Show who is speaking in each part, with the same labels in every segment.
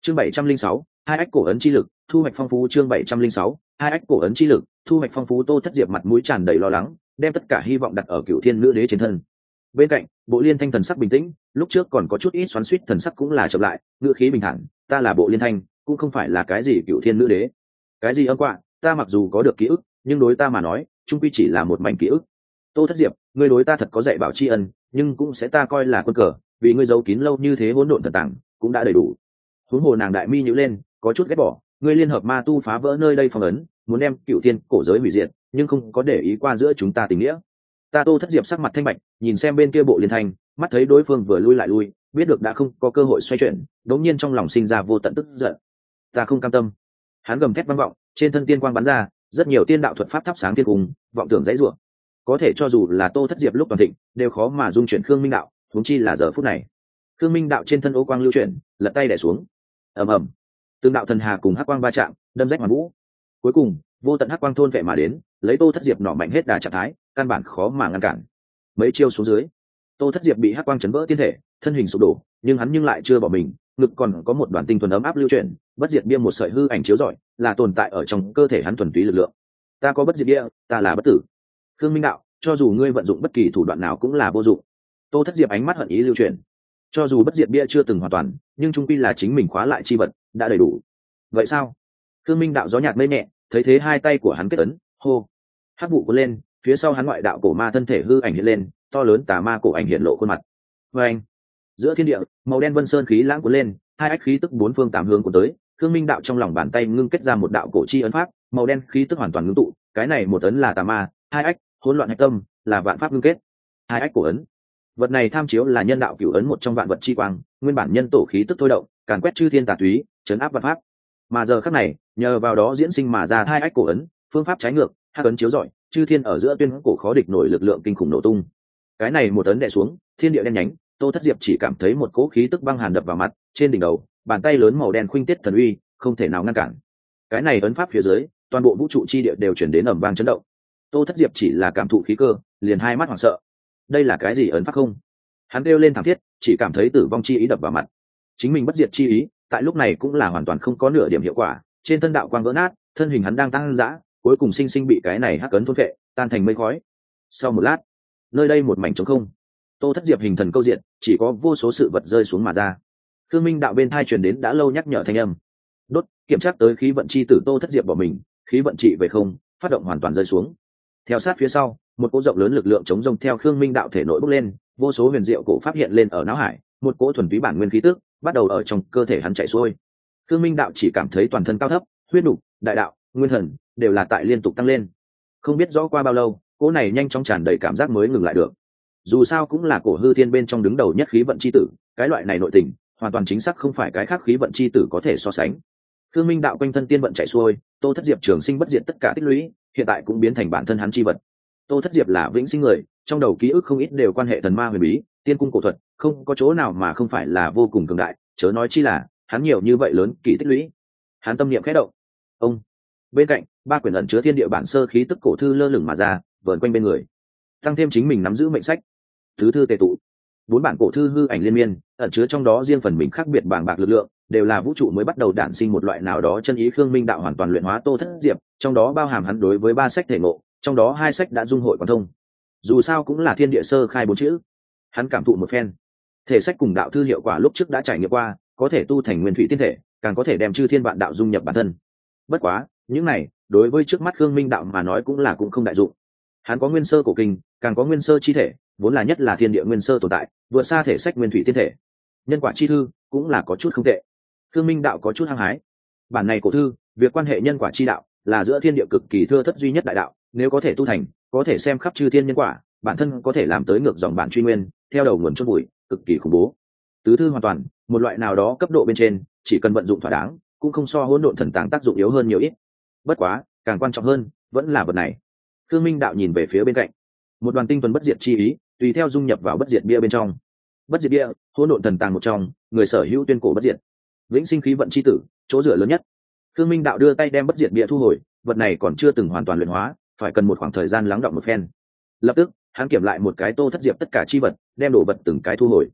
Speaker 1: chương 706, hai ách cổ ấn chi lực thu hoạch phong phú. chương 706, hai ách cổ ấn chi lực thu hoạch phong phú. Tô Thất Diệp mặt mũi tràn đầy lo lắng, đem tất cả hy vọng đặt ở Cửu Thiên Nữ Đế trên thân. Bên cạnh Bộ Liên Thanh thần sắc bình tĩnh, lúc trước còn có chút ít xoắn xuýt thần sắc cũng là chậm lại, ngữ khí bình thản, ta là Bộ Liên Thanh, cũng không phải là cái gì Cửu Thiên Nữ Đế. Cái gì âm quạ, ta mặc dù có được ký ức, nhưng đối ta mà nói, chung quy chỉ là một mảnh ký ức. Tô Thất Diệp, ngươi đối ta thật có dạy bảo tri ân, nhưng cũng sẽ ta coi là quân cờ, vì ngươi giấu kín lâu như thế hỗn độn thần tàng, cũng đã đầy đủ. Huống hồ nàng đại mi nhíu lên, có chút ghét bỏ, ngươi liên hợp ma tu phá vỡ nơi đây phong ấn, muốn đem Cửu Thiên cổ giới hủy diệt, nhưng không có để ý qua giữa chúng ta tình nghĩa. Ta Tô Thất Diệp sắc mặt thanh bạch, nhìn xem bên kia Bộ Liên Thanh, mắt thấy đối phương vừa lui lại lui, biết được đã không có cơ hội xoay chuyển, đống nhiên trong lòng sinh ra vô tận tức giận. Ta không cam tâm. Hắn gầm thét vang vọng, trên thân tiên quang bắn ra, rất nhiều tiên đạo thuật pháp thắp sáng thiên cung, vọng tưởng dãy rủa. Có thể cho dù là Tô Thất Diệp lúc toàn thịnh, đều khó mà dung chuyển Khương Minh đạo, huống chi là giờ phút này. Khương Minh đạo trên thân ô quang lưu chuyển, lật tay đè xuống. Ầm ầm. Tương đạo thần hà cùng hắc quang va chạm, đâm rách hoàn vũ. Cuối cùng, vô tận hắc quang thôn vệ mà đến, lấy Tô Thất Diệp nỏ mạnh hết đà trạng thái, căn bản khó mà ngăn cản. Mấy chiêu xuống dưới, Tô Thất Diệp bị hắc quang chấn vỡ tiên thể, thân hình sụp đổ, nhưng hắn lại chưa bỏ mình, ngực còn có một đoàn tinh thuần ấm áp lưu chuyển, bất diệt bia một sợi hư ảnh chiếu rọi, là tồn tại ở trong cơ thể hắn thuần túy lực lượng. Ta có bất diệt bia, ta là bất tử. Khương Minh đạo, cho dù ngươi vận dụng bất kỳ thủ đoạn nào cũng là vô dụng. Tô Thất Diệp ánh mắt hận ý lưu chuyển. Cho dù bất diệt bia chưa từng hoàn toàn, nhưng trung quy là chính mình khóa lại chi vật, đã đầy đủ. Vậy sao? Khương Minh đạo gió nhạt mây nhẹ, thấy thế hai tay của hắn kết ấn, hô. Hắc vụ cuốn lên, phía sau hắn ngoại đạo cổ ma thân thể hư ảnh hiện lên, to lớn tà ma cổ ảnh hiện lộ khuôn mặt. Và anh, giữa thiên địa, màu đen vân sơn khí lãng cuốn lên, hai ách khí tức bốn phương tám hướng cuốn tới. Khương Minh đạo trong lòng bàn tay ngưng kết ra một đạo cổ chi ấn pháp, màu đen khí tức hoàn toàn ngưng tụ. Cái này một ấn là tà ma, hai ách, hỗn loạn hạch tâm, là vạn pháp ngưng kết. Hai ách cổ ấn, vật này tham chiếu là nhân đạo cửu ấn một trong vạn vật chi quang, nguyên bản nhân tổ khí tức thôi động, càn quét chư thiên tà túy, chấn áp vạn pháp. Mà giờ khắc này, nhờ vào đó diễn sinh mà ra hai ách cổ ấn, phương pháp trái ngược, hắc ấn chiếu rọi, chư thiên ở giữa tuyên cổ khó địch nổi lực lượng kinh khủng nổ tung. Cái này một ấn đè xuống, thiên địa đen nhánh, Tô Thất Diệp chỉ cảm thấy một cỗ khí tức băng hàn đập vào mặt, trên đỉnh đầu, bàn tay lớn màu đen khuynh tiết thần uy, không thể nào ngăn cản. Cái này ấn pháp phía dưới, toàn bộ vũ trụ chi địa đều chuyển đến ầm vang chấn động. Tô Thất Diệp chỉ là cảm thụ khí cơ, liền hai mắt hoảng sợ. Đây là cái gì ấn pháp không? Hắn kêu lên thảm thiết, chỉ cảm thấy tử vong chi ý đập vào mặt. Chính mình bất diệt chi ý, tại lúc này cũng là hoàn toàn không có nửa điểm hiệu quả, trên thân đạo quang vỡ nát, thân hình hắn đang tăng dã, cuối cùng sinh sinh bị cái này hắc ấn thôn phệ, tan thành mây khói. Sau một lát, nơi đây một mảnh trống không. Tô Thất Diệp hình thần câu diện, chỉ có vô số sự vật rơi xuống mà ra. Khương Minh đạo bên thai truyền đến đã lâu nhắc nhở thanh âm. Đốt, kiểm tra tới khí vận chi tử. Tô Thất Diệp bỏ mình, khí vận trị về không, phát động hoàn toàn rơi xuống. Theo sát phía sau, một cỗ rộng lớn lực lượng chống rông theo Khương Minh đạo thể nội bốc lên, vô số huyền diệu cổ pháp hiện lên ở não hải, một cỗ thuần túy bản nguyên khí tức bắt đầu ở trong cơ thể hắn chạy xuôi. Khương Minh đạo chỉ cảm thấy toàn thân cao thấp, huyết nục, đại đạo, nguyên thần đều là tại liên tục tăng lên. Không biết rõ qua bao lâu, cỗ này nhanh chóng tràn đầy cảm giác mới ngừng lại được. Dù sao cũng là cổ hư thiên bên trong đứng đầu nhất khí vận chi tử, cái loại này nội tình, hoàn toàn chính xác không phải cái khác khí vận chi tử có thể so sánh. Khương Minh đạo quanh thân tiên vận chạy xuôi, Tô Thất Diệp trường sinh bất diệt tất cả tích lũy, hiện tại cũng biến thành bản thân hắn chi vật. Tô Thất Diệp là vĩnh sinh người, trong đầu ký ức không ít đều quan hệ thần ma huyền bí, tiên cung cổ thuật, không có chỗ nào mà không phải là vô cùng cường đại, chớ nói chi là hắn nhiều như vậy lớn kỳ tích lũy. Hắn tâm niệm khẽ động. Ông. Bên cạnh, ba quyển ẩn chứa thiên địa bản sơ khí tức cổ thư lơ lửng mà ra, vờn quanh bên người. Tăng thêm chính mình nắm giữ mệnh sách, thứ thư tề tụ. Bốn bản cổ thư hư ảnh liên miên, ẩn chứa trong đó riêng phần mình khác biệt bàng bạc lực lượng, đều là vũ trụ mới bắt đầu đản sinh một loại nào đó chân ý. Khương Minh đạo hoàn toàn luyện hóa Tô Thất Diệp, trong đó bao hàm hắn đối với ba sách thể ngộ, trong đó hai sách đã dung hội quan thông. Dù sao cũng là thiên địa sơ khai bốn chữ, hắn cảm thụ một phen. Thể sách cùng đạo thư hiệu quả lúc trước đã trải nghiệm qua, có thể tu thành nguyên thủy tiên thể, càng có thể đem chư thiên vạn đạo dung nhập bản thân. Bất quá, những này đối với trước mắt Khương Minh đạo mà nói cũng không đại dụng. Hắn có nguyên sơ cổ kinh, càng có nguyên sơ chi thể, vốn là nhất là thiên địa nguyên sơ tồn tại, vượt xa thể sách nguyên thủy tiên thể. Nhân quả chi thư cũng là có chút không tệ. Khương Minh đạo có chút hăng hái. Bản này cổ thư, việc quan hệ nhân quả chi đạo, là giữa thiên địa cực kỳ thưa thất duy nhất đại đạo, nếu có thể tu thành, có thể xem khắp chư thiên nhân quả, bản thân có thể làm tới ngược dòng bản truy nguyên, theo đầu nguồn chôn bụi, cực kỳ khủng bố. Tứ thư hoàn toàn, một loại nào đó cấp độ bên trên, chỉ cần vận dụng thỏa đáng, cũng không so hỗn độn thần tàng tác dụng yếu hơn nhiều ít. Bất quá, càng quan trọng hơn, vẫn là vật này. Khương Minh đạo nhìn về phía bên cạnh, một đoàn tinh tuần bất diệt chi ý, tùy theo dung nhập vào bất diệt bia bên trong. Bất diệt bia, hỗn độn thần tàng một trong, người sở hữu tuyên cổ bất diệt, vĩnh sinh khí vận chi tử, chỗ dựa lớn nhất. Khương Minh đạo đưa tay đem bất diệt bia thu hồi, vật này còn chưa từng hoàn toàn luyện hóa, phải cần một khoảng thời gian lắng đọng một phen. Lập tức, hắn kiểm lại một cái Tô Thất Diệp tất cả chi vật, đem đồ vật từng cái thu hồi.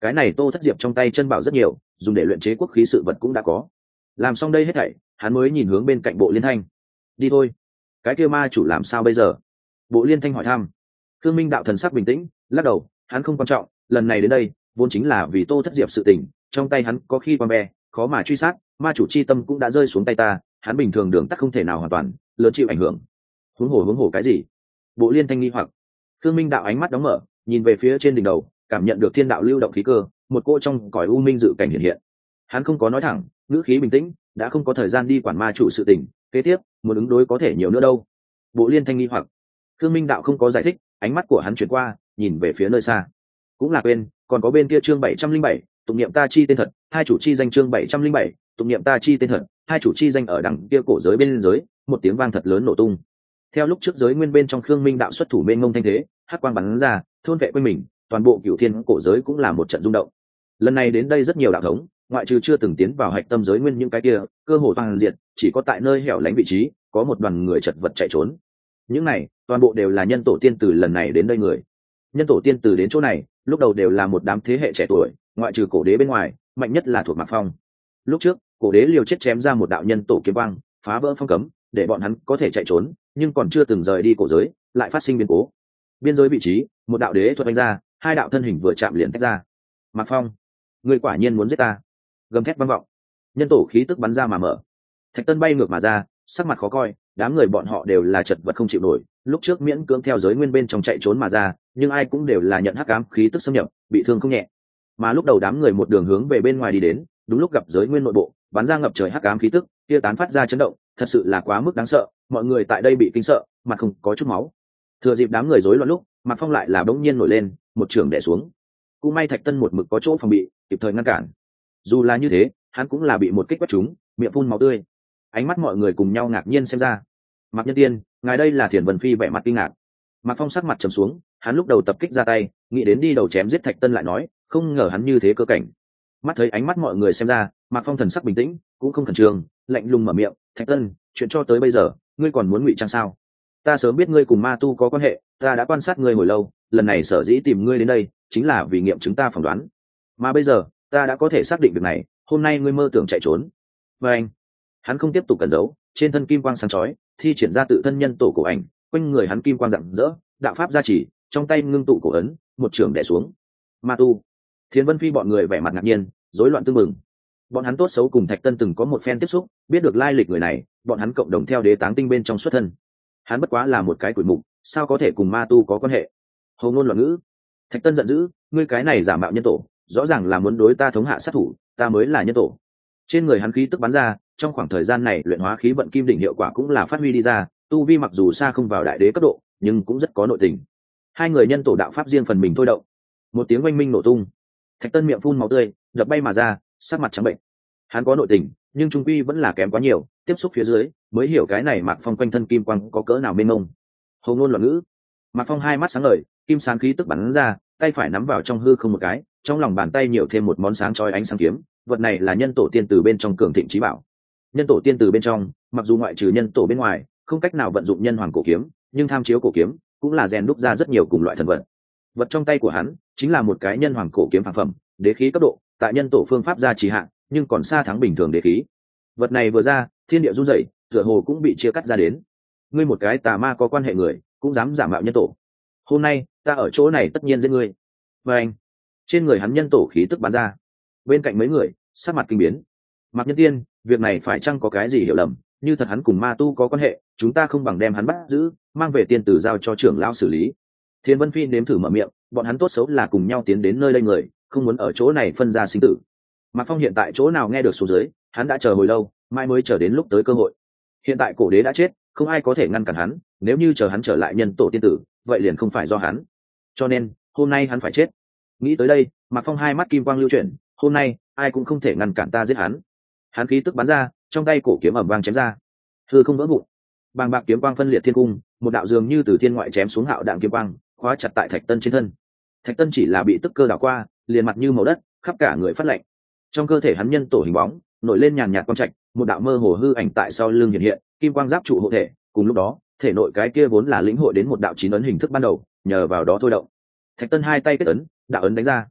Speaker 1: cái này Tô Thất Diệp trong tay chân bảo rất nhiều, dùng để luyện chế quốc khí sự vật cũng đã có. Làm xong đây hết thảy, hắn mới nhìn hướng bên cạnh Bộ Liên Thanh. Đi thôi. Cái kia ma chủ làm sao bây giờ? Bộ Liên Thanh hỏi thăm. Thương Minh đạo thần sắc bình tĩnh, lắc đầu, hắn không quan trọng, lần này đến đây vốn chính là vì Tô Thất Diệp sự tình, trong tay hắn có khi quan bè, khó mà truy sát, ma chủ chi tâm cũng đã rơi xuống tay ta, hắn bình thường đường tắt không thể nào hoàn toàn lớn chịu ảnh hưởng. Huống hồ cái gì? Bộ Liên Thanh nghi hoặc. Thương Minh đạo ánh mắt đóng mở, nhìn về phía trên đỉnh đầu, cảm nhận được thiên đạo lưu động khí cơ, một cô trong cõi u minh dự cảnh hiện hiện. Hắn không có nói thẳng, ngữ khí bình tĩnh, đã không có thời gian đi quản ma chủ sự tình, kế tiếp muốn ứng đối có thể nhiều nữa đâu. Bộ Liên Thanh nghi hoặc. Thương Minh đạo không có giải thích, ánh mắt của hắn chuyển qua, nhìn về phía nơi xa. Cũng là quên, còn có bên kia chương 707, tụng niệm ta chi tên thật, hai chủ chi danh chương 707, tụng niệm ta chi tên thật, hai chủ chi danh ở đằng kia cổ giới bên giới, một tiếng vang thật lớn nổ tung. Theo lúc trước giới nguyên bên trong Khương Minh đạo xuất thủ mênh mông thanh thế, hắc quang bắn ra, thôn vệ quanh mình, toàn bộ Cửu Thiên cổ giới cũng là một trận rung động. Lần này đến đây rất nhiều đạo thống, ngoại trừ chưa từng tiến vào hạch tâm giới nguyên những cái kia, cơ hồ toàn diện, chỉ có tại nơi hẻo lánh vị trí, có một đoàn người chật vật chạy trốn. Những này, toàn bộ đều là nhân tổ tiên từ lần này đến đây người. Nhân tổ tiên từ đến chỗ này, lúc đầu đều là một đám thế hệ trẻ tuổi, ngoại trừ cổ đế bên ngoài, mạnh nhất là thuộc Mạc Phong. Lúc trước, cổ đế liều chết chém ra một đạo nhân tổ kiếm quang, phá vỡ phong cấm, để bọn hắn có thể chạy trốn, nhưng còn chưa từng rời đi cổ giới, lại phát sinh biến cố. Biên giới vị trí, một đạo đế thuật đánh ra, hai đạo thân hình vừa chạm liền tách ra. Mạc Phong, ngươi quả nhiên muốn giết ta! Gầm thét vang vọng, nhân tổ khí tức bắn ra mà mở. Thạch Tân bay ngược mà ra, sắc mặt khó coi, đám người bọn họ đều là chật vật không chịu nổi, lúc trước miễn cưỡng theo giới nguyên bên trong chạy trốn mà ra, nhưng ai cũng đều là nhận hắc ám khí tức xâm nhập, bị thương không nhẹ. Mà lúc đầu đám người một đường hướng về bên ngoài đi đến, đúng lúc gặp giới nguyên nội bộ bắn ra ngập trời hắc ám khí tức, kia tán phát ra chấn động, thật sự là quá mức đáng sợ, mọi người tại đây bị kinh sợ, mặt không có chút máu. Thừa dịp đám người rối loạn lúc, Mạc Phong lại là bỗng nhiên nổi lên, một trường đè xuống. Cũng may Thạch Tân một mực có chỗ phòng bị, kịp thời ngăn cản. Dù là như thế, hắn cũng là bị một kích quét trúng, miệng phun máu tươi. Ánh mắt mọi người cùng nhau ngạc nhiên xem ra. Mạc Nhân Tiên, ngài đây là Thiền Vân Phi vẻ mặt kinh ngạc. Mạc Phong sắc mặt trầm xuống, hắn lúc đầu tập kích ra tay, nghĩ đến đi đầu chém giết Thạch Tân lại nói, không ngờ hắn như thế cơ cảnh. Mắt thấy ánh mắt mọi người xem ra, Mạc Phong thần sắc bình tĩnh, cũng không khẩn trương, lạnh lùng mở miệng, "Thạch Tân, chuyện cho tới bây giờ, ngươi còn muốn ngụy trang sao? Ta sớm biết ngươi cùng ma tu có quan hệ, ta đã quan sát ngươi hồi lâu, lần này sở dĩ tìm ngươi đến đây, chính là vì nghiệm chứng ta phỏng đoán. Mà bây giờ, ta đã có thể xác định việc này, hôm nay ngươi mơ tưởng chạy trốn." Và anh, hắn không tiếp tục cẩn giấu, trên thân kim quang sáng chói, thi triển ra tự thân nhân tổ cổ ảnh, quanh người hắn kim quang rạng rỡ, đạo pháp gia trì, trong tay ngưng tụ cổ ấn, một trường đè xuống. Ma tu, Thiên Vân Phi bọn người vẻ mặt ngạc nhiên, rối loạn tương mừng. Bọn hắn tốt xấu cùng Thạch Tân từng có một phen tiếp xúc, biết được lai lịch người này, bọn hắn cộng đồng theo đế táng tinh bên trong xuất thân. Hắn bất quá là một cái quỷ mục, sao có thể cùng ma tu có quan hệ? Hầu ngôn loạn ngữ. Thạch Tân giận dữ, ngươi cái này giả mạo nhân tổ, rõ ràng là muốn đối ta thống hạ sát thủ, ta mới là nhân tổ. Trên người hắn khí tức bắn ra, trong khoảng thời gian này luyện hóa khí vận kim đỉnh hiệu quả cũng là phát huy đi ra, tu vi mặc dù xa không vào đại đế cấp độ, nhưng cũng rất có nội tình. Hai người nhân tổ đạo pháp riêng phần mình thôi động. Một tiếng oanh minh nổ tung. Thạch Tân miệng phun máu tươi, đập bay mà ra, sắc mặt trắng bệnh. Hắn có nội tình, nhưng trung quy vẫn là kém quá nhiều, tiếp xúc phía dưới mới hiểu cái này Mạc Phong quanh thân kim quang có cỡ nào mênh mông. Hầu ngôn loạn ngữ. Mạc Phong hai mắt sáng ngời, kim sáng khí tức bắn ra, tay phải nắm vào trong hư không một cái, trong lòng bàn tay nhiều thêm một món sáng chói ánh sáng kiếm, vật này là nhân tổ tiên từ bên trong cường thịnh chí bảo. Nhân tổ tiên từ bên trong, mặc dù ngoại trừ nhân tổ bên ngoài, không cách nào vận dụng nhân hoàng cổ kiếm, nhưng tham chiếu cổ kiếm cũng là rèn đúc ra rất nhiều cùng loại thần vật. Vật trong tay của hắn chính là một cái nhân hoàng cổ kiếm phàm phẩm, đế khí cấp độ, tại nhân tổ phương pháp gia trì hạn, nhưng còn xa thắng bình thường đế khí. Vật này vừa ra, thiên địa rung rẩy, tựa hồ cũng bị chia cắt ra đến. Ngươi một cái tà ma có quan hệ người, cũng dám giả mạo nhân tổ. Hôm nay, ta ở chỗ này tất nhiên giết ngươi. Và anh, trên người hắn nhân tổ khí tức bắn ra. Bên cạnh mấy người, sắc mặt kinh biến. Mạc Nhân Tiên, việc này phải chăng có cái gì hiểu lầm, như thật hắn cùng ma tu có quan hệ, chúng ta không bằng đem hắn bắt giữ, mang về tiên tử giao cho trưởng lão xử lý. Thiên Vân Phi nếm thử mở miệng, bọn hắn tốt xấu là cùng nhau tiến đến nơi đây người, không muốn ở chỗ này phân ra sinh tử. Mạc Phong hiện tại chỗ nào nghe được số dưới, hắn đã chờ hồi lâu, mai mới chờ đến lúc tới cơ hội. Hiện tại cổ đế đã chết, không ai có thể ngăn cản hắn, nếu như chờ hắn trở lại nhân tổ tiên tử, vậy liền không phải do hắn. Cho nên, hôm nay hắn phải chết. Nghĩ tới đây, Mạc Phong hai mắt kim quang lưu chuyển, hôm nay, ai cũng không thể ngăn cản ta giết hắn. Hắn khí tức bắn ra, trong tay cổ kiếm ầm vang chém ra. Hư không vỡ vụn. Bàng bạc kiếm quang phân liệt thiên cung, một đạo dường như từ thiên ngoại chém xuống hạo đạm kiếm quang, khóa chặt tại Thạch Tân trên thân. Thạch Tân chỉ là bị tức cơ đảo qua, liền mặt như màu đất, khắp cả người phát lạnh. Trong cơ thể hắn nhân tổ hình bóng nổi lên nhàn nhạt quang trạch, một đạo mơ hồ hư ảnh tại sau lưng hiện hiện, kim quang giáp trụ hộ thể. Cùng lúc đó, thể nội cái kia vốn là lĩnh hội đến một đạo chín ấn hình thức ban đầu, nhờ vào đó thôi động. Thạch Tân hai tay kết ấn, đạo ấn đánh ra.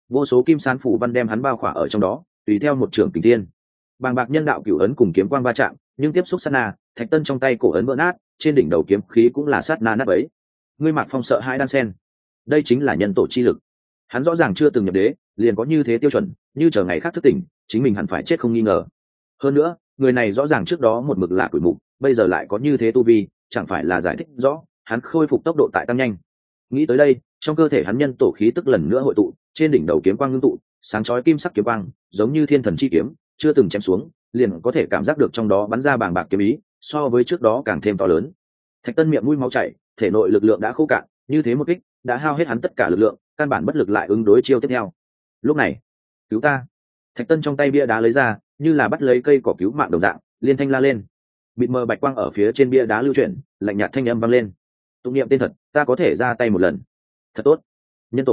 Speaker 1: vô số kim sán phủ văn đem hắn bao khỏa ở trong đó, tùy theo một trưởng kình thiên bàng bạc nhân đạo cửu ấn cùng kiếm quang va chạm, nhưng tiếp xúc sát na, thạch tân trong tay cổ ấn vỡ nát, trên đỉnh đầu kiếm khí cũng là sát na nát bấy. Ngươi Mạc Phong sợ hãi đan sen, đây chính là nhân tổ chi lực. Hắn rõ ràng chưa từng nhập đế, liền có như thế tiêu chuẩn, như chờ ngày khác thức tỉnh, chính mình hẳn phải chết không nghi ngờ. Hơn nữa, người này rõ ràng trước đó một mực là quỷ mục, bây giờ lại có như thế tu vi, chẳng phải là giải thích rõ hắn khôi phục tốc độ tại tăng nhanh. Nghĩ tới đây, trong cơ thể hắn nhân tổ khí tức lần nữa hội tụ, trên đỉnh đầu kiếm quang ngưng tụ, sáng chói kim sắc kiếm quang, giống như thiên thần chi kiếm, chưa từng chém xuống, liền có thể cảm giác được trong đó bắn ra bàng bạc kiếm ý, so với trước đó càng thêm to lớn. Thạch Tân miệng mũi máu chảy, thể nội lực lượng đã khô cạn, như thế một kích đã hao hết hắn tất cả lực lượng, căn bản bất lực lại ứng đối chiêu tiếp theo. Lúc này, cứu ta! Thạch Tân trong tay bia đá lấy ra, như là bắt lấy cây cỏ cứu mạng đồng dạng, liên thanh la lên. Mịt mờ bạch quang ở phía trên bia đá lưu chuyển, lạnh nhạt thanh âm vang lên. Tụng niệm tên thật, ta có thể ra tay một lần. Thật tốt. Nhân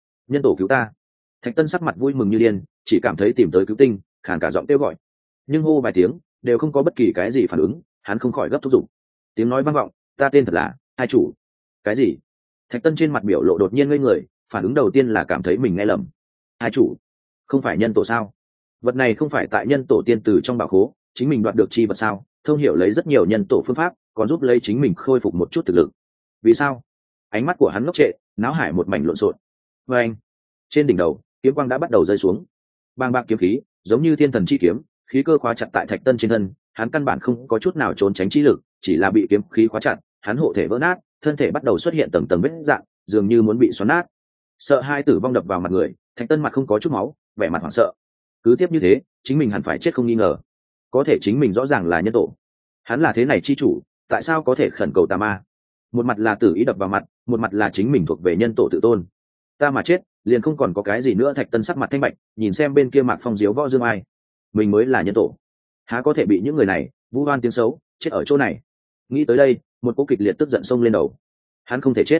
Speaker 1: tổ cứu ta! Thạch Tân sắc mặt vui mừng như điên, chỉ cảm thấy tìm tới cứu tinh, khàn cả giọng kêu gọi. Nhưng hô vài tiếng, đều không có bất kỳ cái gì phản ứng, hắn không khỏi gấp thúc giục. Tiếng nói vang vọng, ta tên thật là hai chủ. Cái gì? Thạch Tân trên mặt biểu lộ đột nhiên ngây người, phản ứng đầu tiên là cảm thấy mình nghe lầm. Hai chủ? Không phải nhân tổ sao? Vật này không phải tại nhân tổ tiên từ trong bảo khố, chính mình đoạt được chi vật sao? Thông hiểu lấy rất nhiều nhân tổ phương pháp, còn giúp lấy chính mình khôi phục một chút thực lực. Vì sao? Ánh mắt của hắn ngốc trệ, náo hải một mảnh lộn xộn. Và anh, trên đỉnh đầu, kiếm quang đã bắt đầu rơi xuống. Bàng bạc kiếm khí, giống như thiên thần chi kiếm, khí cơ khóa chặt tại Thạch Tân trên thân, hắn căn bản không có chút nào trốn tránh chi lực, chỉ là bị kiếm khí khóa chặt, hắn hộ thể vỡ nát, thân thể bắt đầu xuất hiện tầng tầng vết rạn, dường như muốn bị xoắn nát. Sợ hai tử vong đập vào mặt người, Thạch Tân mặt không có chút máu, vẻ mặt hoảng sợ. Cứ tiếp như thế, chính mình hẳn phải chết không nghi ngờ. Có thể chính mình rõ ràng là nhân tổ, hắn là thế này chi chủ, tại sao có thể khẩn cầu tà ma? Một mặt là tử ý đập vào mặt, một mặt là chính mình thuộc về nhân tổ tự tôn. Ta mà chết, liền không còn có cái gì nữa. Thạch Tân sắc mặt thanh bạch, nhìn xem bên kia Mạc Phong diếu võ dương ai, mình mới là nhân tổ, há có thể bị những người này vu oan tiếng xấu, chết ở chỗ này. Nghĩ tới đây, một cỗ kịch liệt tức giận xông lên đầu. Hắn không thể chết.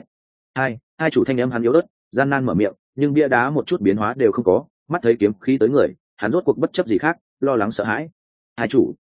Speaker 1: Hai chủ thanh âm hắn yếu ớt, gian nan mở miệng, nhưng bia đá một chút biến hóa đều không có. Mắt thấy kiếm khí tới người, hắn rốt cuộc bất chấp gì khác, lo lắng sợ hãi. Hai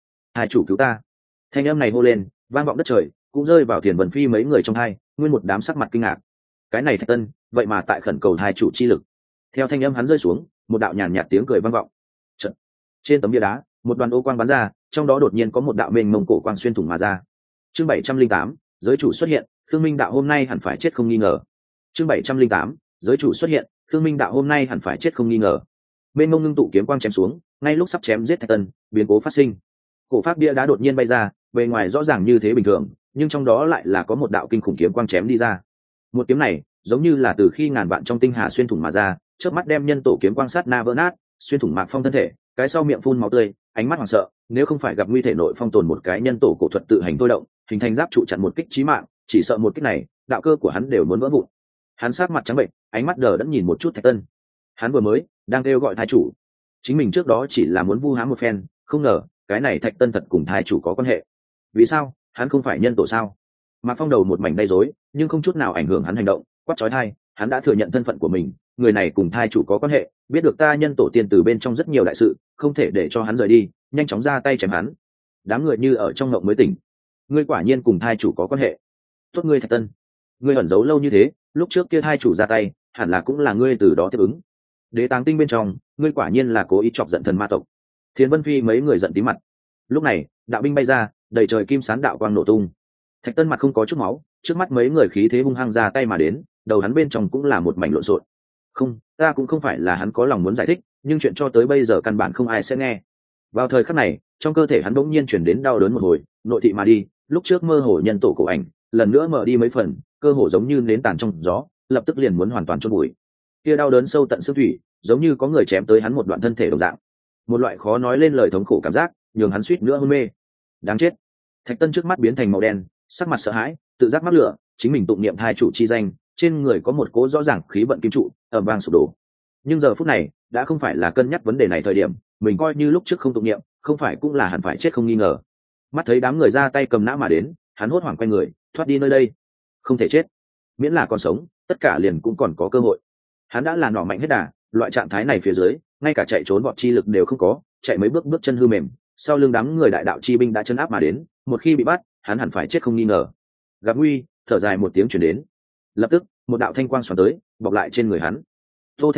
Speaker 1: chủ cứu ta! Thanh âm này hô lên, vang vọng đất trời, cũng rơi vào Thiền Vân Phi mấy người trong hai, nguyên một đám sắc mặt kinh ngạc. Cái này Thạch Tân, vậy mà tại khẩn cầu hai chủ chi lực. Theo thanh âm hắn rơi xuống, một đạo nhàn nhạt tiếng cười vang vọng. Trận. Trên tấm bia đá, một đoàn ô quang bắn ra, trong đó đột nhiên có một đạo mênh mông cổ quang xuyên thủng mà ra. Chương 708, giới chủ xuất hiện, Khương Minh đạo hôm nay hẳn phải chết không nghi ngờ. Chương 708, giới chủ xuất hiện, Khương Minh đạo hôm nay hẳn phải chết không nghi ngờ. Mênh mông ngưng tụ kiếm quang chém xuống, ngay lúc sắp chém giết Thạch Tân, biến cố phát sinh. Cổ pháp bia đá đột nhiên bay ra, bề ngoài rõ ràng như thế bình thường, nhưng trong đó lại là có một đạo kinh khủng kiếm quang chém đi ra. Một kiếm này, giống như là từ khi ngàn vạn trong tinh hà xuyên thủng mà ra, chớp mắt đem nhân tổ kiếm quang sát na vỡ nát, xuyên thủng Mạc Phong thân thể, cái sau miệng phun máu tươi, ánh mắt hoảng sợ, nếu không phải gặp nguy thể nội phong tồn một cái nhân tổ cổ thuật tự hành thôi động, hình thành giáp trụ chặn một kích chí mạng, chỉ sợ một kích này, đạo cơ của hắn đều muốn vỡ vụn. Hắn sát mặt trắng bệnh, ánh mắt đờ đẫn nhìn một chút Thạch Tân. Hắn vừa mới đang kêu gọi thái chủ, chính mình trước đó chỉ là muốn vu hãm một phen, không ngờ cái này Thạch Tân thật cùng thái chủ có quan hệ. Vì sao? Hắn không phải nhân tổ sao? Mạc Phong đầu một mảnh đầy rối, nhưng không chút nào ảnh hưởng hắn hành động, quát chói tai, hắn đã thừa nhận thân phận của mình, người này cùng thai chủ có quan hệ, biết được ta nhân tổ tiên từ bên trong rất nhiều đại sự, không thể để cho hắn rời đi, nhanh chóng ra tay chém hắn. Đám người như ở trong ngộng mới tỉnh. Ngươi quả nhiên cùng thai chủ có quan hệ. Tốt ngươi Thạch Tân, ngươi ẩn giấu lâu như thế, lúc trước kia thai chủ ra tay, hẳn là cũng là ngươi từ đó tiếp ứng. Đế Táng Tinh bên trong, ngươi quả nhiên là cố ý chọc giận thần ma tộc. Thiên Vân Phi mấy người giận tí mặt. Lúc này, đạo binh bay ra, đầy trời kim sán đạo quang nổ tung. Thạch Tân mặt không có chút máu, trước mắt mấy người khí thế hung hăng ra tay mà đến, đầu hắn bên trong cũng là một mảnh lộn xộn. Không, ta cũng không phải là hắn có lòng muốn giải thích, nhưng chuyện cho tới bây giờ căn bản không ai sẽ nghe. Vào thời khắc này, trong cơ thể hắn bỗng nhiên chuyển đến đau đớn một hồi, nội thị mà đi, lúc trước mơ hồ nhân tổ cổ ảnh, lần nữa mở đi mấy phần, cơ hồ giống như nến tàn trong gió, lập tức liền muốn hoàn toàn chôn bụi. Kia đau đớn sâu tận xương thủy, giống như có người chém tới hắn một đoạn thân thể đồng dạng. Một loại khó nói lên lời thống khổ cảm giác, nhường hắn suýt nữa hôn mê. Đáng chết. Thạch Tân trước mắt biến thành màu đen, sắc mặt sợ hãi, tự giác mắc lửa, chính mình tụng niệm thai chủ chi danh, trên người có một cỗ rõ ràng khí vận kim trụ ầm vang sụp đổ. Nhưng giờ phút này đã không phải là cân nhắc vấn đề này thời điểm, mình coi như lúc trước không tụng niệm, không phải cũng là hẳn phải chết không nghi ngờ. Mắt thấy đám người ra tay cầm nã mà đến, hắn hốt hoảng quay người thoát đi nơi đây. Không thể chết, miễn là còn sống, tất cả liền cũng còn có cơ hội. Hắn đã là nỏ mạnh hết đà, loại trạng thái này phía dưới, ngay cả chạy trốn vọt chi lực đều không có, chạy mấy bước bước chân hư mềm, sau lưng đám người đại đạo chi binh đã chấn áp mà đến, một khi bị bắt, hắn hẳn phải chết không nghi ngờ. Gặp nguy, thở dài một tiếng truyền đến, lập tức một đạo thanh quang xoắn tới, bọc lại trên người hắn. Tô Thanh La,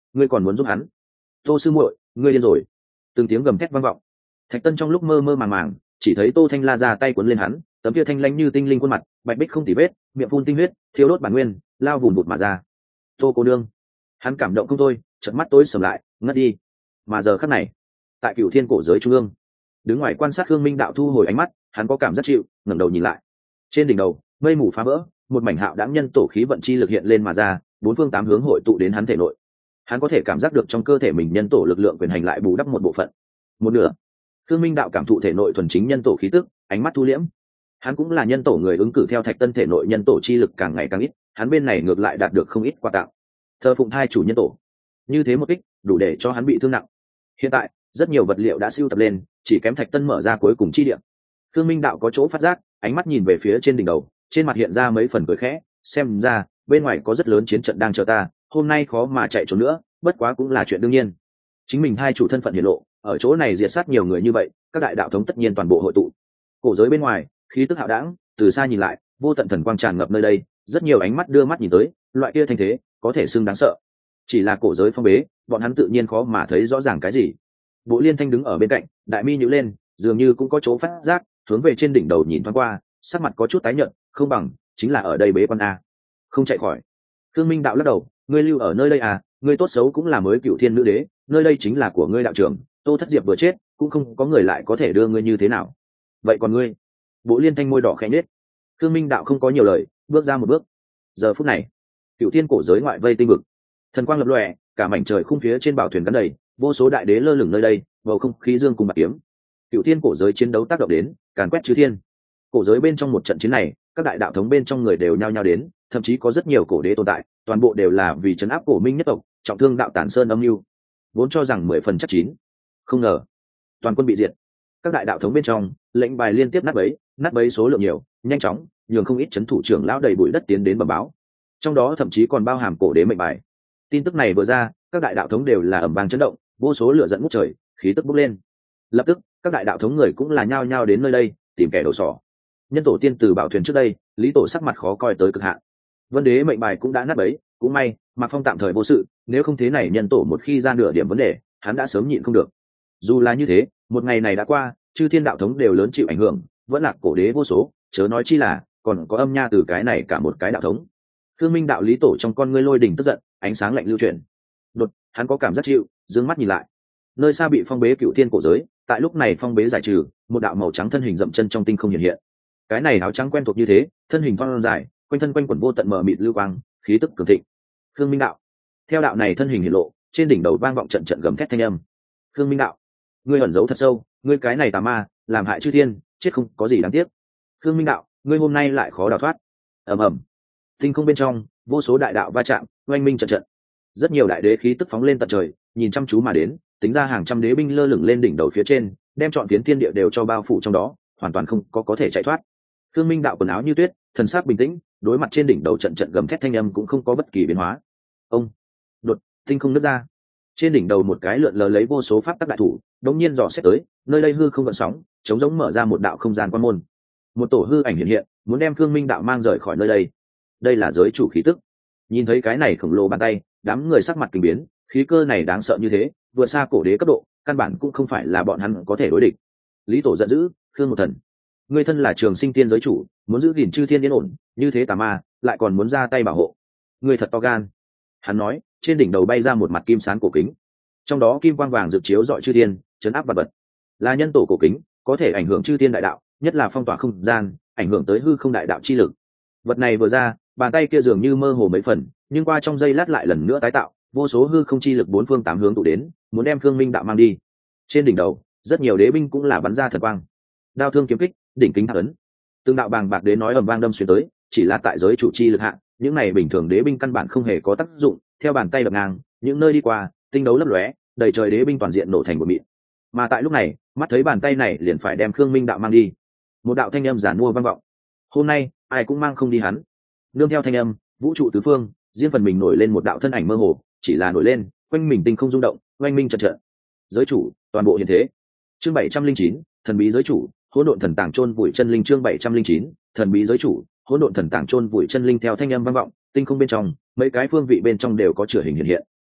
Speaker 1: ngươi còn muốn giúp hắn? Tô sư muội, ngươi điên rồi! Từng tiếng gầm thét vang vọng. Thạch Tân trong lúc mơ mơ màng màng, chỉ thấy Tô Thanh La ra tay cuốn lên hắn, tấm kia thanh lãnh như tinh linh khuôn mặt, bạch bích không tì vết, miệng phun tinh huyết, thiếu đốt bản nguyên, lao vùn vụt mà ra. Tô cô nương, hắn cảm động không thôi, chợt mắt tối sầm lại, ngất đi. Mà giờ khắc này, tại Cửu Thiên cổ giới trung ương, đứng ngoài quan sát Khương Minh Đạo thu hồi ánh mắt, hắn có cảm giác chịu, ngẩng đầu nhìn lại. Trên đỉnh đầu, mây mù phá vỡ, một mảnh hạo đãng nhân tổ khí vận chi lực hiện lên mà ra, bốn phương tám hướng hội tụ đến hắn thể nội. Hắn có thể cảm giác được trong cơ thể mình nhân tổ lực lượng quyền hành lại bù đắp một bộ phận. Một nửa. Khương Minh Đạo cảm thụ thể nội thuần chính nhân tổ khí tức, ánh mắt thu liễm. Hắn cũng là nhân tổ người ứng cử theo Thạch Tân thể nội nhân tổ chi lực càng ngày càng ít, hắn bên này ngược lại đạt được không ít quà tặng. Thờ phụng thai chủ nhân tổ, như thế một kích, đủ để cho hắn bị thương nặng. Hiện tại, rất nhiều vật liệu đã sưu tập lên, chỉ kém Thạch Tân mở ra cuối cùng chi điểm. Khương Minh Đạo có chỗ phát giác, ánh mắt nhìn về phía trên đỉnh đầu, trên mặt hiện ra mấy phần cười khẽ, xem ra bên ngoài có rất lớn chiến trận đang chờ ta, hôm nay khó mà chạy trốn nữa, bất quá cũng là chuyện đương nhiên. Chính mình hai chủ thân phận hiển lộ, ở chỗ này diệt sát nhiều người như vậy, các đại đạo thống tất nhiên toàn bộ hội tụ. Cổ giới bên ngoài, khí tức hạo đãng, từ xa nhìn lại, vô tận thần quang tràn ngập nơi đây, rất nhiều ánh mắt đưa mắt nhìn tới, loại kia thanh thế, có thể xưng đáng sợ. Chỉ là cổ giới phong bế, bọn hắn tự nhiên khó mà thấy rõ ràng cái gì. Bộ Liên Thanh đứng ở bên cạnh, đại mi nhíu lên, dường như cũng có chỗ phát giác, hướng về trên đỉnh đầu nhìn thoáng qua, sắc mặt có chút tái nhợt, không bằng chính là ở đây bế quan a, không chạy khỏi. Khương Minh Đạo lắc đầu, ngươi lưu ở nơi đây à, ngươi tốt xấu cũng là mới Cửu Thiên nữ đế, nơi đây chính là của ngươi đạo trường, Tô Thất Diệp vừa chết, cũng không có người lại có thể đưa ngươi như thế nào. Vậy còn ngươi? Bộ Liên Thanh môi đỏ khẽ nhếch. Khương Minh Đạo không có nhiều lời, bước ra một bước. Giờ phút này, Cửu Thiên cổ giới ngoại vây tinh vực, thần quang lập lòe, cả mảnh trời khung phía trên bảo thuyền gắn đầy, vô số đại đế lơ lửng nơi đây, bầu không khí dương cùng bạc kiếm. Cửu Thiên cổ giới chiến đấu tác động đến, càn quét chư thiên. Cổ giới bên trong một trận chiến này, các đại đạo thống bên trong người đều nhao nhao đến, thậm chí có rất nhiều cổ đế tồn tại, toàn bộ đều là vì trấn áp cổ minh nhất tộc, trọng thương đạo tản sơn âm mưu, vốn cho rằng 10 phần chắc chín, không ngờ toàn quân bị diệt. Các đại đạo thống bên trong, lệnh bài liên tiếp nát bấy số lượng nhiều, nhanh chóng nhường không ít trấn thủ trưởng lão đầy bụi đất tiến đến bẩm báo, trong đó thậm chí còn bao hàm cổ đế mệnh bài. Tin tức này vừa ra, các đại đạo thống đều là ầm vang chấn động, vô số lửa giận ngút trời, khí tức bốc lên. Lập tức, các đại đạo thống người cũng là nhao nhao đến nơi đây tìm kẻ đầu sỏ. Nhân tổ tiên từ bảo thuyền trước đây, Lý Tổ sắc mặt khó coi tới cực hạn. Vân đế mệnh bài cũng đã nát bấy, cũng may Mạc Phong tạm thời vô sự, nếu không thế này nhân tổ một khi ra nửa điểm vấn đề, hắn đã sớm nhịn không được. Dù là như thế, một ngày này đã qua, chư thiên đạo thống đều lớn chịu ảnh hưởng, vẫn là cổ đế vô số, chớ nói chi là còn có âm nha từ cái này cả một cái đạo thống. Khương Minh Đạo Lý Tổ trong con ngươi lôi đỉnh tức giận, ánh sáng lạnh lưu chuyển. Đột, hắn có cảm giác chịu, dương mắt nhìn lại. Nơi xa bị phong bế Cửu Thiên cổ giới, tại lúc này phong bế giải trừ, một đạo màu trắng thân hình dậm chân trong tinh không hiện hiện. Cái này áo trắng quen thuộc như thế, thân hình thon dài, quanh thân quanh quẩn vô tận mờ mịt lưu quang, khí tức cường thịnh. Khương Minh Đạo. Theo đạo này thân hình hiện lộ, trên đỉnh đầu vang vọng trận trận gầm thét thanh âm. Khương Minh Đạo, ngươi ẩn giấu thật sâu, ngươi cái này tà ma, làm hại chư thiên, chết không có gì đáng tiếc. Khương Minh Đạo, ngươi hôm nay lại khó đào thoát. Ầm ầm. Tinh không bên trong, vô số đại đạo va chạm, oanh minh trận trận. Rất nhiều đại đế khí tức phóng lên tận trời, nhìn chăm chú mà đến, tính ra hàng trăm đế binh lơ lửng lên đỉnh đầu phía trên, đem trọn phiến thiên địa đều cho bao phủ trong đó, hoàn toàn không có thể chạy thoát. Khương Minh Đạo quần áo như tuyết, thần sắc bình tĩnh, đối mặt trên đỉnh đầu trận trận gầm thét thanh âm cũng không có bất kỳ biến hóa. Ông, đột, tinh không nứt ra. Trên đỉnh đầu một cái lượn lờ lấy vô số pháp tắc đại thủ, đột nhiên dò xét tới, nơi đây hư không gợn sóng, chống giống mở ra một đạo không gian quan môn. Một tổ hư ảnh hiện hiện, muốn đem Khương Minh Đạo mang rời khỏi nơi đây. Đây là giới chủ khí tức. Nhìn thấy cái này khổng lồ bàn tay, đám người sắc mặt kinh biến, khí cơ này đáng sợ như thế, vượt xa cổ đế cấp độ, căn bản cũng không phải là bọn hắn có thể đối địch. Lý Tổ giận dữ, Khương một thần, ngươi thân là trường sinh tiên giới chủ, muốn giữ gìn chư thiên yên ổn, như thế tà ma lại còn muốn ra tay bảo hộ, ngươi thật to gan. Hắn nói, trên đỉnh đầu bay ra một mặt kim sán cổ kính, trong đó kim quang vàng rực chiếu rọi chư thiên, chấn áp vật vật. Là nhân tổ cổ kính, có thể ảnh hưởng chư thiên đại đạo, nhất là phong tỏa không gian, ảnh hưởng tới hư không đại đạo chi lực. Vật này vừa ra, bàn tay kia dường như mơ hồ mấy phần, nhưng qua trong giây lát lại lần nữa tái tạo, vô số hư không chi lực bốn phương tám hướng tụ đến, muốn đem Khương Minh Đạo mang đi. Trên đỉnh đầu, rất nhiều đế binh cũng là bắn ra thần quang, đao thương kiếm kích, đỉnh kính thác ấn, từng đạo bàng bạc đế nói ầm vang đâm xuyên tới, chỉ là tại giới chủ chi lực hạ, những này bình thường đế binh căn bản không hề có tác dụng, theo bàn tay đập ngang, những nơi đi qua, tinh đấu lấp lóe, đầy trời đế binh toàn diện nổ thành một mịn. Mà tại lúc này, mắt thấy bàn tay này liền phải đem Khương Minh Đạo mang đi, một đạo thanh âm giản mua vang vọng. Hôm nay, ai cũng mang không đi hắn. Nương theo thanh âm, vũ trụ tứ phương, riêng phần mình nổi lên một đạo thân ảnh mơ hồ, chỉ là nổi lên, quanh mình tinh không rung động, oanh minh trận trận. Giới chủ, toàn bộ hiện thế. Chương 709, thần bí giới chủ, hỗn độn thần tàng chôn vùi chân linh. Chương 709, thần bí giới chủ, hỗn độn thần tàng chôn vùi chân linh. Theo thanh âm vang vọng, tinh không bên trong, mấy cái phương vị bên trong đều có chửa hình hiện hiện.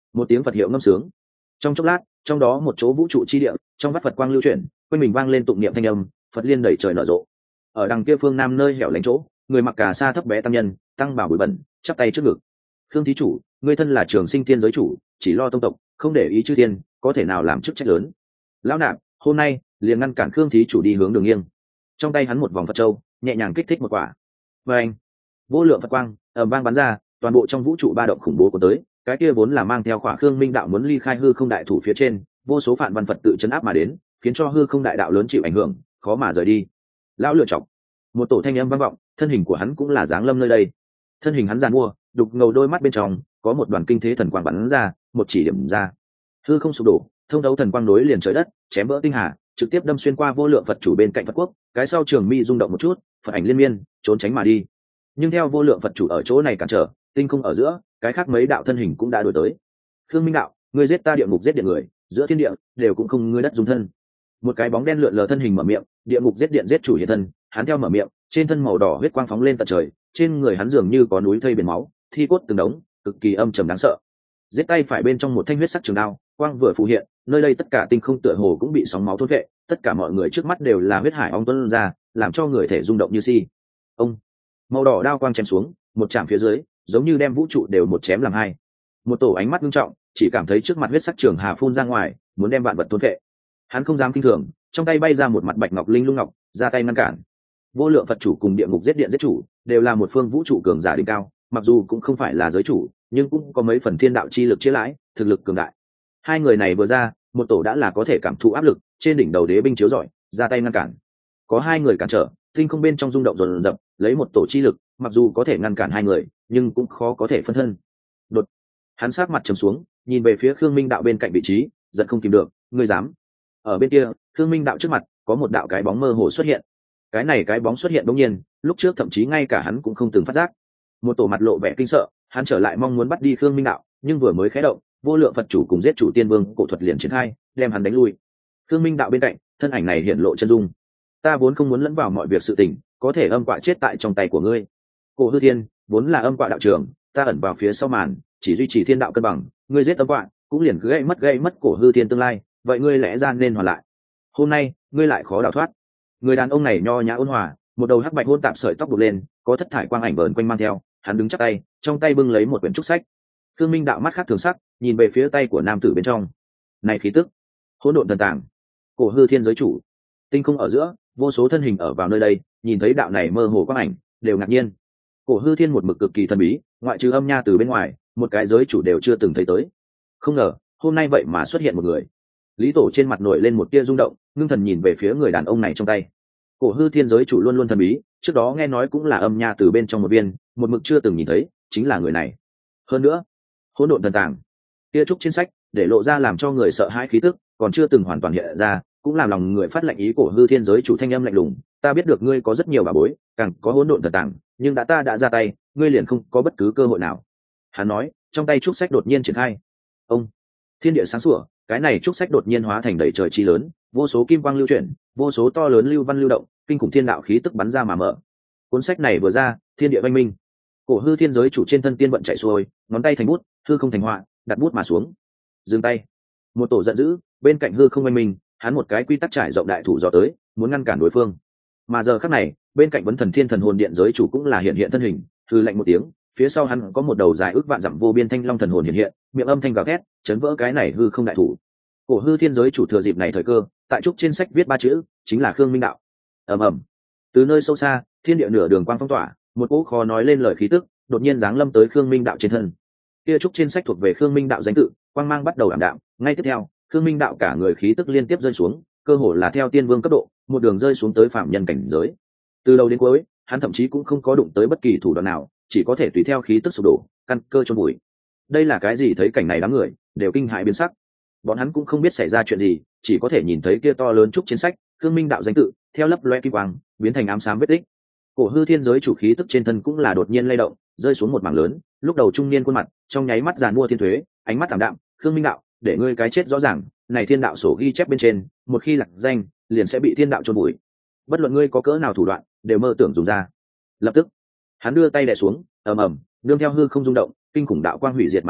Speaker 1: Một tiếng Phật hiệu ngâm sướng. Trong chốc lát, trong đó một chỗ vũ trụ chi địa, trong vắt Phật quang lưu chuyển, quanh mình vang lên tụng niệm thanh âm, Phật liên đẩy trời nở rộ. Ở đằng kia phương nam nơi hẻo lánh chỗ, người mặc cà sa thấp bé tăng nhân, tăng bảo bụi bẩn, chắp tay trước ngực. Khương thí chủ, ngươi thân là trường sinh thiên giới chủ, chỉ lo tông tộc, không để ý chư thiên, có thể nào làm chức trách lớn. Lão nạp, hôm nay liền ngăn cản Khương thí chủ đi hướng đường nghiêng. Trong tay hắn một vòng Phật châu, nhẹ nhàng kích thích một quả. Và anh, vô lượng Phật quang ầm vang bắn ra, toàn bộ trong vũ trụ ba động khủng bố của tới, cái kia vốn là mang theo khỏa Khương Minh đạo muốn ly khai hư không đại thủ phía trên, vô số phản văn Phật tự chấn áp mà đến, khiến cho hư không đại đạo lớn chịu ảnh hưởng, khó mà rời đi. Lão lựa chọc, một tổ thanh âm vang vọng, thân hình của hắn cũng là dáng lâm nơi đây. Thân hình hắn giàn mua, đục ngầu đôi mắt bên trong có một đoàn kinh thế thần quang bắn ra, một chỉ điểm ra, hư không sụp đổ, thông đấu thần quang nối liền trời đất, chém vỡ tinh hà, trực tiếp đâm xuyên qua vô lượng Phật chủ bên cạnh Phật quốc, cái sau trường mi rung động một chút, Phật ảnh liên miên, trốn tránh mà đi. Nhưng theo vô lượng Phật chủ ở chỗ này cản trở, tinh không ở giữa, cái khác mấy đạo thân hình cũng đã đuổi tới. Khương Minh đạo, ngươi giết ta địa ngục giết điện người, giữa thiên địa đều cũng không ngươi đất dung thân. Một cái bóng đen lượn lờ thân hình mở miệng, địa ngục giết điện giết chủ hiện thân, hắn theo mở miệng, trên thân màu đỏ huyết quang phóng lên tận trời, trên người hắn dường như có núi thây biển máu, thi cốt từng đống, cực kỳ âm trầm đáng sợ. Giết tay phải bên trong một thanh huyết sắc trường đao, quang vừa phù hiện, nơi đây tất cả tinh không tựa hồ cũng bị sóng máu thôn vệ, tất cả mọi người trước mắt đều là huyết hải ong tuôn ra, làm cho người thể rung động như si. Ông, màu đỏ đao quang chém xuống, một chạm phía dưới, giống như đem vũ trụ đều một chém làm hai. Một tổ ánh mắt nghiêm trọng, chỉ cảm thấy trước mặt huyết sắc trường hà phun ra ngoài, muốn đem vạn vật thôn vệ. Hắn không dám kinh thường, trong tay bay ra một mặt bạch ngọc linh lung ngọc, ra tay ngăn cản. Vô lượng Phật chủ cùng địa ngục giết điện giết chủ, đều là một phương vũ trụ cường giả đỉnh cao, mặc dù cũng không phải là giới chủ, nhưng cũng có mấy phần thiên đạo chi lực chia lãi, thực lực cường đại. Hai người này vừa ra, một tổ đã là có thể cảm thụ áp lực, trên đỉnh đầu đế binh chiếu rọi, ra tay ngăn cản. Có hai người cản trở, tinh không bên trong rung động dồn dập, lấy một tổ chi lực, mặc dù có thể ngăn cản hai người, nhưng cũng khó có thể phân thân. Đột, hắn sát mặt trầm xuống, nhìn về phía Khương Minh đạo bên cạnh vị trí, giận không kìm được, ngươi dám? Ở bên kia, Khương Minh đạo trước mặt, có một đạo cái bóng mơ hồ xuất hiện. Cái này cái bóng xuất hiện đột nhiên, lúc trước thậm chí ngay cả hắn cũng không từng phát giác. Một tổ mặt lộ vẻ kinh sợ, hắn trở lại mong muốn bắt đi Khương Minh đạo, nhưng vừa mới khé động, vô lượng Phật chủ cùng giết chủ tiên vương cổ thuật liền triển khai, đem hắn đánh lui. Khương Minh đạo bên cạnh, thân ảnh này hiện lộ chân dung. Ta vốn không muốn lẫn vào mọi việc sự tình, có thể âm quạ chết tại trong tay của ngươi. Cổ Hư Thiên vốn là âm quạ đạo trưởng, ta ẩn vào phía sau màn, chỉ duy trì thiên đạo cân bằng, ngươi giết âm quạ, cũng liền gây mất Cổ Hư Thiên tương lai, vậy ngươi lẽ ra nên hoàn lại. Hôm nay, ngươi lại khó đào thoát. Người đàn ông này nho nhã ôn hòa, một đầu hắc bạch hôn tạp sợi tóc buộc lên, có thất thải quang ảnh vờn quanh mang theo, hắn đứng chắp tay, trong tay bưng lấy một quyển trúc sách. Khương Minh đạo mắt khác thường sắc, nhìn về phía tay của nam tử bên trong. Này khí tức, hỗn độn thần tàng, Cổ Hư Thiên giới chủ. Tinh không ở giữa, vô số thân hình ở vào nơi đây, nhìn thấy đạo này mơ hồ quang ảnh, đều ngạc nhiên. Cổ Hư Thiên một mực cực kỳ thần bí, ngoại trừ âm nha từ bên ngoài, một cái giới chủ đều chưa từng thấy tới. Không ngờ, hôm nay vậy mà xuất hiện một người. Lý Tổ trên mặt nổi lên một tia rung động, ngưng thần nhìn về phía người đàn ông này trong tay. Cổ Hư Thiên giới chủ luôn luôn thần bí, trước đó nghe nói cũng là âm nha từ bên trong một viên, một mực chưa từng nhìn thấy, chính là người này. Hơn nữa, hỗn độn thần tàng, kia trúc trên sách, để lộ ra làm cho người sợ hãi khí tức, còn chưa từng hoàn toàn hiện ra, cũng làm lòng người phát lệnh ý. Cổ Hư Thiên giới chủ thanh âm lạnh lùng, ta biết được ngươi có rất nhiều bảo bối, càng có hỗn độn thần tàng, nhưng ta đã ra tay, ngươi liền không có bất cứ cơ hội nào. Hắn nói, trong tay trúc sách đột nhiên triển khai. Ông, thiên địa sáng sủa, cái này trúc sách đột nhiên hóa thành đầy trời chi lớn, vô số kim quang lưu chuyển, vô số to lớn lưu văn lưu động, kinh khủng thiên đạo khí tức bắn ra mà mở. Cuốn sách này vừa ra, thiên địa vang minh. Cổ Hư Thiên giới chủ trên thân tiên vận chạy xuôi, ngón tay thành bút, hư không thành họa, đặt bút mà xuống. Dừng tay. Một tổ giận dữ, bên cạnh hư không vang minh, hắn một cái quy tắc trải rộng đại thủ dò tới, muốn ngăn cản đối phương. Mà giờ khắc này, bên cạnh Vấn Thần Thiên Thần Hồn Điện giới chủ cũng là hiện thân hình, hư lạnh một tiếng, phía sau hắn có một đầu dài ước vạn dặm vô biên thanh long thần hồn hiện, miệng âm thanh gào thét, chấn vỡ cái này hư không đại thủ. Cổ Hư Thiên giới chủ thừa dịp này thời cơ, tại trúc trên sách viết ba chữ, chính là Khương Minh đạo. Ầm ầm. Từ nơi sâu xa, thiên địa nửa đường quang phong tỏa, một cỗ khó nói lên lời khí tức, đột nhiên giáng lâm tới Khương Minh đạo trên thân. Kia trúc trên sách thuộc về Khương Minh đạo danh tự, quang mang bắt đầu ảm đạm, ngay tiếp theo, Khương Minh đạo cả người khí tức liên tiếp rơi xuống, cơ hồ là theo tiên vương cấp độ, một đường rơi xuống tới phạm nhân cảnh giới. Từ đầu đến cuối, hắn thậm chí cũng không có đụng tới bất kỳ thủ đoạn nào, chỉ có thể tùy theo khí tức sụp đổ, căn cơ chôn bụi. Đây là cái gì? Thấy cảnh này đám người đều kinh hãi biến sắc. Bọn hắn cũng không biết xảy ra chuyện gì, chỉ có thể nhìn thấy kia to lớn trúc trên sách, Khương Minh đạo danh tự, theo lấp loe kim quang, biến thành ám xám vết tích. Cổ Hư Thiên giới chủ khí tức trên thân cũng là đột nhiên lay động, rơi xuống một mảng lớn, lúc đầu trung niên khuôn mặt, trong nháy mắt giàn mua thiên thuế, ánh mắt ảm đạm, Khương Minh đạo, để ngươi cái chết rõ ràng, này thiên đạo sổ ghi chép bên trên, một khi lạc danh, liền sẽ bị thiên đạo chôn bụi. Bất luận ngươi có cỡ nào thủ đoạn, đều mơ tưởng dùng ra. Lập tức, hắn đưa tay đè xuống, ầm ầm, nương theo hư không rung động, kinh khủng đạo quang hủy diệt mà đến,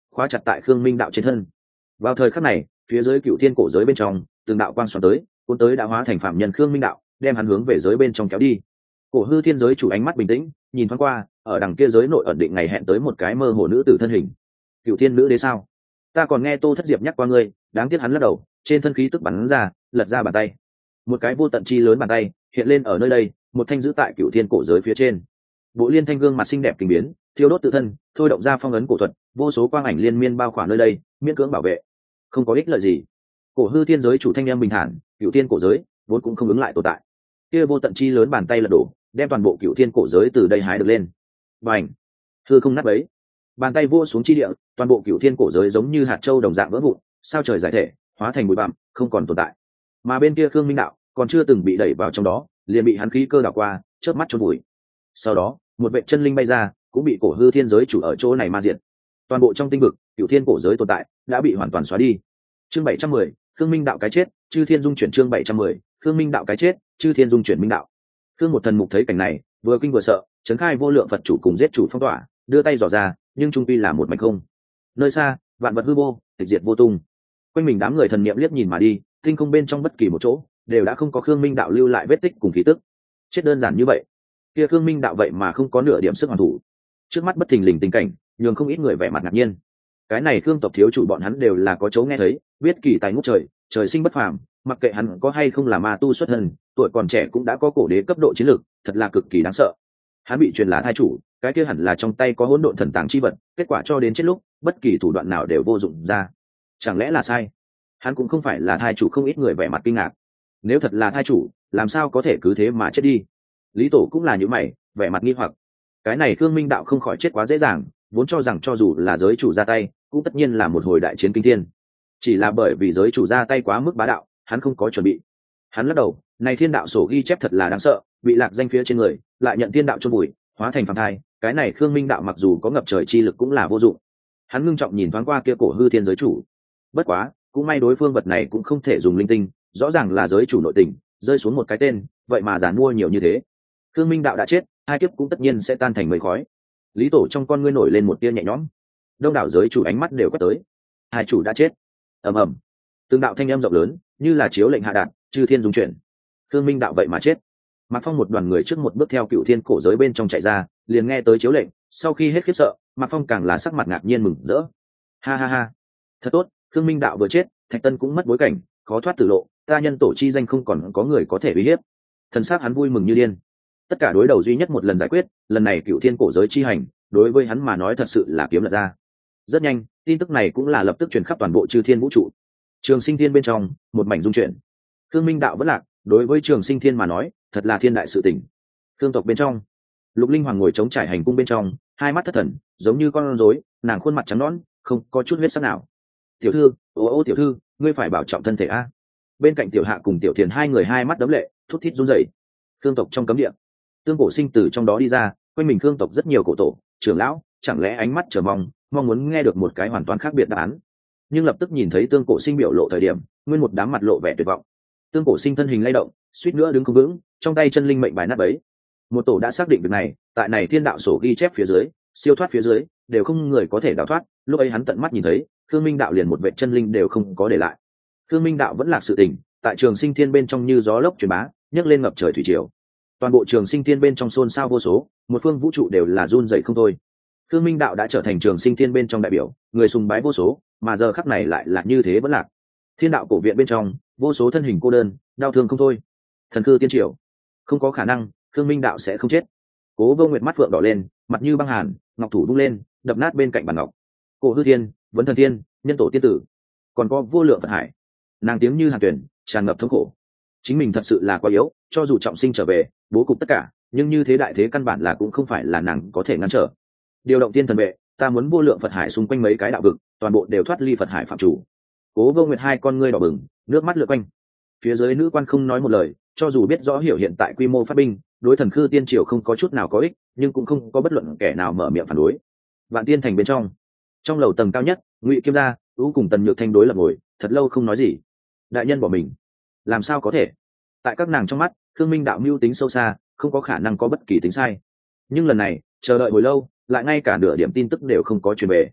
Speaker 1: khóa chặt tại khương minh đạo trên thân. Vào thời khắc này, phía dưới cựu thiên cổ giới bên trong từng đạo quang xoắn tới, cuốn tới đã hóa thành phạm nhân khương minh đạo, đem hắn hướng về giới bên trong kéo đi. Cổ hư thiên giới chủ ánh mắt bình tĩnh, nhìn thoáng qua, ở đằng kia giới nội ẩn định ngày hẹn tới một cái mơ hồ nữ tử thân hình. Cựu thiên nữ đế sao? Ta còn nghe Tô Thất Diệp nhắc qua ngươi, đáng tiếc hắn lắc đầu, trên thân khí tức bắn ra, lật ra bàn tay. Một cái vô tận chi lớn bàn tay hiện lên ở nơi đây, một thanh giữ tại cựu thiên cổ giới phía trên. Bộ Liên Thanh gương mặt xinh đẹp kinh biến, thiêu đốt tự thân, thôi động ra phong ấn cổ thuật, vô số quang ảnh liên miên bao khỏa nơi đây, miễn cưỡng bảo vệ. Không có ích lợi gì. Cổ hư thiên giới chủ thanh em bình thản, cựu thiên cổ giới vốn cũng không ứng lại tồn tại. Kia vô tận chi lớn bàn tay lật đổ, đem toàn bộ cựu thiên cổ giới từ đây hái được lên. Bành! Hư không nát bấy. Bàn tay vua xuống chi địa, toàn bộ cựu thiên cổ giới giống như hạt châu đồng dạng vỡ vụn, sao trời giải thể, hóa thành bụi bặm, không còn tồn tại. Mà bên kia Khương Minh đạo còn chưa từng bị đẩy vào trong đó, liền bị hắn khí cơ đảo qua, chớp mắt chôn vùi. Sau đó, một vệ chân linh bay ra, cũng bị cổ hư thiên giới chủ ở chỗ này ma diệt. Toàn bộ trong tinh vực, cựu thiên cổ giới tồn tại đã bị hoàn toàn xóa đi. Chương 710, Khương Minh đạo cái chết, chư thiên dung chuyển. Chương 710, Khương Minh đạo cái chết, chư thiên dung chuyển minh đạo. Khương một thần mục thấy cảnh này, vừa kinh vừa sợ, trấn khai vô lượng Phật chủ cùng giết chủ phong tỏa, đưa tay dò ra, nhưng trung quy là một mảnh không. Nơi xa, vạn vật hư vô, tịch diệt vô tung. Quanh mình đám người thần niệm liếc nhìn mà đi, tinh không bên trong bất kỳ một chỗ đều đã không có Khương Minh đạo lưu lại vết tích cùng khí tức. Chết đơn giản như vậy. Kia Khương Minh đạo vậy mà không có nửa điểm sức hoàn thủ. Trước mắt bất thình lình tình cảnh, nhường không ít người vẻ mặt ngạc nhiên. Cái này Khương tộc thiếu chủ bọn hắn đều là có chỗ nghe thấy, biết kỳ tài ngút trời, trời sinh bất phàm, mặc kệ hắn có hay không là ma tu xuất thân, tuổi còn trẻ cũng đã có cổ đế cấp độ chiến lược, thật là cực kỳ đáng sợ. Hắn bị truyền là thai chủ, cái kia hẳn là trong tay có hỗn độn thần tàng chi vật, kết quả cho đến chết lúc, bất kỳ thủ đoạn nào đều vô dụng ra. Chẳng lẽ là sai? Hắn cũng không phải là thai chủ, không ít người vẻ mặt kinh ngạc. Nếu thật là thai chủ, làm sao có thể cứ thế mà chết đi? Lý Tổ cũng là như mày, vẻ mặt nghi hoặc. Cái này Khương Minh đạo không khỏi chết quá dễ dàng, vốn cho rằng cho dù là giới chủ ra tay, cũng tất nhiên là một hồi đại chiến kinh thiên. Chỉ là bởi vì giới chủ ra tay quá mức bá đạo, hắn không có chuẩn bị. Hắn lắc đầu, này thiên đạo sổ ghi chép thật là đáng sợ, bị lạc danh phía trên người, lại nhận thiên đạo chôn bụi, hóa thành phàm thai, cái này Khương Minh đạo mặc dù có ngập trời chi lực cũng là vô dụng. Hắn ngưng trọng nhìn thoáng qua kia cổ hư thiên giới chủ. Bất quá, cũng may đối phương vật này cũng không thể dùng linh tinh, rõ ràng là giới chủ nội tình, rơi xuống một cái tên, vậy mà giàn mua nhiều như thế. Khương Minh đạo đã chết, hai kiếp cũng tất nhiên sẽ tan thành mây khói. Lý Tổ trong con ngươi nổi lên một tia nhẹ nhõm. Đông đảo giới chủ ánh mắt đều quét tới. Hai chủ đã chết. Ầm ầm. Từng đạo thanh âm rộng lớn, như là chiếu lệnh hạ đạt, chư thiên dung chuyển. Khương Minh đạo vậy mà chết. Mạc Phong một đoàn người trước một bước theo cựu thiên cổ giới bên trong chạy ra, liền nghe tới chiếu lệnh, sau khi hết khiếp sợ, Mạc Phong càng là sắc mặt ngạc nhiên mừng rỡ. Ha ha ha, thật tốt, Khương Minh đạo vừa chết, Thạch Tân cũng mất bối cảnh, khó thoát tử lộ, ta nhân tổ chi danh không còn có người có thể uy hiếp. Thần sắc hắn vui mừng như điên. Tất cả đối đầu duy nhất một lần giải quyết, lần này cựu thiên cổ giới chi hành, đối với hắn mà nói thật sự là kiếm lật ra. Rất nhanh, tin tức này cũng là lập tức truyền khắp toàn bộ chư thiên vũ trụ. Trường Sinh Thiên bên trong, một mảnh dung chuyển. Khương Minh đạo vẫn lạc, đối với Trường Sinh Thiên mà nói, thật là thiên đại sự tình. Khương tộc bên trong, Lục Linh Hoàng ngồi chống trải hành cung bên trong, hai mắt thất thần, giống như con rối, nàng khuôn mặt trắng nõn, không có chút huyết sắc nào. Tiểu thư, ô tiểu thư, ngươi phải bảo trọng thân thể a. Bên cạnh Tiểu Hạ cùng Tiểu Thiền hai người hai mắt đấm lệ, thút thít run rẩy. Khương tộc trong cấm địa, Tương Cổ Sinh từ trong đó đi ra, quanh mình Khương tộc rất nhiều cổ tổ, trưởng lão, chẳng lẽ ánh mắt chờ mong muốn nghe được một cái hoàn toàn khác biệt đáp án. Nhưng lập tức nhìn thấy Tương Cổ Sinh biểu lộ thời điểm, nguyên một đám mặt lộ vẻ tuyệt vọng. Tương Cổ Sinh thân hình lay động, suýt nữa đứng không vững, trong tay chân linh mệnh bài nát bấy. Một tổ đã xác định việc này, tại này thiên đạo sổ ghi chép phía dưới, siêu thoát phía dưới, đều không người có thể đào thoát. Lúc ấy hắn tận mắt nhìn thấy, Khương Minh đạo liền một vệ chân linh đều không có để lại. Khương Minh đạo vẫn là sự tình, tại Trường Sinh Thiên bên trong như gió lốc truyền bá, nhấc lên ngập trời thủy triều. Toàn bộ Trường Sinh Thiên bên trong xôn xao vô số, một phương vũ trụ đều là run rẩy không thôi. Khương Minh đạo đã trở thành Trường Sinh Thiên bên trong đại biểu, người sùng bái vô số, mà giờ khắc này lại là như thế vẫn lạc. Thiên đạo cổ viện bên trong, vô số thân hình cô đơn, đau thương không thôi. Thần cư tiên triều, không có khả năng, Khương Minh đạo sẽ không chết. Cố Vô Nguyệt mắt phượng đỏ lên, mặt như băng hàn, ngọc thủ vung lên, đập nát bên cạnh bàn ngọc. Cổ Hư Thiên, Vấn Thần Thiên, Nhân Tổ Tiên Tử, còn có vô lượng Phật Hải. Nàng tiếng như hàn tuyển, tràn ngập thống khổ. Chính mình thật sự là quá yếu, cho dù trọng sinh trở về, bố cục tất cả, nhưng như thế đại thế căn bản là cũng không phải là nàng có thể ngăn trở. Điều động tiên thần vệ, ta muốn vô lượng Phật Hải xung quanh mấy cái đạo vực, toàn bộ đều thoát ly Phật Hải phạm chủ. Cố Vô Nguyệt hai con ngươi đỏ bừng, nước mắt lượn quanh. Phía dưới nữ quan không nói một lời, cho dù biết rõ hiểu hiện tại quy mô phát binh, đối Thần Khư Tiên Triều không có chút nào có ích, nhưng cũng không có bất luận kẻ nào mở miệng phản đối. Vạn Tiên Thành bên trong lầu tầng cao nhất, Ngụy Kiêm gia, Ú cùng Tần Nhược Thanh đối lập ngồi, thật lâu không nói gì. Đại nhân bỏ mình, làm sao có thể? Tại các nàng trong mắt, Khương Minh đạo mưu tính sâu xa, không có khả năng có bất kỳ tính sai. Nhưng lần này, chờ đợi hồi lâu, lại ngay cả nửa điểm tin tức đều không có truyền về.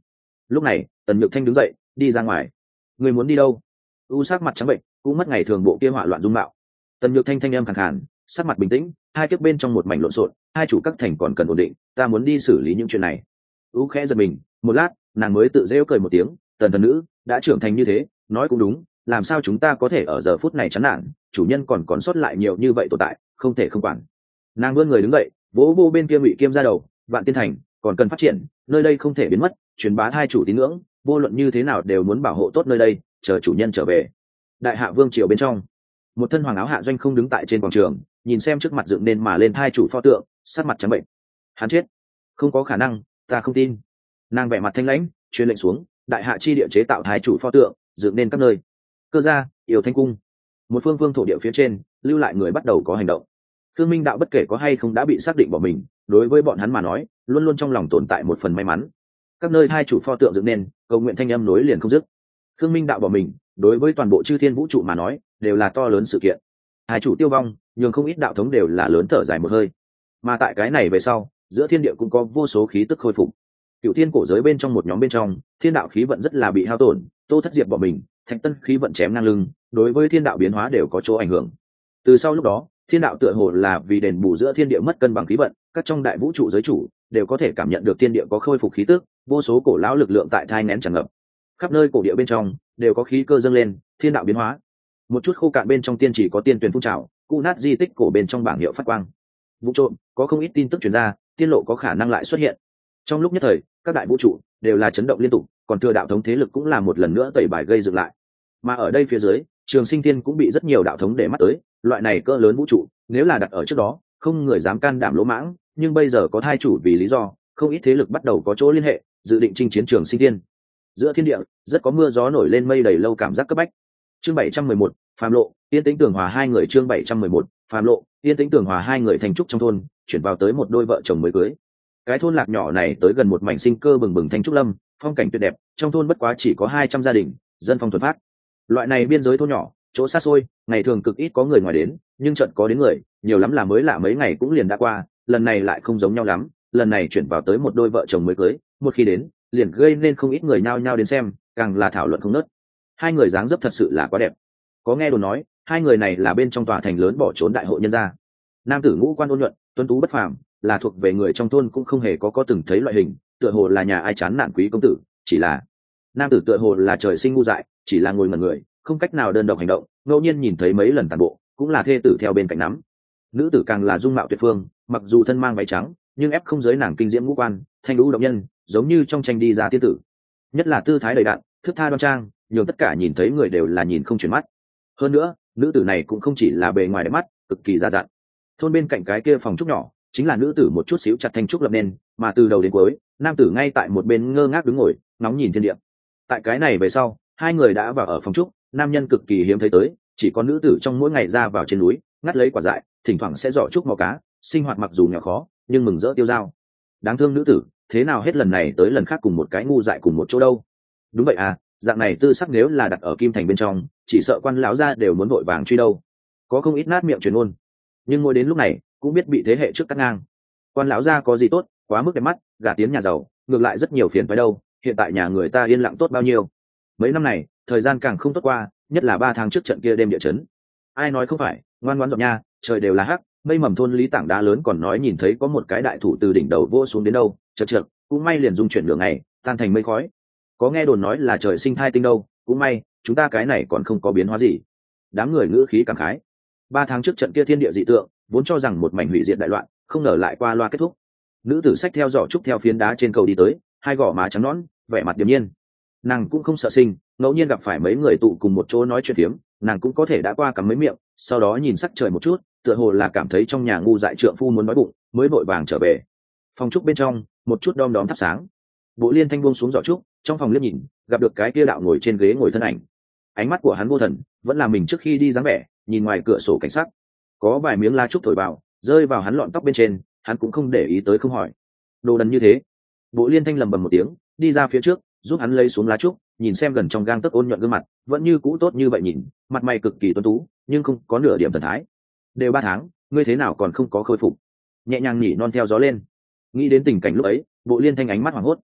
Speaker 1: Lúc này Tần Nhược Thanh đứng dậy đi ra ngoài. Người muốn đi đâu? U sắc mặt trắng bệnh, cũng mất ngày thường bộ kia hỏa loạn dung mạo. Tần Nhược Thanh thanh âm khàn khàn, sắc mặt bình tĩnh, hai kiếp bên trong một mảnh lộn xộn, hai chủ các thành còn cần ổn định, ta muốn đi xử lý những chuyện này. U khẽ giật mình, một lát nàng mới tự rêu cười một tiếng, Tần thần nữ đã trưởng thành như thế, nói cũng đúng, làm sao chúng ta có thể ở giờ phút này chán nản, chủ nhân còn sót lại nhiều như vậy tồn tại, không thể không quản. Nàng vươn người đứng dậy, vỗ vô bên kia Ngụy Kiêm ra đầu, Vạn Tiên Thành còn cần phát triển, nơi đây không thể biến mất, truyền bá hai chủ tín ngưỡng, vô luận như thế nào đều muốn bảo hộ tốt nơi đây, chờ chủ nhân trở về. Đại hạ vương triều bên trong, một thân hoàng áo hạ doanh không đứng tại trên quảng trường, nhìn xem trước mặt dựng nên mà lên thai chủ pho tượng, sát mặt trắng bệnh. Hắn chết? Không có khả năng, ta không tin. Nàng vẻ mặt thanh lãnh, truyền lệnh xuống, đại hạ chi địa chế tạo thai chủ pho tượng, dựng nên các nơi. Cơ gia, Yêu Thanh cung, một phương vương thổ địa phía trên, lưu lại người bắt đầu có hành động. Thương Minh đạo bất kể có hay không đã bị xác định bỏ mình, đối với bọn hắn mà nói, luôn luôn trong lòng tồn tại một phần may mắn. Các nơi hai chủ pho tượng dựng nên, cầu nguyện thanh âm nối liền không dứt. Thương Minh đạo bỏ mình, đối với toàn bộ chư thiên vũ trụ mà nói, đều là to lớn sự kiện. Hai chủ tiêu vong, nhường không ít đạo thống đều là lớn thở dài một hơi. Mà tại cái này về sau, giữa thiên địa cũng có vô số khí tức khôi phục. Cựu thiên cổ giới bên trong một nhóm bên trong, thiên đạo khí vận rất là bị hao tổn, Tô Thất Diệp bỏ mình, Thạch Tân khí vận chém ngang lưng, đối với thiên đạo biến hóa đều có chỗ ảnh hưởng. Từ sau lúc đó, thiên đạo tựa hồ là vì đền bù giữa thiên địa mất cân bằng khí vận, các trong đại vũ trụ giới chủ đều có thể cảm nhận được thiên địa có khôi phục khí tức, vô số cổ lão lực lượng tại thai nén tràn ngập. Khắp nơi cổ địa bên trong đều có khí cơ dâng lên, thiên đạo biến hóa. Một chút khô cạn bên trong tiên chỉ có tiên tuyển phun trào, cụ nát di tích cổ bên trong bảng hiệu phát quang. Vũ trộm, có không ít tin tức truyền ra, tiên lộ có khả năng lại xuất hiện. Trong lúc nhất thời, các đại vũ trụ đều là chấn động liên tục, còn thừa đạo thống thế lực cũng là một lần nữa tẩy bài gây dựng lại. Mà ở đây phía dưới, Trường Sinh Thiên cũng bị rất nhiều đạo thống để mắt tới, loại này cỡ lớn vũ trụ, nếu là đặt ở trước đó, không người dám can đảm lỗ mãng, nhưng bây giờ có thai chủ vì lý do, không ít thế lực bắt đầu có chỗ liên hệ, dự định chinh chiến Trường Sinh Thiên. Giữa thiên địa, rất có mưa gió nổi lên mây đầy lâu cảm giác cấp bách. Chương 711, Phàm Lộ, Yên Tĩnh Tường Hòa hai người chương 711, Phàm Lộ, Yên Tĩnh Tường Hòa hai người thành trúc trong thôn, chuyển vào tới một đôi vợ chồng mới cưới. Cái thôn lạc nhỏ này tới gần một mảnh sinh cơ bừng bừng thanh trúc lâm, phong cảnh tuyệt đẹp, trong thôn bất quá chỉ có 200 gia đình, dân phong thuần phát. Loại này biên giới thôn nhỏ, chỗ xa xôi, ngày thường cực ít có người ngoài đến, nhưng chợt có đến người, nhiều lắm là mới lạ mấy ngày cũng liền đã qua, lần này lại không giống nhau lắm, lần này chuyển vào tới một đôi vợ chồng mới cưới, một khi đến, liền gây nên không ít người nhao nhao đến xem, càng là thảo luận không ngớt. Hai người dáng dấp thật sự là quá đẹp. Có nghe đồn nói, hai người này là bên trong tòa thành lớn bỏ trốn đại hội nhân gia. Nam tử ngũ quan ôn nhuận, tuấn tú bất phàm, là thuộc về người trong thôn cũng không hề có từng thấy loại hình, tựa hồ là nhà ai chán nản quý công tử, chỉ là nam tử tựa hồ là trời sinh ngu dại, chỉ là ngồi ngẩn người, không cách nào đơn độc hành động, ngẫu nhiên nhìn thấy mấy lần tàn bộ, cũng là thê tử theo bên cạnh nắm. Nữ tử càng là dung mạo tuyệt phương, mặc dù thân mang váy trắng, nhưng ép không giới nàng kinh diễm ngũ quan, thanh lũ động nhân, giống như trong tranh đi ra tiên tử. Nhất là tư thái đầy đặn, thước tha đoan trang, nhường tất cả nhìn thấy người đều là nhìn không chuyển mắt. Hơn nữa, nữ tử này cũng không chỉ là bề ngoài đẹp mắt, cực kỳ già dặn. Thôn bên cạnh cái kia phòng trúc nhỏ, chính là nữ tử một chút xíu chặt thanh trúc lập nên, mà từ đầu đến cuối, nam tử ngay tại một bên ngơ ngác đứng ngồi, ngóng nhìn thiên địa. Tại cái này về sau, hai người đã vào ở phòng trúc, nam nhân cực kỳ hiếm thấy tới, chỉ có nữ tử trong mỗi ngày ra vào trên núi, ngắt lấy quả dại, thỉnh thoảng sẽ giỏ trúc mò cá, sinh hoạt mặc dù nghèo khó, nhưng mừng rỡ tiêu dao. Đáng thương nữ tử, thế nào hết lần này tới lần khác cùng một cái ngu dại cùng một chỗ đâu. Đúng vậy à, dạng này tư sắc nếu là đặt ở Kim Thành bên trong, chỉ sợ quan lão gia đều muốn vội vàng truy đâu. Có không ít nát miệng truyền ngôn, nhưng ngồi đến lúc này cũng biết bị thế hệ trước cắt ngang. Quan lão gia có gì tốt, quá mức đẹp mắt, gả tiến nhà giàu, ngược lại rất nhiều phiền phải đâu. Hiện tại nhà người ta yên lặng tốt bao nhiêu. Mấy năm này thời gian càng không tốt qua, nhất là 3 tháng trước trận kia đêm địa chấn. Ai nói không phải, ngoan ngoãn dọn nha, trời đều là hắc, mây mầm thôn lý tảng đá lớn còn nói nhìn thấy có một cái đại thủ từ đỉnh đầu vô xuống đến đâu, chật chật, cũng may liền dung chuyển đường này, tan thành mây khói. Có nghe đồn nói là trời sinh thai tinh đâu, cũng may chúng ta cái này còn không có biến hóa gì. Đám người ngữ khí cảm khái. 3 tháng trước trận kia thiên địa dị tượng, vốn cho rằng một mảnh hủy diệt đại loạn, không ngờ lại qua loa kết thúc. Nữ tử xách theo giỏ trúc theo phiến đá trên cầu đi tới, hai gò má trắng nõn, vẻ mặt điềm nhiên. Nàng cũng không sợ sinh, ngẫu nhiên gặp phải mấy người tụ cùng một chỗ nói chuyện phiếm, nàng cũng có thể đã qua cắm mấy miệng, sau đó nhìn sắc trời một chút, tựa hồ là cảm thấy trong nhà ngu dại trượng phu muốn nói bụng, mới vội vàng trở về. Phòng trúc bên trong, một chút đom đóm thắp sáng. Bộ Liên Thanh buông xuống giỏ trúc, trong phòng liếc nhìn, gặp được cái kia đạo ngồi trên ghế ngồi thân ảnh. Ánh mắt của hắn vô thần, vẫn là mình trước khi đi dáng vẻ, nhìn ngoài cửa sổ cảnh sắc, có vài miếng lá trúc thổi vào, rơi vào hắn lọn tóc bên trên, hắn cũng không để ý tới không hỏi. Đồ đần như thế. Bộ Liên Thanh lầm bầm một tiếng, đi ra phía trước, giúp hắn lấy xuống lá trúc, nhìn xem gần trong gang tấc ôn nhuận gương mặt, vẫn như cũ tốt như vậy nhìn, mặt mày cực kỳ tuấn tú, nhưng không có nửa điểm thần thái. Đều 3 tháng, ngươi thế nào còn không có khôi phục? Nhẹ nhàng nhỉ non theo gió lên. Nghĩ đến tình cảnh lúc ấy, Bộ Liên Thanh ánh mắt hoảng hốt.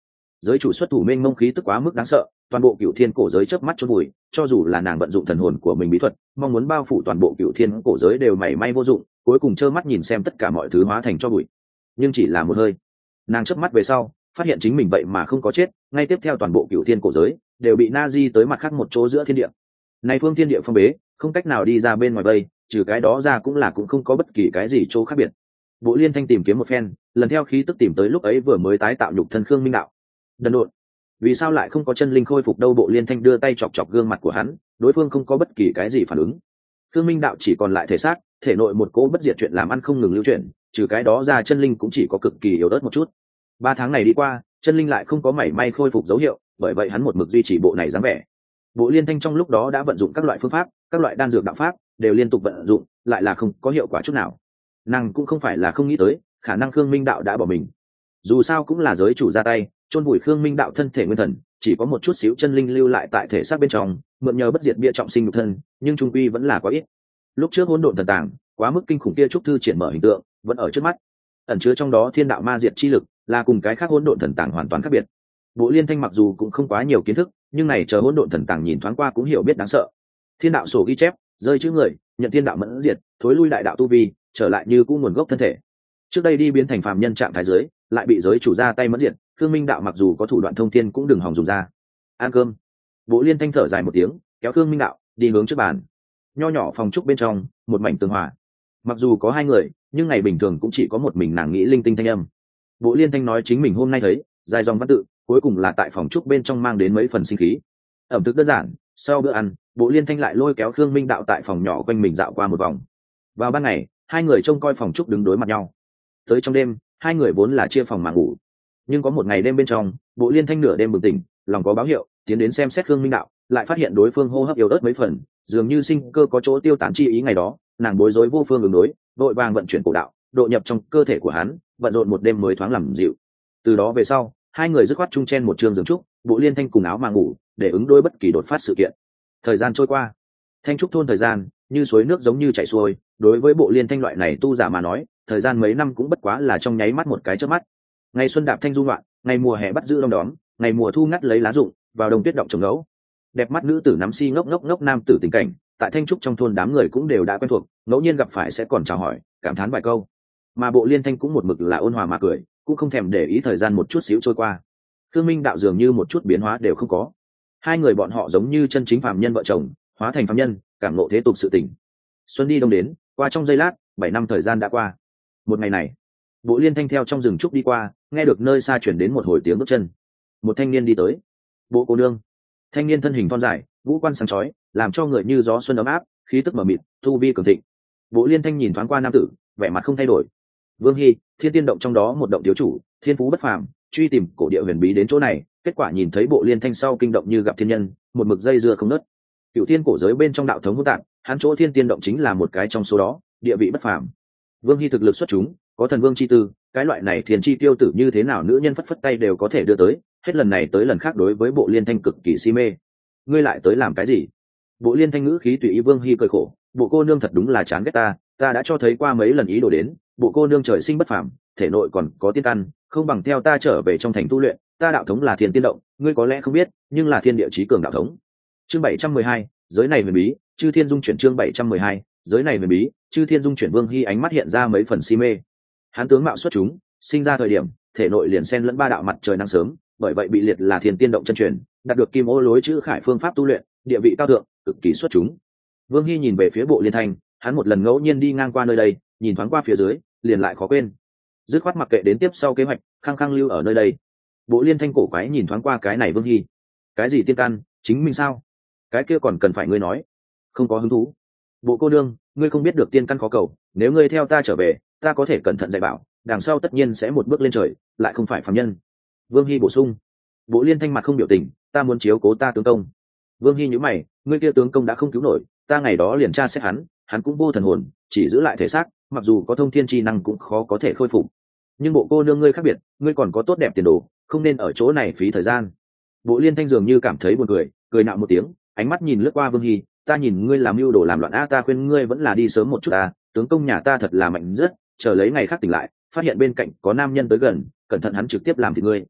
Speaker 1: giới chủ xuất thủ mênh mông khí tức quá mức đáng sợ, toàn bộ cựu thiên cổ giới chớp mắt chôn vùi, cho dù là nàng vận dụng thần hồn của mình bí thuật mong muốn bao phủ toàn bộ cựu thiên cổ giới đều mảy may vô dụng, cuối cùng trơ mắt nhìn xem tất cả mọi thứ hóa thành cho bụi. Nhưng chỉ là một hơi, nàng chớp mắt về sau phát hiện chính mình vậy mà không có chết, ngay tiếp theo toàn bộ cựu thiên cổ giới đều bị na di tới mặt khác một chỗ giữa thiên địa. Này phương thiên địa phong bế, không cách nào đi ra bên ngoài vây, trừ cái đó ra cũng không có bất kỳ cái gì chỗ khác biệt. Bộ Liên Thanh tìm kiếm một phen, lần theo khí tức tìm tới lúc ấy vừa mới tái tạo nhục thân Khương Minh Đạo. Đần độn, vì sao lại không có chân linh khôi phục đâu? Bộ Liên Thanh đưa tay chọc chọc gương mặt của hắn, đối phương không có bất kỳ cái gì phản ứng. Khương Minh Đạo chỉ còn lại thể xác, thể nội một cỗ bất diệt chuyện làm ăn không ngừng lưu chuyển, trừ cái đó ra chân linh cũng chỉ có cực kỳ yếu ớt một chút. 3 tháng này đi qua, chân linh lại không có mảy may khôi phục dấu hiệu, bởi vậy hắn một mực duy trì bộ này dáng vẻ. Bộ Liên Thanh trong lúc đó đã vận dụng các loại phương pháp, các loại đan dược đạo pháp đều liên tục vận dụng, lại là không có hiệu quả chút nào. Nàng cũng không phải là không nghĩ tới khả năng Khương Minh Đạo đã bỏ mình, dù sao cũng là giới chủ ra tay chôn vùi Khương Minh Đạo thân thể nguyên thần, chỉ có một chút xíu chân linh lưu lại tại thể xác bên trong, mượn nhờ bất diệt bia trọng sinh nhục thân, nhưng trung quy vẫn là quá ít. Lúc trước hỗn độn thần tàng quá mức kinh khủng kia trúc thư triển mở hình tượng vẫn ở trước mắt, ẩn chứa trong đó thiên đạo ma diệt chi lực, là cùng cái khác hỗn độn thần tàng hoàn toàn khác biệt. Bộ Liên Thanh mặc dù cũng không quá nhiều kiến thức, nhưng này chờ hỗn độn thần tàng nhìn thoáng qua cũng hiểu biết đáng sợ. Thiên đạo sổ ghi chép, rơi chữ người, nhận thiên đạo mẫn diệt, thối lui đại đạo tu vi, trở lại như cũ nguồn gốc thân thể. Trước đây đi biến thành phàm nhân trạng thái giới, lại bị giới chủ ra tay mẫn diệt, Khương Minh Đạo mặc dù có thủ đoạn thông thiên cũng đừng hòng dùng ra. Ăn cơm. Bộ Liên Thanh thở dài một tiếng, kéo Khương Minh Đạo đi hướng trước bàn. Nho nhỏ phòng trúc bên trong, một mảnh tường hòa. Mặc dù có 2 người, nhưng ngày bình thường cũng chỉ có một mình nàng nghĩ linh tinh thanh âm. Bộ Liên Thanh nói chính mình hôm nay thấy dài dòng văn tự, cuối cùng là tại phòng trúc bên trong mang đến mấy phần sinh khí. Ẩm thực đơn giản, sau bữa ăn, Bộ Liên Thanh lại lôi kéo Khương Minh Đạo tại phòng nhỏ quanh mình dạo qua một vòng. Vào ban ngày, 2 người trông coi phòng trúc đứng đối mặt nhau. Tới trong đêm, 2 người vốn là chia phòng mà ngủ, nhưng có một ngày đêm bên trong, Bộ Liên Thanh nửa đêm bừng tỉnh, lòng có báo hiệu, tiến đến xem xét Khương Minh Đạo, lại phát hiện đối phương hô hấp yếu ớt mấy phần, dường như sinh cơ có chỗ tiêu tán chi ý. Ngày đó, nàng bối rối vô phương ứng đối, vội vàng vận chuyển cổ đạo, độ nhập trong cơ thể của hắn, bận rộn một đêm mới thoáng làm dịu. Từ đó về sau, 2 người dứt khoát chung chen một trường giường trúc, Bộ Liên Thanh cùng áo mà ngủ, để ứng đối bất kỳ đột phát sự kiện. Thời gian trôi qua, Thanh trúc thôn thời gian như suối nước giống như chảy xuôi, đối với Bộ Liên Thanh loại này tu giả mà nói, thời gian mấy năm cũng bất quá là trong nháy mắt một cái chớp mắt. Ngày xuân đạp thanh du loạn, ngày mùa hè bắt giữ đom đóm, ngày mùa thu ngắt lấy lá rụng, vào đông tuyết động trồng ngẫu. Đẹp mắt nữ tử nắm si ngốc ngốc ngốc nam tử tình cảnh, tại Thanh trúc trong thôn đám người cũng đều đã quen thuộc, ngẫu nhiên gặp phải sẽ còn chào hỏi, cảm thán vài câu. Mà Bộ Liên Thanh cũng một mực là ôn hòa mà cười, cũng không thèm để ý thời gian một chút xíu trôi qua. Khương Minh Đạo dường như một chút biến hóa đều không có. 2 người bọn họ giống như chân chính phàm nhân vợ chồng, hóa thành phàm nhân, cảm ngộ thế tục sự tình. Xuân đi đông đến, qua trong giây lát, 7 năm thời gian đã qua. Một ngày này, Bộ Liên Thanh theo trong rừng trúc đi qua, nghe được nơi xa chuyển đến một hồi tiếng bước chân. Một thanh niên đi tới. Bộ cô nương. Thanh niên thân hình thon dài, ngũ quan sáng chói, làm cho người như gió xuân ấm áp, khí tức mờ mịt, tu vi cường thịnh. Bộ Liên Thanh nhìn thoáng qua nam tử, vẻ mặt không thay đổi. Vương Hy, Thiên Tiên động trong đó một động thiếu chủ, thiên phú bất phàm, truy tìm cổ địa huyền bí đến chỗ này, kết quả nhìn thấy Bộ Liên Thanh sau kinh động như gặp thiên nhân, một mực dây dưa không nứt. Cửu thiên cổ giới bên trong đạo thống hỗn tạp, hắn chỗ Thiên Tiên động chính là một cái trong số đó, địa vị bất phàm. Vương Hy thực lực xuất chúng, có thần vương chi tư, cái loại này thiên chi tiêu tử như thế nào nữ nhân phất phất tay đều có thể đưa tới, hết lần này tới lần khác đối với Bộ Liên Thanh cực kỳ si mê. Ngươi lại tới làm cái gì? Bộ Liên Thanh ngữ khí tùy ý. Vương Hy cười khổ, bộ cô nương thật đúng là chán ghét ta đã cho thấy qua mấy lần ý đồ đến, bộ cô nương trời sinh bất phàm, thể nội còn có tiên căn, không bằng theo ta trở về trong thành tu luyện, ta đạo thống là Thiên Tiên động, ngươi có lẽ không biết, nhưng là thiên địa chí cường đạo thống. Chương 712, giới này huyền bí, chư thiên dung chuyển. Chương 712, giới này huyền bí, chư thiên dung chuyển. Vương Hy ánh mắt hiện ra mấy phần si mê. Hắn tướng mạo xuất chúng, sinh ra thời điểm thể nội liền xen lẫn 3 đạo mặt trời nắng sớm, bởi vậy bị liệt là Thiên Tiên động chân truyền, đạt được kim ô lối chữ khải phương pháp tu luyện, địa vị cao thượng, cực kỳ xuất chúng. Vương Hy nhìn về phía Bộ Liên Thanh, hắn một lần ngẫu nhiên đi ngang qua nơi đây, nhìn thoáng qua phía dưới, liền lại khó quên. Dứt khoát mặc kệ đến tiếp sau kế hoạch, khăng khăng lưu ở nơi đây. Bộ Liên Thanh cổ quái nhìn thoáng qua cái này Vương Hy. Cái gì tiên căn, chính mình sao? Cái kia còn cần phải ngươi nói. Không có hứng thú. Bộ cô nương, ngươi không biết được tiên căn khó cầu, nếu ngươi theo ta trở về, ta có thể cẩn thận dạy bảo, đằng sau tất nhiên sẽ một bước lên trời, lại không phải phàm nhân. Vương Hy bổ sung. Bộ Liên Thanh mặt không biểu tình, ta muốn chiếu cố ta tướng công. Vương Hy nhíu mày, ngươi kia tướng công đã không cứu nổi, ta ngày đó liền tra xét hắn cũng vô thần hồn, chỉ giữ lại thể xác, mặc dù có thông thiên chi năng cũng khó có thể khôi phục. Nhưng bộ cô nương ngươi khác biệt, ngươi còn có tốt đẹp tiền đồ, không nên ở chỗ này phí thời gian. Bộ Liên Thanh dường như cảm thấy buồn cười, cười nạo một tiếng, ánh mắt nhìn lướt qua Vương Hy, ta nhìn ngươi làm mưu đồ làm loạn ta khuyên ngươi vẫn là đi sớm một chút tướng công nhà ta thật là mạnh rất, chờ lấy ngày khác tỉnh lại, phát hiện bên cạnh có nam nhân tới gần, cẩn thận hắn trực tiếp làm thịt ngươi.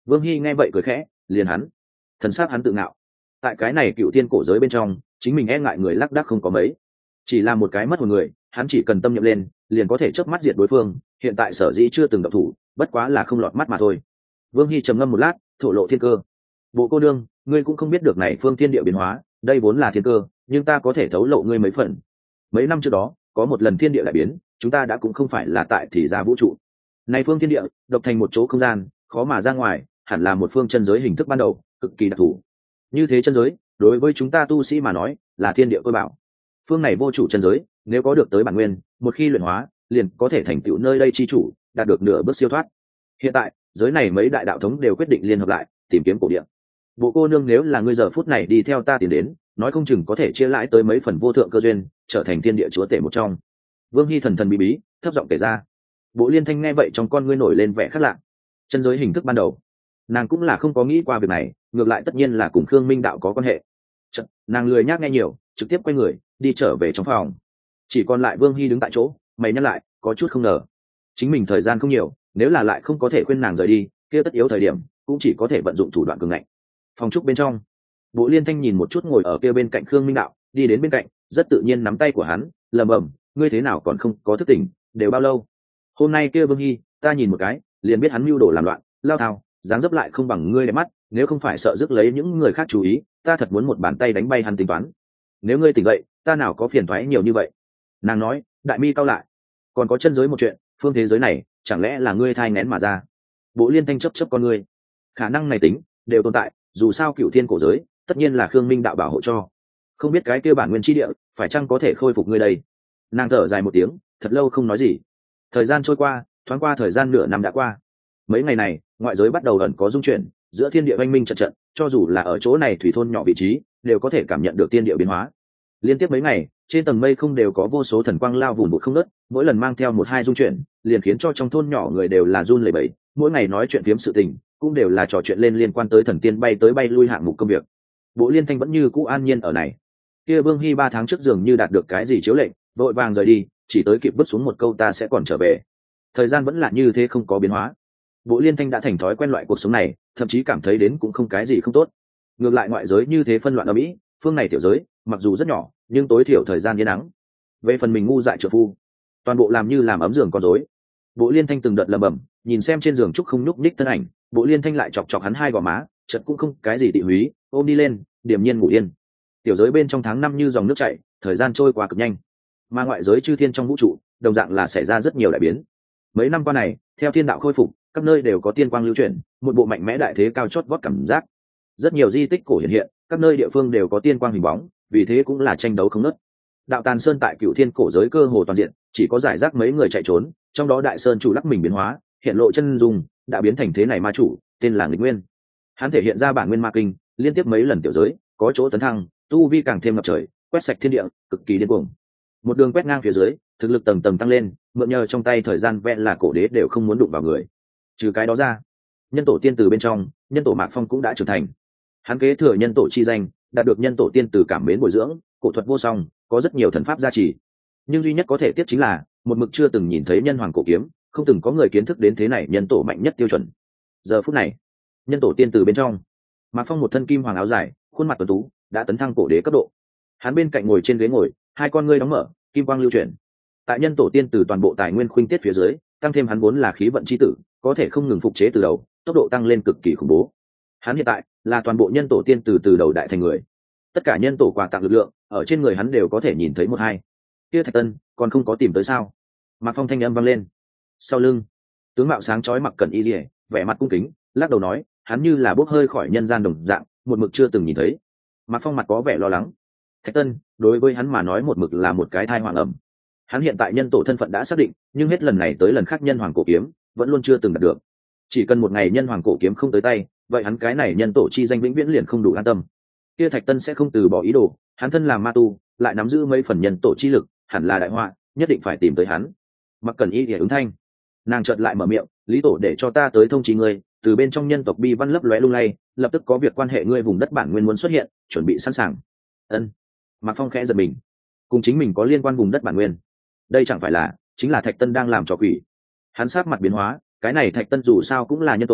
Speaker 1: Vương Hy nghe vậy cười khẽ, liền hắn, thần sắc hắn tự ngạo. Tại cái này cựu thiên cổ giới bên trong, chính mình e ngại người lác đác không có mấy, chỉ là một cái mất một người, hắn chỉ cần tâm niệm lên, liền có thể chớp mắt diệt đối phương. Hiện tại sở dĩ chưa từng động thủ, bất quá là không lọt mắt mà thôi. Vương Hy trầm ngâm một lát, thổ lộ thiên cơ. Bộ cô đương, ngươi cũng không biết được này phương thiên địa biến hóa, đây vốn là thiên cơ, nhưng ta có thể thấu lộ ngươi mấy phần. Mấy năm trước đó, có một lần thiên địa đại biến, chúng ta đã cũng không phải là tại thì ra vũ trụ. Này phương thiên địa, độc thành một chỗ không gian, khó mà ra ngoài, hẳn là một phương chân giới hình thức ban đầu, cực kỳ đặc thù. Như thế chân giới, đối với chúng ta tu sĩ mà nói, là thiên địa tôi bảo. Phương này vô chủ chân giới, nếu có được tới bản nguyên, một khi luyện hóa, liền có thể thành tựu nơi đây chi chủ, đạt được nửa bước siêu thoát. Hiện tại, giới này mấy đại đạo thống đều quyết định liên hợp lại, tìm kiếm cổ địa. Bộ cô nương nếu là ngươi giờ phút này đi theo ta tiến đến, nói không chừng có thể chia lãi tới mấy phần vô thượng cơ duyên, trở thành thiên địa chúa tể một trong. Vương Hy thần thần bí bí, thấp giọng kể ra. Bộ Liên Thanh nghe vậy trong con ngươi nổi lên vẻ khác lạ. Chân giới hình thức ban đầu, nàng cũng là không có nghĩ qua việc này, ngược lại tất nhiên là cùng Khương Minh đạo có quan hệ. Chật, nàng lười nhác nghe nhiều, trực tiếp quay người đi trở về trong phòng. Chỉ còn lại Vương Hy đứng tại chỗ, mày nhắc lại, có chút không ngờ. Chính mình thời gian không nhiều, nếu là lại không có thể khuyên nàng rời đi, kia tất yếu thời điểm cũng chỉ có thể vận dụng thủ đoạn cường ngạnh. Phòng trúc bên trong, Bộ Liên Thanh nhìn một chút ngồi ở kia bên cạnh Khương Minh đạo, đi đến bên cạnh, rất tự nhiên nắm tay của hắn, lẩm bẩm, ngươi thế nào còn không có thức tỉnh, đều bao lâu? Hôm nay kia Vương Hy, ta nhìn một cái, liền biết hắn mưu đồ làm loạn, lao thao, dáng dấp lại không bằng ngươi đẹp mắt, nếu không phải sợ rước lấy những người khác chú ý, ta thật muốn một bàn tay đánh bay hắn tính toán. Nếu ngươi tỉnh dậy, ta nào có phiền toái nhiều như vậy. Nàng nói, đại mi cao lại, còn có chân giới một chuyện, phương thế giới này, chẳng lẽ là ngươi thai nén mà ra? Bộ Liên Thanh chấp con ngươi, khả năng này tính đều tồn tại, dù sao cựu thiên cổ giới, tất nhiên là Khương Minh đạo bảo hộ cho. Không biết cái kia bản nguyên chi địa, phải chăng có thể khôi phục ngươi đây? Nàng thở dài một tiếng, thật lâu không nói gì. Thời gian trôi qua, thoáng qua thời gian nửa năm đã qua. Mấy ngày này, ngoại giới bắt đầu ẩn có dung chuyển, giữa thiên địa oanh minh trận trận, cho dù là ở chỗ này thủy thôn nhỏ vị trí, đều có thể cảm nhận được thiên địa biến hóa. Liên tiếp mấy ngày, trên tầng mây không đều có vô số thần quang lao vùn vụt không ngớt, mỗi lần mang theo một hai dung chuyển, liền khiến cho trong thôn nhỏ người đều là run lẩy bẩy, mỗi ngày nói chuyện phiếm sự tình, cũng đều là trò chuyện lên liên quan tới thần tiên bay tới bay lui hạng mục công việc. Bộ Liên Thanh vẫn như cũ an nhiên ở này. Kia Vương Hy 3 tháng trước dường như đạt được cái gì chiếu lệnh, vội vàng rời đi, chỉ tới kịp vứt xuống một câu ta sẽ còn trở về. Thời gian vẫn là như thế không có biến hóa. Bộ Liên Thanh đã thành thói quen loại cuộc sống này, thậm chí cảm thấy đến cũng không cái gì không tốt. Ngược lại ngoại giới như thế phân loạn ở Mỹ, phương này tiểu giới, mặc dù rất nhỏ, nhưng tối thiểu thời gian yên nắng. Về phần mình ngu dại trợ phu, toàn bộ làm như làm ấm giường con rối. Bộ Liên Thanh từng đợt lẩm bẩm, nhìn xem trên giường trúc không nhúc nhích thân ảnh, Bộ Liên Thanh lại chọc chọc hắn hai gò má, chợt cũng không cái gì tị húy, ôm đi lên, điềm nhiên ngủ yên. Tiểu giới bên trong tháng năm như dòng nước chảy, thời gian trôi qua cực nhanh. Mà ngoại giới chư thiên trong vũ trụ, đồng dạng là xảy ra rất nhiều đại biến. Mấy năm qua này, theo thiên đạo khôi phục, các nơi đều có tiên quang lưu chuyển, một bộ mạnh mẽ đại thế cao chót vót cảm giác. Rất nhiều di tích cổ hiện hiện, các nơi địa phương đều có tiên quang hình bóng, vì thế cũng là tranh đấu không ngớt. Đạo Tàn Sơn tại Cửu Thiên cổ giới cơ hồ toàn diện, chỉ có giải rác mấy người chạy trốn, trong đó Đại Sơn chủ lắc mình biến hóa, hiện lộ chân dung, đã biến thành thế này ma chủ, tên là Nghịch Nguyên. Hắn thể hiện ra bản nguyên ma kinh, liên tiếp mấy lần tiểu giới, có chỗ tấn thăng, tu vi càng thêm ngập trời, quét sạch thiên địa, cực kỳ điên cuồng. Một đường quét ngang phía dưới, thực lực tầng tầng tăng lên, mượn nhờ trong tay thời gian vẹn là cổ đế đều không muốn đụng vào người. Trừ cái đó ra, nhân tổ tiên từ bên trong, nhân tổ Mạc Phong cũng đã trưởng thành. Hắn kế thừa nhân tổ chi danh, đạt được nhân tổ tiên từ cảm mến bồi dưỡng, cổ thuật vô song, có rất nhiều thần pháp gia trì. Nhưng duy nhất có thể tiếp chính là, một mực chưa từng nhìn thấy nhân hoàng cổ kiếm, không từng có người kiến thức đến thế này nhân tổ mạnh nhất tiêu chuẩn. Giờ phút này, nhân tổ tiên từ bên trong, Mạc Phong một thân kim hoàng áo dài, khuôn mặt tuấn tú, đã tấn thăng cổ đế cấp độ. Hắn bên cạnh ngồi trên ghế ngồi, hai con ngươi đóng mở, kim quang lưu chuyển. Tại nhân tổ tiên từ toàn bộ tài nguyên khuynh tiết phía dưới, tăng thêm hắn vốn là khí vận chi tử, có thể không ngừng phục chế từ đầu, tốc độ tăng lên cực kỳ khủng bố. Hắn hiện tại là toàn bộ nhân tổ tiên từ đầu đại thành người. Tất cả nhân tổ quà tặng lực lượng, ở trên người hắn đều có thể nhìn thấy một hai. Kia Thạch Tân, còn không có tìm tới sao? Mạc Phong thanh âm vang lên. Sau lưng, tướng mạo sáng chói mặc cẩn y liễu, vẻ mặt cung kính, lắc đầu nói, hắn như là bốc hơi khỏi nhân gian đồng dạng, một mực chưa từng nhìn thấy. Mạc Phong mặt có vẻ lo lắng. Thạch Tân, đối với hắn mà nói một mực là một cái thai hoàng ẩm. Hắn hiện tại nhân tổ thân phận đã xác định, nhưng hết lần này tới lần khác nhân hoàng cổ kiếm vẫn luôn chưa từng đạt được. Chỉ cần một ngày nhân hoàng cổ kiếm không tới tay, vậy hắn cái này nhân tổ chi danh vĩnh viễn liền không đủ an tâm. Kia Thạch Tân sẽ không từ bỏ ý đồ, hắn thân làm ma tu, lại nắm giữ mấy phần nhân tổ chi lực, hẳn là đại họa, nhất định phải tìm tới hắn. Mặc Cẩn Y để ứng thanh, nàng chợt lại mở miệng, lý tổ để cho ta tới thông chí ngươi, từ bên trong nhân tộc bi văn lấp lóe lung lay, lập tức có việc quan hệ ngươi vùng đất bản nguyên muốn xuất hiện, chuẩn bị sẵn sàng. Ân. Mạc Phong khẽ giật mình, cùng chính mình có liên quan vùng đất bản nguyên, đây chẳng phải là chính là Thạch Tân đang làm trò quỷ. Hắn sát mặt biến hóa, cái này Thạch Tân dù sao cũng là nhân tổ,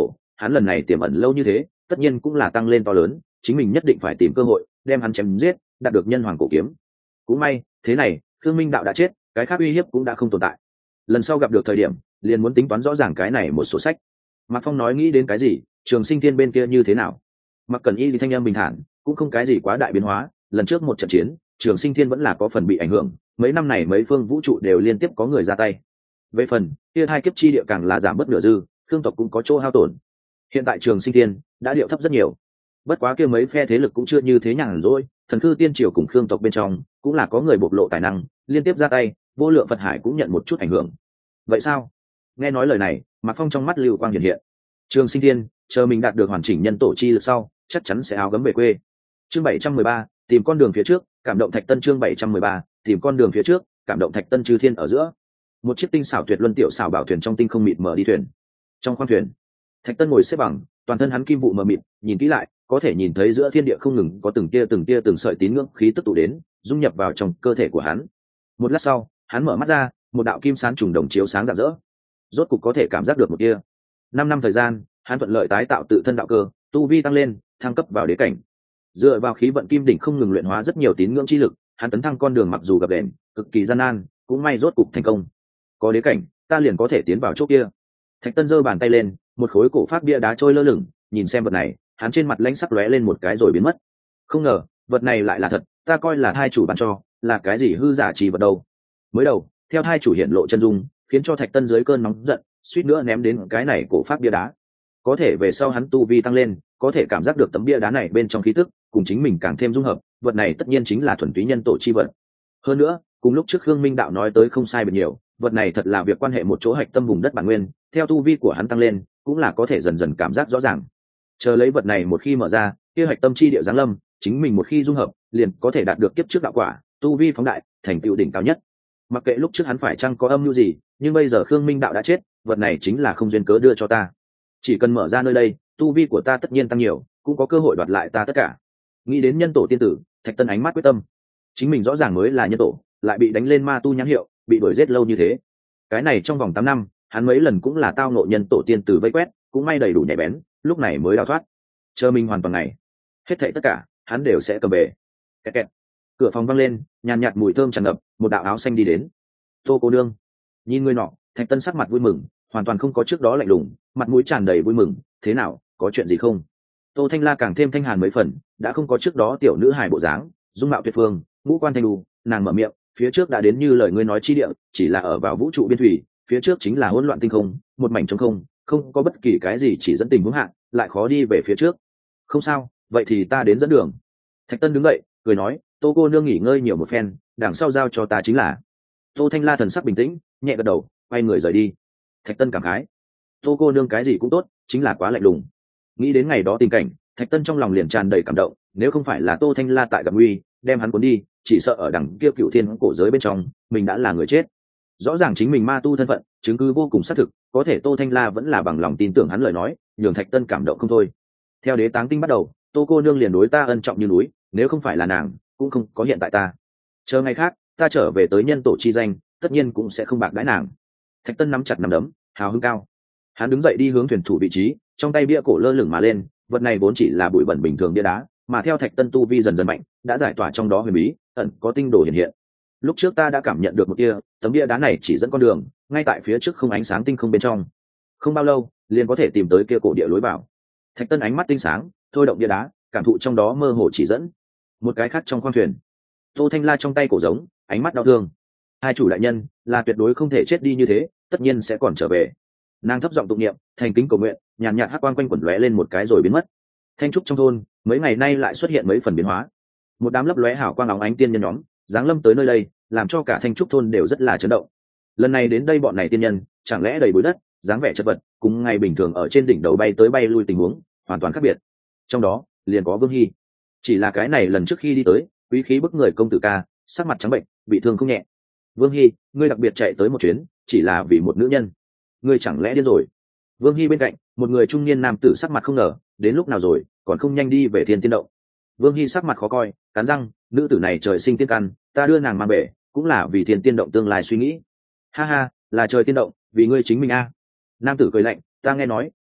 Speaker 1: hắn lần này tiềm ẩn lâu như thế tất nhiên cũng là tăng lên to lớn, chính mình nhất định phải tìm cơ hội đem hắn chém giết, đạt được nhân hoàng cổ kiếm. Cũng may thế này Khương Minh Đạo đã chết, cái khác uy hiếp cũng đã không tồn tại. Lần sau gặp được thời điểm liền muốn tính toán rõ ràng cái này một sổ sách. Mạc Phong nói nghĩ đến cái gì, Trường Sinh Thiên bên kia như thế nào? Mặc Cẩn Y thì thanh âm bình thản, cũng không cái gì quá đại biến hóa. Lần trước một trận chiến, Trường Sinh Thiên vẫn là có phần bị ảnh hưởng, mấy năm này mấy phương vũ trụ đều liên tiếp có người ra tay. Về phần kia hai kiếp chi địa càng là giảm bớt nửa dư, Khương tộc cũng có chỗ hao tổn. Hiện tại Trường Sinh Thiên đã điệu thấp rất nhiều. Bất quá kia mấy phe thế lực cũng chưa như thế nhàn rỗi, Thần Khư Tiên Triều cùng Khương tộc bên trong cũng là có người bộc lộ tài năng, liên tiếp ra tay, Vô Lượng Phật Hải cũng nhận một chút ảnh hưởng. Vậy sao? Nghe nói lời này, Mạc Phong trong mắt lưu quang hiện hiện. Trường Sinh Thiên, chờ mình đạt được hoàn chỉnh nhân tổ chi lực sau, chắc chắn sẽ áo gấm về quê. Chương 713, tìm con đường phía trước, cảm động Thạch Tân. Chương 713, tìm con đường phía trước, cảm động Thạch Tân. Chư thiên ở giữa, một chiếc tinh xảo tuyệt luân tiểu xảo bảo thuyền trong tinh không mịt mờ đi thuyền. Trong khoang thuyền, Thạch Tân ngồi xếp bằng, toàn thân hắn kim vụ mờ mịt, nhìn kỹ lại, có thể nhìn thấy giữa thiên địa không ngừng có từng tia từng sợi tín ngưỡng khí tức tụ đến, dung nhập vào trong cơ thể của hắn. Một lát sau, hắn mở mắt ra, một đạo kim sáng trùng đồng chiếu sáng rạng rỡ, rốt cục có thể cảm giác được một tia. 5 năm thời gian, hắn thuận lợi tái tạo tự thân đạo cơ, tu vi tăng lên, thăng cấp vào đế cảnh. Dựa vào khí vận kim đỉnh không ngừng luyện hóa rất nhiều tín ngưỡng chi lực, hắn tấn thăng con đường mặc dù gặp đèn, cực kỳ gian nan, cũng may rốt cục thành công. Có đế cảnh, ta liền có thể tiến vào chỗ kia. Thạch Tân giơ bàn tay lên, một khối cổ pháp bia đá trôi lơ lửng, nhìn xem vật này, hắn trên mặt lãnh sắc lóe lên một cái rồi biến mất. Không ngờ, vật này lại là thật, ta coi là thai chủ ban cho, là cái gì hư giả trì vật đâu. Mới đầu, theo thai chủ hiện lộ chân dung, khiến cho Thạch Tân dưới cơn nóng giận, suýt nữa ném đến cái này cổ pháp bia đá. Có thể về sau hắn tu vi tăng lên, có thể cảm giác được tấm bia đá này bên trong khí tức cùng chính mình càng thêm dung hợp, vật này tất nhiên chính là thuần túy nhân tổ chi vật. Hơn nữa, cùng lúc trước Khương Minh Đạo nói tới không sai biệt nhiều, vật này thật là việc quan hệ một chỗ hạch tâm vùng đất bản nguyên, theo tu vi của hắn tăng lên, cũng là có thể dần dần cảm giác rõ ràng. Chờ lấy vật này một khi mở ra, kia hạch tâm chi địa giáng lâm, chính mình một khi dung hợp, liền có thể đạt được kiếp trước đạo quả, tu vi phóng đại, thành tựu đỉnh cao nhất. Mặc kệ lúc trước hắn phải chăng có âm mưu gì, nhưng bây giờ Khương Minh Đạo đã chết, vật này chính là không duyên cớ đưa cho ta. Chỉ cần mở ra nơi đây, tu vi của ta tất nhiên tăng nhiều, cũng có cơ hội đoạt lại ta tất cả. Nghĩ đến nhân tổ tiên tử, Thạch Tân ánh mắt quyết tâm. Chính mình rõ ràng mới là nhân tổ, lại bị đánh lên ma tu nhãn hiệu, bị đuổi giết lâu như thế. Cái này trong vòng 8 năm, hắn mấy lần cũng là tao ngộ nhân tổ tiên tử vây quét, cũng may đầy đủ nhạy bén, lúc này mới đào thoát. Chờ mình hoàn toàn ngày, hết thảy tất cả, hắn đều sẽ cầm về. Kẹt kẹt. Cửa phòng vang lên, nhàn nhạt mùi thơm tràn ngập, một đạo áo xanh đi đến. Tô cô nương. Nhìn người nọ, Thạch Tân sắc mặt vui mừng, hoàn toàn không có trước đó lạnh lùng, mặt mũi tràn đầy vui mừng. Thế nào, có chuyện gì không? Tô Thanh La càng thêm thanh hàn mấy phần, đã không có trước đó tiểu nữ hài bộ dáng, dung mạo tuyệt phương, ngũ quan thanh đu, nàng mở miệng, phía trước đã đến như lời ngươi nói chi địa, chỉ là ở vào vũ trụ biên thủy, phía trước chính là hỗn loạn tinh không, một mảnh trống không, không có bất kỳ cái gì chỉ dẫn tình huống hạn, lại khó đi về phía trước. Không sao, vậy thì ta đến dẫn đường. Thạch Tân đứng dậy, cười nói, Tô cô nương nghỉ ngơi nhiều một phen, đằng sau giao cho ta chính là. Tô Thanh La thần sắc bình tĩnh, nhẹ gật đầu, quay người rời đi. Thạch Tân cảm khái, Tô cô nương cái gì cũng tốt, chính là quá lạnh lùng. Nghĩ đến ngày đó tình cảnh, Thạch Tân trong lòng liền tràn đầy cảm động, nếu không phải là Tô Thanh La tại gặp nguy, đem hắn cuốn đi, chỉ sợ ở đằng kia cựu thiên cổ giới bên trong, mình đã là người chết. Rõ ràng chính mình ma tu thân phận, chứng cứ vô cùng xác thực, có thể Tô Thanh La vẫn là bằng lòng tin tưởng hắn lời nói, nhường Thạch Tân cảm động không thôi. Theo đế táng tinh bắt đầu, Tô cô nương liền đối ta ân trọng như núi, nếu không phải là nàng, cũng không có hiện tại ta. Chờ ngày khác, ta trở về tới nhân tổ chi danh, tất nhiên cũng sẽ không bạc đãi nàng. Thạch Tân nắm chặt nắm đấm, hào hứng cao. Hắn đứng dậy đi hướng thuyền thủ vị trí, trong tay bia cổ lơ lửng mà lên, vật này vốn chỉ là bụi bẩn bình thường bia đá, mà theo Thạch Tân tu vi dần dần mạnh, đã giải tỏa trong đó huyền bí, ẩn có tinh đồ hiện hiện. Lúc trước ta đã cảm nhận được một kia, tấm bia đá này chỉ dẫn con đường, ngay tại phía trước không ánh sáng tinh không bên trong. Không bao lâu, liền có thể tìm tới kia cổ địa lối vào. Thạch Tân ánh mắt tinh sáng, thôi động bia đá, cảm thụ trong đó mơ hồ chỉ dẫn. Một cái khác trong khoang thuyền, Tô Thanh La trong tay cổ giống, ánh mắt đau thương. Hai chủ đại nhân, là tuyệt đối không thể chết đi như thế, tất nhiên sẽ còn trở về. Nàng thấp giọng tụng niệm, thành kính cầu nguyện, nhàn nhạt hắc quang quanh quẩn lóe lên một cái rồi biến mất. Thanh trúc trong thôn, mấy ngày nay lại xuất hiện mấy phần biến hóa. Một đám lấp lóe hào quang óng ánh tiên nhân nhóm, giáng lâm tới nơi đây, làm cho cả Thanh trúc thôn đều rất là chấn động. Lần này đến đây bọn này tiên nhân, chẳng lẽ đầy bụi đất, dáng vẻ chật vật, cùng ngày bình thường ở trên đỉnh đầu bay tới bay lui tình huống, hoàn toàn khác biệt. Trong đó, liền có Vương Hy. Chỉ là cái này lần trước khi đi tới, quý khí bức người công tử ca, sắc mặt trắng bệnh, bị thương không nhẹ. Vương Hy, ngươi đặc biệt chạy tới một chuyến, chỉ là vì một nữ nhân, ngươi chẳng lẽ điên rồi? Vương Hy bên cạnh, một người trung niên nam tử sắc mặt không ngờ, đến lúc nào rồi, còn không nhanh đi về Thiên Tiên Động. Vương Hy sắc mặt khó coi, cắn răng, nữ tử này trời sinh tiên căn, ta đưa nàng mang về, cũng là vì Thiên Tiên Động tương lai suy nghĩ. Ha ha, là trời tiên động, vì ngươi chính mình a. Nam tử cười lạnh, ta nghe nói,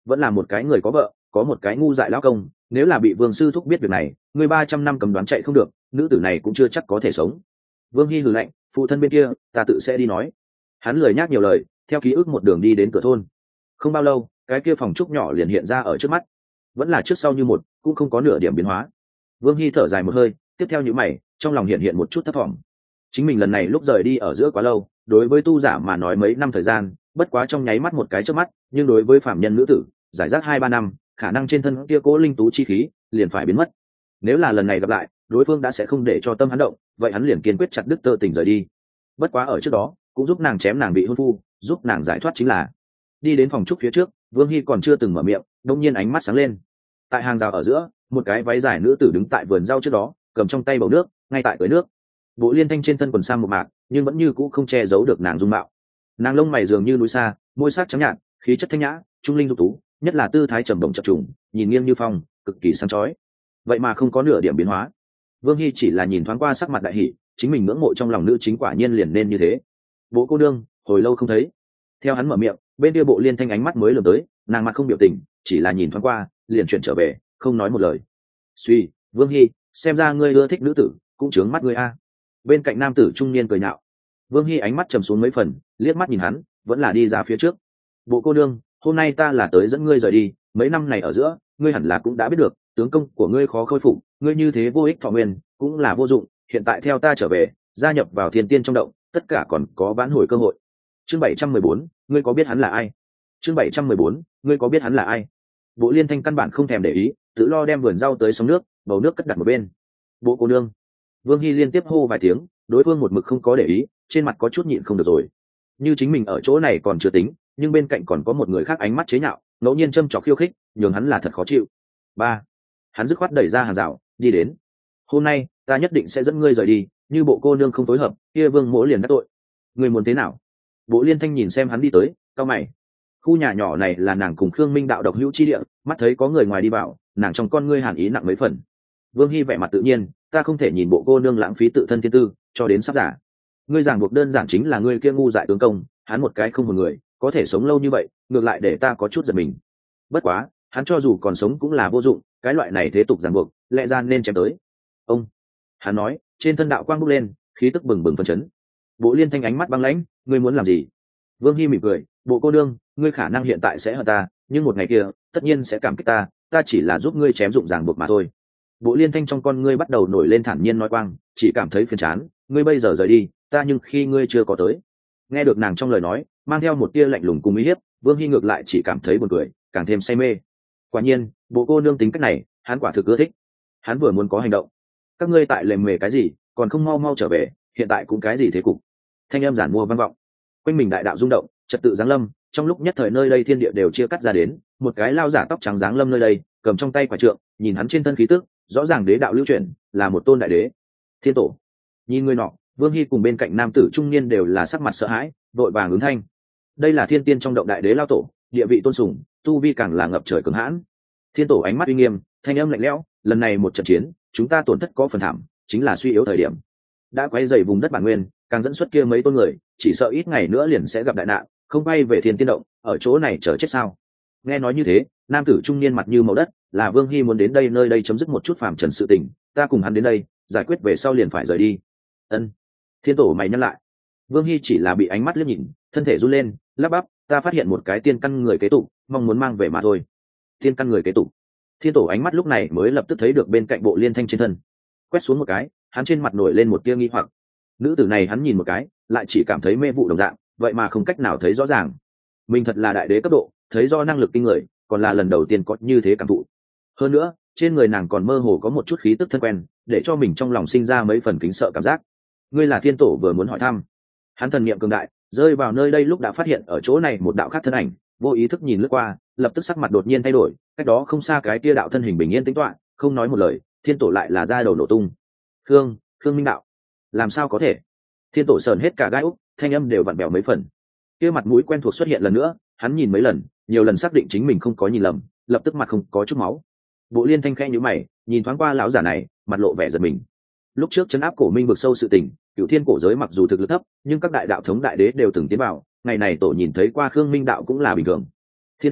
Speaker 1: vẫn là một cái người có vợ có một cái ngu dại lão công, nếu là bị Vương sư thúc biết việc này, người 300 năm cầm đoán chạy không được, nữ tử này cũng chưa chắc có thể sống. Vương Hy hừ lạnh, phụ thân bên kia ta tự sẽ đi nói. Hắn lười nhác nhiều lời, theo ký ức một đường đi đến cửa thôn. Không bao lâu, cái kia phòng trúc nhỏ liền hiện ra ở trước mắt, vẫn là trước sau như một, cũng không có nửa điểm biến hóa. Vương Hy thở dài một hơi, tiếp theo những mày, trong lòng hiện một chút thất vọng. Chính mình lần này lúc rời đi ở giữa quá lâu, đối với tu giả mà nói mấy năm thời gian, bất quá trong nháy mắt một cái chớp mắt, nhưng đối với phạm nhân nữ tử, giải rác 2-3 năm, khả năng trên thân kia cố linh tú chi khí liền phải biến mất. Nếu là lần này gặp lại, đối phương đã sẽ không để cho tâm hắn động, vậy hắn liền kiên quyết chặt đứt tơ tình rời đi. Bất quá ở trước đó, cũng giúp nàng chém nàng bị hôn phu, giúp nàng giải thoát chính là. Đi đến phòng trúc phía trước, Vương Hy còn chưa từng mở miệng, đột nhiên ánh mắt sáng lên. Tại hàng rào ở giữa, một cái váy dài nữ tử đứng tại vườn rau trước đó, cầm trong tay bầu nước, ngay tại tưới nước. Bộ liên thanh trên thân quần sam một mạc, nhưng vẫn như cũ không che giấu được nàng dung mạo. Nàng lông mày dường như núi xa, môi sắc trắng nhạt, khí chất thanh nhã, trung linh dục tú, nhất là tư thái trầm động chập trùng, nhìn nghiêng như phong, cực kỳ sáng chói. Vậy mà không có nửa điểm biến hóa. Vương Hy chỉ là nhìn thoáng qua sắc mặt đại hỷ, chính mình ngưỡng mộ trong lòng nữ chính quả nhiên liền nên như thế. Bố cô đương, hồi lâu không thấy. Theo hắn mở miệng, bên kia bộ liên thanh ánh mắt mới lườm tới, nàng mặt không biểu tình, chỉ là nhìn thoáng qua, liền chuyển trở về, không nói một lời. Suy, Vương Hy, xem ra ngươi ưa thích nữ tử, cũng chướng mắt ngươi a. Bên cạnh nam tử trung niên cười nhạo. Vương Hy ánh mắt trầm xuống mấy phần, liếc mắt nhìn hắn, vẫn là đi ra phía trước. Bộ cô đương, hôm nay ta là tới dẫn ngươi rời đi, mấy năm này ở giữa, ngươi hẳn là cũng đã biết được, tướng công của ngươi khó khôi phục, ngươi như thế vô ích thọ nguyên, cũng là vô dụng, hiện tại theo ta trở về, gia nhập vào thiên tiên trong động, tất cả còn có vãn hồi cơ hội. Chương 714, ngươi có biết hắn là ai? Chương 714, ngươi có biết hắn là ai? Bộ liên thanh căn bản không thèm để ý, tự lo đem vườn rau tới sông nước, bầu nước cất đặt một bên. Bộ cô nương. Vương Hy liên tiếp hô vài tiếng, đối phương một mực không có để ý, trên mặt có chút nhịn không được rồi. Như chính mình ở chỗ này còn chưa tính, nhưng bên cạnh còn có một người khác ánh mắt chế nhạo, ngẫu nhiên châm trọc khiêu khích, nhường hắn là thật khó chịu. Ba, hắn dứt khoát đẩy ra hàng rào, đi đến. Hôm nay, ta nhất định sẽ dẫn ngươi rời đi, như bộ cô nương không phối hợp, kia Vương mỗ liền đắc tội. Ngươi muốn thế nào? Bộ liên thanh nhìn xem hắn đi tới, cau mày. Khu nhà nhỏ này là nàng cùng Khương Minh đạo độc hữu chi địa, mắt thấy có người ngoài đi vào, nàng trong con ngươi hàn ý nặng mấy phần. Vương Hy vẻ mặt tự nhiên, ta không thể nhìn bộ cô nương lãng phí tự thân thiên tư, cho đến sắp giả. Ngươi giảng buộc đơn giản chính là ngươi kia ngu dại tướng công, hắn một cái không một người, có thể sống lâu như vậy, ngược lại để ta có chút giật mình. Bất quá, hắn cho dù còn sống cũng là vô dụng, cái loại này thế tục giảng buộc, lẽ ra nên chém tới. Ông, hắn nói, trên thân đạo quang bốc lên, khí tức bừng bừng phấn chấn. Bộ liên thanh ánh mắt băng lãnh, ngươi muốn làm gì? Vương Hy mỉm cười, bộ cô nương, ngươi khả năng hiện tại sẽ hận ta, nhưng một ngày kia, tất nhiên sẽ cảm kích ta, ta chỉ là giúp ngươi chém dụng ràng buộc mà thôi. Bộ liên thanh trong con ngươi bắt đầu nổi lên thản nhiên nói quang, chỉ cảm thấy phiền chán, ngươi bây giờ rời đi, ta nhưng khi ngươi chưa có tới. Nghe được nàng trong lời nói, mang theo một tia lạnh lùng cùng uy hiếp, Vương Hy ngược lại chỉ cảm thấy buồn cười, càng thêm say mê. Quả nhiên, bộ cô nương tính cách này, hắn quả thực ưa thích. Hắn vừa muốn có hành động. Các ngươi tại lề mề cái gì, còn không mau mau trở về, hiện tại cũng cái gì thế cục. Thanh âm giản mua vang vọng. Quanh mình đại đạo rung động, trật tự giáng lâm, trong lúc nhất thời nơi đây thiên địa đều chia cắt ra đến, một cái lao giả tóc trắng giáng lâm nơi đây, cầm trong tay quả trượng, nhìn hắn trên thân khí tức, rõ ràng đế đạo lưu chuyển, là một tôn đại đế. Thiên tổ. Nhìn người nọ, Vương Hy cùng bên cạnh nam tử trung niên đều là sắc mặt sợ hãi, vội vàng ứng thanh. Đây là thiên tiên trong động đại đế lao tổ, địa vị tôn sùng, tu vi càng là ngập trời cường hãn. Thiên tổ ánh mắt uy nghiêm, thanh âm lạnh lẽo, lần này một trận chiến, chúng ta tổn thất có phần thảm, chính là suy yếu thời điểm. Đã quay dày vùng đất bản nguyên, càng dẫn xuất kia mấy tôn người, chỉ sợ ít ngày nữa liền sẽ gặp đại nạn, không bay về thiên tiên động, ở chỗ này chờ chết sao? Nghe nói như thế, nam tử trung niên mặt như màu đất, là Vương Hy muốn đến đây nơi đây chấm dứt một chút phàm trần sự tình, ta cùng hắn đến đây, giải quyết về sau liền phải rời đi. Ân. Thiên tổ mày nhắc lại. Vương Hy chỉ là bị ánh mắt liếc nhìn, thân thể run lên, lắp bắp, ta phát hiện một cái tiên căn người kế tục, mong muốn mang về mà thôi. Tiên căn người kế tục. Thiên tổ ánh mắt lúc này mới lập tức thấy được bên cạnh bộ liên thanh trên thân, quét xuống một cái, hắn trên mặt nổi lên một tia nghi hoặc. Nữ tử này hắn nhìn một cái, lại chỉ cảm thấy mê vụ đồng dạng, vậy mà không cách nào thấy rõ ràng. Mình thật là đại đế cấp độ, thấy do năng lực kinh người, còn là lần đầu tiên có như thế cảm thụ. Hơn nữa, trên người nàng còn mơ hồ có một chút khí tức thân quen, để cho mình trong lòng sinh ra mấy phần kính sợ cảm giác. Ngươi là thiên tổ vừa muốn hỏi thăm. Hắn thần niệm cường đại, rơi vào nơi đây lúc đã phát hiện ở chỗ này một đạo khác thân ảnh, vô ý thức nhìn lướt qua, lập tức sắc mặt đột nhiên thay đổi, cách đó không xa cái kia đạo thân hình bình yên tĩnh tọa, không nói một lời, thiên tổ lại là ra đầu nổ tung. Khương Minh đạo, làm sao có thể? Thiên tổ sờn hết cả gai úc, thanh âm đều vặn bèo mấy phần. Kia mặt mũi quen thuộc xuất hiện lần nữa, hắn nhìn mấy lần, nhiều lần xác định chính mình không có nhìn lầm, lập tức mặt không có chút máu. Bộ liên thanh khẽ nhíu mày, nhìn thoáng qua lão giả này, mặt lộ vẻ giật mình. Lúc trước trấn áp cổ minh vực sâu sự tình, cửu thiên cổ giới mặc dù thực lực thấp, nhưng các đại đạo thống đại đế đều từng tiến vào, ngày này tổ nhìn thấy qua Khương Minh đạo cũng là bình thường. Thiên tổ,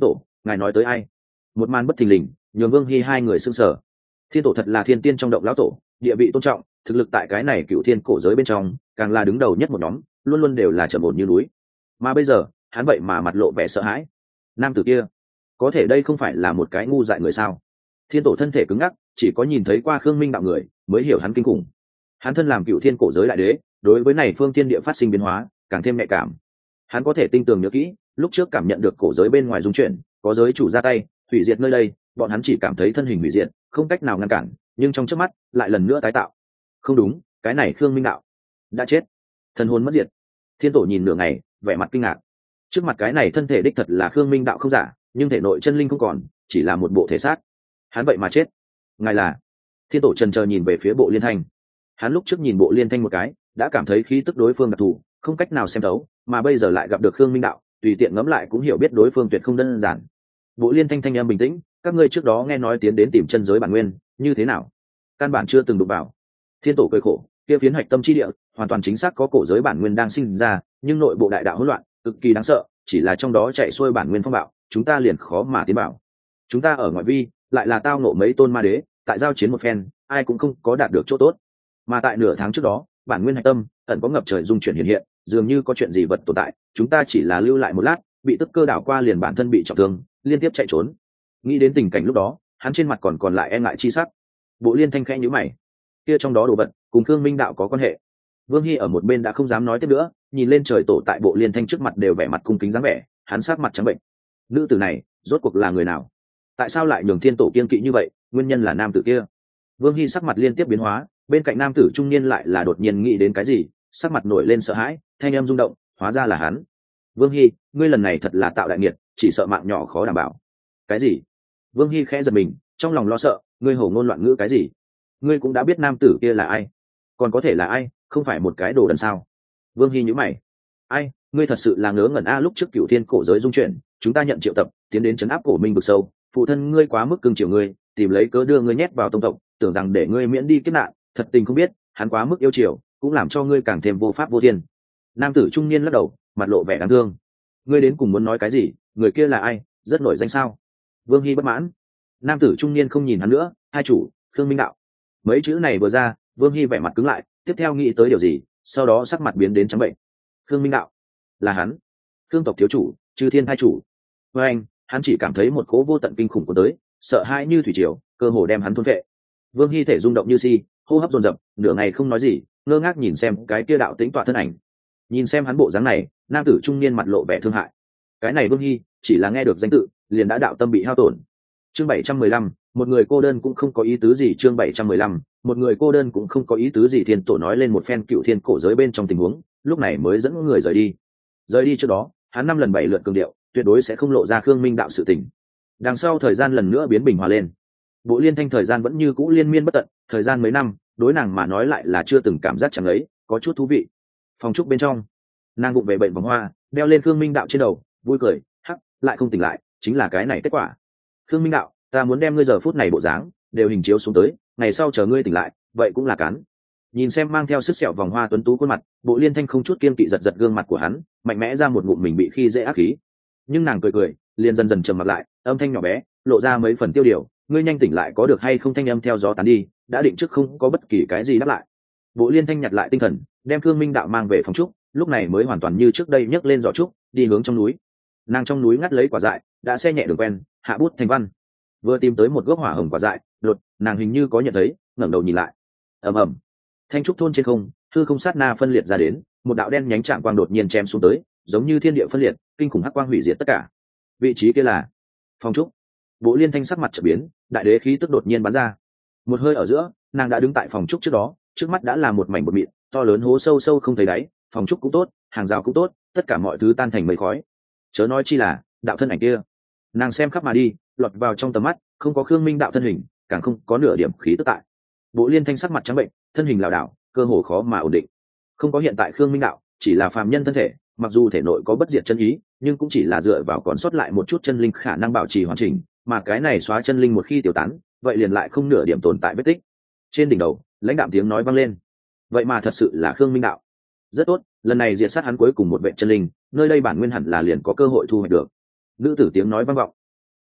Speaker 1: ngài nói tới ai? Một màn bất thình lình nhường Vương Hy hai người sững sờ. Thiên tổ thật là thiên tiên trong động lão tổ, địa vị tôn trọng, thực lực tại cái này cựu thiên cổ giới bên trong càng là đứng đầu nhất một nhóm, luôn luôn đều là trầm ổn như núi. Mà bây giờ hắn vậy mà mặt lộ vẻ sợ hãi. Nam tử kia, có thể đây không phải là một cái ngu dại người sao? Thiên tổ thân thể cứng ngắc, chỉ có nhìn thấy qua Khương Minh đạo người mới hiểu hắn kinh khủng. Hắn thân làm cựu thiên cổ giới đại đế, đối với này phương thiên địa phát sinh biến hóa càng thêm nhạy cảm. Hắn có thể tinh tường nhớ kỹ lúc trước cảm nhận được cổ giới bên ngoài dung chuyển, có giới chủ ra tay hủy diệt nơi đây, bọn hắn chỉ cảm thấy thân hình hủy diệt, không cách nào ngăn cản, nhưng trong chớp mắt lại lần nữa tái tạo. Không đúng, cái này Khương Minh đạo đã chết, thần hồn mất diệt. Thiên tổ nhìn nửa ngày, vẻ mặt kinh ngạc. Trước mặt cái này thân thể đích thật là Khương Minh đạo không giả, nhưng thể nội chân linh không còn, chỉ là một bộ thể xác. Hắn vậy mà chết. Ngài là? Thiên tổ chần chờ nhìn về phía Bộ Liên Thanh. Hắn lúc trước nhìn Bộ Liên Thanh một cái, đã cảm thấy khí tức đối phương đặc thù, không cách nào xem thấu, mà bây giờ lại gặp được Khương Minh đạo, tùy tiện ngẫm lại cũng hiểu biết đối phương tuyệt không đơn giản. Bộ Liên Thanh thanh em bình tĩnh, các ngươi trước đó nghe nói tiến đến tìm chân giới bản nguyên, như thế nào? Căn bản chưa từng đụng vào. Thiên tổ cười khổ, kia phiến hạch tâm chi địa, hoàn toàn chính xác có cổ giới bản nguyên đang sinh ra, nhưng nội bộ đại đạo hỗn loạn, cực kỳ đáng sợ, chỉ là trong đó chạy xuôi bản nguyên phong bạo, chúng ta liền khó mà tiến bảo. Chúng ta ở ngoại vi, lại là tao nộ mấy tôn ma đế, tại giao chiến một phen, ai cũng không có đạt được chỗ tốt. Mà tại nửa tháng trước đó, bản nguyên hạch tâm ẩn có ngập trời dung chuyển hiện hiện, dường như có chuyện gì vật tồn tại, chúng ta chỉ là lưu lại một lát, bị tức cơ đảo qua liền bản thân bị trọng thương, liên tiếp chạy trốn. Nghĩ đến tình cảnh lúc đó, hắn trên mặt còn lại e ngại chi sắc. Bộ Liên Thanh khẽ nhíu mày, kia trong đó đồ vật cùng Khương Minh đạo có quan hệ. Vương Hy ở một bên đã không dám nói tiếp nữa, nhìn lên trời tổ tại Bộ Liên Thanh trước mặt đều vẻ mặt cung kính dáng vẻ, hắn sắc mặt trắng bệnh. Nữ tử này rốt cuộc là người nào? Tại sao lại nhường thiên tổ kiên kỵ như vậy? Nguyên nhân là nam tử kia. Vương Hy sắc mặt liên tiếp biến hóa, bên cạnh nam tử trung niên lại là đột nhiên nghĩ đến cái gì, sắc mặt nổi lên sợ hãi, thanh em rung động, hóa ra là hắn. Vương Hy, ngươi lần này thật là tạo đại nghiệt, chỉ sợ mạng nhỏ khó đảm bảo. Cái gì? Vương Hy khẽ giật mình, trong lòng lo sợ, ngươi hổ ngôn loạn ngữ cái gì? Ngươi cũng đã biết nam tử kia là ai? Còn có thể là ai? Không phải một cái đồ đần sao? Vương Hy nhíu mày. Ai? Ngươi thật sự là ngớ ngẩn a, lúc trước cửu thiên cổ giới dung chuyển, chúng ta nhận triệu tập, tiến đến trấn áp cổ minh vực sâu, phụ thân ngươi quá mức cưng chiều ngươi, tìm lấy cớ đưa ngươi nhét vào tông tộc, tưởng rằng để ngươi miễn đi kiếp nạn, thật tình không biết, hắn quá mức yêu chiều, cũng làm cho ngươi càng thêm vô pháp vô thiên. Nam tử trung niên lắc đầu, mặt lộ vẻ đáng thương. Ngươi đến cùng muốn nói cái gì? Người kia là ai? Rất nổi danh sao? Vương Hy bất mãn. Nam tử trung niên không nhìn hắn nữa, hai chủ, Khương Minh đạo. Mấy chữ này vừa ra, Vương Hy vẻ mặt cứng lại, tiếp theo nghĩ tới điều gì, sau đó sắc mặt biến đến trắng bệnh. Khương Minh đạo, là hắn, Khương tộc thiếu chủ, Chư Thiên hai chủ. Với anh, hắn chỉ cảm thấy một cỗ vô tận kinh khủng của tới, sợ hãi như thủy triều, cơ hồ đem hắn thôn phệ. Vương Hy thể rung động như si, hô hấp dồn dập, nửa ngày không nói gì, ngơ ngác nhìn xem cái kia đạo tĩnh tọa thân ảnh. Nhìn xem hắn bộ dáng này, nam tử trung niên mặt lộ vẻ thương hại. Cái này Vương Hy chỉ là nghe được danh tự, liền đã đạo tâm bị hao tổn. Chương 715, một người cô đơn cũng không có ý tứ gì. Chương 715, một người cô đơn cũng không có ý tứ gì. Thiên tổ nói lên một phen cựu thiên cổ giới bên trong tình huống, lúc này mới dẫn người rời đi. Rời đi trước đó, hắn 5 lần 7 lượt cường điệu, tuyệt đối sẽ không lộ ra Khương Minh đạo sự tình. Đằng sau thời gian lần nữa biến bình hòa lên. Bộ Liên Thanh thời gian vẫn như cũ liên miên bất tận, thời gian mấy năm, đối nàng mà nói lại là chưa từng cảm giác chẳng ấy, có chút thú vị. Phòng trúc bên trong, nàng vụng về bệnh vòng hoa, đeo lên Khương Minh đạo trên đầu, vui cười, hắc, lại không tỉnh lại, chính là cái này kết quả. Khương Minh đạo, ta muốn đem ngươi giờ phút này bộ dáng đều hình chiếu xuống tới, ngày sau chờ ngươi tỉnh lại, vậy cũng là cán. Nhìn xem mang theo sức sẹo vòng hoa tuấn tú khuôn mặt, Bộ Liên Thanh không chút kiên kỵ giật giật gương mặt của hắn, mạnh mẽ ra một ngụm mình bị khi dễ ác khí. Nhưng nàng cười cười, liền dần dần trầm mặt lại, âm thanh nhỏ bé, lộ ra mấy phần tiêu điều, ngươi nhanh tỉnh lại có được hay không? Thanh âm theo gió tán đi, đã định trước không có bất kỳ cái gì đáp lại. Bộ Liên Thanh nhặt lại tinh thần, đem Khương Minh đạo mang về phòng trúc, lúc này mới hoàn toàn như trước đây nhấc lên giỏ trúc, đi hướng trong núi. Nàng trong núi ngắt lấy quả dại, đã xe nhẹ đường quen, hạ bút thành văn. Vừa tìm tới một gốc hỏa hồng quả dại, đột, nàng hình như có nhận thấy, ngẩng đầu nhìn lại. Ầm ầm. Thanh trúc thôn trên không, hư không sát na phân liệt ra đến, một đạo đen nhánh chạm quang đột nhiên chém xuống tới, giống như thiên địa phân liệt, kinh khủng hắc quang hủy diệt tất cả. Vị trí kia là phòng trúc. Bộ Liên Thanh sắc mặt chợt biến, đại đế khí tức đột nhiên bắn ra. Một hơi ở giữa, nàng đã đứng tại phòng trúc trước đó, trước mắt đã là một mảnh bột mịn, to lớn hố sâu sâu không thấy đáy, phòng trúc cũng tốt, hàng rào cũng tốt, tất cả mọi thứ tan thành mây khói. Chớ nói chi là đạo thân ảnh kia. Nàng xem khắp mà đi, lọt vào trong tầm mắt, không có Khương Minh đạo thân hình, càng không có nửa điểm khí tức tại. Bộ Liên Thanh sắc mặt trắng bệnh, thân hình lảo đảo, cơ hồ khó mà ổn định. Không có hiện tại Khương Minh đạo, chỉ là phàm nhân thân thể, mặc dù thể nội có bất diệt chân ý, nhưng cũng chỉ là dựa vào còn sót lại một chút chân linh khả năng bảo trì hoàn chỉnh, mà cái này xóa chân linh một khi tiêu tán, vậy liền lại không nửa điểm tồn tại vết tích. Trên đỉnh đầu, lãnh đạm tiếng nói vang lên. Vậy mà thật sự là Khương Minh đạo. Rất tốt, lần này diệt sát hắn cuối cùng một vệ chân linh, nơi đây bản nguyên hẳn là liền có cơ hội thu hoạch được. Nữ tử tiếng nói vang vọng.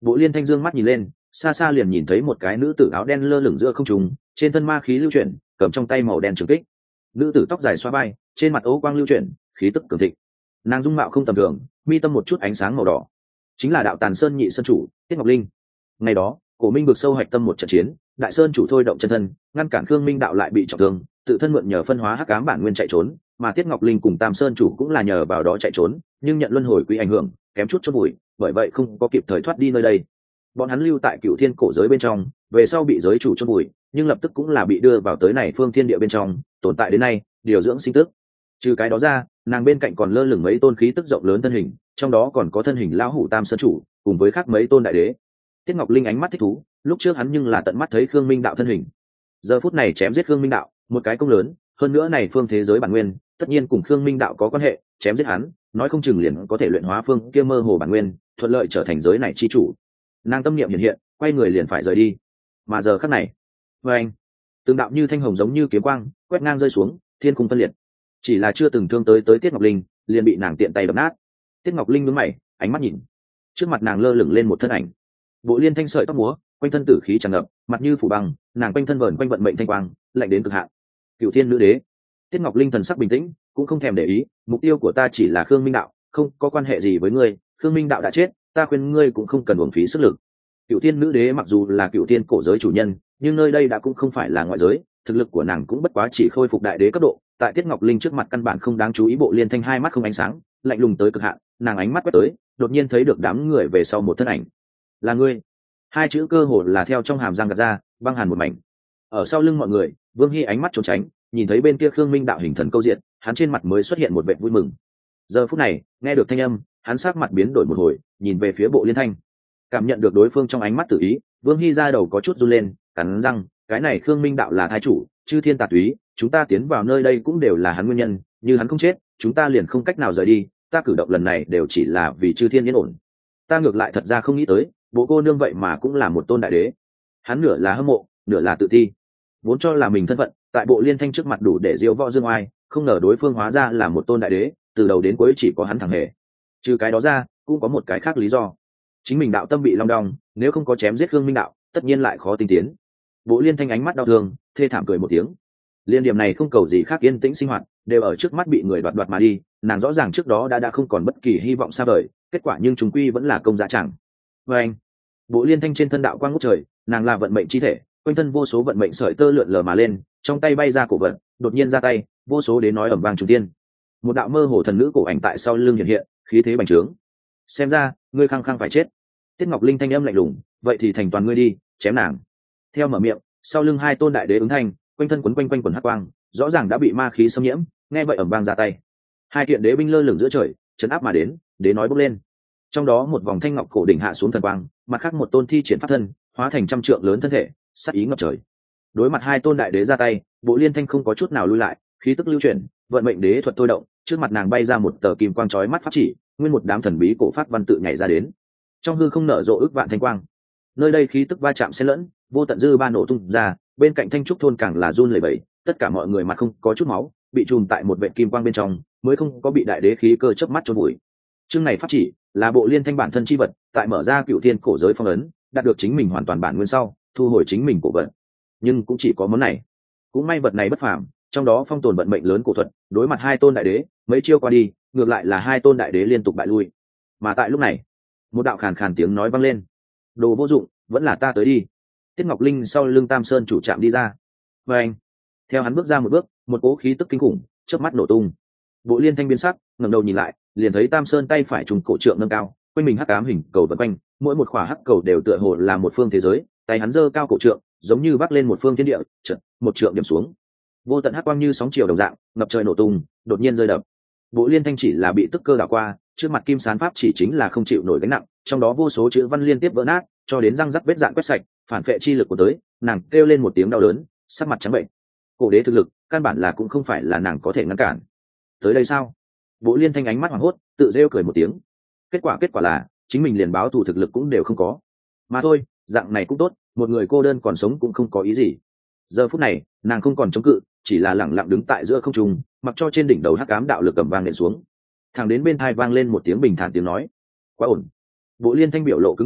Speaker 1: Bộ Liên Thanh dương mắt nhìn lên, xa xa liền nhìn thấy một cái nữ tử áo đen lơ lửng giữa không trung, trên thân ma khí lưu chuyển, cầm trong tay màu đen trường kích. Nữ tử tóc dài xoa vai, trên mặt ố quang lưu chuyển, khí tức cường thịnh. Nàng dung mạo không tầm thường, mi tâm một chút ánh sáng màu đỏ, chính là đạo Tàn Sơn nhị sơn chủ Tiết Ngọc Linh. Ngày đó, Cổ Minh vực sâu hạch tâm một trận chiến, đại sơn chủ thôi động chân thân, ngăn cản Khương Minh đạo lại bị trọng thương, tự thân mượn nhờ phân hóa hắc ám bản nguyên chạy trốn, mà Tiết Ngọc Linh cùng Tam Sơn chủ cũng là nhờ vào đó chạy trốn, nhưng nhận luân hồi quý ảnh hưởng, kém chút chốt bụi, bởi vậy không có kịp thời thoát đi nơi đây. Bọn hắn lưu tại Cựu Thiên cổ giới bên trong, về sau bị giới chủ chốt bụi, nhưng lập tức cũng là bị đưa vào tới này phương thiên địa bên trong, tồn tại đến nay, điều dưỡng sinh tức. Trừ cái đó ra, nàng bên cạnh còn lơ lửng mấy tôn khí tức rộng lớn thân hình, trong đó còn có thân hình lão hủ Tam Sơn chủ, cùng với khác mấy tôn đại đế. Tiết Ngọc Linh ánh mắt thích thú, lúc trước hắn nhưng là tận mắt thấy Khương Minh đạo thân hình. Giờ phút này chém giết Khương Minh đạo, một cái công lớn, hơn nữa này phương thế giới bản nguyên, tất nhiên cùng Khương Minh đạo có quan hệ, chém giết hắn, nói không chừng liền có thể luyện hóa phương kia mơ hồ bản nguyên, thuận lợi trở thành giới này chi chủ. Nàng tâm niệm hiện hiện, quay người liền phải rời đi. Mà giờ khắc này, anh, từng đạo như thanh hồng giống như kiếm quang, quét ngang rơi xuống, thiên cung phân liệt. Chỉ là chưa từng thương tới Tiết Ngọc Linh, liền bị nàng tiện tay đập nát. Tiết Ngọc Linh nhướng mày, ánh mắt nhìn, trước mặt nàng lơ lửng lên một thân ảnh. Bộ Liên Thanh sợi tóc múa, quanh thân tử khí tràn ngập, mặt như phủ băng, nàng quanh thân vờn quanh vận mệnh thanh quang, lạnh đến cực hạn. Cửu Thiên nữ đế. Tiết Ngọc Linh thần sắc bình tĩnh, cũng không thèm để ý, mục tiêu của ta chỉ là Khương Minh đạo, không có quan hệ gì với ngươi, Khương Minh đạo đã chết, ta khuyên ngươi cũng không cần uổng phí sức lực. Cửu Thiên nữ đế mặc dù là Cửu Thiên cổ giới chủ nhân, nhưng nơi đây đã cũng không phải là ngoại giới, thực lực của nàng cũng bất quá chỉ khôi phục đại đế cấp độ, tại Tiết Ngọc Linh trước mặt căn bản không đáng chú ý. Bộ Liên Thanh hai mắt không ánh sáng, lạnh lùng tới cực hạn, nàng ánh mắt quét tới, đột nhiên thấy được đám người về sau một thân ảnh. Là ngươi? Hai chữ cơ hồ là theo trong hàm răng gạt ra, băng hàn một mảnh. Ở sau lưng mọi người, Vương Hy ánh mắt trốn tránh, nhìn thấy bên kia Khương Minh đạo hình thần câu diện, hắn trên mặt mới xuất hiện một vẻ vui mừng. Giờ phút này, nghe được thanh âm, hắn sắc mặt biến đổi một hồi, nhìn về phía Bộ Liên Thanh. Cảm nhận được đối phương trong ánh mắt tự ý, Vương Hy ra đầu có chút run lên, cắn răng, cái này Khương Minh đạo là thái chủ, chư thiên tà túy, chúng ta tiến vào nơi đây cũng đều là hắn nguyên nhân, như hắn không chết, chúng ta liền không cách nào rời đi, ta cử động lần này đều chỉ là vì chư thiên yên ổn. Ta ngược lại thật ra không nghĩ tới, bộ cô nương vậy mà cũng là một tôn đại đế. Hắn nửa là hâm mộ, nửa là tự ti, vốn cho là mình thân phận tại Bộ Liên Thanh trước mặt đủ để diêu võ dương oai, không ngờ đối phương hóa ra là một tôn đại đế, từ đầu đến cuối chỉ có hắn thằng hề. Trừ cái đó ra, cũng có một cái khác lý do, chính mình đạo tâm bị long đong, nếu không có chém giết Khương Minh đạo, tất nhiên lại khó tinh tiến. Bộ Liên Thanh ánh mắt đau thương, thê thảm cười một tiếng. Liên điểm này không cầu gì khác, yên tĩnh sinh hoạt, đều ở trước mắt bị người đoạt mà đi. Nàng rõ ràng trước đó đã không còn bất kỳ hy vọng xa vời, kết quả nhưng chúng quy vẫn là công giá chẳng. Và anh, Bộ Liên Thanh trên thân đạo quang ngút trời, nàng là vận mệnh chi thể, quanh thân vô số vận mệnh sợi tơ lượn lờ mà lên, trong tay bay ra cổ vận, đột nhiên ra tay, vô số đến nói ầm vang trùng tiên. Một đạo mơ hồ thần nữ cổ ảnh tại sau lưng hiện hiện, khí thế bành trướng. Xem ra, ngươi khăng khăng phải chết. Tiết Ngọc Linh thanh âm lạnh lùng, vậy thì thành toàn ngươi đi, chém nàng. Theo mở miệng, sau lưng hai tôn đại đế ứng thanh, quanh thân quấn quanh quần hắc quang, rõ ràng đã bị ma khí xâm nhiễm, nghe vậy ầm vang ra tay. Hai kiện đế binh lơ lửng giữa trời, chấn áp mà đến, đế nói bốc lên. Trong đó một vòng thanh ngọc cổ đỉnh hạ xuống thần quang, mặt khác một tôn thi triển pháp thân, hóa thành trăm trượng lớn thân thể, sát ý ngập trời. Đối mặt hai tôn đại đế ra tay, Bộ Liên Thanh không có chút nào lui lại, khí tức lưu chuyển, vận mệnh đế thuật thôi động, trước mặt nàng bay ra một tờ kim quang chói mắt pháp chỉ, nguyên một đám thần bí cổ pháp văn tự nhảy ra đến. Trong hư không nở rộ ức vạn thanh quang. Nơi đây khí tức va chạm xen lẫn, vô tận dư ba nổ tung ra, bên cạnh Thanh trúc thôn càng là run lẩy bẩy, tất cả mọi người mặt không có chút máu, bị trùm tại một vệt kim quang bên trong, mới không có bị đại đế khí cơ chớp mắt chôn bụi. Chương này pháp chỉ là Bộ Liên Thanh bản thân chi vật, tại mở ra Cựu Thiên cổ giới phong ấn, đạt được chính mình hoàn toàn bản nguyên sau, thu hồi chính mình cổ vận. Nhưng cũng chỉ có món này. Cũng may vật này bất phàm, trong đó phong tồn vận mệnh lớn cổ thuật, đối mặt hai tôn đại đế, mấy chiêu qua đi, ngược lại là hai tôn đại đế liên tục bại lui. Mà tại lúc này, một đạo khàn khàn tiếng nói vang lên: "Đồ vô dụng, vẫn là ta tới đi." Tiết Ngọc Linh sau lưng Tam Sơn chủ chạm đi ra. Và anh, theo hắn bước ra một bước, một cỗ khí tức kinh khủng chớp mắt nổ tung. Bộ Liên Thanh biến sắc, ngẩng đầu nhìn lại, liền thấy Tam Sơn tay phải trùng cổ trượng nâng cao, quanh mình hắc ám hình cầu vần quanh, mỗi một khỏa hắc cầu đều tựa hồ là một phương thế giới, tay hắn giơ cao cổ trượng, giống như vác lên một phương thiên địa, chợt một trượng điểm xuống. Vô tận hắc quang như sóng chiều đồng dạng, ngập trời nổ tung, đột nhiên rơi đập. Bộ Liên Thanh chỉ là bị tức cơ đảo qua, trước mặt Kim Sán pháp chỉ chính là không chịu nổi gánh nặng, trong đó vô số chữ văn liên tiếp vỡ nát, cho đến răng rắc vết dạn quét sạch, phản phệ chi lực của tới, nàng kêu lên một tiếng đau đớn, sắc mặt trắng bệnh. Cổ đế thực lực, căn bản là cũng không phải là nàng có thể ngăn cản. Tới đây sao? Bộ Liên Thanh ánh mắt hoảng hốt, tự rêu cười một tiếng. Kết quả là, chính mình liền báo thù thực lực cũng đều không có. Mà thôi, dạng này cũng tốt, một người cô đơn còn sống cũng không có ý gì. Giờ phút này, nàng không còn chống cự, chỉ là lẳng lặng đứng tại giữa không trung, mặc cho trên đỉnh đầu hắc ám đạo lực cầm vang nện xuống. Thẳng đến bên tai vang lên một tiếng bình thản tiếng nói: "Quá ổn." Bộ Liên Thanh biểu lộ cứng đờ,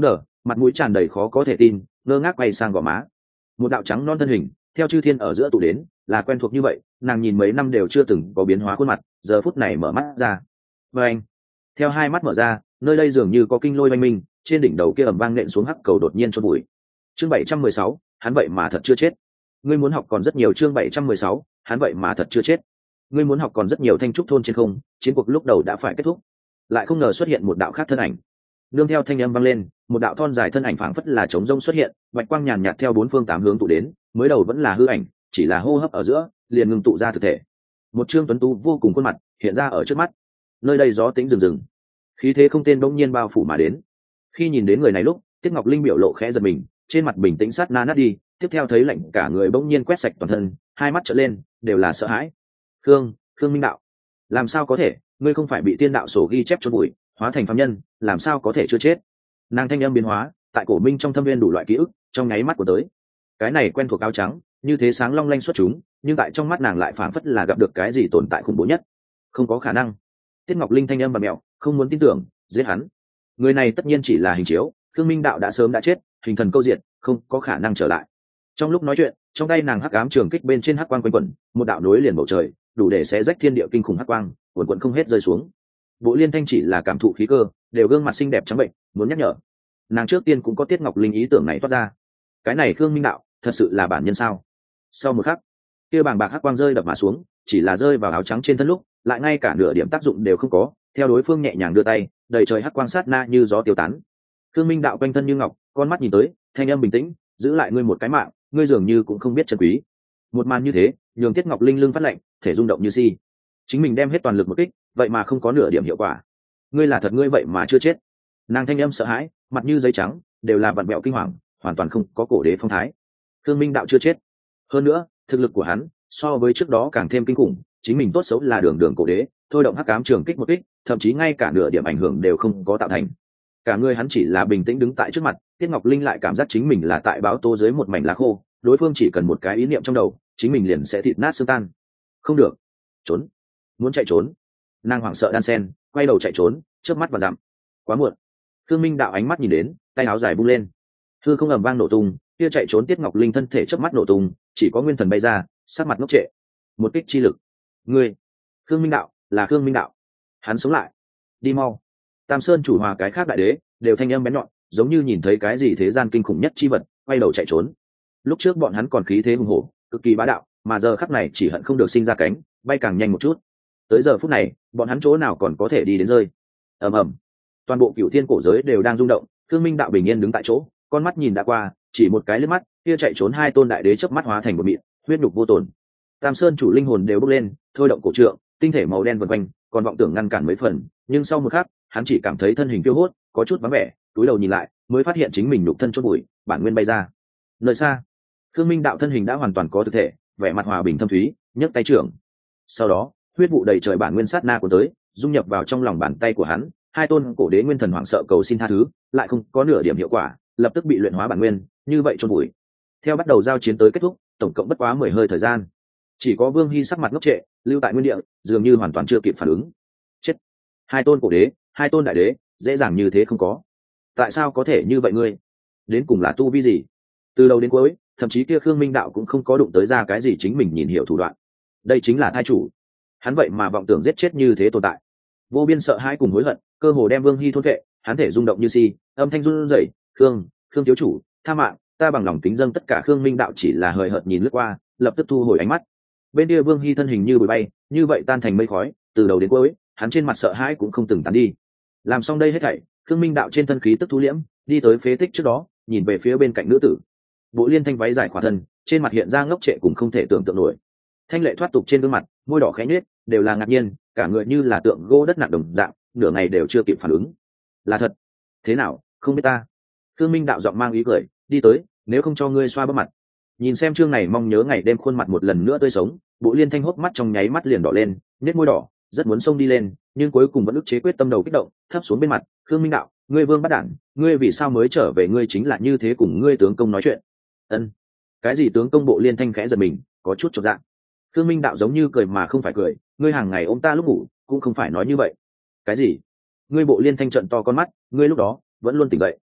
Speaker 1: mặt mũi tràn đầy khó có thể tin, ngơ ngác quay sang gò má. Một đạo trắng non thân hình theo chư thiên ở giữa tụ đến, là quen thuộc như vậy, nàng nhìn mấy năm đều chưa từng có biến hóa khuôn mặt, giờ phút này mở mắt ra. Và anh, theo hai mắt mở ra, nơi đây dường như có kinh lôi oanh minh, trên đỉnh đầu kia ầm vang nện xuống hắc cầu đột nhiên chôn bụi. Chương 716, hắn vậy mà thật chưa chết. Ngươi muốn học còn rất nhiều. Chương 716, hắn vậy mà thật chưa chết. Ngươi muốn học còn rất nhiều. Thanh trúc thôn trên không, chiến cuộc lúc đầu đã phải kết thúc, lại không ngờ xuất hiện một đạo khác thân ảnh. Nương theo thanh âm vang lên, một đạo thon dài thân ảnh phảng phất là trống rông xuất hiện, bạch quang nhàn nhạt theo bốn phương tám hướng tụ đến, mới đầu vẫn là hư ảnh, chỉ là hô hấp ở giữa, liền ngừng tụ ra thực thể. Một trương tuấn tú vô cùng khuôn mặt hiện ra ở trước mắt. Nơi đây gió tĩnh rừng rừng, khí thế không tên bỗng nhiên bao phủ mà đến. Khi nhìn đến người này lúc, Tiết Ngọc Linh biểu lộ khẽ giật mình, trên mặt bình tĩnh sát na nát đi, tiếp theo thấy lạnh cả người bỗng nhiên quét sạch toàn thân, hai mắt trợn lên, đều là sợ hãi. Khương Minh Đạo, làm sao có thể, ngươi không phải bị tiên đạo sổ ghi chép chôn bụi, hóa thành phàm nhân, làm sao có thể chưa chết? Nàng thanh âm biến hóa, tại cổ minh trong thâm viên đủ loại ký ức, trong nháy mắt của tới. Cái này quen thuộc áo trắng, như thế sáng long lanh xuất chúng, nhưng tại trong mắt nàng lại phảng phất là gặp được cái gì tồn tại khủng bố nhất. Không có khả năng. Tiết Ngọc Linh thanh âm bặm mẹo, không muốn tin tưởng, giết hắn. Người này tất nhiên chỉ là hình chiếu, Khương Minh Đạo đã sớm đã chết, hình thần câu diệt, không có khả năng trở lại. Trong lúc nói chuyện, trong tay nàng hắc ám trường kích bên trên hắc quang quanh quẩn, một đạo nối liền bầu trời, đủ để xé rách thiên địa kinh khủng hắc quang, cuồn cuộn không hết rơi xuống. Bộ Liên Thanh chỉ là cảm thụ khí cơ, đều gương mặt xinh đẹp trắng bệnh, muốn nhắc nhở. Nàng trước tiên cũng có Tiết Ngọc Linh ý tưởng này toát ra. Cái này Khương Minh Đạo, thật sự là bản nhân sao? Sau một khắc, kia bàng bạc hắc quang rơi đập mà xuống, chỉ là rơi vào áo trắng trên thân lúc, lại ngay cả nửa điểm tác dụng đều không có. Theo đối phương nhẹ nhàng đưa tay, đầy trời hắc quang sát na như gió tiêu tán. Khương Minh Đạo quanh thân như ngọc, con mắt nhìn tới, thanh âm bình tĩnh, giữ lại ngươi một cái mạng, ngươi dường như cũng không biết trân quý. Một màn như thế, nhường Tiết Ngọc Linh lưng phát lạnh, thể rung động như si. Chính mình đem hết toàn lực một kích, vậy mà không có nửa điểm hiệu quả. Ngươi là thật ngươi vậy mà chưa chết. Nàng thanh âm sợ hãi, mặt như giấy trắng, đều là vặn vẹo kinh hoàng, hoàn toàn không có cổ đế phong thái. Khương Minh Đạo chưa chết. Hơn nữa, thực lực của hắn so với trước đó càng thêm kinh khủng, chính mình tốt xấu là đường đường cổ đế, thôi động hắc ám trường kích một kích, thậm chí ngay cả nửa điểm ảnh hưởng đều không có tạo thành. Cả người hắn chỉ là bình tĩnh đứng tại trước mặt, Tiết Ngọc Linh lại cảm giác chính mình là tại báo tố dưới một mảnh lá khô, đối phương chỉ cần một cái ý niệm trong đầu, chính mình liền sẽ thịt nát xương tan. Không được, trốn, muốn chạy trốn. Nàng hoảng sợ đan sen, quay đầu chạy trốn, trước mắt và dặm. Quá muộn. Khương Minh Đạo ánh mắt nhìn đến, tay áo dài bung lên, hư không ầm vang nổ tung, kia chạy trốn Tiết Ngọc Linh thân thể chớp mắt nổ tung, chỉ có nguyên thần bay ra, sát mặt ngốc trệ. Một kích chi lực. Ngươi, Khương Minh Đạo, là Khương Minh Đạo. Hắn sống lại. Đi mau. Tam Sơn chủ hòa cái khác đại đế đều thanh âm bén nhọn, giống như nhìn thấy cái gì thế gian kinh khủng nhất chi vật, quay đầu chạy trốn. Lúc trước bọn hắn còn khí thế hùng hổ, cực kỳ bá đạo, mà giờ khắc này chỉ hận không được sinh ra cánh, bay càng nhanh một chút. Tới giờ phút này, bọn hắn chỗ nào còn có thể đi đến rơi. Ầm ầm. Toàn bộ Cửu Thiên cổ giới đều đang rung động, Khương Minh Đạo bình yên đứng tại chỗ, con mắt nhìn đã qua, chỉ một cái liếc mắt, kia chạy trốn hai tôn đại đế chớp mắt hóa thành một mịn, huyết nhục vô tổn. Tam Sơn chủ linh hồn đều bốc lên, thôi động cổ trượng, tinh thể màu đen vần quanh, còn vọng tưởng ngăn cản mấy phần, nhưng sau một khắc, hắn chỉ cảm thấy thân hình phiêu hốt, có chút vắng vẻ, túi đầu nhìn lại, mới phát hiện chính mình nhục thân chốt bụi, bản nguyên bay ra. Nơi xa, Khương Minh Đạo thân hình đã hoàn toàn có thực thể, vẻ mặt hòa bình thâm thúy, nhấc tay trưởng. Sau đó, huyết vụ đầy trời bản nguyên sát na của tới, dung nhập vào trong lòng bàn tay của hắn, hai tôn cổ đế nguyên thần hoảng sợ cầu xin tha thứ, lại không có nửa điểm hiệu quả, lập tức bị luyện hóa bản nguyên, như vậy chôn bụi. Theo bắt đầu giao chiến tới kết thúc, tổng cộng bất quá 10 hơi thời gian. Chỉ có Vương Hy sắc mặt ngốc trệ, lưu tại nguyên địa, dường như hoàn toàn chưa kịp phản ứng. Chết. Hai tôn cổ đế, hai tôn đại đế, dễ dàng như thế không có. Tại sao có thể như vậy ngươi? Đến cùng là tu vi gì? Từ đầu đến cuối, thậm chí kia Khương Minh Đạo cũng không có đụng tới ra cái gì chính mình nhìn hiểu thủ đoạn. Đây chính là thai chủ. Hắn vậy mà vọng tưởng giết chết như thế tồn tại. Vô biên sợ hãi cùng hối hận, cơ hồ đem Vương Hy thôn vệ, hắn thể rung động như si, âm thanh run rẩy, "Khương thiếu chủ, tha mạng, ta bằng lòng kính dâng tất cả." Khương Minh Đạo chỉ là hời hợt nhìn lướt qua, lập tức thu hồi ánh mắt. Bên kia Vương Hy thân hình như bụi bay, như vậy tan thành mây khói, từ đầu đến cuối, hắn trên mặt sợ hãi cũng không từng tán đi. Làm xong đây hết thảy, Khương Minh Đạo trên thân khí tức thu liễm, đi tới phế tích trước đó, nhìn về phía bên cạnh nữ tử. Bộ Liên Thanh váy dài khỏa thân, trên mặt hiện ra ngốc trệ cùng không thể tưởng tượng nổi. Thanh lệ thoát tục trên gương mặt, môi đỏ khẽ nhếch, đều là ngạc nhiên, cả người như là tượng gỗ đất nặng đồng dạng, nửa ngày đều chưa kịp phản ứng. Là thật? Thế nào, không biết ta? Khương Minh Đạo giọng mang ý cười, đi tới, nếu không cho ngươi xoa bóp mặt. Nhìn xem chương này mong nhớ ngày đêm khuôn mặt một lần nữa tươi sống, Bộ Liên Thanh hốc mắt trong nháy mắt liền đỏ lên, nét môi đỏ, rất muốn xông đi lên, nhưng cuối cùng vẫn ức chế quyết tâm đầu kích động, thấp xuống bên mặt. Khương Minh Đạo, ngươi Vương bắt đản, ngươi vì sao mới trở về? Ngươi chính là như thế cùng ngươi tướng công nói chuyện. Ân, cái gì tướng công? Bộ Liên Thanh khẽ giật mình, có chút chột dạ. Khương Minh Đạo giống như cười mà không phải cười, ngươi hàng ngày ôm ta lúc ngủ, cũng không phải nói như vậy. Cái gì? Ngươi? Bộ Liên Thanh trợn to con mắt, ngươi lúc đó vẫn luôn tỉnh dậy.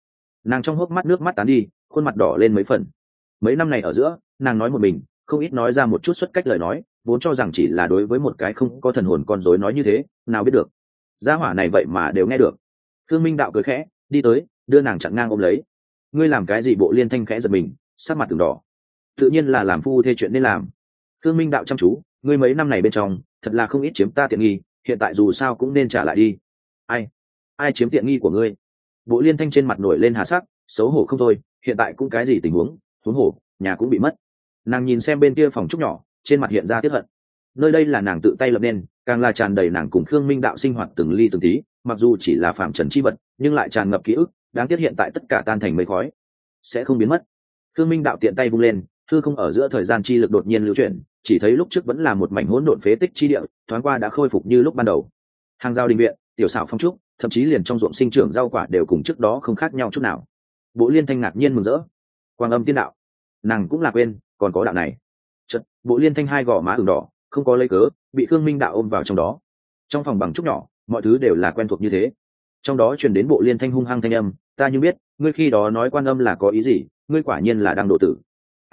Speaker 1: Nàng trong hốc mắt nước mắt tán đi, khuôn mặt đỏ lên mấy phần. Mấy năm này ở giữa, nàng nói một mình, không ít nói ra một chút xuất cách lời nói, vốn cho rằng chỉ là đối với một cái không có thần hồn con rối nói như thế, nào biết được gia hỏa này vậy mà đều nghe được. Thương Minh Đạo cười khẽ đi tới, đưa nàng chặn ngang ôm lấy. Ngươi làm cái gì? Bộ Liên Thanh khẽ giật mình, sắc mặt từng đỏ. Tự nhiên là làm phu thê chuyện nên làm. Thương Minh Đạo chăm chú, ngươi mấy năm này bên trong thật là không ít chiếm ta tiện nghi, hiện tại dù sao cũng nên trả lại đi. Ai chiếm tiện nghi của ngươi? Bộ Liên Thanh trên mặt nổi lên hà sắc, xấu hổ không thôi, hiện tại cũng cái gì tình huống, huống hổ nhà cũng bị mất. Nàng nhìn xem bên kia phòng trúc nhỏ, trên mặt hiện ra tiếc hận. Nơi đây là nàng tự tay lập nên, càng là tràn đầy nàng cùng Khương Minh Đạo sinh hoạt từng ly từng tí, mặc dù chỉ là phạm trần chi vật, nhưng lại tràn ngập ký ức, đáng tiếc hiện tại tất cả tan thành mây khói, sẽ không biến mất. Khương Minh Đạo tiện tay vung lên, hư không ở giữa thời gian chi lực đột nhiên lưu chuyển, chỉ thấy lúc trước vẫn là một mảnh hỗn độn phế tích chi địa, thoáng qua đã khôi phục như lúc ban đầu. Hàng rào đình viện, tiểu xảo phong trúc, thậm chí liền trong ruộng sinh trưởng rau quả đều cùng trước đó không khác nhau chút nào. Bộ Liên Thanh ngạc nhiên mừng rỡ. Quang Âm Tiên Đạo, nàng cũng là quên còn có đạo này. Chợt, Bộ Liên Thanh hai gò má ửng đỏ, không có lấy cớ, bị Khương Minh Đạo ôm vào trong đó. Trong phòng bằng trúc nhỏ, mọi thứ đều là quen thuộc như thế. Trong đó truyền đến Bộ Liên Thanh hung hăng thanh âm, ta như biết, ngươi khi đó nói Quan Âm là có ý gì, ngươi quả nhiên là đang độ tử.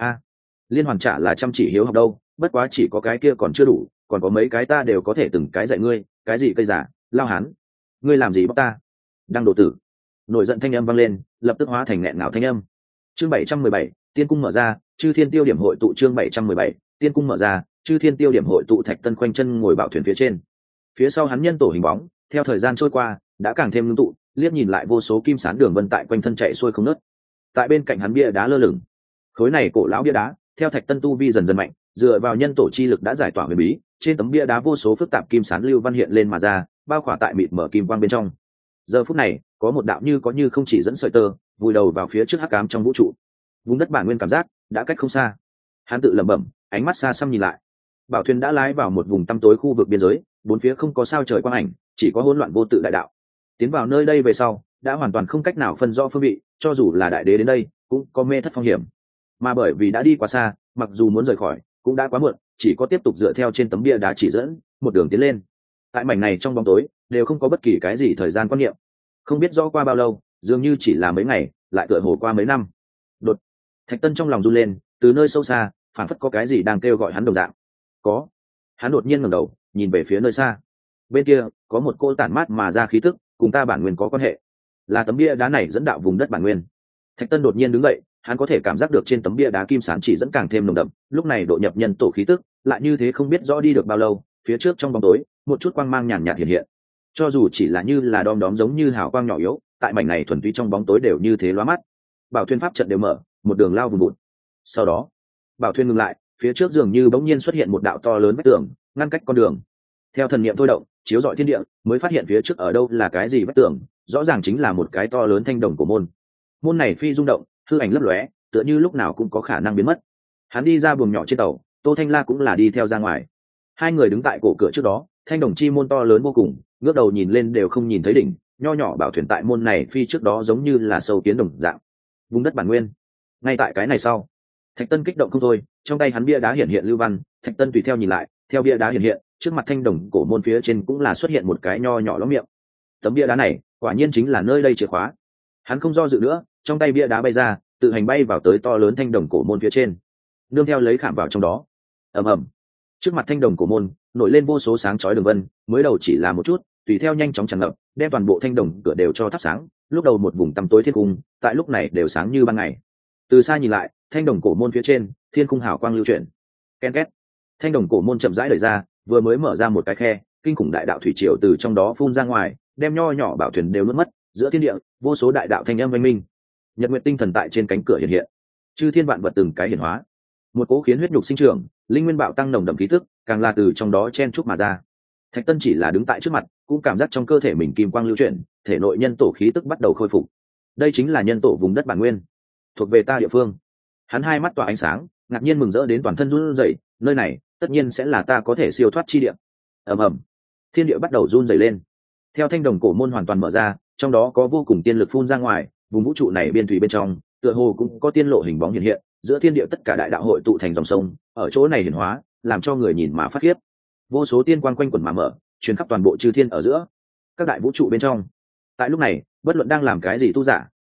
Speaker 1: Liên Hoàn trả là chăm chỉ hiếu học đâu, bất quá chỉ có cái kia còn chưa đủ, còn có mấy cái ta đều có thể từng cái dạy ngươi, cái gì cây giả, lao hán, ngươi làm gì bóc ta? Đang độ tử. Nổi giận thanh âm vang lên, lập tức hóa thành nghẹn ngào thanh âm. Chương 717, Tiên cung mở ra, Chư Thiên Tiêu điểm hội tụ. Chương 717, Tiên cung mở ra, Chư Thiên Tiêu điểm hội tụ. Thạch Tân khoanh chân ngồi bảo thuyền phía trên, phía sau hắn nhân tổ hình bóng, theo thời gian trôi qua đã càng thêm ngưng tụ, liếc nhìn lại vô số kim sán đường vân tại quanh thân chạy xuôi không nớt. Tại bên cạnh hắn bia đá lơ lửng, khối này cổ lão bia đá theo Thạch Tân tu vi dần dần mạnh, dựa vào nhân tổ chi lực đã giải tỏa huyền bí, trên tấm bia đá vô số phức tạp kim sán lưu văn hiện lên mà ra, bao khỏa tại mịt mở kim quang bên trong. Giờ phút này có một đạo như có như không chỉ dẫn sợi tơ vùi đầu vào phía trước hắc ám trong vũ trụ. Vùng đất bản nguyên cảm giác đã cách không xa, hắn tự lẩm bẩm, ánh mắt xa xăm nhìn lại. Bảo thuyền đã lái vào một vùng tăm tối khu vực biên giới, bốn phía không có sao trời quang ảnh, chỉ có hỗn loạn vô tự đại đạo. Tiến vào nơi đây về sau đã hoàn toàn không cách nào phân rõ phương vị, cho dù là đại đế đến đây cũng có mê thất phong hiểm. Mà bởi vì đã đi quá xa, mặc dù muốn rời khỏi cũng đã quá muộn, chỉ có tiếp tục dựa theo trên tấm bia đá chỉ dẫn một đường tiến lên. Tại mảnh này trong bóng tối đều không có bất kỳ cái gì thời gian quan niệm, không biết rõ qua bao lâu, dường như chỉ là mấy ngày, lại tựa hồ qua mấy năm. Đột, Thạch Tân trong lòng run lên, từ nơi sâu xa phản phất có cái gì đang kêu gọi hắn đồng dạng. Có. Hắn đột nhiên ngẩng đầu nhìn về phía nơi xa, bên kia có một cô tản mát mà ra khí tức cùng ta bản nguyên có quan hệ, là tấm bia đá này dẫn đạo vùng đất bản nguyên. Thạch Tân đột nhiên đứng dậy, hắn có thể cảm giác được trên tấm bia đá kim sán chỉ dẫn càng thêm nồng đậm, lúc này độ nhập nhân tổ khí tức lại như thế không biết rõ đi được bao lâu, phía trước trong bóng tối một chút quang mang nhàn nhạt hiện hiện, cho dù chỉ là như là đom đóm giống như hào quang nhỏ yếu, tại mảnh này thuần túy trong bóng tối đều như thế lóa mắt. Bảo thuyền pháp trận đều mở, một đường lao vùng vụt. Sau đó bảo thuyền ngừng lại, phía trước dường như bỗng nhiên xuất hiện một đạo to lớn vách tường ngăn cách con đường. Theo thần niệm thôi động chiếu rọi thiên địa, mới phát hiện phía trước ở đâu là cái gì vách tường, rõ ràng chính là một cái to lớn thanh đồng của môn. Môn này phi rung động, hư ảnh lấp lóe, tựa như lúc nào cũng có khả năng biến mất. Hắn đi ra buồng nhỏ trên tàu, Tô Thanh La cũng là đi theo ra ngoài. Hai người đứng tại cổ cửa trước đó, thanh đồng chi môn to lớn vô cùng, ngước đầu nhìn lên đều không nhìn thấy đỉnh, nho nhỏ bảo thuyền tại môn này phi trước đó giống như là sâu kiến đồng dạng. Vùng đất bản nguyên. Ngay tại cái này sau, Thạch Tân kích động không thôi, trong tay hắn bia đá hiện hiện lưu văn, Thạch Tân tùy theo nhìn lại, theo bia đá hiện hiện, trước mặt thanh đồng cổ môn phía trên cũng là xuất hiện một cái nho nhỏ lỗ miệng. Tấm bia đá này, quả nhiên chính là nơi đây chìa khóa. Hắn không do dự nữa, trong tay bia đá bay ra, tự hành bay vào tới to lớn thanh đồng cổ môn phía trên, nương theo lấy khảm vào trong đó. Ầm ầm. Trước mặt thanh đồng cổ môn nổi lên vô số sáng chói đường vân, mới đầu chỉ là một chút, tùy theo nhanh chóng tràn ngập, đem toàn bộ thanh đồng cửa đều cho thắp sáng. Lúc đầu một vùng tăm tối thiên cung, tại lúc này đều sáng như ban ngày. Từ xa nhìn lại, thanh đồng cổ môn phía trên, thiên cung hào quang lưu chuyển. Ken két. Thanh đồng cổ môn chậm rãi đẩy ra, vừa mới mở ra một cái khe, kinh khủng đại đạo thủy triều từ trong đó phun ra ngoài, đem nho nhỏ bảo thuyền đều nuốt mất. Giữa thiên địa, vô số đại đạo thanh âm vang minh. Nhật nguyệt tinh thần tại trên cánh cửa hiện hiện, chư thiên vạn vật từng cái hiển hóa. Một cỗ khiến huyết nhục sinh trưởng, linh nguyên bạo tăng nồng đậm khí tức, càng là từ trong đó chen chúc mà ra. Thạch Tân chỉ là đứng tại trước mặt, cũng cảm giác trong cơ thể mình kim quang lưu chuyển, thể nội nhân tổ khí tức bắt đầu khôi phục. Đây chính là nhân tổ vùng đất bản nguyên, thuộc về ta địa phương. Hắn hai mắt tỏa ánh sáng, ngạc nhiên mừng rỡ đến toàn thân run rẩy, nơi này tất nhiên sẽ là ta có thể siêu thoát chi địa. Ầm ầm, thiên địa bắt đầu run rẩy lên. Theo thanh đồng cổ môn hoàn toàn mở ra, trong đó có vô cùng tiên lực phun ra ngoài, vùng vũ trụ này biên thủy bên trong, tựa hồ cũng có tiên lộ hình bóng hiện hiện, giữa thiên địa tất cả đại đạo hội tụ thành dòng sông, ở chỗ này hiển hóa, làm cho người nhìn mà phát khiếp. Vô số tiên quang quanh quẩn mà mở, truyền khắp toàn bộ chư thiên ở giữa các đại vũ trụ bên trong. Tại lúc này, bất luận đang làm cái gì tu giả,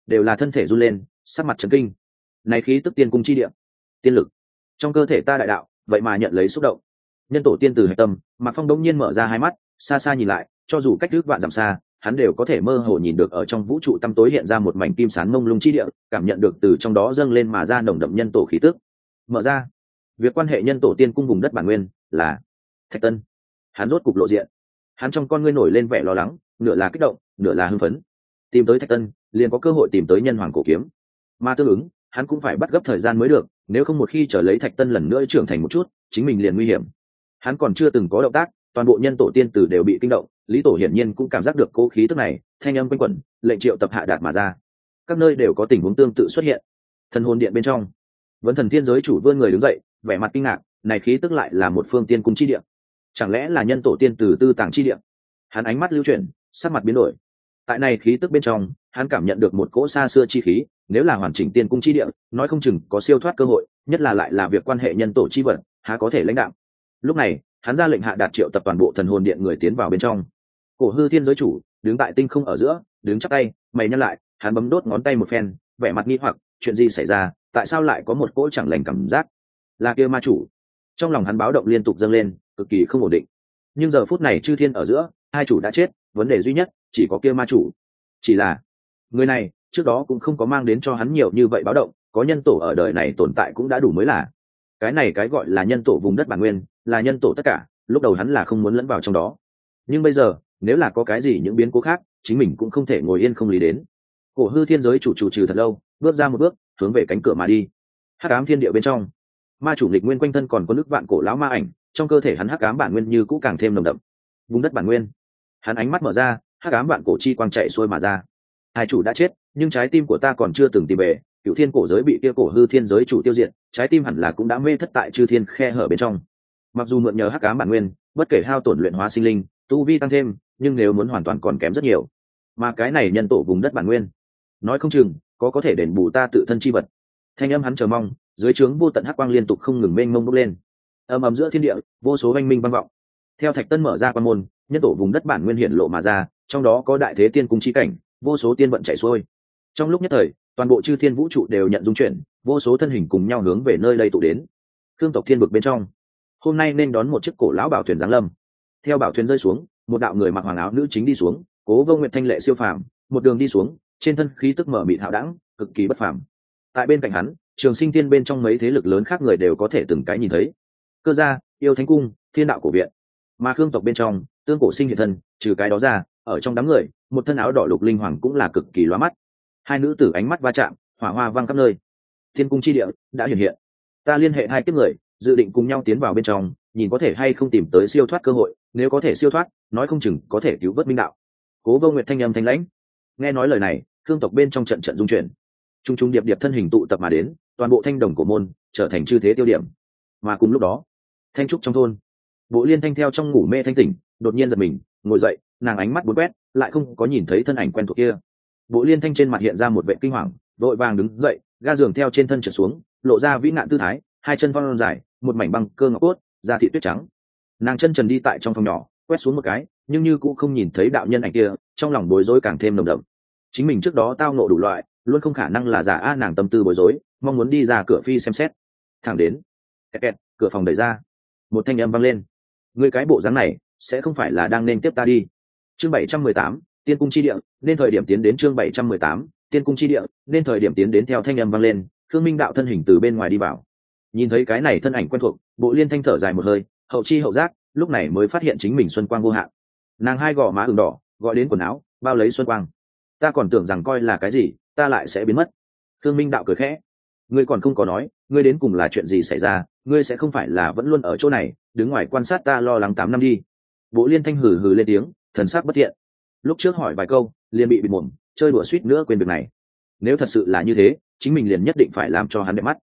Speaker 1: đều là thân thể run lên, sắc mặt chấn kinh. Này khí tức tiên cung chi địa, tiên lực trong cơ thể ta đại đạo, vậy mà nhận lấy xúc động. Nhân tổ tiên từ hạch tâm, Mạc Phong đống nhiên mở ra hai mắt, xa xa nhìn lại, cho dù cách trước vạn dặm xa, hắn đều có thể mơ hồ nhìn được ở trong vũ trụ tăm tối hiện ra một mảnh kim sáng mông lung chi địa, cảm nhận được từ trong đó dâng lên mà ra nồng đậm nhân tổ khí tức. Mở ra, việc quan hệ nhân tổ tiên cung vùng đất bản nguyên là Thạch Tân. Hắn rốt cục lộ diện. Hắn trong con ngươi nổi lên vẻ lo lắng, nửa là kích động, nửa là hưng phấn. Tìm tới Thạch Tân, liền có cơ hội tìm tới nhân hoàng cổ kiếm. Mà tương ứng, hắn cũng phải bắt gấp thời gian mới được, nếu không một khi chờ lấy Thạch Tân lần nữa trưởng thành một chút, chính mình liền nguy hiểm. Hắn còn chưa từng có động tác, toàn bộ nhân tổ tiên tử đều bị kinh động, Lý Tổ hiển nhiên cũng cảm giác được cố khí tức này, thanh âm quanh quẩn, lệnh triệu tập hạ đạt mà ra. Các nơi đều có tình huống tương tự xuất hiện. Thần hồn điện bên trong, Vấn Thần Thiên giới chủ vươn người đứng dậy, vẻ mặt kinh ngạc, này khí tức lại là một phương tiên cung chi địa, chẳng lẽ là nhân tổ tiên tử tư tàng chi địa? Hắn ánh mắt lưu chuyển, sắc mặt biến đổi. Tại này khí tức bên trong, hắn cảm nhận được một cỗ xa xưa chi khí, nếu là hoàn chỉnh tiên cung chi địa, nói không chừng có siêu thoát cơ hội, nhất là lại là việc quan hệ nhân tổ chi vật, há có thể lãnh đạo. Lúc này, hắn ra lệnh hạ đạt triệu tập toàn bộ thần hồn điện người tiến vào bên trong. Cổ Hư Thiên giới chủ đứng tại tinh không ở giữa, đứng chắp tay, mày nhăn lại, hắn bấm đốt ngón tay một phen, vẻ mặt nghi hoặc, chuyện gì xảy ra, tại sao lại có một cỗ chẳng lành cảm giác? Là kia ma chủ. Trong lòng hắn báo động liên tục dâng lên, cực kỳ không ổn định. Nhưng giờ phút này chư thiên ở giữa, hai chủ đã chết, vấn đề duy nhất chỉ có kia ma chủ. Chỉ là người này trước đó cũng không có mang đến cho hắn nhiều như vậy báo động, có nhân tổ ở đời này tồn tại cũng đã đủ mới là. Cái này cái gọi là nhân tổ vùng đất bản nguyên, là nhân tổ tất cả, lúc đầu hắn là không muốn lẫn vào trong đó. Nhưng bây giờ, nếu là có cái gì những biến cố khác, chính mình cũng không thể ngồi yên không lý đến. Cổ Hư Thiên giới chủ trừ thật lâu, bước ra một bước, hướng về cánh cửa mà đi. Hắc ám thiên địa bên trong, ma chủ lịch nguyên quanh thân còn có nước vạn cổ lão ma ảnh, trong cơ thể hắn hắc ám bản nguyên như cũ càng thêm nồng đậm. Vùng đất bản nguyên, hắn ánh mắt mở ra, hắc ám vạn cổ chi quang chạy xuôi mà ra. Hai chủ đã chết, nhưng trái tim của ta còn chưa từng tìm về. Cựu thiên cổ giới bị kia Cổ Hư Thiên giới chủ tiêu diệt, trái tim hẳn là cũng đã mê thất tại chư thiên khe hở bên trong. Mặc dù mượn nhờ hắc ám bản nguyên, bất kể hao tổn luyện hóa sinh linh, tu vi tăng thêm, nhưng nếu muốn hoàn toàn còn kém rất nhiều. Mà cái này nhân tổ vùng đất bản nguyên, nói không chừng có thể đền bù ta tự thân chi vật. Thanh âm hắn chờ mong, dưới trướng vô tận hắc quang liên tục không ngừng mênh mông bốc lên. Ầm ầm giữa thiên địa, vô số oanh minh vang vọng. Theo Thạch Tân mở ra quan môn, nhân tổ vùng đất bản nguyên hiện lộ mà ra, trong đó có đại thế tiên cung chi cảnh, vô số tiên vận chảy xuôi. Trong lúc nhất thời, toàn bộ chư thiên vũ trụ đều nhận dung chuyển, vô số thân hình cùng nhau hướng về nơi đây tụ đến. Thương tộc thiên vực bên trong, hôm nay nên đón một chiếc cổ lão bảo thuyền giáng lâm. Theo bảo thuyền rơi xuống, một đạo người mặc hoàng áo nữ chính đi xuống, Cố Vô Nguyệt thanh lệ siêu phàm, một đường đi xuống, trên thân khí tức mở mịt hạo đẳng, cực kỳ bất phàm. Tại bên cạnh hắn, Trường Sinh Thiên bên trong mấy thế lực lớn khác người đều có thể từng cái nhìn thấy. Cơ gia, Yêu Thánh cung, Thiên đạo cổ viện, mà Khương tộc bên trong, Tương Cổ Sinh hiện thân, trừ cái đó ra, ở trong đám người, một thân áo đỏ lục linh hoàng cũng là cực kỳ lóa mắt. Hai nữ tử ánh mắt va chạm, hỏa hoa vang khắp nơi. Thiên cung chi địa đã hiện hiện. Ta liên hệ hai kiếp người, dự định cùng nhau tiến vào bên trong, nhìn có thể hay không tìm tới siêu thoát cơ hội, nếu có thể siêu thoát, nói không chừng có thể cứu vớt minh đạo. Cố Vô Nguyệt thanh âm thanh lãnh. Nghe nói lời này, Khương tộc bên trong trận trận dung chuyển. Trung trung điệp điệp thân hình tụ tập mà đến, toàn bộ thanh đồng của môn trở thành chư thế tiêu điểm. Mà cùng lúc đó, thanh trúc trong thôn, Bộ Liên Thanh theo trong ngủ mê thanh tỉnh, đột nhiên giật mình, ngồi dậy, nàng ánh mắt bốn quét, lại không có nhìn thấy thân ảnh quen thuộc kia. Bộ Liên Thanh trên mặt hiện ra một vẻ kinh hoàng, vội vàng đứng dậy, ga giường theo trên thân trượt xuống, lộ ra vĩ nạn tư thái, hai chân vươn dài, một mảnh băng cơ ngọc cốt, da thịt tuyết trắng. Nàng chân trần đi tại trong phòng nhỏ, quét xuống một cái, nhưng như cũng không nhìn thấy đạo nhân ảnh kia, trong lòng bối rối càng thêm nồng đậm. Chính mình trước đó tao nộ đủ loại, luôn không khả năng là giả a, nàng tâm tư bối rối, mong muốn đi ra cửa phi xem xét. Thẳng đến, kẹt kẹt, cửa phòng đẩy ra, một thanh âm vang lên. Ngươi cái bộ dáng này, sẽ không phải là đang nên tiếp ta đi. Chương 718, Tiên cung chi địa, nên thời điểm tiến đến. Chương 718, Tiên cung chi địa, nên thời điểm tiến đến. Theo thanh âm vang lên, Khương Minh đạo thân hình từ bên ngoài đi vào. Nhìn thấy cái này thân ảnh quen thuộc, Bộ Liên Thanh thở dài một hơi, hậu chi hậu giác, lúc này mới phát hiện chính mình xuân quang vô hạn. Nàng hai gò má ửng đỏ, gọi đến quần áo, bao lấy xuân quang. Ta còn tưởng rằng coi là cái gì, ta lại sẽ biến mất. Khương Minh đạo cười khẽ. Ngươi còn không có nói, ngươi đến cùng là chuyện gì xảy ra, ngươi sẽ không phải là vẫn luôn ở chỗ này, đứng ngoài quan sát ta lo lắng 8 năm đi. Bộ Liên Thanh hừ hừ lên tiếng, thần sắc bất thiện. Lúc trước hỏi vài câu, liền bị bịt mồm, chơi đùa suýt nữa quên việc này. Nếu thật sự là như thế, chính mình liền nhất định phải làm cho hắn đẹp mắt.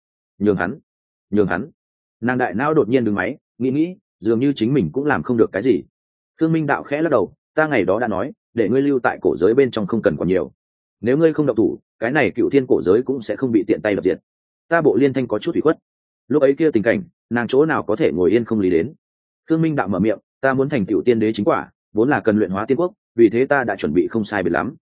Speaker 1: Nhường hắn. Nàng đại não đột nhiên đứng máy, nghĩ, dường như chính mình cũng làm không được cái gì. Khương Minh đạo khẽ lắc đầu, ta ngày đó đã nói, để ngươi lưu tại cổ giới bên trong không cần quá nhiều. Nếu ngươi không động thủ, cái này Cựu Thiên cổ giới cũng sẽ không bị tiện tay lập diệt. Ta Bộ Liên Thanh có chút ủy khuất. Lúc ấy kia tình cảnh, nàng chỗ nào có thể ngồi yên không lý đến. Khương Minh đạo mở miệng, ta muốn thành Cựu Tiên đế chính quả, vốn là cần luyện hóa tiên quốc, vì thế ta đã chuẩn bị không sai biệt lắm.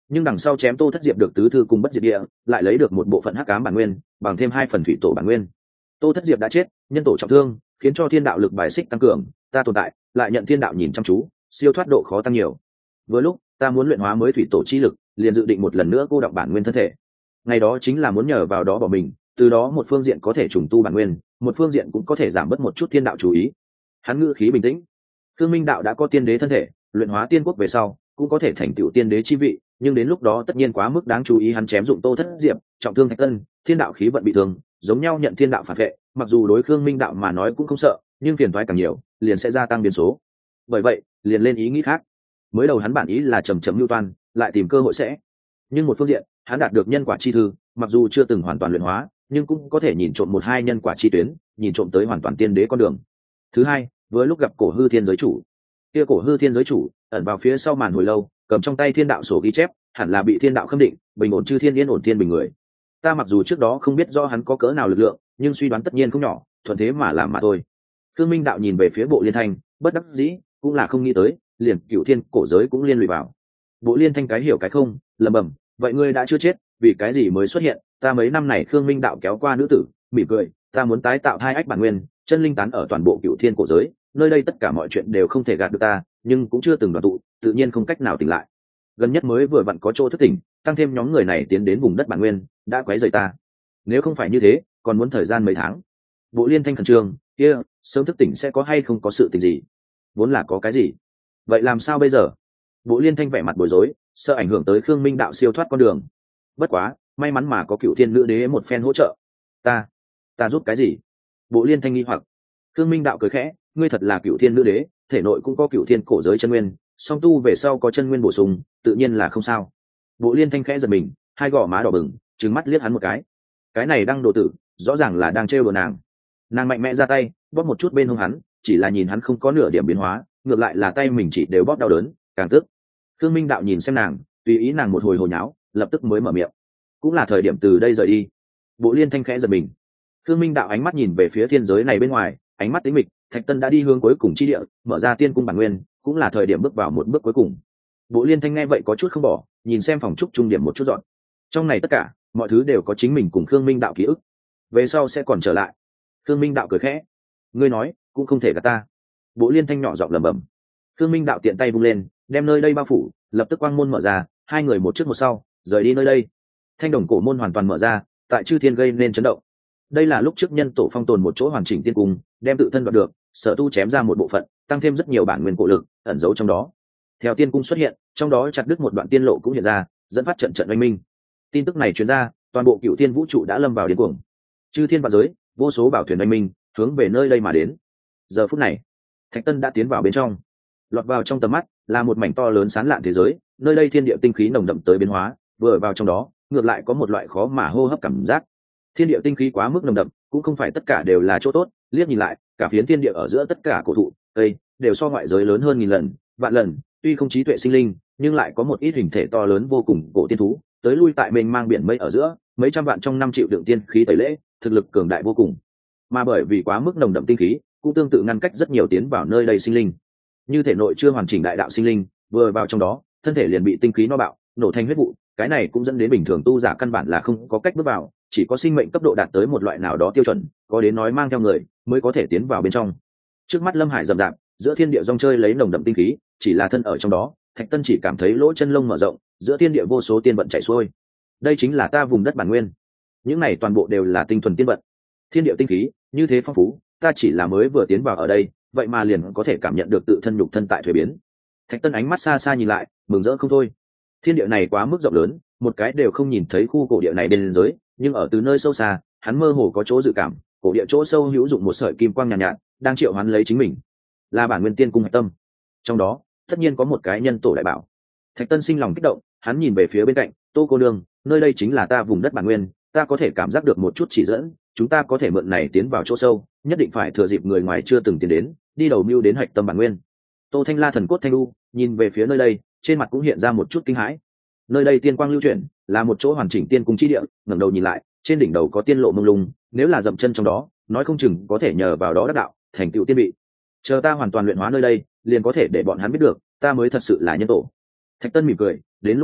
Speaker 1: nhưng đằng sau chém Tô Thất Diệp được tứ thư cùng bất diệt địa, lại lấy được một bộ phận hắc ám bản nguyên, bằng thêm 2 phần thủy tổ bản nguyên. Tô Thất Diệp đã chết, nhân tổ trọng thương, khiến cho thiên đạo lực bài xích tăng cường, ta tồn tại, lại nhận thiên đạo nhìn chăm chú, siêu thoát độ khó tăng nhiều. Vừa lúc ta muốn luyện hóa mới thủy tổ chi lực, liền dự định một lần nữa cô đọng bản nguyên thân thể. Ngày đó chính là muốn nhờ vào đó bỏ mình, từ đó một phương diện có thể trùng tu bản nguyên, một phương diện cũng có thể giảm bớt một chút thiên đạo chú ý. Hắn ngữ khí bình tĩnh. Thương Minh đạo đã có tiên đế thân thể, luyện hóa tiên quốc về sau, cũng có thể thành tựu tiên đế chi vị, nhưng đến lúc đó tất nhiên quá mức đáng chú ý. Hắn chém dụng Tô Thất Diệp, trọng thương Thạch Tân, thiên đạo khí vận bị thương, giống nhau nhận thiên đạo phản vệ, mặc dù đối Khương Minh đạo mà nói cũng không sợ, nhưng phiền toái càng nhiều, liền sẽ gia tăng biến số. Bởi vậy, liền lên ý nghĩ khác. Mới đầu hắn bản ý là chậm lưu toan, lại tìm cơ hội sẽ. Nhưng một phương diện, hắn đạt được nhân quả chi thư, mặc dù chưa từng hoàn toàn luyện hóa, nhưng cũng có thể nhìn trộm một hai nhân quả chi tuyến, nhìn trộm tới hoàn toàn tiên đế con đường. Thứ hai, với lúc gặp cổ hư thiên giới chủ, kia cổ hư thiên giới chủ ẩn vào phía sau màn hồi lâu, cầm trong tay thiên đạo sổ ghi chép, hẳn là bị thiên đạo khâm định, bình ổn chư thiên yên ổn thiên bình người. Ta mặc dù trước đó không biết do hắn có cỡ nào lực lượng, nhưng suy đoán tất nhiên không nhỏ, thuận thế mà làm mà thôi. Thương Minh đạo nhìn về phía Bộ Liên Thanh, bất đắc dĩ, cũng là không nghĩ tới, liền Cửu Thiên cổ giới cũng liên lụy vào. Bộ Liên Thanh cái hiểu cái không, lẩm bẩm, vậy ngươi đã chưa chết, vì cái gì mới xuất hiện? Ta mấy năm này Khương Minh đạo kéo qua nữ tử, mỉm cười, ta muốn tái tạo hai ách bản nguyên, chân linh tán ở toàn bộ Cửu Thiên cổ giới, nơi đây tất cả mọi chuyện đều không thể gạt được ta, nhưng cũng chưa từng đoàn tụ, tự nhiên không cách nào tỉnh lại. Gần nhất mới vừa vặn có chỗ thức tỉnh, tăng thêm nhóm người này tiến đến vùng đất bản nguyên, đã quấy rầy ta. Nếu không phải như thế, còn muốn thời gian mấy tháng. Bộ Liên Thanh khẩn trương, kia, sớm thức tỉnh sẽ có hay không có sự tình gì? Vốn là có cái gì? Vậy làm sao bây giờ? Bộ Liên Thanh vẻ mặt bối rối, sợ ảnh hưởng tới Khương Minh đạo siêu thoát con đường. Bất quá, may mắn mà có Cửu Thiên nữ đế một phen hỗ trợ. Ta giúp cái gì? Bộ Liên Thanh nghi hoặc. Khương Minh đạo cười khẽ, ngươi thật là Cửu Thiên nữ đế, thể nội cũng có Cửu Thiên cổ giới chân nguyên, song tu về sau có chân nguyên bổ sung, tự nhiên là không sao. Bộ Liên Thanh khẽ giật mình, hai gò má đỏ bừng, trừng mắt liếc hắn một cái này đang đồ tử, rõ ràng là đang trêu đùa nàng mạnh mẽ ra tay bóp một chút bên hông hắn, chỉ là nhìn hắn không có nửa điểm biến hóa, ngược lại là tay mình chỉ đều bóp đau đớn, càng tức. Khương Minh đạo nhìn xem nàng, tùy ý nàng một hồi hồ nháo, lập tức mới mở miệng, cũng là thời điểm từ đây rời đi. Bộ Liên Thanh khẽ giật mình. Khương Minh đạo ánh mắt nhìn về phía thiên giới này bên ngoài, ánh mắt tĩnh mịch. Thạch Tân đã đi hướng cuối cùng chi địa, mở ra tiên cung bản nguyên, cũng là thời điểm bước vào một bước cuối cùng. Bộ Liên Thanh nghe vậy có chút không bỏ, nhìn xem phòng trúc trung điểm một chút dọn. Trong này tất cả mọi thứ đều có chính mình cùng Khương Minh đạo ký ức, về sau sẽ còn trở lại. Khương Minh đạo cười khẽ, ngươi nói cũng không thể gạt ta. Bộ Liên Thanh nhỏ giọng lẩm bẩm. Khương Minh đạo tiện tay vung lên, đem nơi đây bao phủ, lập tức quang môn mở ra, hai người một trước một sau rời đi nơi đây. Thanh đồng cổ môn hoàn toàn mở ra, tại chư thiên gây nên chấn động. Đây là lúc trước nhân tổ phong tồn một chỗ hoàn chỉnh tiên cung, đem tự thân đoạt được, sở tu chém ra một bộ phận, tăng thêm rất nhiều bản nguyên cổ lực ẩn giấu trong đó. Theo tiên cung xuất hiện, trong đó chặt đứt một đoạn tiên lộ cũng hiện ra, dẫn phát trận oanh minh. Tin tức này truyền ra, toàn bộ Cửu Thiên vũ trụ đã lâm vào điên cuồng. Chư thiên vạn giới, vô số bảo thuyền oanh minh hướng về nơi đây mà đến. Giờ phút này, Thạch Tân đã tiến vào bên trong. Lọt vào trong tầm mắt là một mảnh to lớn sáng lạn thế giới, nơi đây thiên địa tinh khí nồng đậm tới biến hóa, vừa vào trong đó, ngược lại có một loại khó mà hô hấp cảm giác. Thiên địa tinh khí quá mức nồng đậm, cũng không phải tất cả đều là chỗ tốt, liếc nhìn lại, cả phiến thiên địa ở giữa tất cả cổ thụ, cây đều so ngoại giới lớn hơn nghìn lần, vạn lần, tuy không trí tuệ sinh linh, nhưng lại có một ít hình thể to lớn vô cùng cổ tiên thú, tới lui tại mênh mang biển mây ở giữa, mấy trăm vạn trong năm triệu đựng tiên khí tẩy lễ, thực lực cường đại vô cùng. Mà bởi vì quá mức nồng đậm tinh khí, cũng tương tự ngăn cách rất nhiều tiến vào nơi đây sinh linh. Như thể nội chưa hoàn chỉnh đại đạo sinh linh, vừa vào trong đó, thân thể liền bị tinh khí no bạo, nổ thành huyết vụ, cái này cũng dẫn đến bình thường tu giả căn bản là không có cách bước vào, chỉ có sinh mệnh cấp độ đạt tới một loại nào đó tiêu chuẩn, có đến nói mang theo người mới có thể tiến vào bên trong. Trước mắt Lâm Hải rậm rạp, giữa thiên địa rong chơi lấy nồng đậm tinh khí, chỉ là thân ở trong đó, Thạch Tân chỉ cảm thấy lỗ chân lông mở rộng, giữa thiên địa vô số tiên vận chảy xuôi. Đây chính là ta vùng đất bản nguyên. Những này toàn bộ đều là tinh thuần tiên vận. Thiên địa tinh khí như thế phong phú, ta chỉ là mới vừa tiến vào ở đây, vậy mà liền có thể cảm nhận được tự thân nhục thân tại thuế biến. Thạch Tân ánh mắt xa xa nhìn lại, mừng rỡ không thôi. Thiên địa này quá mức rộng lớn, một cái đều không nhìn thấy khu cổ địa này bên dưới, nhưng ở từ nơi sâu xa, hắn mơ hồ có chỗ dự cảm, cổ địa chỗ sâu hữu dụng một sợi kim quang nhàn nhạt, đang triệu hắn lấy chính mình, là bản nguyên tiên cung hạch tâm. Trong đó, tất nhiên có một cái nhân tổ đại bảo. Thạch Tân sinh lòng kích động, hắn nhìn về phía bên cạnh, Tô cô nương, nơi đây chính là ta vùng đất bản nguyên, ta có thể cảm giác được một chút chỉ dẫn, chúng ta có thể mượn này tiến vào chỗ sâu, nhất định phải thừa dịp người ngoài chưa từng tiến đến, đi đầu mưu đến hạch tâm bản nguyên. Tô Thanh La thần cốt thanh lu, nhìn về phía nơi đây, trên mặt cũng hiện ra một chút kinh hãi. Nơi đây tiên quang lưu chuyển, là một chỗ hoàn chỉnh tiên cung chi địa, ngẩng đầu nhìn lại, trên đỉnh đầu có tiên lộ mông lung, nếu là dậm chân trong đó, nói không chừng có thể nhờ vào đó đắc đạo, thành tựu tiên vị. Chờ ta hoàn toàn luyện hóa nơi đây, liền có thể để bọn hắn biết được, ta mới thật sự là nhân tổ. Thạch Tân mỉm cười, đến lúc đó,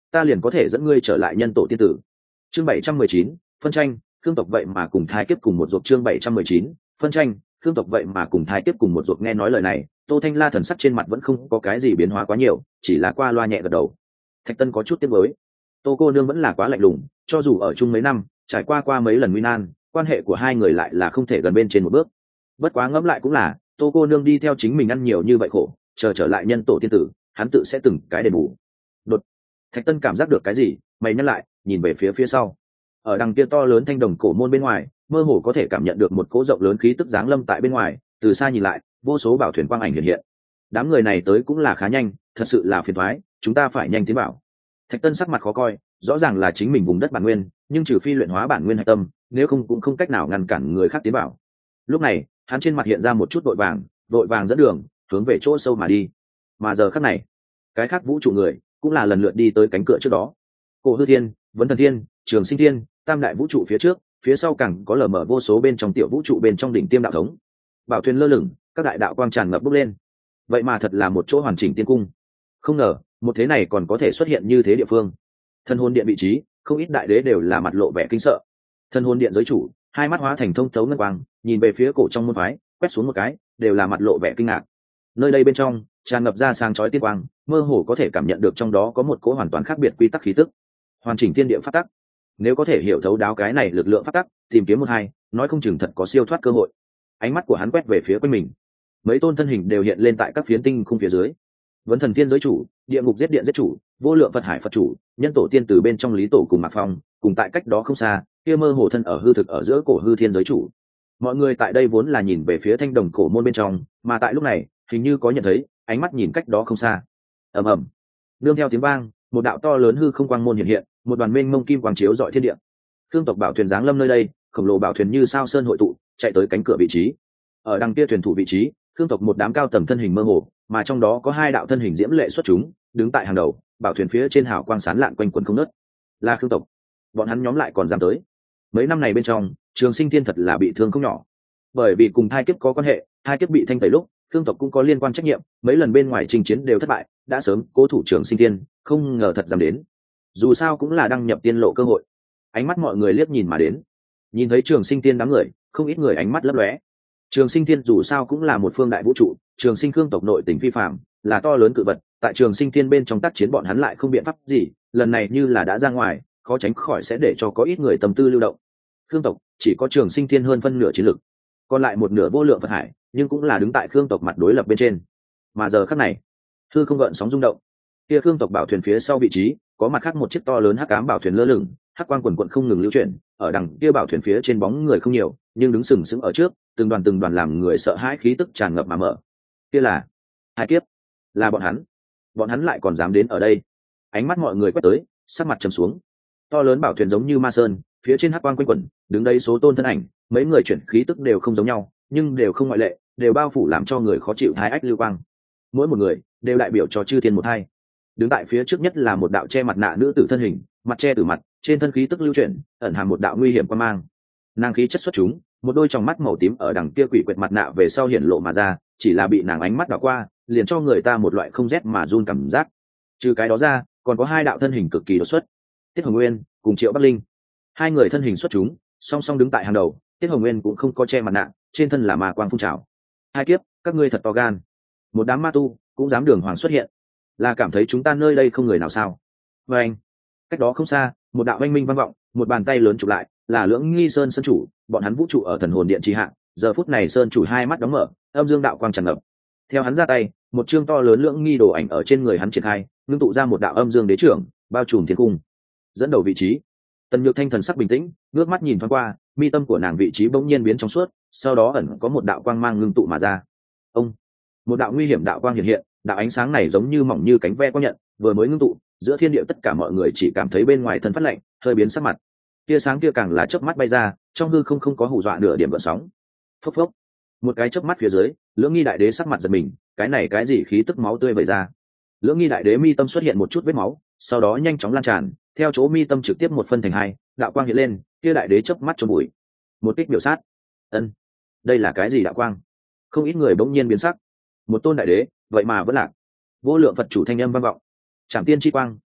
Speaker 1: ta liền có thể dẫn ngươi trở lại nhân tổ tiên tử. Chương 719, phân tranh, Khương tộc vậy mà cùng thai kiếp cùng một ruột. Chương 719, phân tranh, Khương tộc vậy mà cùng thai kiếp cùng một ruột. Nghe nói lời này, Tô Thanh La thần sắc trên mặt vẫn không có cái gì biến hóa quá nhiều, chỉ là qua loa nhẹ gật đầu. Thạch Tân có chút tiếc nuối. Tô cô nương vẫn là quá lạnh lùng, cho dù ở chung mấy năm, trải qua mấy lần nguy nan, quan hệ của hai người lại là không thể gần bên trên một bước. Bất quá ngẫm lại cũng là, Tô cô nương đi theo chính mình ăn nhiều như vậy khổ, trở lại nhân tổ tiên tử, hắn tự sẽ từng cái đền bù. Đột, Thạch Tân cảm giác được cái gì, mày nhắc lại, nhìn về phía sau. Ở đằng kia to lớn thanh đồng cổ môn bên ngoài, mơ hồ có thể cảm nhận được một cỗ rộng lớn khí tức giáng lâm tại bên ngoài, từ xa nhìn lại, vô số bảo thuyền quang ảnh hiện hiện. Đám người này tới cũng là khá nhanh, thật sự là phiền toái, chúng ta phải nhanh tiến bảo. Thạch Tân sắc mặt khó coi, rõ ràng là chính mình vùng đất bản nguyên, nhưng trừ phi luyện hóa bản nguyên hạch tâm, nếu không cũng không cách nào ngăn cản người khác tiến bảo. Lúc này, hắn trên mặt hiện ra một chút vội vàng dẫn đường, hướng về chỗ sâu mà đi. Mà giờ khắc này, cái khác vũ trụ người cũng là lần lượt đi tới cánh cửa trước đó. Cổ Hư Thiên, Vấn Thần Thiên, Trường Sinh Thiên, tam đại vũ trụ phía trước, phía sau càng có lờ mờ vô số bên trong tiểu vũ trụ bên trong đỉnh tiêm đạo thống. Bảo thuyền lơ lửng, các đại đạo quang tràn ngập bốc lên. Vậy mà thật là một chỗ hoàn chỉnh tiên cung. Không ngờ, một thế này còn có thể xuất hiện như thế địa phương. Thần hồn điện vị trí, không ít đại đế đều là mặt lộ vẻ kinh sợ. Thần hồn điện giới chủ, hai mắt hóa thành thông thấu ngân quang, nhìn về phía cổ trong môn phái, quét xuống một cái, đều là mặt lộ vẻ kinh ngạc. Nơi đây bên trong tràn ngập ra sáng chói tiên quang, mơ hồ có thể cảm nhận được trong đó có một cỗ hoàn toàn khác biệt quy tắc khí tức, hoàn chỉnh thiên địa pháp tắc. Nếu có thể hiểu thấu đáo cái này lực lượng pháp tắc, tìm kiếm một hai, nói không chừng thật có siêu thoát cơ hội. Ánh mắt của hắn quét về phía quanh mình, mấy tôn thân hình đều hiện lên tại các phiến tinh khung phía dưới. Vấn Thần Thiên giới chủ, địa ngục giết điện giết chủ, vô lượng Phật hải Phật chủ, nhân tổ tiên từ bên trong Lý tổ cùng Mạc Phong, cùng tại cách đó không xa, kia mơ hồ thân ở hư thực ở giữa Cổ Hư Thiên giới chủ. Mọi người tại đây vốn là nhìn về phía thanh đồng cổ môn bên trong, mà tại lúc này, hình như có nhận thấy, ánh mắt nhìn cách đó không xa. Ầm ầm. Nương theo tiếng vang, một đạo to lớn hư không quang môn hiện hiện, một đoàn mênh mông kim quang chiếu rọi thiên địa. Khương tộc bảo thuyền giáng lâm nơi đây, khổng lồ bảo thuyền như sao sơn hội tụ, chạy tới cánh cửa vị trí. Ở đằng kia thuyền thủ vị trí, Khương tộc một đám cao tầng thân hình mơ hồ, mà trong đó có hai đạo thân hình diễm lệ xuất chúng, đứng tại hàng đầu, bảo thuyền phía trên hào quang sáng lạn quanh quần không ngớt. Là Khương tộc. Bọn hắn nhóm lại còn dám tới. Mấy năm này bên trong, Trường Sinh Thiên thật là bị thương không nhỏ. Bởi vì cùng thai kiếp có quan hệ, thai kiếp bị thanh tẩy lúc, Khương tộc cũng có liên quan trách nhiệm, mấy lần bên ngoài chinh chiến đều thất bại, đã sớm cố thủ Trường Sinh Thiên, không ngờ thật dám đến. Dù sao cũng là đăng nhập tiên lộ cơ hội. Ánh mắt mọi người liếc nhìn mà đến. Nhìn thấy Trường Sinh Thiên đám người, không ít người ánh mắt lấp lóe. Trường Sinh Thiên dù sao cũng là một phương đại vũ trụ, Trường Sinh Khương tộc nội tình phi phàm, là to lớn cự vật, tại Trường Sinh Thiên bên trong tác chiến bọn hắn lại không biện pháp gì, lần này như là đã ra ngoài, khó tránh khỏi sẽ để cho có ít người tâm tư lưu động. Khương tộc chỉ có Trường Sinh Thiên hơn phân nửa chiến lực, còn lại một nửa vô lượng Phật hải, nhưng cũng là đứng tại Khương tộc mặt đối lập bên trên. Mà giờ khắc này, hư không gợn sóng rung động, kia Khương tộc bảo thuyền phía sau vị trí, có mặt khác một chiếc to lớn hắc ám bảo thuyền lơ lửng, hắc quang quần quần không ngừng lưu chuyển, ở đằng kia bảo thuyền phía trên bóng người không nhiều, nhưng đứng sừng sững ở trước, từng đoàn làm người sợ hãi khí tức tràn ngập mà mở. Kia là hai kiếp, là bọn hắn lại còn dám đến ở đây. Ánh mắt mọi người quét tới, sắc mặt trầm xuống. To lớn bảo thuyền giống như ma sơn, phía trên hắc quang quanh quẩn, đứng đây số tôn thân ảnh, mấy người chuyển khí tức đều không giống nhau, nhưng đều không ngoại lệ, đều bao phủ làm cho người khó chịu thái ách lưu quang. Mỗi một người đều đại biểu cho chư thiên một hai. Đứng tại phía trước nhất là một đạo che mặt nạ nữ tử thân hình, mặt che từ mặt, trên thân khí tức lưu chuyển, ẩn hàm một đạo nguy hiểm quan mang. Nàng khí chất xuất chúng, một đôi tròng mắt màu tím ở đằng kia quỷ quyệt mặt nạ về sau hiển lộ mà ra, chỉ là bị nàng ánh mắt đảo qua, liền cho người ta một loại không rét mà run cảm giác. Trừ cái đó ra, còn có hai đạo thân hình cực kỳ đột xuất, Tiết Hồng Nguyên cùng Triệu Bắc Linh. Hai người thân hình xuất chúng, song song đứng tại hàng đầu, Tiết Hồng Nguyên cũng không có che mặt nạ, trên thân là ma quang phun trào. Hai kiếp, các ngươi thật to gan. Một đám ma tu cũng dám đường hoàng xuất hiện, là cảm thấy chúng ta nơi đây không người nào sao? Và anh, cách đó không xa, một đạo oanh minh vang vọng, một bàn tay lớn chụp lại, là Lưỡng Nghi Sơn sơn chủ, bọn hắn vũ trụ ở thần hồn điện trì hạ, giờ phút này sơn chủ hai mắt đóng mở, âm dương đạo quang tràn ngập. Theo hắn ra tay, một chương to lớn Lưỡng Nghi đồ ảnh ở trên người hắn triển khai, ngưng tụ ra một đạo âm dương đế trưởng, bao trùm thiên cung. Dẫn đầu vị trí, Tần Nhược Thanh thần sắc bình tĩnh, ngước mắt nhìn thoáng qua, mi tâm của nàng vị trí bỗng nhiên biến trong suốt, sau đó ẩn có một đạo quang mang ngưng tụ mà ra. Ông, một đạo nguy hiểm đạo quang hiện hiện, đạo ánh sáng này giống như mỏng như cánh ve quang nhận, vừa mới ngưng tụ, giữa thiên địa tất cả mọi người chỉ cảm thấy bên ngoài thân phát lạnh, hơi biến sắc mặt. Tia sáng kia càng là chớp mắt bay ra, trong hư không có hù dọa nửa điểm gợn sóng. Phốc phốc, một cái chớp mắt phía dưới, Lưỡng Nghi đại đế sắc mặt giật mình, cái này cái gì khí tức máu tươi vẩy ra. Lưỡng Nghi đại đế mi tâm xuất hiện một chút vết máu, sau đó nhanh chóng lan tràn, theo chỗ mi tâm trực tiếp một phân thành hai, đạo quang hiện lên, kia đại đế chớp mắt trong bụi. Một kích biểu sát. Ân, đây là cái gì đạo quang? Không ít người bỗng nhiên biến sắc. Một tôn đại đế, vậy mà vẫn lạc. Vô lượng Phật chủ thanh âm vang vọng. Trảm tiên chi quang,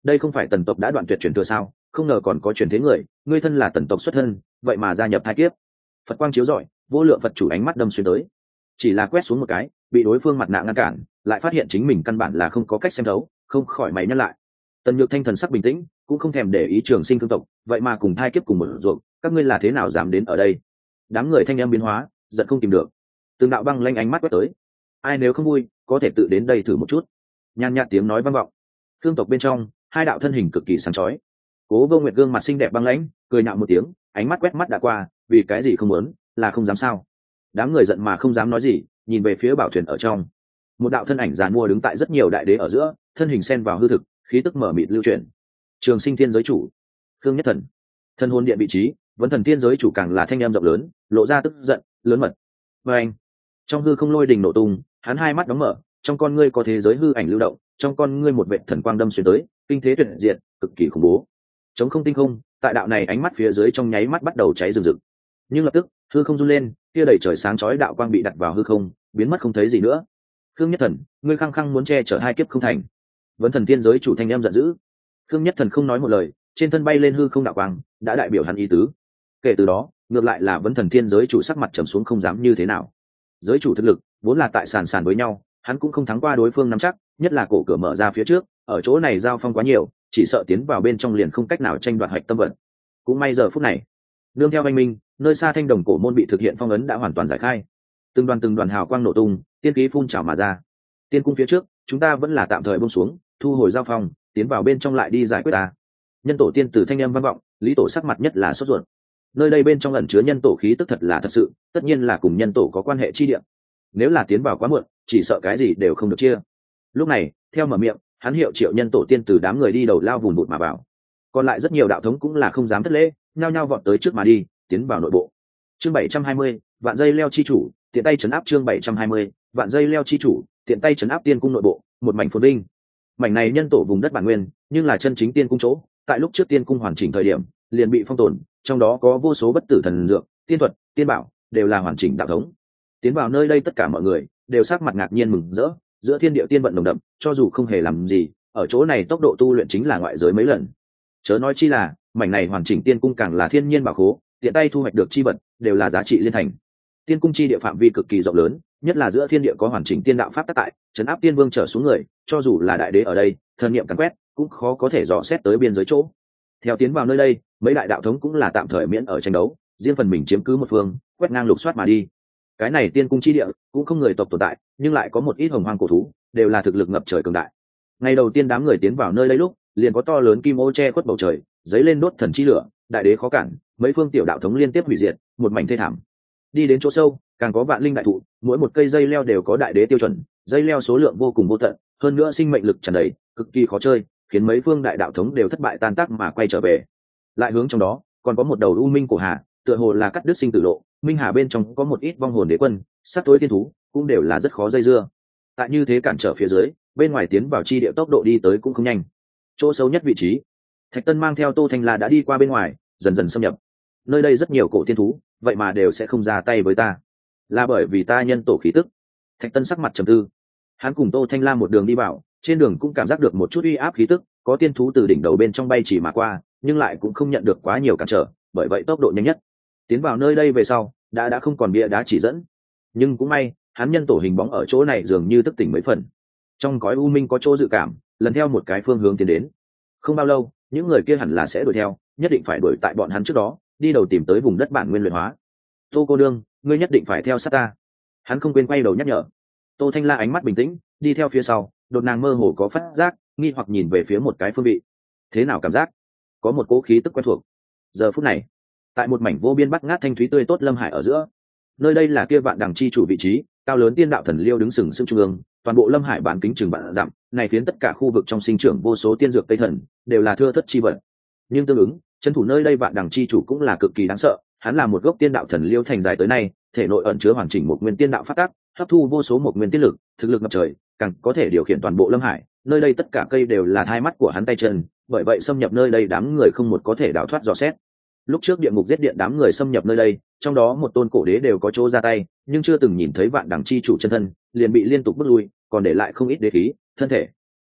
Speaker 1: đây không phải tần tộc đã đoạn tuyệt truyền thừa sao, không ngờ còn có truyền thế người, ngươi thân là tần tộc xuất thân, vậy mà gia nhập hai kiếp. Phật quang chiếu rọi, vô lượng Phật chủ ánh mắt đâm xuyên tới, chỉ là quét xuống một cái, bị đối phương mặt nạ ngăn cản, lại phát hiện chính mình căn bản là không có cách xem thấu, không khỏi mày nhăn lại. Tần Nhược Thanh thần sắc bình tĩnh, cũng không thèm để ý Trường Sinh cương tộc, vậy mà cùng thai kiếp cùng một ruộng, các ngươi là thế nào dám đến ở đây? Đám người thanh âm biến hóa, giận không tìm được. Từng đạo băng lanh ánh mắt quét tới, ai nếu không vui, có thể tự đến đây thử một chút. Nhàn nhạt tiếng nói vang vọng. Cương tộc bên trong, hai đạo thân hình cực kỳ sáng chói. Cố Vô Nguyệt gương mặt xinh đẹp băng lãnh, cười nhạo một tiếng, ánh mắt quét mắt đã qua, vì cái gì không muốn, là không dám sao? Đám người giận mà không dám nói gì, nhìn về phía bảo thuyền ở trong. Một đạo thân ảnh giàn mua đứng tại rất nhiều đại đế ở giữa, thân hình xen vào hư thực, khí tức mở mịt lưu chuyển. Trường Sinh thiên giới chủ, Khương Nhất Thần, thân hồn điện vị trí, Vấn Thần thiên giới chủ càng là thanh âm rộng lớn, lộ ra tức giận lớn mật. Và anh, trong hư không lôi đình nổ tung, hắn hai mắt đóng mở, trong con ngươi có thế giới hư ảnh lưu động, trong con ngươi một vệt thần quang đâm xuyên tới, kinh thế tuyệt diệt, cực kỳ khủng bố. Chống không tinh không, tại đạo này ánh mắt phía dưới trong nháy mắt bắt đầu cháy rừng rực. Nhưng lập tức, hư không run lên, kia đầy trời sáng chói đạo quang bị đặt vào hư không, biến mất không thấy gì nữa. Khương Nhất Thần, ngươi khăng khăng muốn che chở hai kiếp không thành. Vấn Thần tiên giới chủ thanh em giận dữ. Khương Nhất Thần không nói một lời, trên thân bay lên hư không đạo quang, đã đại biểu hắn ý tứ. Kể từ đó, ngược lại là Vấn Thần tiên giới chủ sắc mặt trầm xuống không dám như thế nào. Giới chủ thực lực vốn là tại sàn sàn với nhau, hắn cũng không thắng qua đối phương nắm chắc, nhất là cổ cửa mở ra phía trước, ở chỗ này giao phong quá nhiều, chỉ sợ tiến vào bên trong liền không cách nào tranh đoạt hạch tâm vận. Cũng may giờ phút này, nương theo anh minh, nơi xa thanh đồng cổ môn bị thực hiện phong ấn đã hoàn toàn giải khai. Từng đoàn hào quang nổ tung, tiên khí phun trào mà ra. Tiên cung phía trước, chúng ta vẫn là tạm thời buông xuống, thu hồi giao phong, tiến vào bên trong lại đi giải quyết ta. Nhân tổ tiên tử thanh âm vang vọng, Lý tổ sắc mặt nhất là sốt ruột. Nơi đây bên trong ẩn chứa nhân tổ khí tức thật là thật sự, tất nhiên là cùng nhân tổ có quan hệ chi địa. Nếu là tiến vào quá muộn, chỉ sợ cái gì đều không được chia. Lúc này, theo mở miệng, hắn hiệu triệu nhân tổ tiên từ đám người đi đầu lao vùn vụt mà vào. Còn lại rất nhiều đạo thống cũng là không dám thất lễ, nhao nhao vọt tới trước mà đi, tiến vào nội bộ. Chương 720, vạn dây leo chi chủ, tiện tay trấn áp. Chương 720, vạn dây leo chi chủ, tiện tay trấn áp tiên cung nội bộ, một mảnh phồn vinh. Mảnh này nhân tổ vùng đất bản nguyên, nhưng là chân chính tiên cung chỗ, tại lúc trước tiên cung hoàn chỉnh thời điểm, liền bị phong tồn, trong đó có vô số bất tử thần dược, tiên thuật, tiên bảo, đều là hoàn chỉnh đạo thống. Tiến vào nơi đây tất cả mọi người đều sắc mặt ngạc nhiên mừng rỡ, giữa thiên địa tiên vận nồng đậm, cho dù không hề làm gì, ở chỗ này tốc độ tu luyện chính là ngoại giới mấy lần. Chớ nói chi là, mảnh này hoàn chỉnh tiên cung càng là thiên nhiên bảo khố, tiện tay thu hoạch được chi vật, đều là giá trị liên thành. Tiên cung chi địa phạm vi cực kỳ rộng lớn, nhất là giữa thiên địa có hoàn chỉnh tiên đạo pháp tác tại, trấn áp tiên vương trở xuống người, cho dù là đại đế ở đây, thần niệm càn quét, cũng khó có thể dò xét tới biên giới chỗ. Theo tiến vào nơi đây, mấy đại đạo thống cũng là tạm thời miễn ở tranh đấu, riêng phần mình chiếm cứ một phương, quét ngang lục soát mà đi. Cái này tiên cung chi địa cũng không người tộc tồn tại, nhưng lại có một ít hồng hoang cổ thú, đều là thực lực ngập trời cường đại. Ngày đầu tiên đám người tiến vào nơi đây lúc, liền có to lớn kim ô che khuất bầu trời, giấy lên đốt thần chi lửa, đại đế khó cản, mấy phương tiểu đạo thống liên tiếp hủy diệt, một mảnh thê thảm. Đi đến chỗ sâu, càng có vạn linh đại thụ, mỗi một cây dây leo đều có đại đế tiêu chuẩn, dây leo số lượng vô cùng vô tận, hơn nữa sinh mệnh lực tràn đầy, cực kỳ khó chơi, khiến mấy phương đại đạo thống đều thất bại tan tác mà quay trở về. Lại hướng trong đó, còn có một đầu u minh cổ hà, tựa hồ là cắt đứt sinh tử lộ, minh hà bên trong có một ít vong hồn đế quân, sát tối tiên thú, cũng đều là rất khó dây dưa. Tại như thế cản trở phía dưới, bên ngoài tiến vào chi địa tốc độ đi tới cũng không nhanh. Chỗ sâu nhất vị trí, Thạch Tân mang theo Tô Thanh La đã đi qua bên ngoài, dần dần xâm nhập. Nơi đây rất nhiều cổ tiên thú, vậy mà đều sẽ không ra tay với ta, là bởi vì ta nhân tổ khí tức. Thạch Tân sắc mặt trầm tư, hắn cùng Tô Thanh La một đường đi vào, trên đường cũng cảm giác được một chút uy áp khí tức, có tiên thú từ đỉnh đầu bên trong bay chỉ mà qua, nhưng lại cũng không nhận được quá nhiều cản trở, bởi vậy tốc độ nhanh nhất. Tiến vào nơi đây về sau, đã không còn bia đá chỉ dẫn, nhưng cũng may, hắn nhân tổ hình bóng ở chỗ này dường như thức tỉnh mấy phần. Trong cõi u minh có chỗ dự cảm, lần theo một cái phương hướng tiến đến. Không bao lâu, những người kia hẳn là sẽ đuổi theo, nhất định phải đuổi tại bọn hắn trước đó, đi đầu tìm tới vùng đất bản nguyên luyện hóa. Tô cô đương, ngươi nhất định phải theo sát ta. Hắn không quên quay đầu nhắc nhở. Tô Thanh La ánh mắt bình tĩnh, đi theo phía sau, đột nàng mơ hồ có phát giác, nghi hoặc nhìn về phía một cái phương vị. Thế nào cảm giác? Có một cỗ khí tức quen thuộc. Giờ phút này, tại một mảnh vô biên bắc ngát thanh thúy tươi tốt lâm hải ở giữa, nơi đây là kia vạn đằng chi chủ vị trí, cao lớn tiên đạo thần liêu đứng sừng sững trung ương, toàn bộ lâm hải bán kính chừng vạn dặm, này phiến tất cả khu vực trong sinh trưởng vô số tiên dược tây thần, đều là thưa thất chi vật. Nhưng tương ứng, chân thủ nơi đây vạn đằng chi chủ cũng là cực kỳ đáng sợ, hắn là một gốc tiên đạo thần liêu thành dài tới nay, thể nội ẩn chứa hoàn chỉnh một nguyên tiên đạo phát tác, hấp thu vô số một nguyên tiên lực, thực lực ngập trời, càng có thể điều khiển toàn bộ lâm hải, nơi đây tất cả cây đều là hai mắt của hắn tay chân, bởi vậy xâm nhập nơi đây đám người không một có thể đào thoát dò xét. Lúc trước địa ngục giết điện đám người xâm nhập nơi đây, trong đó một tôn cổ đế đều có chỗ ra tay, nhưng chưa từng nhìn thấy vạn đẳng chi chủ chân thân, liền bị liên tục bước lui, còn để lại không ít đế khí, thân thể.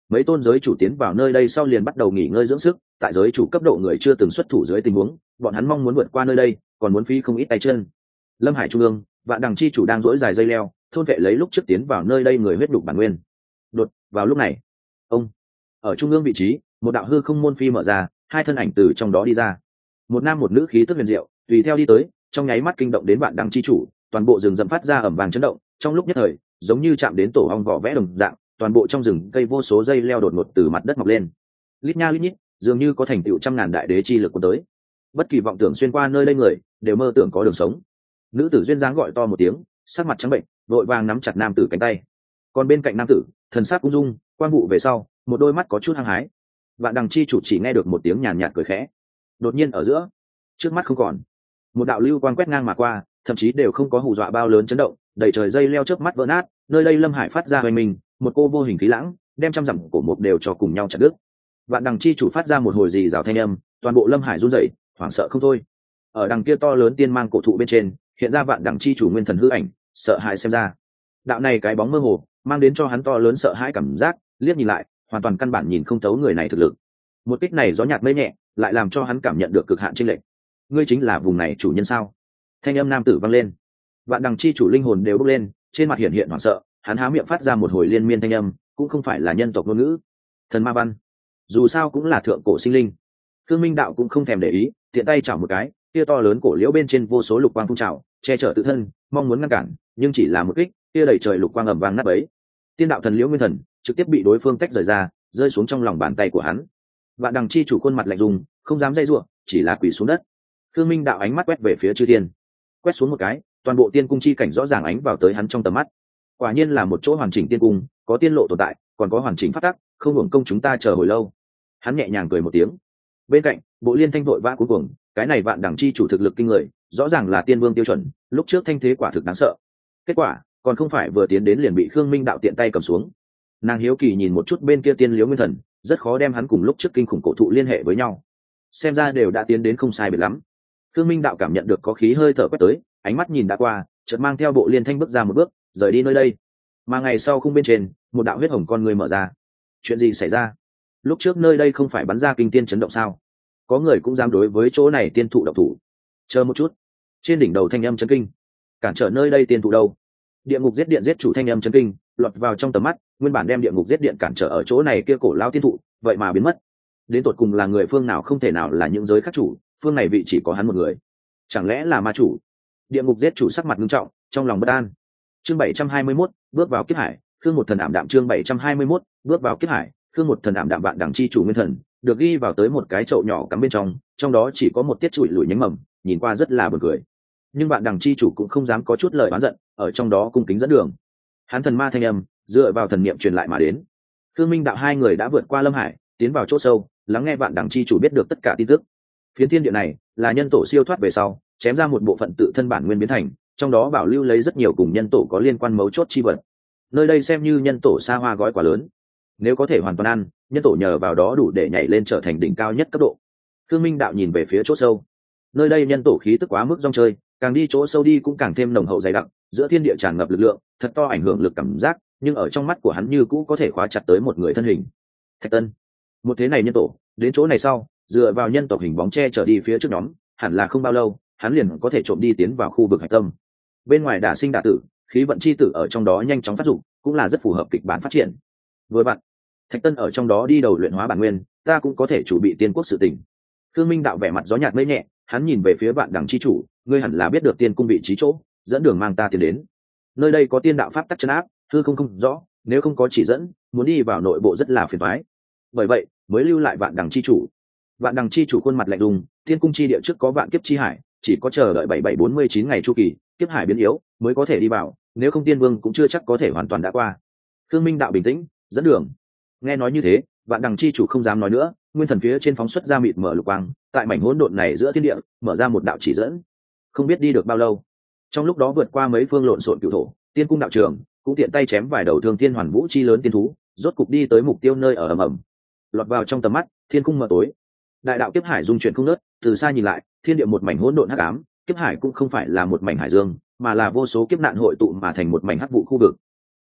Speaker 1: mấy tôn giới chủ tiến vào nơi đây sau liền bắt đầu nghỉ ngơi dưỡng sức. Tại giới chủ cấp độ người chưa từng xuất thủ dưới tình huống, bọn hắn mong muốn vượt qua nơi đây còn muốn phí không ít tay chân. Lâm Hải trung ương, Vạn Đằng chi chủ đang dỗi dài dây leo thôn vệ lấy lúc trước tiến vào nơi đây người huyết đục bản nguyên. Đột vào lúc này, ông ở trung ương vị trí, một đạo hư không môn phi mở ra, hai thân ảnh từ trong đó đi ra, một nam một nữ khí tức huyền diệu tùy theo đi tới, trong nháy mắt kinh động đến Vạn Đằng chi chủ, toàn bộ rừng rậm phát ra ầm vang chấn động, trong lúc nhất thời giống như chạm đến tổ ong vỏ vẽ đồng dạng, toàn bộ trong rừng cây vô số dây leo đột ngột từ mặt đất mọc lên, lít nha lít nhít, dường như có thành tựu trăm ngàn đại đế chi lực của tới. Bất kỳ vọng tưởng xuyên qua nơi đây người đều mơ tưởng có đường sống. Nữ tử duyên dáng gọi to một tiếng, sắc mặt trắng bệnh, vội vàng nắm chặt nam tử cánh tay. Còn bên cạnh nam tử, thần sắc ung dung, quang vụ về sau, một đôi mắt có chút hăng hái. Vạn Đằng chi chủ chỉ nghe được một tiếng nhàn nhạt cười khẽ. Đột nhiên ở giữa, trước mắt không còn, một đạo lưu quang quét ngang mà qua, thậm chí đều không có hù dọa bao lớn chấn động, đầy trời dây leo chớp mắt vỡ nát, nơi đây Lâm Hải phát ra hoành mình, một cô vô hình khí lãng, đem trăm dặm cổ mục đều cho cùng nhau chặt đứt. Vạn Đằng chi chủ phát ra một hồi rì rào thanh âm, toàn bộ Lâm Hải run rẩy, hoảng sợ không thôi. Ở đằng kia to lớn tiên mang cổ thụ bên trên, hiện ra Vạn Đằng chi chủ nguyên thần hư ảnh, sợ hãi xem ra. Đạo này cái bóng mơ hồ, mang đến cho hắn to lớn sợ hãi cảm giác, liếc nhìn lại, hoàn toàn căn bản nhìn không thấu người này thực lực. Một kích này gió nhạt mây nhẹ, lại làm cho hắn cảm nhận được cực hạn chênh lệch. Ngươi chính là vùng này chủ nhân sao? Thanh âm nam tử vang lên. Vạn Đằng chi chủ linh hồn đều bốc lên, trên mặt hiện hiện hoảng sợ, hắn há miệng phát ra một hồi liên miên thanh âm, cũng không phải là nhân tộc ngôn ngữ. Thần ma văn, dù sao cũng là thượng cổ sinh linh. Khương Minh đạo cũng không thèm để ý, tiện tay chảo một cái, kia to lớn cổ liễu bên trên vô số lục quang phun trào, che chở tự thân, mong muốn ngăn cản, nhưng chỉ là một kích, kia đầy trời lục quang ầm vang nát bấy. Tiên đạo thần liễu nguyên thần trực tiếp bị đối phương tách rời ra, rơi xuống trong lòng bàn tay của hắn. Vạn Đằng chi chủ khuôn mặt lạnh lùng, không dám dây rủa, chỉ là quỳ xuống đất. Khương Minh đạo ánh mắt quét về phía chư thiên, quét xuống một cái, toàn bộ tiên cung chi cảnh rõ ràng ánh vào tới hắn trong tầm mắt. Quả nhiên là một chỗ hoàn chỉnh tiên cung, có tiên lộ tồn tại, còn có hoàn chỉnh phát tắc, không hưởng công chúng ta chờ hồi lâu. Hắn nhẹ nhàng cười một tiếng. Bên cạnh, Bộ Liên Thanh vội vã cuối cùng, cái này Vạn Đằng chi chủ thực lực kinh người, rõ ràng là tiên vương tiêu chuẩn, lúc trước thanh thế quả thực đáng sợ. Kết quả, còn không phải vừa tiến đến liền bị Khương Minh đạo tiện tay cầm xuống. Nàng hiếu kỳ nhìn một chút bên kia tiên liễu nguyên thần, rất khó đem hắn cùng lúc trước kinh khủng cổ thụ liên hệ với nhau. Xem ra đều đã tiến đến không sai biệt lắm. Khương Minh đạo cảm nhận được có khí hơi thở quét tới, ánh mắt nhìn đã qua, chợt mang theo Bộ Liên Thanh bước ra một bước, rời đi nơi đây. Mà ngày sau khung bên trên, một đạo huyết hồng con người mở ra. Chuyện gì xảy ra? Lúc trước nơi đây không phải bắn ra kinh tiên chấn động sao? Có người cũng dám đối với chỗ này tiên thụ độc thủ. Chờ một chút. Trên đỉnh đầu thanh âm chấn kinh. Cản trở nơi đây tiên thụ đâu? Địa ngục giết điện giết chủ thanh âm chấn kinh, lọt vào trong tầm mắt, nguyên bản đem địa ngục giết điện cản trở ở chỗ này kia cổ lao tiên thụ, vậy mà biến mất. Đến tột cùng là người phương nào không thể nào là những giới khác chủ, phương này vị chỉ có hắn một người. Chẳng lẽ là ma chủ? Địa ngục giết chủ sắc mặt nghiêm trọng, trong lòng bất an. Chương 721, bước vào kiếp hải, Khương một thần ảm đạm. Chương 721, bước vào kiếp hải, Khương một thần ảm đạm. Vạn Đằng chi chủ nguyên thần được ghi vào tới một cái chậu nhỏ cắm bên trong đó chỉ có một tiết trụi lủi nhánh mầm, nhìn qua rất là buồn cười. Nhưng Vạn Đằng chi chủ cũng không dám có chút lời oán giận, ở trong đó cung kính dẫn đường. Hắn thần ma thanh âm dựa vào thần niệm truyền lại mà đến. Khương Minh đạo hai người đã vượt qua Lâm Hải, tiến vào chỗ sâu, lắng nghe Vạn Đằng chi chủ biết được tất cả tin tức. Phiến thiên địa này là nhân tổ siêu thoát về sau, chém ra một bộ phận tự thân bản nguyên biến thành, trong đó bảo lưu lấy rất nhiều cùng nhân tổ có liên quan mấu chốt chi vật. Nơi đây xem như nhân tổ xa hoa gói quả lớn, nếu có thể hoàn toàn ăn, nhân tổ nhờ vào đó đủ để nhảy lên trở thành đỉnh cao nhất cấp độ. Khương Minh đạo nhìn về phía chỗ sâu, nơi đây nhân tổ khí tức quá mức rong chơi, càng đi chỗ sâu đi cũng càng thêm nồng hậu dày đặc, giữa thiên địa tràn ngập lực lượng thật to, ảnh hưởng lực cảm giác, nhưng ở trong mắt của hắn như cũ có thể khóa chặt tới một người thân hình. Thạch Tân. Một thế này nhân tổ đến chỗ này sau, dựa vào nhân tộc hình bóng che trở đi phía trước nhóm, hẳn là không bao lâu hắn liền có thể trộm đi tiến vào khu vực hạch tâm. Bên ngoài đả sinh đả tử, khí vận chi tử ở trong đó nhanh chóng phát dụng, cũng là rất phù hợp kịch bản phát triển. Vừa bạn, Thạch Tân ở trong đó đi đầu luyện hóa bản nguyên, ta cũng có thể chủ bị tiên quốc sự tình. Khương Minh đạo vẻ mặt gió nhạt mây nhẹ, hắn nhìn về phía Vạn Đằng chi chủ, ngươi hẳn là biết được tiên cung vị trí chỗ, dẫn đường mang ta tiến đến. Nơi đây có tiên đạo pháp tắc trấn áp, hư không rõ, nếu không có chỉ dẫn, muốn đi vào nội bộ rất là phiền toái. Bởi vậy, mới lưu lại Vạn Đằng chi chủ. Vạn Đằng chi chủ khuôn mặt lạnh lùng, tiên cung chi địa trước có vạn kiếp chi hải, chỉ có chờ đợi 7749 ngày chu kỳ, kiếp hải biến yếu mới có thể đi vào, nếu không tiên vương cũng chưa chắc có thể hoàn toàn đã qua. Khương Minh đạo bình tĩnh, dẫn đường. Nghe nói như thế, Vạn Đằng chi chủ không dám nói nữa, nguyên thần phía trên phóng xuất ra mịt mở lục quang, tại mảnh hỗn độn này giữa thiên địa, mở ra một đạo chỉ dẫn. Không biết đi được bao lâu, trong lúc đó vượt qua mấy phương lộn xộn cửu thổ, tiên cung đạo trường cũng tiện tay chém vài đầu thương thiên hoàn vũ chi lớn tiên thú, rốt cục đi tới mục tiêu nơi ở ầm ầm. Lọt vào trong tầm mắt, thiên cung mờ tối, đại đạo kiếp hải dung chuyển không ngớt, từ xa nhìn lại, thiên địa một mảnh hỗn độn hắc ám, kiếp hải cũng không phải là một mảnh hải dương, mà là vô số kiếp nạn hội tụ mà thành một mảnh hắc vụ khu vực.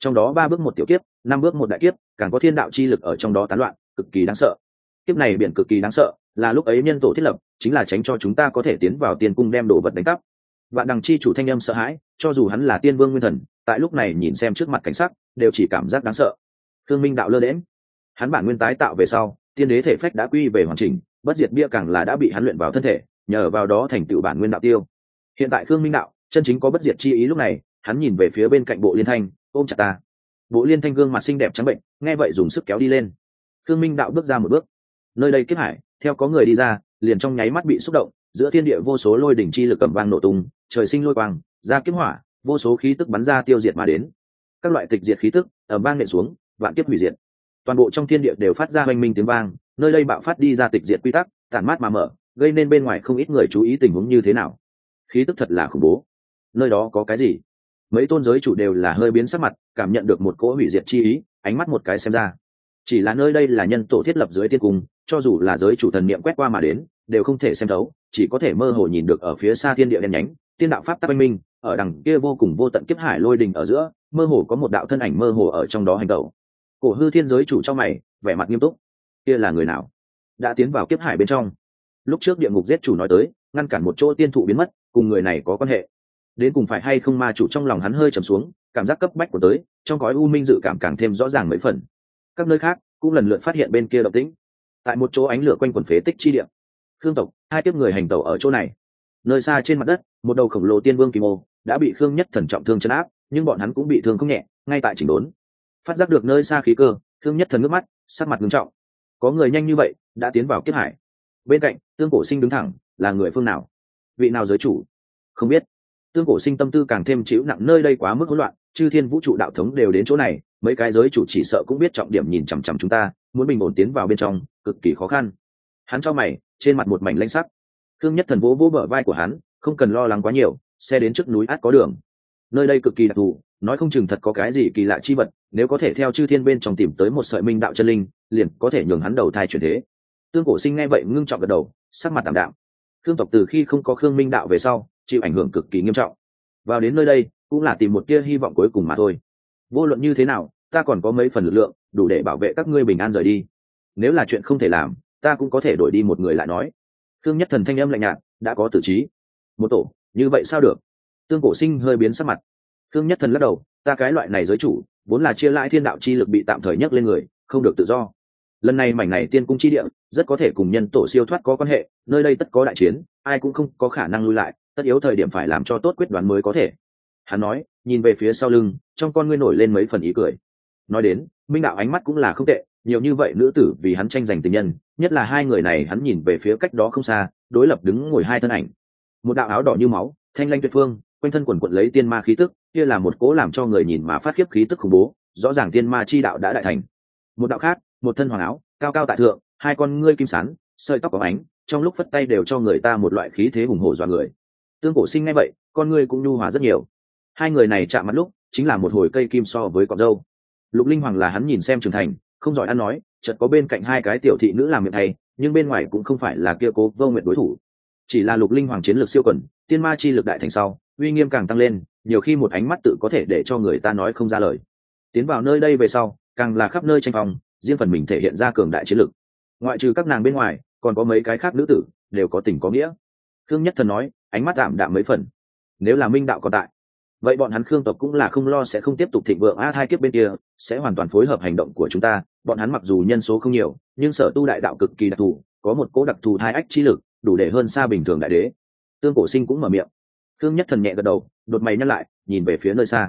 Speaker 1: trong đó 3 bước một tiểu kiếp, 5 bước một đại kiếp, càng có thiên đạo chi lực ở trong đó tán loạn, cực kỳ đáng sợ. Kiếp này biển cực kỳ đáng sợ, là lúc ấy nhân tổ thiết lập, chính là tránh cho chúng ta có thể tiến vào tiên cung đem đồ vật đánh cắp. Vạn Đằng chi chủ thanh âm sợ hãi, cho dù hắn là tiên vương nguyên thần, tại lúc này nhìn xem trước mặt cảnh sắc, đều chỉ cảm giác đáng sợ. Thương Minh đạo lơ đễnh, hắn bản nguyên tái tạo về sau, tiên đế thể phách đã quy về hoàn chỉnh, bất diệt bia càng là đã bị hắn luyện vào thân thể, nhờ vào đó thành tựu bản nguyên đạo tiêu. Hiện tại Thương Minh đạo chân chính có bất diệt chi ý, lúc này hắn nhìn về phía bên cạnh Bộ Liên Thanh, ôm chặt ta. Bộ Liên Thanh gương mặt xinh đẹp trắng bệnh, nghe vậy dùng sức kéo đi lên. Thương Minh đạo bước ra một bước, nơi đây kiếp hải, theo có người đi ra, liền trong nháy mắt bị xúc động, giữa thiên địa vô số lôi đỉnh chi lực cầm vang nổ tung, trời sinh lôi quang, ra kiếp hỏa, vô số khí tức bắn ra tiêu diệt mà đến. Các loại tịch diệt khí tức ầm vang nện xuống, vạn kiếp hủy diệt. Toàn bộ trong thiên địa đều phát ra oanh minh tiếng vang, nơi đây bạo phát đi ra tịch diệt quy tắc, tản mát mà mở, gây nên bên ngoài không ít người chú ý tình huống như thế nào. Khí tức thật là khủng bố. Nơi đó có cái gì? Mấy tôn giới chủ đều là hơi biến sắc mặt, cảm nhận được một cỗ hủy diệt chi ý, ánh mắt một cái xem ra. Chỉ là nơi đây là nhân tổ thiết lập dưới tiên cung, cho dù là giới chủ thần niệm quét qua mà đến, đều không thể xem thấu, chỉ có thể mơ hồ nhìn được ở phía xa thiên địa đen nhánh, tiên đạo pháp tắc minh minh, ở đằng kia vô cùng vô tận kiếp hải lôi đình ở giữa, mơ hồ có một đạo thân ảnh mơ hồ ở trong đó hành động. Cổ Hư Thiên giới chủ trong mày, vẻ mặt nghiêm túc. Kia là người nào? Đã tiến vào kiếp hải bên trong. Lúc trước địa ngục giết chủ nói tới, ngăn cản một chỗ tiên thụ biến mất, cùng người này có quan hệ. Đến cùng phải hay không, ma chủ trong lòng hắn hơi trầm xuống, cảm giác cấp bách của tới, trong gói u minh dự cảm càng thêm rõ ràng mấy phần. Các nơi khác cũng lần lượt phát hiện bên kia động tĩnh. Tại một chỗ ánh lửa quanh quần phế tích chi địa, Khương tộc hai tiếp người hành tẩu ở chỗ này. Nơi xa trên mặt đất, một đầu khổng lồ tiên vương kim ô đã bị Khương Nhất Thần trọng thương chấn áp, nhưng bọn hắn cũng bị thương không nhẹ, ngay tại chỉnh đốn. Phát giác được nơi xa khí cơ, Khương Nhất Thần ngước mắt, sắc mặt nghiêm trọng. Có người nhanh như vậy đã tiến vào kiếp hải. Bên cạnh Tương Cổ Sinh đứng thẳng, là người phương nào, vị nào giới chủ? Không biết. Tương Cổ Sinh tâm tư càng thêm chịu nặng, nơi đây quá mức hỗn loạn, chư thiên vũ trụ đạo thống đều đến chỗ này, mấy cái giới chủ chỉ sợ cũng biết trọng điểm nhìn chằm chằm chúng ta, muốn bình ổn tiến vào bên trong cực kỳ khó khăn. Hắn cho mày, trên mặt một mảnh lãnh sắc. Khương Nhất Thần vỗ vỗ bờ vai của hắn, không cần lo lắng quá nhiều, xe đến trước núi át có đường. Nơi đây cực kỳ đặc thù, nói không chừng thật có cái gì kỳ lạ chi vật, nếu có thể theo chư thiên bên trong tìm tới một sợi minh đạo chân linh, liền có thể nhường hắn đầu thai chuyển thế. Tương Cổ Sinh nghe vậy ngưng trọng gật đầu, sắc mặt tạm đạm. Khương tộc từ khi không có Khương Minh đạo về sau, chịu ảnh hưởng cực kỳ nghiêm trọng. Vào đến nơi đây cũng là tìm một tia hy vọng cuối cùng mà thôi. Vô luận như thế nào, ta còn có mấy phần lực lượng, đủ để bảo vệ các ngươi bình an rời đi. Nếu là chuyện không thể làm, ta cũng có thể đổi đi một người lại nói. Khương Nhất Thần thanh âm lạnh nhạt, đã có tử trí. Một tổ, như vậy sao được? Tương Cổ Sinh hơi biến sắc mặt. Khương Nhất Thần lắc đầu, ta cái loại này giới chủ, vốn là chia lại thiên đạo chi lực bị tạm thời nhấc lên người, không được tự do. Lần này mảnh này tiên cung chi địa, rất có thể cùng nhân tổ siêu thoát có quan hệ, nơi đây tất có đại chiến, ai cũng không có khả năng lui lại, tất yếu thời điểm phải làm cho tốt quyết đoán mới có thể. Hắn nói, nhìn về phía sau lưng, trong con ngươi nổi lên mấy phần ý cười. Nói đến, Minh đạo ánh mắt cũng là không tệ, nhiều như vậy nữ tử vì hắn tranh giành tình nhân, nhất là hai người này, hắn nhìn về phía cách đó không xa, đối lập đứng ngồi hai thân ảnh. Một đạo áo đỏ như máu, thanh lanh tuyệt phương, quanh thân quần quật lấy tiên ma khí tức, kia là một cố làm cho người nhìn mà phát khiếp khí tức khủng bố, rõ ràng tiên ma chi đạo đã đại thành. Một đạo khác, một thân hoàng áo, cao cao tại thượng, hai con ngươi kim sán, sợi tóc có ánh, trong lúc phất tay đều cho người ta một loại khí thế hùng hổ dọa người. Tương Cổ Sinh nghe vậy, con ngươi cũng nhu hòa rất nhiều. Hai người này chạm mặt lúc, chính là một hồi cây kim so với cọng râu. Lục Linh Hoàng là hắn nhìn xem trưởng thành, không giỏi ăn nói, chợt có bên cạnh hai cái tiểu thị nữ làm miệng thầy, nhưng bên ngoài cũng không phải là kia Cố Vô Nguyệt đối thủ. Chỉ là Lục Linh Hoàng chiến lược siêu quần, tiên ma chi lực đại thành sau, uy nghiêm càng tăng lên, nhiều khi một ánh mắt tự có thể để cho người ta nói không ra lời. Tiến vào nơi đây về sau, càng là khắp nơi tranh phòng, riêng phần mình thể hiện ra cường đại chiến lực. Ngoại trừ các nàng bên ngoài, còn có mấy cái khác nữ tử, đều có tình có nghĩa. Khương Nhất Thần nói, ánh mắt tạm đạm mấy phần. Nếu là Minh đạo còn tại, vậy bọn hắn Khương tộc cũng là không lo sẽ không tiếp tục thịnh vượng, hai kiếp bên kia sẽ hoàn toàn phối hợp hành động của chúng ta. Bọn hắn mặc dù nhân số không nhiều, nhưng sở tu đại đạo cực kỳ đặc thù, có một cố đặc thù thai ách chi lực, đủ để hơn xa bình thường đại đế. Tương Cổ Sinh cũng mở miệng. Khương Nhất Thần nhẹ gật đầu, đột mày nhăn lại, nhìn về phía nơi xa.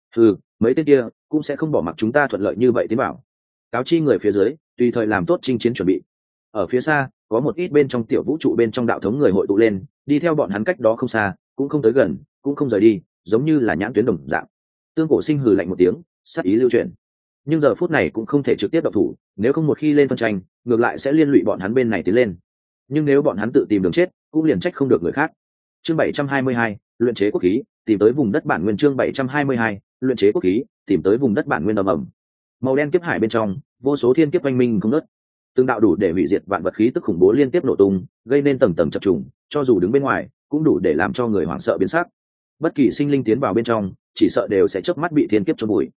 Speaker 1: Mấy tên kia cũng sẽ không bỏ mặc chúng ta thuận lợi như vậy tiến bảo. Cáo chi người phía dưới, tùy thời làm tốt chinh chiến chuẩn bị. Ở phía xa, có một ít bên trong tiểu vũ trụ bên trong đạo thống người hội tụ lên, đi theo bọn hắn cách đó không xa, cũng không tới gần, cũng không rời đi, giống như là nhãn tuyến đồng dạng. Tương Cổ Sinh hừ lạnh một tiếng, sát ý lưu truyền. Nhưng giờ phút này cũng không thể trực tiếp động thủ, nếu không một khi lên phân tranh, ngược lại sẽ liên lụy bọn hắn bên này tiến lên. Nhưng nếu bọn hắn tự tìm đường chết, cũng liền trách không được người khác. Chương 722, luyện chế quốc khí, tìm tới vùng đất bản nguyên. Chương 722, luyện chế quốc khí, tìm tới vùng đất bản nguyên ầm ầm. Màu đen kiếp hải bên trong, vô số thiên kiếp oanh minh không ngớt. Từng đạo đủ để hủy diệt vạn vật khí tức khủng bố liên tiếp nổ tung, gây nên tầng tầng chập trùng, cho dù đứng bên ngoài, cũng đủ để làm cho người hoảng sợ biến sắc. Bất kỳ sinh linh tiến vào bên trong, chỉ sợ đều sẽ chớp mắt bị thiên kiếp chôn bụi.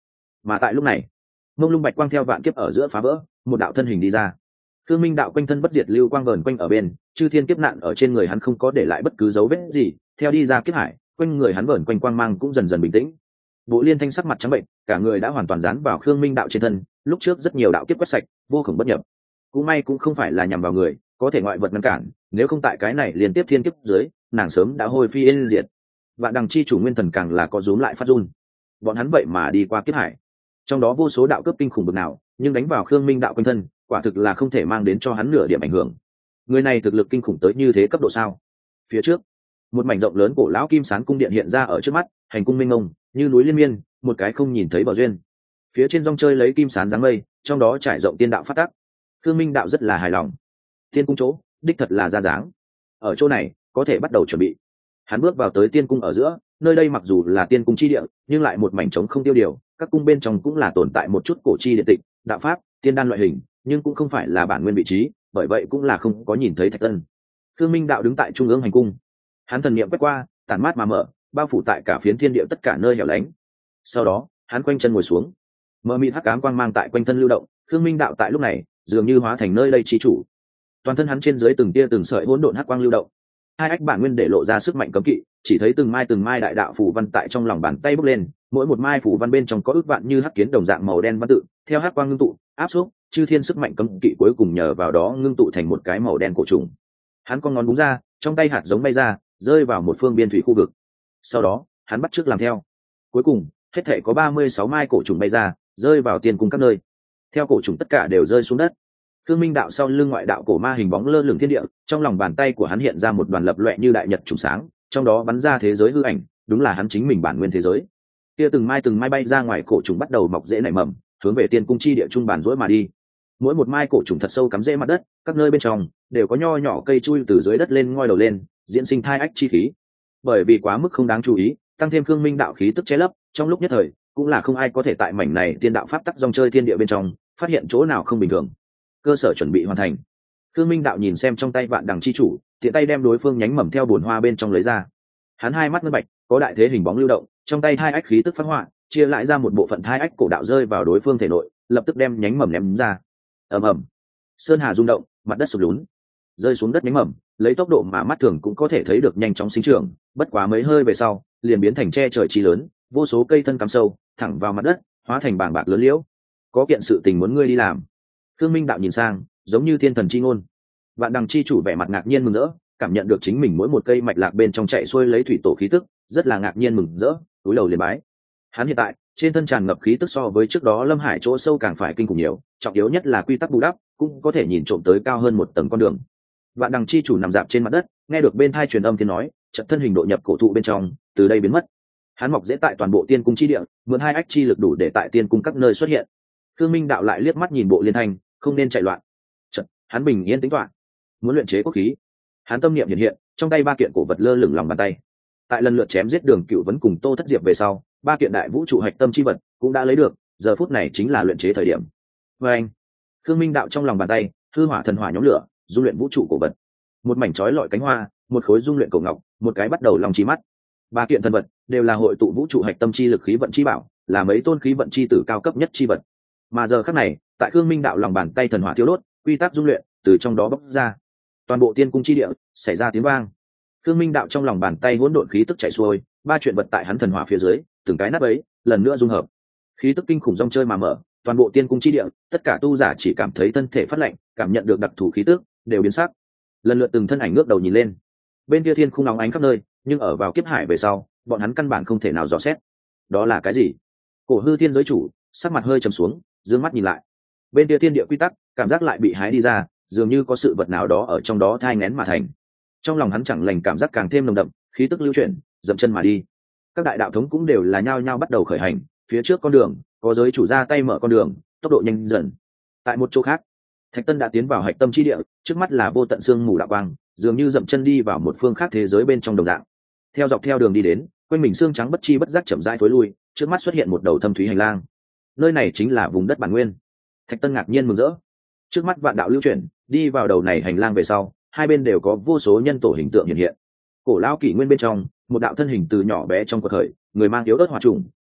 Speaker 1: Mà tại lúc này, mông lung bạch quang theo vạn kiếp ở giữa phá vỡ, một đạo thân hình đi ra. Thương Minh đạo quanh thân bất diệt lưu quang vờn quanh ở bên, chư thiên kiếp nạn ở trên người hắn không có để lại bất cứ dấu vết gì, theo đi ra kiếp hải, quanh người hắn vờn quanh quang mang cũng dần dần bình tĩnh. Bộ Liên Thanh sắc mặt trắng bệnh, cả người đã hoàn toàn dán vào Khương Minh đạo trên thân, lúc trước rất nhiều đạo kiếp quét sạch, vô cùng bất nhập. Cũng may cũng không phải là nhằm vào người, có thể ngoại vật ngăn cản, nếu không tại cái này liên tiếp thiên kiếp dưới, nàng sớm đã hôi phi yên diệt. Vạn Đằng chi chủ nguyên thần càng là có rúm lại phát run. Bọn hắn vậy mà đi qua kiếp hải, trong đó vô số đạo cướp kinh khủng bực nào, nhưng đánh vào Khương Minh đạo quanh thân, quả thực là không thể mang đến cho hắn nửa điểm ảnh hưởng. Người này thực lực kinh khủng tới như thế cấp độ sao? Phía trước, một mảnh rộng lớn cổ lão kim sán cung điện hiện ra ở trước mắt, hành cung minh ngông, như núi liên miên, một cái không nhìn thấy bờ duyên. Phía trên rong chơi lấy kim sán dáng mây, trong đó trải rộng tiên đạo phát tắc. Khương Minh đạo rất là hài lòng. Tiên cung chỗ, đích thật là ra dáng. Ở chỗ này, có thể bắt đầu chuẩn bị. Hắn bước vào tới tiên cung ở giữa, nơi đây mặc dù là tiên cung chi địa, nhưng lại một mảnh trống không tiêu điều, các cung bên trong cũng là tồn tại một chút cổ chi điện tịch, đạo pháp, tiên đan loại hình, nhưng cũng không phải là bản nguyên vị trí, bởi vậy cũng là không có nhìn thấy Thạch Tân. Khương Minh đạo đứng tại trung ương hành cung, hắn thần niệm quét qua, tản mát mà mở, bao phủ tại cả phiến thiên địa tất cả nơi hẻo lánh. Sau đó, hắn quanh chân ngồi xuống, mờ mịt hắc ám quang mang tại quanh thân lưu động. Khương Minh đạo tại lúc này dường như hóa thành nơi đây chi chủ, toàn thân hắn trên dưới từng tia từng sợi hỗn độn hắc quang lưu động. Hai ách bản nguyên để lộ ra sức mạnh cấm kỵ, chỉ thấy từng mai đại đạo phù văn tại trong lòng bàn tay bốc lên, mỗi một mai phù văn bên trong có ước vạn như hắc kiến đồng dạng màu đen văn tự, theo hắc quang ngưng tụ, áp xúc, chư thiên sức mạnh cấm kỵ cuối cùng nhờ vào đó ngưng tụ thành một cái màu đen cổ trùng. Hắn con ngón búng ra, trong tay hạt giống bay ra, rơi vào một phương biên thủy khu vực. Sau đó, hắn bắt chước làm theo. Cuối cùng, hết thảy có 36 mai cổ trùng bay ra, rơi vào tiên cung các nơi. Theo cổ trùng tất cả đều rơi xuống đất. Khương Minh đạo sau lưng ngoại đạo cổ ma hình bóng lơ lửng thiên địa, trong lòng bàn tay của hắn hiện ra một đoàn lập loè như đại nhật trùng sáng, trong đó bắn ra thế giới hư ảnh, đúng là hắn chính mình bản nguyên thế giới. Kia từng mai bay ra ngoài cổ trùng bắt đầu mọc rễ nảy mầm, hướng về tiên cung chi địa trung bản rỗi mà đi. Mỗi một mai cổ trùng thật sâu cắm rễ mặt đất, các nơi bên trong đều có nho nhỏ cây chui từ dưới đất lên ngoi đầu lên, diễn sinh thai ách chi khí. Bởi vì quá mức không đáng chú ý, tăng thêm Khương Minh đạo khí tức che lấp, trong lúc nhất thời cũng là không ai có thể tại mảnh này tiên đạo pháp tắc dòng chơi thiên địa bên trong phát hiện chỗ nào không bình thường. Cơ sở chuẩn bị hoàn thành. Khương Minh đạo nhìn xem trong tay Vạn Đằng chi chủ, tiện tay đem đối phương nhánh mầm theo bồn hoa bên trong lấy ra. Hắn hai mắt ngân bạch, có đại thế hình bóng lưu động, trong tay thai ách khí tức phát họa, chia lại ra một bộ phận thai ách cổ đạo rơi vào đối phương thể nội, lập tức đem nhánh mầm ném ra. Ầm ầm, sơn hà rung động, mặt đất sụp lún, rơi xuống đất nhánh mầm, lấy tốc độ mà mắt thường cũng có thể thấy được nhanh chóng sinh trưởng, bất quá mấy hơi về sau, liền biến thành che trời chi lớn, vô số cây thân cắm sâu, thẳng vào mặt đất, hóa thành bảng bạc lớn liễu. Có kiện sự tình muốn ngươi đi làm. Khương Minh đạo nhìn sang, giống như thiên thần chi ngôn. Vạn Đằng chi chủ vẻ mặt ngạc nhiên mừng rỡ, cảm nhận được chính mình mỗi một cây mạch lạc bên trong chạy xuôi lấy thủy tổ khí tức, rất là ngạc nhiên mừng rỡ, cúi đầu liền bái. Hắn hiện tại trên thân tràn ngập khí tức so với trước đó Lâm Hải chỗ sâu càng phải kinh khủng nhiều, trọng yếu nhất là quy tắc bù đắp, cũng có thể nhìn trộm tới cao hơn một tầng con đường. Vạn Đằng chi chủ nằm dạp trên mặt đất, nghe được bên tai truyền âm tiếng nói, chợt thân hình độ nhập cổ thụ bên trong, từ đây biến mất. Hắn mọc dễ tại toàn bộ tiên cung chi địa, mượn hai ách chi lực đủ để tại tiên cung các nơi xuất hiện. Khương Minh đạo lại liếc mắt nhìn Bộ Liên Thanh, không nên chạy loạn. Chợt, hắn bình yên tính toán, muốn luyện chế quốc khí. Hắn tâm niệm hiện hiện, trong tay ba kiện cổ vật lơ lửng lòng bàn tay. Tại lần lượt chém giết Đường Cựu Vấn cùng Tô Thất Diệp về sau, ba kiện đại vũ trụ hạch tâm chi vật cũng đã lấy được, giờ phút này chính là luyện chế thời điểm. Và anh, Khương Minh đạo trong lòng bàn tay, hư hỏa thần hỏa nhóm lửa, dung luyện vũ trụ cổ vật. Một mảnh chói lọi cánh hoa, một khối dung luyện cổ ngọc, một cái bắt đầu lòng chi mắt. Ba kiện thần vật đều là hội tụ vũ trụ hạch tâm chi lực khí vận chi bảo, là mấy tôn khí vận chi tử cao cấp nhất chi vật. Mà giờ khắc này, tại Khương Minh đạo lòng bàn tay thần hỏa thiêu đốt, quy tắc dung luyện từ trong đó bốc ra. Toàn bộ tiên cung chi địa xảy ra tiếng vang. Khương Minh đạo trong lòng bàn tay hỗn độn khí tức chảy xuôi, ba chuyện vật tại hắn thần hỏa phía dưới, từng cái nắp ấy, lần nữa dung hợp. Khí tức kinh khủng rong chơi mà mở, toàn bộ tiên cung chi địa, tất cả tu giả chỉ cảm thấy thân thể phát lạnh, cảm nhận được đặc thù khí tức, đều biến sắc. Lần lượt từng thân ảnh ngước đầu nhìn lên. Bên kia thiên khung nóng ánh khắp nơi, nhưng ở vào kiếp hải về sau, bọn hắn căn bản không thể nào dò xét. Đó là cái gì? Cổ hư thiên giới chủ, sắc mặt hơi trầm xuống, dương mắt nhìn lại. Bên kia thiên địa quy tắc, cảm giác lại bị hái đi ra, dường như có sự vật nào đó ở trong đó thai nghén mà thành. Trong lòng hắn chẳng lành cảm giác càng thêm nồng đậm, khí tức lưu chuyển, dậm chân mà đi. Các đại đạo thống cũng đều là nhao nhao bắt đầu khởi hành, phía trước con đường, có giới chủ ra tay mở con đường, tốc độ nhanh dần. Tại một chỗ khác, Thạch Tân đã tiến vào hạch tâm chi địa, trước mắt là vô tận sương mù đạo quang, dường như dậm chân đi vào một phương khác thế giới bên trong đồng dạng. Theo dọc theo đường đi đến, quanh mình xương trắng bất chi bất giác chậm rãi thối lui, trước mắt xuất hiện một đầu thâm thúy hành lang. Nơi này chính là vùng đất bản nguyên. Thạch Tân ngạc nhiên mừng rỡ. Trước mắt vạn đạo lưu chuyển, đi vào đầu này hành lang về sau, hai bên đều có vô số nhân tổ hình tượng hiện hiện. Cổ lão kỷ nguyên bên trong, một đạo thân hình từ nhỏ bé trong cuộc khởi, người mang yếu ớt hỏa trùng,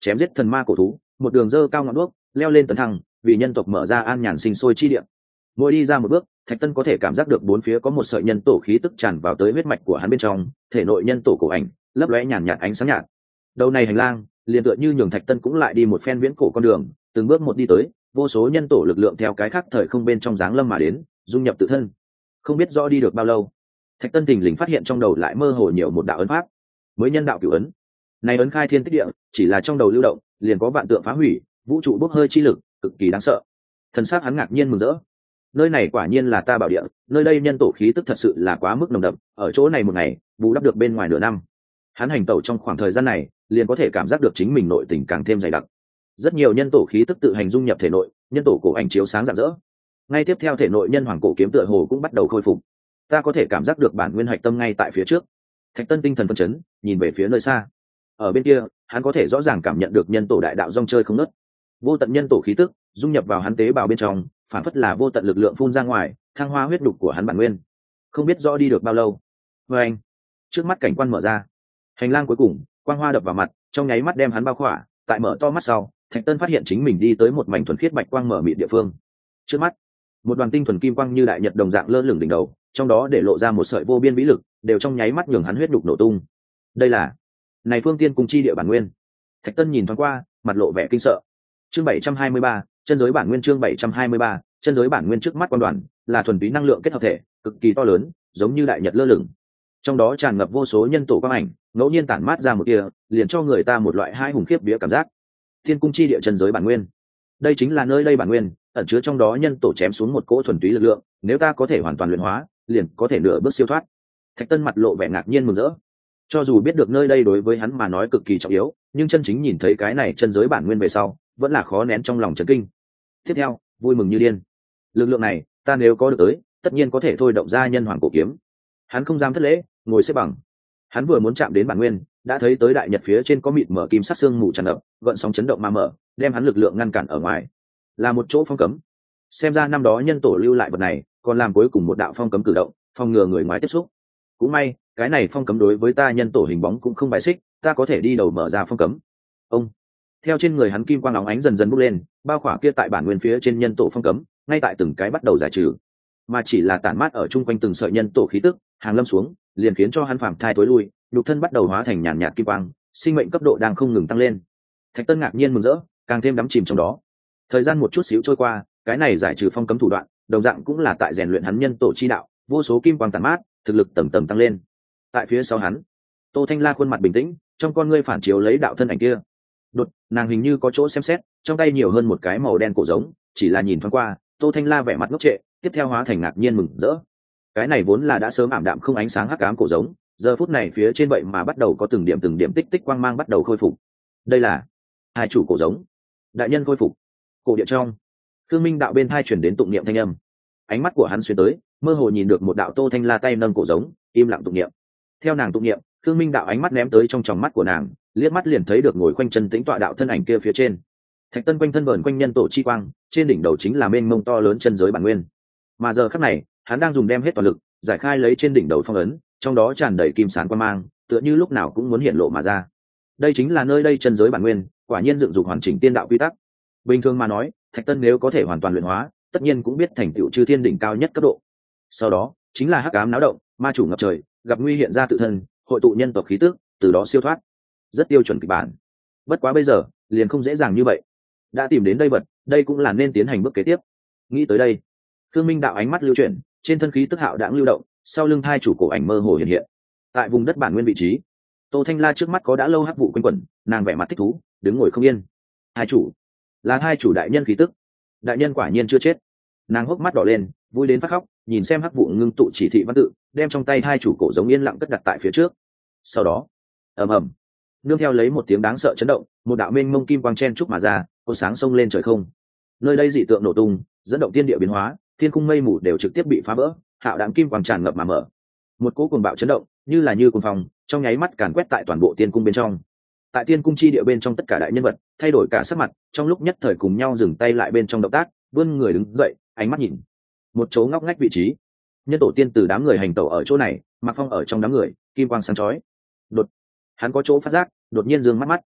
Speaker 1: chém giết thần ma cổ thú, một đường dơ cao ngọn đuốc, leo lên tấn thăng, vì nhân tộc mở ra an nhàn sinh sôi chi địa. Mỗi đi ra một bước, Thạch Tân có thể cảm giác được bốn phía có một sợi nhân tổ khí tức tràn vào tới huyết mạch của hắn bên trong, thể nội nhân tổ cổ ảnh lấp lóe nhàn nhạt ánh sáng nhạt. Đầu này hành lang, liền tựa như nhường Thạch Tân cũng lại đi một phen viễn cổ con đường, từng bước một đi tới, vô số nhân tổ lực lượng theo cái khác thời không bên trong dáng lâm mà đến, dung nhập tự thân. Không biết rõ đi được bao lâu, Thạch Tân thình lình phát hiện trong đầu lại mơ hồ nhiều một đạo ấn pháp, mới nhân đạo cửu ấn. Này ấn khai thiên tích địa, chỉ là trong đầu lưu động, liền có vạn tượng phá hủy, vũ trụ bốc hơi chi lực, cực kỳ đáng sợ. Thần sắc hắn ngạc nhiên mừng rỡ. Nơi này quả nhiên là ta bảo địa, nơi đây nhân tổ khí tức thật sự là quá mức nồng đậm, ở chỗ này một ngày, bù đắp được bên ngoài nửa năm. Hắn hành tẩu trong khoảng thời gian này, liền có thể cảm giác được chính mình nội tình càng thêm dày đặc. Rất nhiều nhân tổ khí tức tự hành dung nhập thể nội, nhân tổ cổ ảnh chiếu sáng rạng rỡ. Ngay tiếp theo thể nội nhân hoàng cổ kiếm tựa hồ cũng bắt đầu khôi phục. Ta có thể cảm giác được bản nguyên hạch tâm ngay tại phía trước. Thạch Tân tinh thần phấn chấn, nhìn về phía nơi xa. Ở bên kia, hắn có thể rõ ràng cảm nhận được nhân tổ đại đạo rong chơi không ngớt. Vô tận nhân tổ khí tức dung nhập vào hắn tế bào bên trong, phản phất là vô tận lực lượng phun ra ngoài, thăng hoa huyết đục của hắn bản nguyên. Không biết rõ đi được bao lâu, với anh, trước mắt cảnh quan mở ra, hành lang cuối cùng, quang hoa đập vào mặt, trong nháy mắt đem hắn bao khỏa. Tại mở to mắt sau, Thạch Tân phát hiện chính mình đi tới một mảnh thuần khiết bạch quang mở mịt địa phương. Trước mắt, một đoàn tinh thuần kim quang như đại nhật đồng dạng lơ lửng đỉnh đầu, trong đó để lộ ra một sợi vô biên vĩ lực, đều trong nháy mắt nhường hắn huyết đục nổ tung. Đây là này phương tiên cung chi địa bản nguyên. Thạch Tân nhìn thoáng qua, mặt lộ vẻ kinh sợ. Chương 723, chân giới bản nguyên. Chương 723, chân giới bản nguyên. Trước mắt quan đoàn là thuần túy năng lượng kết hợp thể, cực kỳ to lớn, giống như đại nhật lơ lửng. Trong đó tràn ngập vô số nhân tổ quang ảnh, ngẫu nhiên tản mát ra một tia, liền cho người ta một loại hai hùng khiếp vía cảm giác. Thiên cung chi địa chân giới bản nguyên. Đây chính là nơi đây bản nguyên, ẩn chứa trong đó nhân tổ chém xuống một cỗ thuần túy lực lượng, nếu ta có thể hoàn toàn luyện hóa, liền có thể nửa bước siêu thoát. Thạch Tân mặt lộ vẻ ngạc nhiên mừng rỡ. Cho dù biết được nơi đây đối với hắn mà nói cực kỳ trọng yếu, nhưng chân chính nhìn thấy cái này chân giới bản nguyên về sau, vẫn là khó nén trong lòng chấn kinh. Tiếp theo, vui mừng như điên. Lực lượng này, ta nếu có được tới, tất nhiên có thể thôi động ra nhân hoàng cổ kiếm. Hắn không dám thất lễ, ngồi xếp bằng. Hắn vừa muốn chạm đến bản nguyên, đã thấy tới đại nhật phía trên có mịt mở kim sắc xương mù tràn ngập, gợn sóng chấn động mà mở, đem hắn lực lượng ngăn cản ở ngoài. Là một chỗ phong cấm. Xem ra năm đó nhân tổ lưu lại vật này, còn làm cuối cùng một đạo phong cấm cử động, phòng ngừa người ngoài tiếp xúc. Cũng may, cái này phong cấm đối với ta nhân tổ hình bóng cũng không bài xích, ta có thể đi đầu mở ra phong cấm. Ông theo trên người hắn kim quang óng ánh dần dần bốc lên, bao khỏa kia tại bản nguyên phía trên nhân tổ phong cấm, ngay tại từng cái bắt đầu giải trừ, mà chỉ là tản mát ở chung quanh từng sợi nhân tổ khí tức, hàng lâm xuống, liền khiến cho hắn phàm thai tối lui, nhục thân bắt đầu hóa thành nhàn nhạt kim quang, sinh mệnh cấp độ đang không ngừng tăng lên. Thạch Tân ngạc nhiên mừng rỡ, càng thêm đắm chìm trong đó. Thời gian một chút xíu trôi qua, cái này giải trừ phong cấm thủ đoạn, đồng dạng cũng là tại rèn luyện hắn nhân tổ chi đạo, vô số kim quang tản mát, thực lực tầng tầng tăng lên. Tại phía sau hắn, Tô Thanh La khuôn mặt bình tĩnh, trong con ngươi phản chiếu lấy đạo thân ảnh kia. Đột, nàng hình như có chỗ xem xét, trong tay nhiều hơn một cái màu đen cổ giống, chỉ là nhìn thoáng qua, Tô Thanh La vẻ mặt ngốc trệ, tiếp theo hóa thành ngạc nhiên mừng rỡ. Cái này vốn là đã sớm ảm đạm không ánh sáng hắc ám cổ giống, giờ phút này phía trên vậy mà bắt đầu có từng điểm tích tích quang mang bắt đầu khôi phục. Đây là hai chủ cổ giống. Đại nhân khôi phục. Cổ địa trong, Khương Minh đạo bên tai truyền đến tụng niệm thanh âm. Ánh mắt của hắn xuyên tới, mơ hồ nhìn được một đạo Tô Thanh La tay nâng cổ giống, im lặng tụng niệm. Theo nàng tụng niệm, Khương Minh đạo ánh mắt ném tới trong tròng mắt của nàng, liếc mắt liền thấy được ngồi quanh chân tĩnh tọa đạo thân ảnh kia phía trên. Thạch Tân quanh thân vờn quanh nhân tổ chi quang, trên đỉnh đầu chính là mênh mông to lớn chân giới bản nguyên. Mà giờ khắc này, hắn đang dùng đem hết toàn lực, giải khai lấy trên đỉnh đầu phong ấn, trong đó tràn đầy kim sán quang mang, tựa như lúc nào cũng muốn hiện lộ mà ra. Đây chính là nơi đây chân giới bản nguyên, quả nhiên dựng dục hoàn chỉnh tiên đạo quy tắc. Bình thường mà nói, Thạch Tân nếu có thể hoàn toàn luyện hóa, tất nhiên cũng biết thành tựu chư thiên đỉnh cao nhất cấp độ. Sau đó, chính là hắc ám náo động, ma chủ ngập trời, gặp nguy hiện ra tự thân, hội tụ nhân tộc khí tức, từ đó siêu thoát. Rất tiêu chuẩn kịch bản. Bất quá bây giờ, liền không dễ dàng như vậy. Đã tìm đến đây vật, đây cũng là nên tiến hành bước kế tiếp. Nghĩ tới đây, Khương Minh đạo ánh mắt lưu chuyển, trên thân khí tức hạo đãng lưu động, sau lưng hai chủ cổ ảnh mơ hồ hiện hiện. Tại vùng đất bản nguyên vị trí, Tô Thanh La trước mắt có đã lâu hắc vụ quanh quẩn, nàng vẻ mặt thích thú, đứng ngồi không yên. Hai chủ, là hai chủ đại nhân khí tức. Đại nhân quả nhiên chưa chết. Nàng hốc mắt đỏ lên, vui đến phát khóc, nhìn xem hắc vụ ngưng tụ chỉ thị văn tự, đem trong tay hai chủ cổ giống yên lặng cất đặt tại phía trước. Sau đó, ầm ầm, nương theo lấy một tiếng đáng sợ chấn động, một đạo mênh mông kim quang chen trúc mà ra, cột sáng xông lên trời không. Nơi đây dị tượng nổ tung, dẫn động thiên địa biến hóa, thiên cung mây mù đều trực tiếp bị phá vỡ, hạo đạm kim quang tràn ngập mà mở. Một cỗ cuồng bạo chấn động, như cuồng phong, trong nháy mắt càn quét tại toàn bộ tiên cung bên trong. Tại tiên cung chi địa bên trong tất cả đại nhân vật thay đổi cả sắc mặt, trong lúc nhất thời cùng nhau dừng tay lại bên trong động tác, vươn người đứng dậy, ánh mắt nhìn một chỗ ngóc ngách vị trí. Nhân tổ tiên từ đám người hành tẩu ở chỗ này, Mạc Phong ở trong đám người, kim quang sáng chói. Hắn có chỗ phát giác, đột nhiên dương mắt mắt.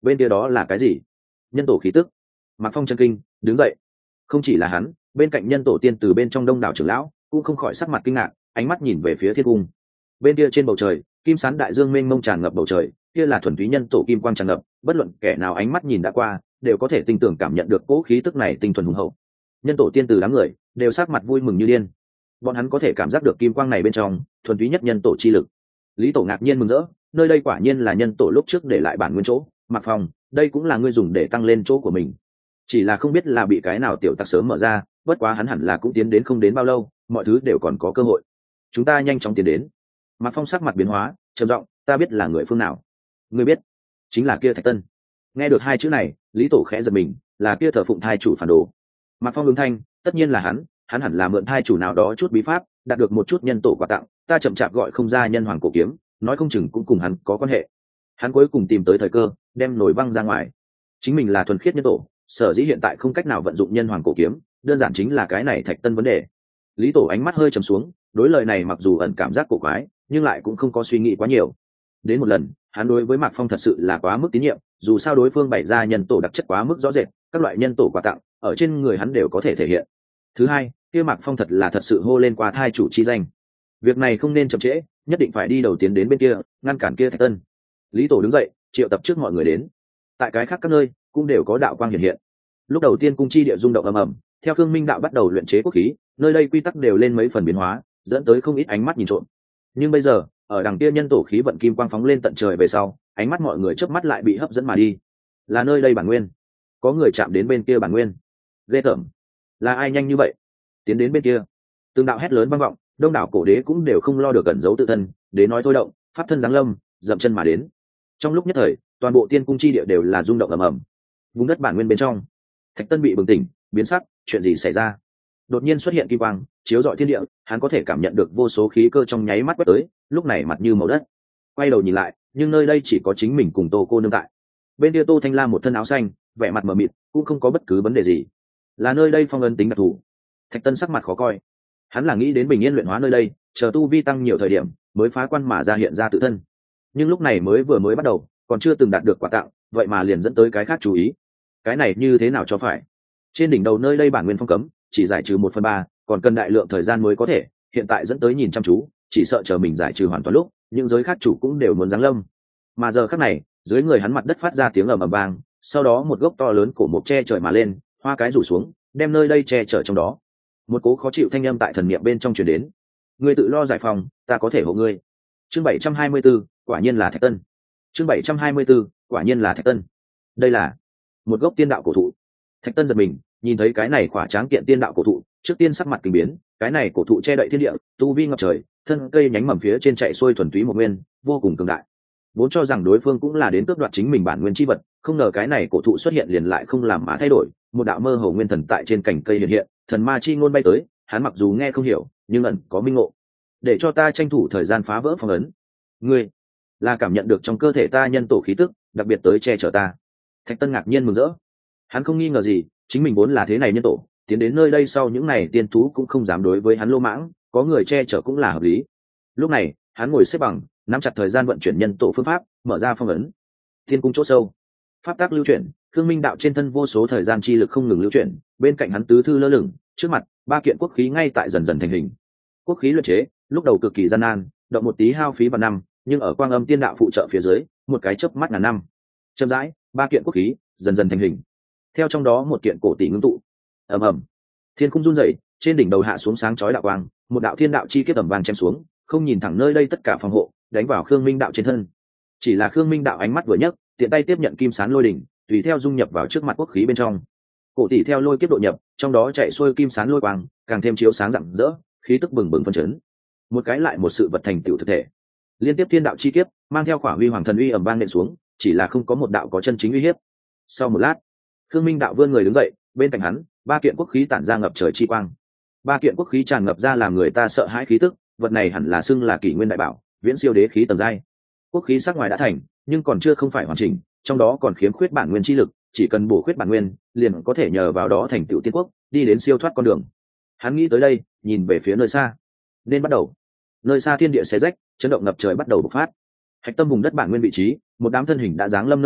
Speaker 1: Bên kia đó là cái gì? Nhân tổ khí tức. Mạc Phong chân kinh đứng dậy. Không chỉ là hắn, bên cạnh nhân tổ tiên từ bên trong đông đảo trưởng lão cũng không khỏi sắc mặt kinh ngạc, ánh mắt nhìn về phía thiên cung. Bên kia trên bầu trời, kim sán đại dương mênh mông tràn ngập bầu trời, kia là thuần túy nhân tổ kim quang tràn ngập, bất luận kẻ nào ánh mắt nhìn đã qua đều có thể tinh tưởng cảm nhận được cỗ khí tức này tinh thuần hùng hậu. Nhân tổ tiên từ đám người đều sắc mặt vui mừng như điên, bọn hắn có thể cảm giác được kim quang này bên trong thuần túy nhất nhân tổ chi lực. Lý Tổ ngạc nhiên mừng rỡ, nơi đây quả nhiên là nhân tổ lúc trước để lại bản nguyên chỗ. Mạc Phong, đây cũng là ngươi dùng để tăng lên chỗ của mình, chỉ là không biết là bị cái nào tiểu tặc sớm mở ra, bất quá hắn hẳn là cũng tiến đến không đến bao lâu, mọi thứ đều còn có cơ hội, chúng ta nhanh chóng tiến đến. Mạc Phong sắc mặt biến hóa, trầm giọng, ta biết là người phương nào. Ngươi biết? Chính là kia Thạch Tân. Nghe được hai chữ này, Lý Tổ khẽ giật mình, là kia thờ phụng thai chủ phản đồ. Mạc Phong ứng thanh, tất nhiên là hắn hẳn là mượn thai chủ nào đó chút bí pháp, đạt được một chút nhân tổ quà tặng, ta chậm chạp gọi không ra nhân hoàng cổ kiếm, nói không chừng cũng cùng hắn có quan hệ. Hắn cuối cùng tìm tới thời cơ, đem nổi văng ra ngoài. Chính mình là thuần khiết nhân tổ, sở dĩ hiện tại không cách nào vận dụng nhân hoàng cổ kiếm, đơn giản chính là cái này Thạch Tân vấn đề. Lý Tổ ánh mắt hơi trầm xuống, đối lời này mặc dù ẩn cảm giác cổ quái, nhưng lại cũng không có suy nghĩ quá nhiều. Đến một lần, hắn đối với Mạc Phong thật sự là quá mức tín nhiệm, dù sao đối phương bày ra nhân tổ đặc chất quá mức rõ rệt, các loại nhân tổ quà tặng ở trên người hắn đều có thể thể hiện. Thứ hai, kia Mạc Phong thật là thật sự hô lên qua thai chủ chi danh, việc này không nên chậm trễ, nhất định phải đi đầu tiến đến bên kia, ngăn cản kia Thạch Tân. Lý Tổ đứng dậy, triệu tập trước mọi người đến. Tại cái khác các nơi cũng đều có đạo quang hiện hiện. Lúc đầu tiên cung chi địa rung động ầm ầm, theo Khương Minh đạo bắt đầu luyện chế quốc khí, nơi đây quy tắc đều lên mấy phần biến hóa, dẫn tới không ít ánh mắt nhìn trộm. Nhưng bây giờ, ở đằng kia nhân tổ khí vận kim quang phóng lên tận trời về sau, ánh mắt mọi người chớp mắt lại bị hấp dẫn mà đi. Là nơi đây bản nguyên. Có người chạm đến bên kia bản nguyên. Ghê tởm. Là ai nhanh như vậy? Tiến đến bên kia. Từng đạo hét lớn vang vọng, đông đảo cổ đế cũng đều không lo được cẩn giấu tự thân, đế nói thôi động, pháp thân giáng lâm, dậm chân mà đến. Trong lúc nhất thời, toàn bộ tiên cung chi địa đều là rung động ầm ầm. Vùng đất bản nguyên bên trong, Thạch Tân bị bừng tỉnh, biến sắc, chuyện gì xảy ra? Đột nhiên xuất hiện kim quang, chiếu rọi thiên địa, hắn có thể cảm nhận được vô số khí cơ trong nháy mắt quét tới, lúc này mặt như màu đất. Quay đầu nhìn lại, nhưng nơi đây chỉ có chính mình cùng Tô cô nương tại. Bên kia Tô Thanh Lam một thân áo xanh, vẻ mặt mờ mịt, cũng không có bất cứ vấn đề gì. Là nơi đây phong ấn tính đặc thù. Thạch Tân sắc mặt khó coi. Hắn là nghĩ đến bình yên luyện hóa nơi đây, chờ tu vi tăng nhiều thời điểm, mới phá quan mà ra hiện ra tự thân. Nhưng lúc này mới bắt đầu, còn chưa từng đạt được quà tặng, vậy mà liền dẫn tới cái khác chú ý. Cái này như thế nào cho phải? Trên đỉnh đầu nơi đây bản nguyên phong cấm, chỉ giải trừ 1/3, còn cần đại lượng thời gian mới có thể, hiện tại dẫn tới nhìn chăm chú, chỉ sợ chờ mình giải trừ hoàn toàn lúc, những giới khác chủ cũng đều muốn giáng lâm. Mà giờ khắc này, dưới người hắn mặt đất phát ra tiếng ầm ầm vang, sau đó một gốc to lớn cổ mục che trời mà lên, hoa cái rủ xuống, đem nơi đây che chở trong đó. Một cố khó chịu thanh âm tại thần niệm bên trong truyền đến. Ngươi tự lo giải phòng, ta có thể hộ ngươi. Chương 724, quả nhiên là Thạch Tân. Chương 724, quả nhiên là Thạch Tân. Đây là một gốc tiên đạo cổ thụ. Thạch Tân giật mình, nhìn thấy cái này khỏa tráng kiện tiên đạo cổ thụ, trước tiên sắc mặt kinh biến, cái này cổ thụ che đậy thiên địa, tu vi ngập trời, thân cây nhánh mầm phía trên chạy xuôi thuần túy một nguyên, vô cùng cường đại. Vốn cho rằng đối phương cũng là đến tước đoạt chính mình bản nguyên chi vật, không ngờ cái này cổ thụ xuất hiện liền lại không làm mã thay đổi, một đạo mơ hồ nguyên thần tại trên cành cây hiện hiện, thần ma chi ngôn bay tới, hắn mặc dù nghe không hiểu, nhưng ẩn có minh ngộ. Để cho ta tranh thủ thời gian phá vỡ phong ấn. Ngươi là cảm nhận được trong cơ thể ta nhân tổ khí tức, đặc biệt tới che chở ta. Thạch Tân ngạc nhiên mừng rỡ. Hắn không nghi ngờ gì, chính mình vốn là thế này nhân tổ, tiến đến nơi đây sau những này tiên thú cũng không dám đối với hắn lô mãng, có người che chở cũng là hợp lý. Lúc này, hắn ngồi xếp bằng, nắm chặt thời gian vận chuyển nhân tổ phương pháp, mở ra phong ấn. Thiên cung chỗ sâu, pháp tác lưu chuyển, Khương Minh đạo trên thân vô số thời gian chi lực không ngừng lưu chuyển, bên cạnh hắn tứ thư lơ lửng, trước mặt, 3 kiện quốc khí ngay tại dần dần thành hình. Quốc khí luyện chế, lúc đầu cực kỳ gian nan, động một tí hao phí vào năm, nhưng ở quang âm tiên đạo phụ trợ phía dưới, một cái chớp mắt ngàn năm. Chậm rãi, 3 kiện quốc khí dần dần thành hình. Theo trong đó một kiện cổ tỷ ngưng tụ. Ầm ầm. Thiên cung run rẩy, trên đỉnh đầu hạ xuống sáng chói đạo quang, một đạo thiên đạo chi kiếp ầm vang chém xuống, không nhìn thẳng nơi đây tất cả phòng hộ, đánh vào Khương Minh đạo trên thân. Chỉ là Khương Minh đạo ánh mắt vừa nhấc, tiện tay tiếp nhận kim sán lôi đỉnh, tùy theo dung nhập vào trước mặt quốc khí bên trong. Cổ tỷ theo lôi kiếp độ nhập, trong đó chạy xuôi kim sán lôi quang, càng thêm chiếu sáng rạng rỡ, khí tức bừng bừng phân chấn. Một cái lại một sự vật thành tựu thực thể. Liên tiếp thiên đạo chi kiếp, mang theo khỏa huy hoàng thần uy ầm vang nện xuống, chỉ là không có một đạo có chân chính uy hiếp. Sau một lát, Khương Minh đạo vươn người đứng dậy, bên cạnh hắn, 3 kiện quốc khí tản ra ngập trời chi quang. 3 kiện quốc khí tràn ngập ra làm người ta sợ hãi khí tức, vật này hẳn là xưng là kỷ nguyên đại bảo, viễn siêu đế khí tầng giai. Quốc khí sắc ngoài đã thành, nhưng còn chưa không phải hoàn chỉnh, trong đó còn khiếm khuyết bản nguyên chi lực, chỉ cần bổ khuyết bản nguyên, liền có thể nhờ vào đó thành tựu tiên quốc, đi đến siêu thoát con đường. Hắn nghĩ tới đây, nhìn về phía nơi xa. Nên bắt đầu. Nơi xa thiên địa xé rách, chấn động ngập trời bắt đầu bộc phát. Hạch tâm vùng đất bản nguyên vị trí, một đám thân hình đã giáng lâm nơi đây,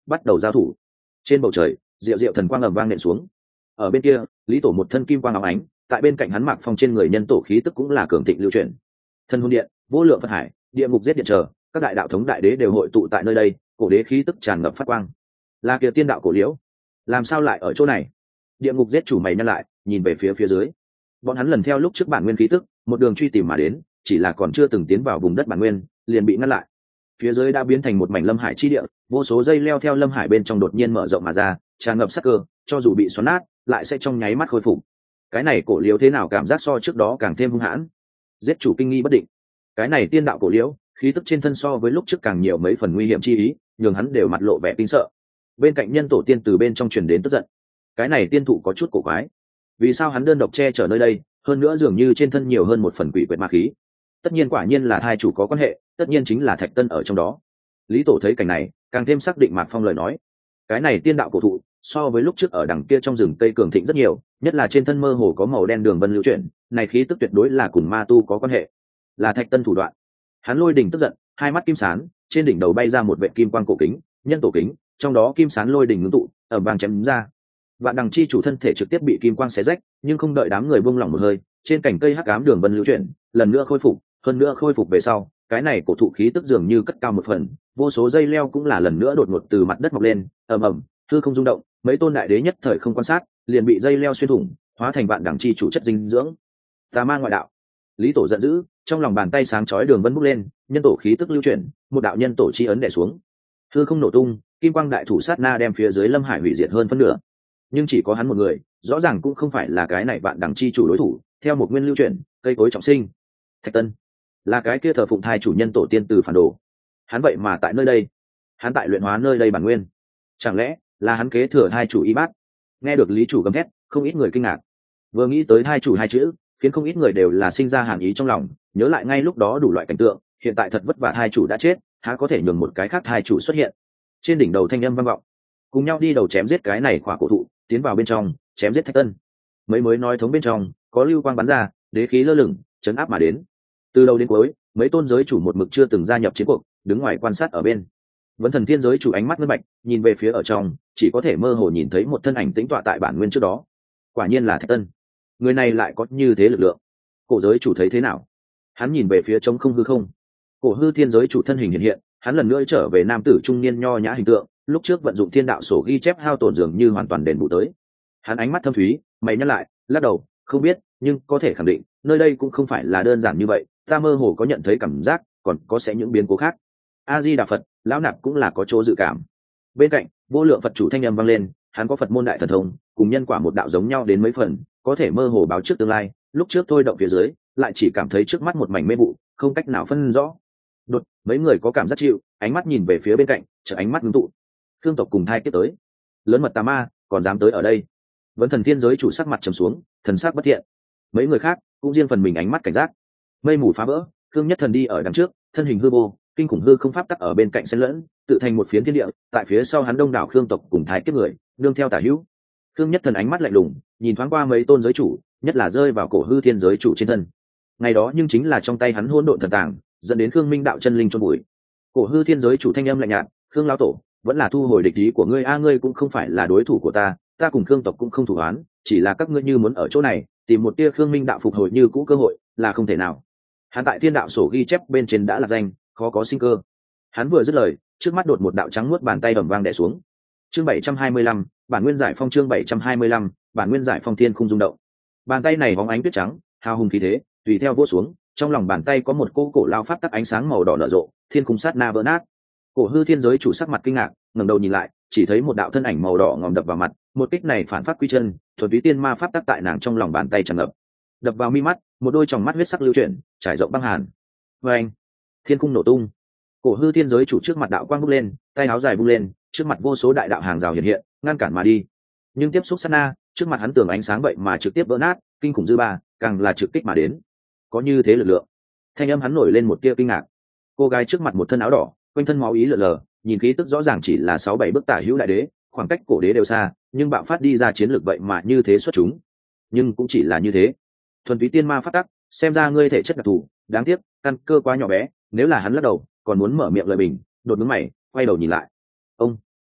Speaker 1: bắt đầu giao thủ. Trên bầu trời diệu diệu thần quang ầm vang nện xuống. Ở bên kia lý tổ một thân kim quang óng ánh, tại bên cạnh hắn Mạc Phong trên người nhân tổ khí tức cũng là cường thịnh lưu chuyển. Thân hồn điện, vô lượng Phật hải, địa ngục giết điện chờ, các đại đạo thống đại đế đều hội tụ tại nơi đây, cổ đế khí tức tràn ngập phát quang. Là kia tiên đạo cổ liễu, làm sao lại ở chỗ này? Địa ngục giết chủ mày nhăn lại, nhìn về phía dưới. Bọn hắn lần theo lúc trước bản nguyên khí tức, một đường truy tìm mà đến, chỉ là còn chưa từng tiến vào vùng đất bản nguyên, liền bị ngăn lại. Phía dưới đã biến thành một mảnh lâm hải chi địa, vô số dây leo theo lâm hải bên trong đột nhiên mở rộng mà ra, tràn ngập sắc cơ, cho dù bị xoắn nát, lại sẽ trong nháy mắt khôi phục. Cái này cổ liễu thế nào cảm giác so trước đó càng thêm hung hãn? Giết chủ kinh nghi bất định. Cái này tiên đạo cổ liễu, khí tức trên thân so với lúc trước càng nhiều mấy phần nguy hiểm chi ý, nhường hắn đều mặt lộ vẻ kinh sợ. Bên cạnh nhân tổ tiên từ bên trong truyền đến tức giận. Cái này tiên thụ có chút cổ quái, vì sao hắn đơn độc che chở nơi đây, hơn nữa dường như trên thân nhiều hơn một phần quỷ quyệt ma khí. Tất nhiên quả nhiên là thai chủ có quan hệ, tất nhiên chính là Thạch Tân ở trong đó. Lý tổ thấy cảnh này, càng thêm xác định Mạc Phong lời nói. Cái này tiên đạo cổ thụ so với lúc trước ở đằng kia trong rừng cây cường thịnh rất nhiều, nhất là trên thân mơ hồ có màu đen đường vân lưu chuyển, này khí tức tuyệt đối là cùng ma tu có quan hệ, là Thạch Tân thủ đoạn. Hắn lôi đỉnh tức giận, hai mắt kim sán, trên đỉnh đầu bay ra một vệ kim quang cổ kính, nhân tổ kính, trong đó kim sán lôi đỉnh ngưng tụ, ầm vang chém ra. Vạn đằng chi chủ thân thể trực tiếp bị kim quang xé rách, nhưng không đợi đám người buông lỏng một hơi, trên cành cây hắc ám đường vân lưu chuyển, lần nữa khôi phục, hơn nữa khôi phục về sau, cái này cổ thụ khí tức dường như cất cao một phần, vô số dây leo cũng là lần nữa đột ngột từ mặt đất mọc lên, ầm ầm, hư không rung động, mấy tôn đại đế nhất thời không quan sát, liền bị dây leo xuyên thủng, hóa thành vạn đằng chi chủ chất dinh dưỡng. Tà ma ngoại đạo. Lý tổ giận dữ, trong lòng bàn tay sáng chói đường vân bốc lên, nhân tổ khí tức lưu chuyển, một đạo nhân tổ chi ấn đè xuống. Hư không nổ tung, kim quang đại thủ sát na đem phía dưới lâm hải hủy diệt hơn phân nửa. Nhưng chỉ có hắn một người, rõ ràng cũng không phải là cái này vạn đằng chi chủ đối thủ. Theo một nguyên lưu chuyển, cây cối trọng sinh. Thạch Tân là cái kia thờ phụng thai chủ nhân tổ tiên từ phản đồ, hắn vậy mà tại nơi đây, hắn tại luyện hóa nơi đây bản nguyên, chẳng lẽ là hắn kế thừa hai chủ y bát? Nghe được lý chủ gầm thét, không ít người kinh ngạc. Vừa nghĩ tới hai chủ hai chữ, khiến không ít người đều là sinh ra hàn ý trong lòng, nhớ lại ngay lúc đó đủ loại cảnh tượng, hiện tại thật vất vả hai chủ đã chết, há có thể nhường một cái khác hai chủ xuất hiện? Trên đỉnh đầu thanh âm vang vọng, cùng nhau đi đầu chém giết cái này khỏa cổ thụ, tiến vào bên trong chém giết Thạch Tân. Mấy mới nói thống bên trong có lưu quang bắn ra, đế khí lơ lửng chấn áp mà đến. Từ đầu đến cuối mấy tôn giới chủ một mực chưa từng gia nhập chiến cuộc, đứng ngoài quan sát ở bên. Vẫn Thần Thiên giới chủ ánh mắt ngân bạch, nhìn về phía ở trong, chỉ có thể mơ hồ nhìn thấy một thân ảnh tĩnh tọa tại bản nguyên trước đó. Quả nhiên là Thạch Tân. Người này lại có như thế lực lượng. Cổ giới chủ thấy thế nào? Hắn nhìn về phía trống không hư không. Cổ hư thiên giới chủ thân hình hiện hiện, hắn lần nữa trở về nam tử trung niên nho nhã hình tượng, lúc trước vận dụng thiên đạo sổ ghi chép hao tổn dường như hoàn toàn đền bù tới. Hắn ánh mắt thâm thúy, mày nhắc lại, lắc đầu, không biết, nhưng có thể khẳng định nơi đây cũng không phải là đơn giản như vậy, ta mơ hồ có nhận thấy cảm giác còn có sẽ những biến cố khác. A Di Đà Phật, lão nạp cũng là có chỗ dự cảm. Bên cạnh vô lượng Phật chủ thanh âm vang lên, hắn có Phật môn đại thần thông, cùng nhân quả một đạo giống nhau đến mấy phần, có thể mơ hồ báo trước tương lai. Lúc trước thôi động phía dưới, lại chỉ cảm thấy trước mắt một mảnh mê vụ, không cách nào phân rõ. Đột mấy người có cảm giác chịu, ánh mắt nhìn về phía bên cạnh, chợt ánh mắt ngưng tụ. Thương tộc cùng thai kiếp tới, lớn mật tà ma còn dám tới ở đây? Vẫn Thần Thiên giới chủ sắc mặt trầm xuống, thần sắc bất thiện. Mấy người khác cũng riêng phần mình ánh mắt cảnh giác. Mây mù phá vỡ, Thương Nhất Thần đi ở đằng trước, thân hình hư vô, kinh khủng hư không pháp tắc ở bên cạnh xen lẫn, tự thành một phiến thiên địa. Tại phía sau hắn đông đảo khương tộc cùng thái kiếp người, nương theo tả hữu. Thương Nhất Thần ánh mắt lạnh lùng, nhìn thoáng qua mấy tôn giới chủ, nhất là rơi vào cổ hư thiên giới chủ trên thân. Ngày đó nhưng chính là trong tay hắn hỗn độn thần tàng, dẫn đến Khương Minh đạo chân linh chôn bụi. Cổ hư thiên giới chủ thanh âm lạnh nhạt, Khương lão tổ, vẫn là thu hồi địch ý của ngươi a, ngươi cũng không phải là đối thủ của ta, ta cùng Khương tộc cũng không thủ án, chỉ là các ngươi như muốn ở chỗ này tìm một tia Khương Minh đạo phục hồi như cũ cơ hội là không thể nào. Hắn tại thiên đạo sổ ghi chép bên trên đã là danh, khó có sinh cơ. Hắn vừa dứt lời, trước mắt đột một đạo trắng muốt bàn tay ầm vang đè xuống. Chương 725, bản nguyên giải phong. Chương 725, bản nguyên giải phong. Thiên khung rung động. Bàn tay này bóng ánh tuyết trắng, hào hùng khí thế, tùy theo vỗ xuống, trong lòng bàn tay có một cỗ cổ lao pháp tắc ánh sáng màu đỏ nở rộ, thiên khung sát na vỡ nát. Cổ hư thiên giới chủ sắc mặt kinh ngạc, ngẩng đầu nhìn lại, chỉ thấy một đạo thân ảnh màu đỏ ngòm đập vào mặt, một kích này phản phát quy chân, thuần túy tiên ma pháp tắc tại nàng trong lòng bàn tay tràn ngập, đập vào mi mắt, một đôi tròng mắt huyết sắc lưu chuyển, trải rộng băng hàn. Oeng! Thiên cung nổ tung. Cổ hư thiên giới chủ trước mặt đạo quang bốc lên, tay áo dài vung lên, trước mặt vô số đại đạo hàng rào hiện hiện, ngăn cản mà đi. Nhưng tiếp xúc sát na, trước mặt hắn tường ánh sáng vậy mà trực tiếp vỡ nát, kinh khủng dư ba, càng là trực kích mà đến. Có như thế lực lượng. Thanh âm hắn nổi lên một tia kinh ngạc. Cô gái trước mặt một thân áo đỏ, quanh thân máu ý lờ lờ, nhìn khí tức rõ ràng chỉ là 6-7 bước tả hữu đại đế, khoảng cách cổ đế đều xa, nhưng bạo phát đi ra chiến lược vậy mà như thế xuất chúng. Nhưng cũng chỉ là như thế. Thuần túy tiên ma phát tắc, xem ra ngươi thể chất đặc thù, đáng tiếc, căn cơ quá nhỏ bé, nếu là hắn lắc đầu, còn muốn mở miệng lời bình, đột ngứng mày, quay đầu nhìn lại. Ông,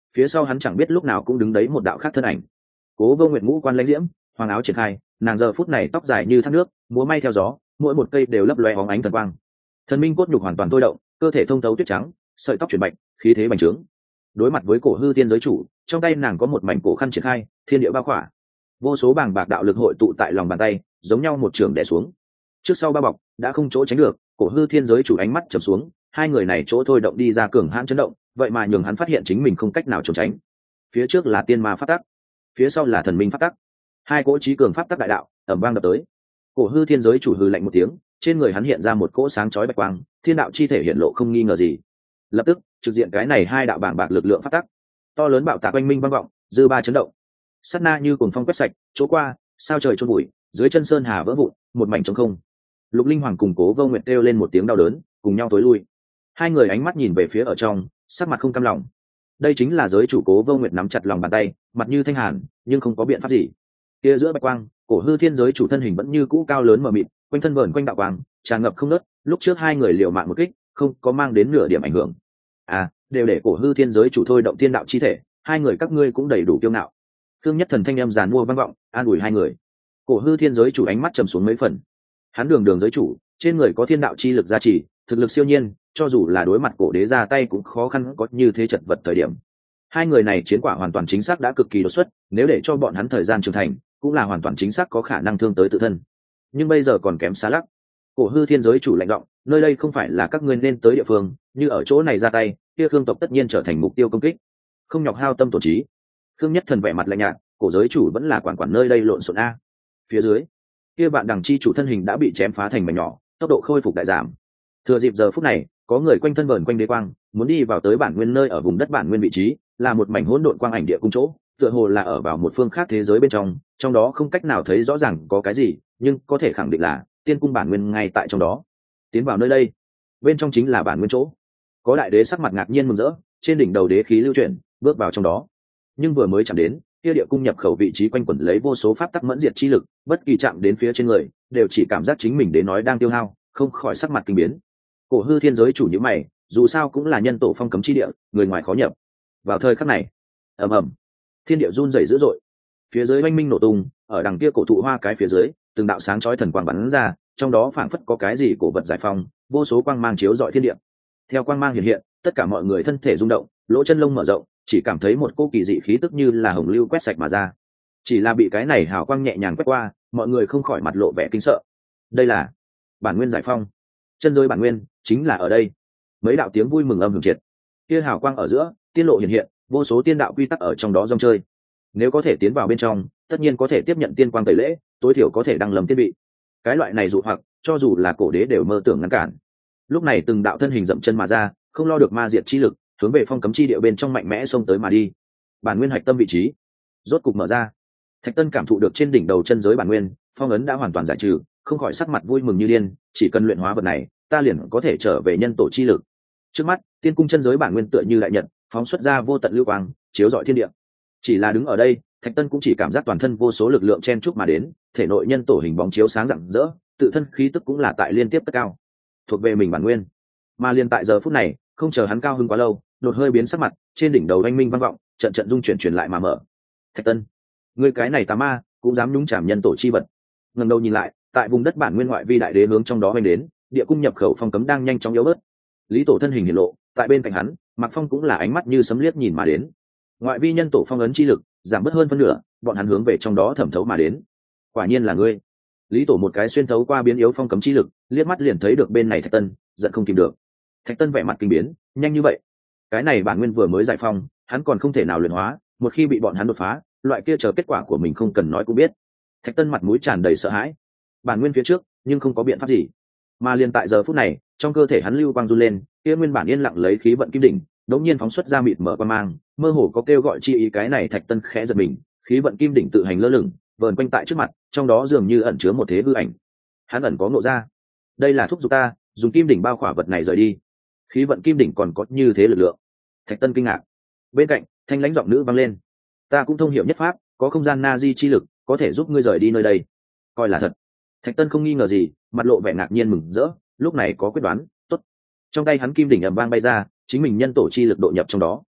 Speaker 1: Phía sau hắn chẳng biết lúc nào cũng đứng đấy một đạo khác thân ảnh. Cố Vô Nguyệt ngũ quan lãnh diễm, hoàng áo triển khai, nàng giờ phút này tóc dài như thác nước, múa may theo gió, mỗi một cây đều lấp loé bóng ánh thần quang. Thần minh cốt nhục hoàn toàn tôi động, cơ thể thông thấu tuyết trắng, sợi tóc chuyển bạch, khí thế bành trướng. Đối mặt với cổ hư tiên giới chủ, trong tay nàng có một mảnh cổ khăn triển khai, thiên địa bao khỏa. Vô số bàng bạc đạo lực hội tụ tại lòng bàn tay, giống nhau một trường đè xuống. Trước sau ba bọc, đã không chỗ tránh được, cổ hư thiên giới chủ ánh mắt trầm xuống, hai người này chỗ thôi động đi ra cường hãn chấn động, vậy mà nhường hắn phát hiện chính mình không cách nào trốn tránh. Phía trước là tiên ma pháp tắc, phía sau là thần minh pháp tắc, hai cỗ trí cường pháp tắc đại đạo ầm vang đập tới. Cổ hư thiên giới chủ hư lạnh một tiếng, trên người hắn hiện ra một cỗ sáng chói bạch quang, thiên đạo chi thể hiện lộ không nghi ngờ gì. Lập tức trực diện cái này hai đạo bàng bạc lực lượng pháp tắc, to lớn bạo tạc oanh minh vang vọng, dư ba chấn động, sát na như cuồng phong quét sạch chỗ qua, sao trời chôn bụi, dưới chân sơn hà vỡ vụn, một mảnh trống không. Lục Linh Hoàng cùng Cố Vô Nguyệt kêu lên một tiếng đau đớn, cùng nhau tối lui. Hai người ánh mắt nhìn về phía ở trong, sắc mặt không cam lòng. Đây chính là giới chủ Cố Vô Nguyệt nắm chặt lòng bàn tay, mặt như thanh hàn, nhưng không có biện pháp gì. Kia giữa bạch quang, cổ hư thiên giới chủ thân hình vẫn như cũ cao lớn mờ mịt, quanh thân vờn quanh đạo quang, tràn ngập không nớt. Lúc trước hai người liều mạng một kích, không có mang đến nửa điểm ảnh hưởng. Đều để cổ hư thiên giới chủ thôi động thiên đạo chi thể, hai người các ngươi cũng đầy đủ kiêu ngạo. Thương Nhất Thần thanh âm giàn mua vang vọng, an ủi hai người. Cổ hư thiên giới chủ ánh mắt trầm xuống mấy phần. Hắn đường giới chủ, trên người có thiên đạo chi lực gia trì, thực lực siêu nhiên, cho dù là đối mặt cổ đế ra tay cũng khó khăn có như thế chật vật thời điểm. Hai người này chiến quả hoàn toàn chính xác đã cực kỳ đột xuất, nếu để cho bọn hắn thời gian trưởng thành, cũng là hoàn toàn chính xác có khả năng thương tới tự thân. Nhưng bây giờ còn kém xa lắc. Cổ hư thiên giới chủ lạnh giọng, nơi đây không phải là các ngươi nên tới địa phương, như ở chỗ này ra tay, kia Khương tộc tất nhiên trở thành mục tiêu công kích. Không nhọc hao tâm tổn trí. Khương Nhất Thần vẻ mặt lạnh nhạt, cổ giới chủ vẫn là quản nơi đây lộn xộn a. Phía dưới, kia bạn đằng chi chủ thân hình đã bị chém phá thành mảnh nhỏ, tốc độ khôi phục đại giảm. Thừa dịp giờ phút này, có người quanh thân vờn quanh đế quang, muốn đi vào tới bản nguyên nơi ở vùng đất bản nguyên vị trí, là một mảnh hỗn độn quang ảnh địa cung chỗ, tựa hồ là ở vào một phương khác thế giới bên trong đó không cách nào thấy rõ ràng có cái gì, nhưng có thể khẳng định là tiên cung bản nguyên ngay tại trong đó. Tiến vào nơi đây, bên trong chính là bản nguyên chỗ. Có đại đế sắc mặt ngạc nhiên mừng rỡ, trên đỉnh đầu đế khí lưu chuyển, bước vào trong đó. Nhưng vừa mới chạm đến, kia địa cung nhập khẩu vị trí quanh quẩn lấy vô số pháp tắc mẫn diệt chi lực, bất kỳ chạm đến phía trên người, đều chỉ cảm giác chính mình đến nói đang tiêu hao, không khỏi sắc mặt kinh biến. Cổ hư thiên giới chủ như mày, dù sao cũng là nhân tổ phong cấm chi địa, người ngoài khó nhập. Vào thời khắc này, ầm ầm, thiên địa run rẩy dữ dội, phía dưới oanh minh nổ tung, ở đằng kia cổ thụ hoa cái phía dưới, từng đạo sáng chói thần quang bắn ra, trong đó phảng phất có cái gì cổ vật giải phong, vô số quang mang chiếu rọi thiên địa. Theo quang mang hiện hiện, tất cả mọi người thân thể rung động, lỗ chân lông mở rộng, chỉ cảm thấy một cô kỳ dị khí tức như là hồng lưu quét sạch mà ra. Chỉ là bị cái này hào quang nhẹ nhàng quét qua, mọi người không khỏi mặt lộ vẻ kinh sợ. Đây là bản nguyên giải phong, chân giới bản nguyên chính là ở đây. Mấy đạo tiếng vui mừng âm hưởng triệt, kia hào quang ở giữa, tiên lộ hiện hiện, vô số tiên đạo quy tắc ở trong đó rong chơi. Nếu có thể tiến vào bên trong, tất nhiên có thể tiếp nhận tiên quang tẩy lễ, tối thiểu có thể đăng lầm tiên vị. Cái loại này dụ hoặc, cho dù là cổ đế đều mơ tưởng ngăn cản. Lúc này từng đạo thân hình dậm chân mà ra, không lo được ma diệt chi lực, hướng về phong cấm chi địa bên trong mạnh mẽ xông tới mà đi. Bản nguyên hạch tâm vị trí rốt cục mở ra. Thạch Tân cảm thụ được trên đỉnh đầu chân giới bản nguyên, phong ấn đã hoàn toàn giải trừ, không khỏi sắc mặt vui mừng như điên, chỉ cần luyện hóa vật này, ta liền có thể trở về nhân tổ chi lực. Trước mắt, tiên cung chân giới bản nguyên tựa như đại nhật, phóng xuất ra vô tận lưu quang, chiếu rọi thiên địa. Chỉ là đứng ở đây, Thạch Tân cũng chỉ cảm giác toàn thân vô số lực lượng chen chúc mà đến, thể nội nhân tổ hình bóng chiếu sáng rạng rỡ, tự thân khí tức cũng là tại liên tiếp tất cao, thuộc về mình bản nguyên. Mà liên tại giờ phút này, không chờ hắn cao hứng quá lâu, đột hơi biến sắc mặt, trên đỉnh đầu oanh minh vang vọng, trận trận dung chuyển truyền lại mà mở. Thạch Tân, ngươi cái này tà ma, cũng dám nhúng chàm nhân tổ chi vật. Ngẩng đầu nhìn lại, tại vùng đất bản nguyên ngoại vi đại đế hướng trong đó vây đến, địa cung nhập khẩu phong cấm đang nhanh chóng yếu bớt. Lý Tổ thân hình hiện lộ, tại bên cạnh hắn, Mạc Phong cũng là ánh mắt như sấm liếc nhìn mà đến. Ngoại vi nhân tổ phong ấn chi lực giảm bớt hơn phân nửa, bọn hắn hướng về trong đó thẩm thấu mà đến. Quả nhiên là ngươi. Lý Tổ một cái xuyên thấu qua biến yếu phong cấm chi lực, liếc mắt liền thấy được bên này Thạch Tân, giận không kìm được. Thạch Tân vẻ mặt kinh biến, nhanh như vậy? Cái này bản nguyên vừa mới giải phong, hắn còn không thể nào luyện hóa, một khi bị bọn hắn đột phá, loại kia chờ kết quả của mình không cần nói cũng biết. Thạch Tân mặt mũi tràn đầy sợ hãi. Bản nguyên phía trước, nhưng không có biện pháp gì. Mà liền tại giờ phút này, trong cơ thể hắn lưu quang run lên, kia nguyên bản yên lặng lấy khí vận kim đỉnh, đột nhiên phóng xuất ra mịt mở quang mang, mơ hồ có kêu gọi chi ý. Cái này Thạch Tân khẽ giật mình, khí vận kim đỉnh tự hành lơ lửng, vờn quanh tại trước mặt, trong đó dường như ẩn chứa một thế hư ảnh. Hắn ẩn có ngộ ra, đây là thúc giục ta dùng kim đỉnh bao khỏa vật này rời đi. Khí vận kim đỉnh còn có như thế lực lượng. Thạch Tân kinh ngạc. Bên cạnh, thanh lãnh giọng nữ vang lên, ta cũng thông hiểu nhất pháp, có không gian na di chi lực, có thể giúp ngươi rời đi nơi đây. Coi là thật. Thạch Tân không nghi ngờ gì, mặt lộ vẻ ngạc nhiên mừng rỡ, lúc này có quyết đoán. Tốt. Trong tay hắn kim đỉnh ầm vang bay ra, chính mình nhân tổ chi lực độ nhập trong đó.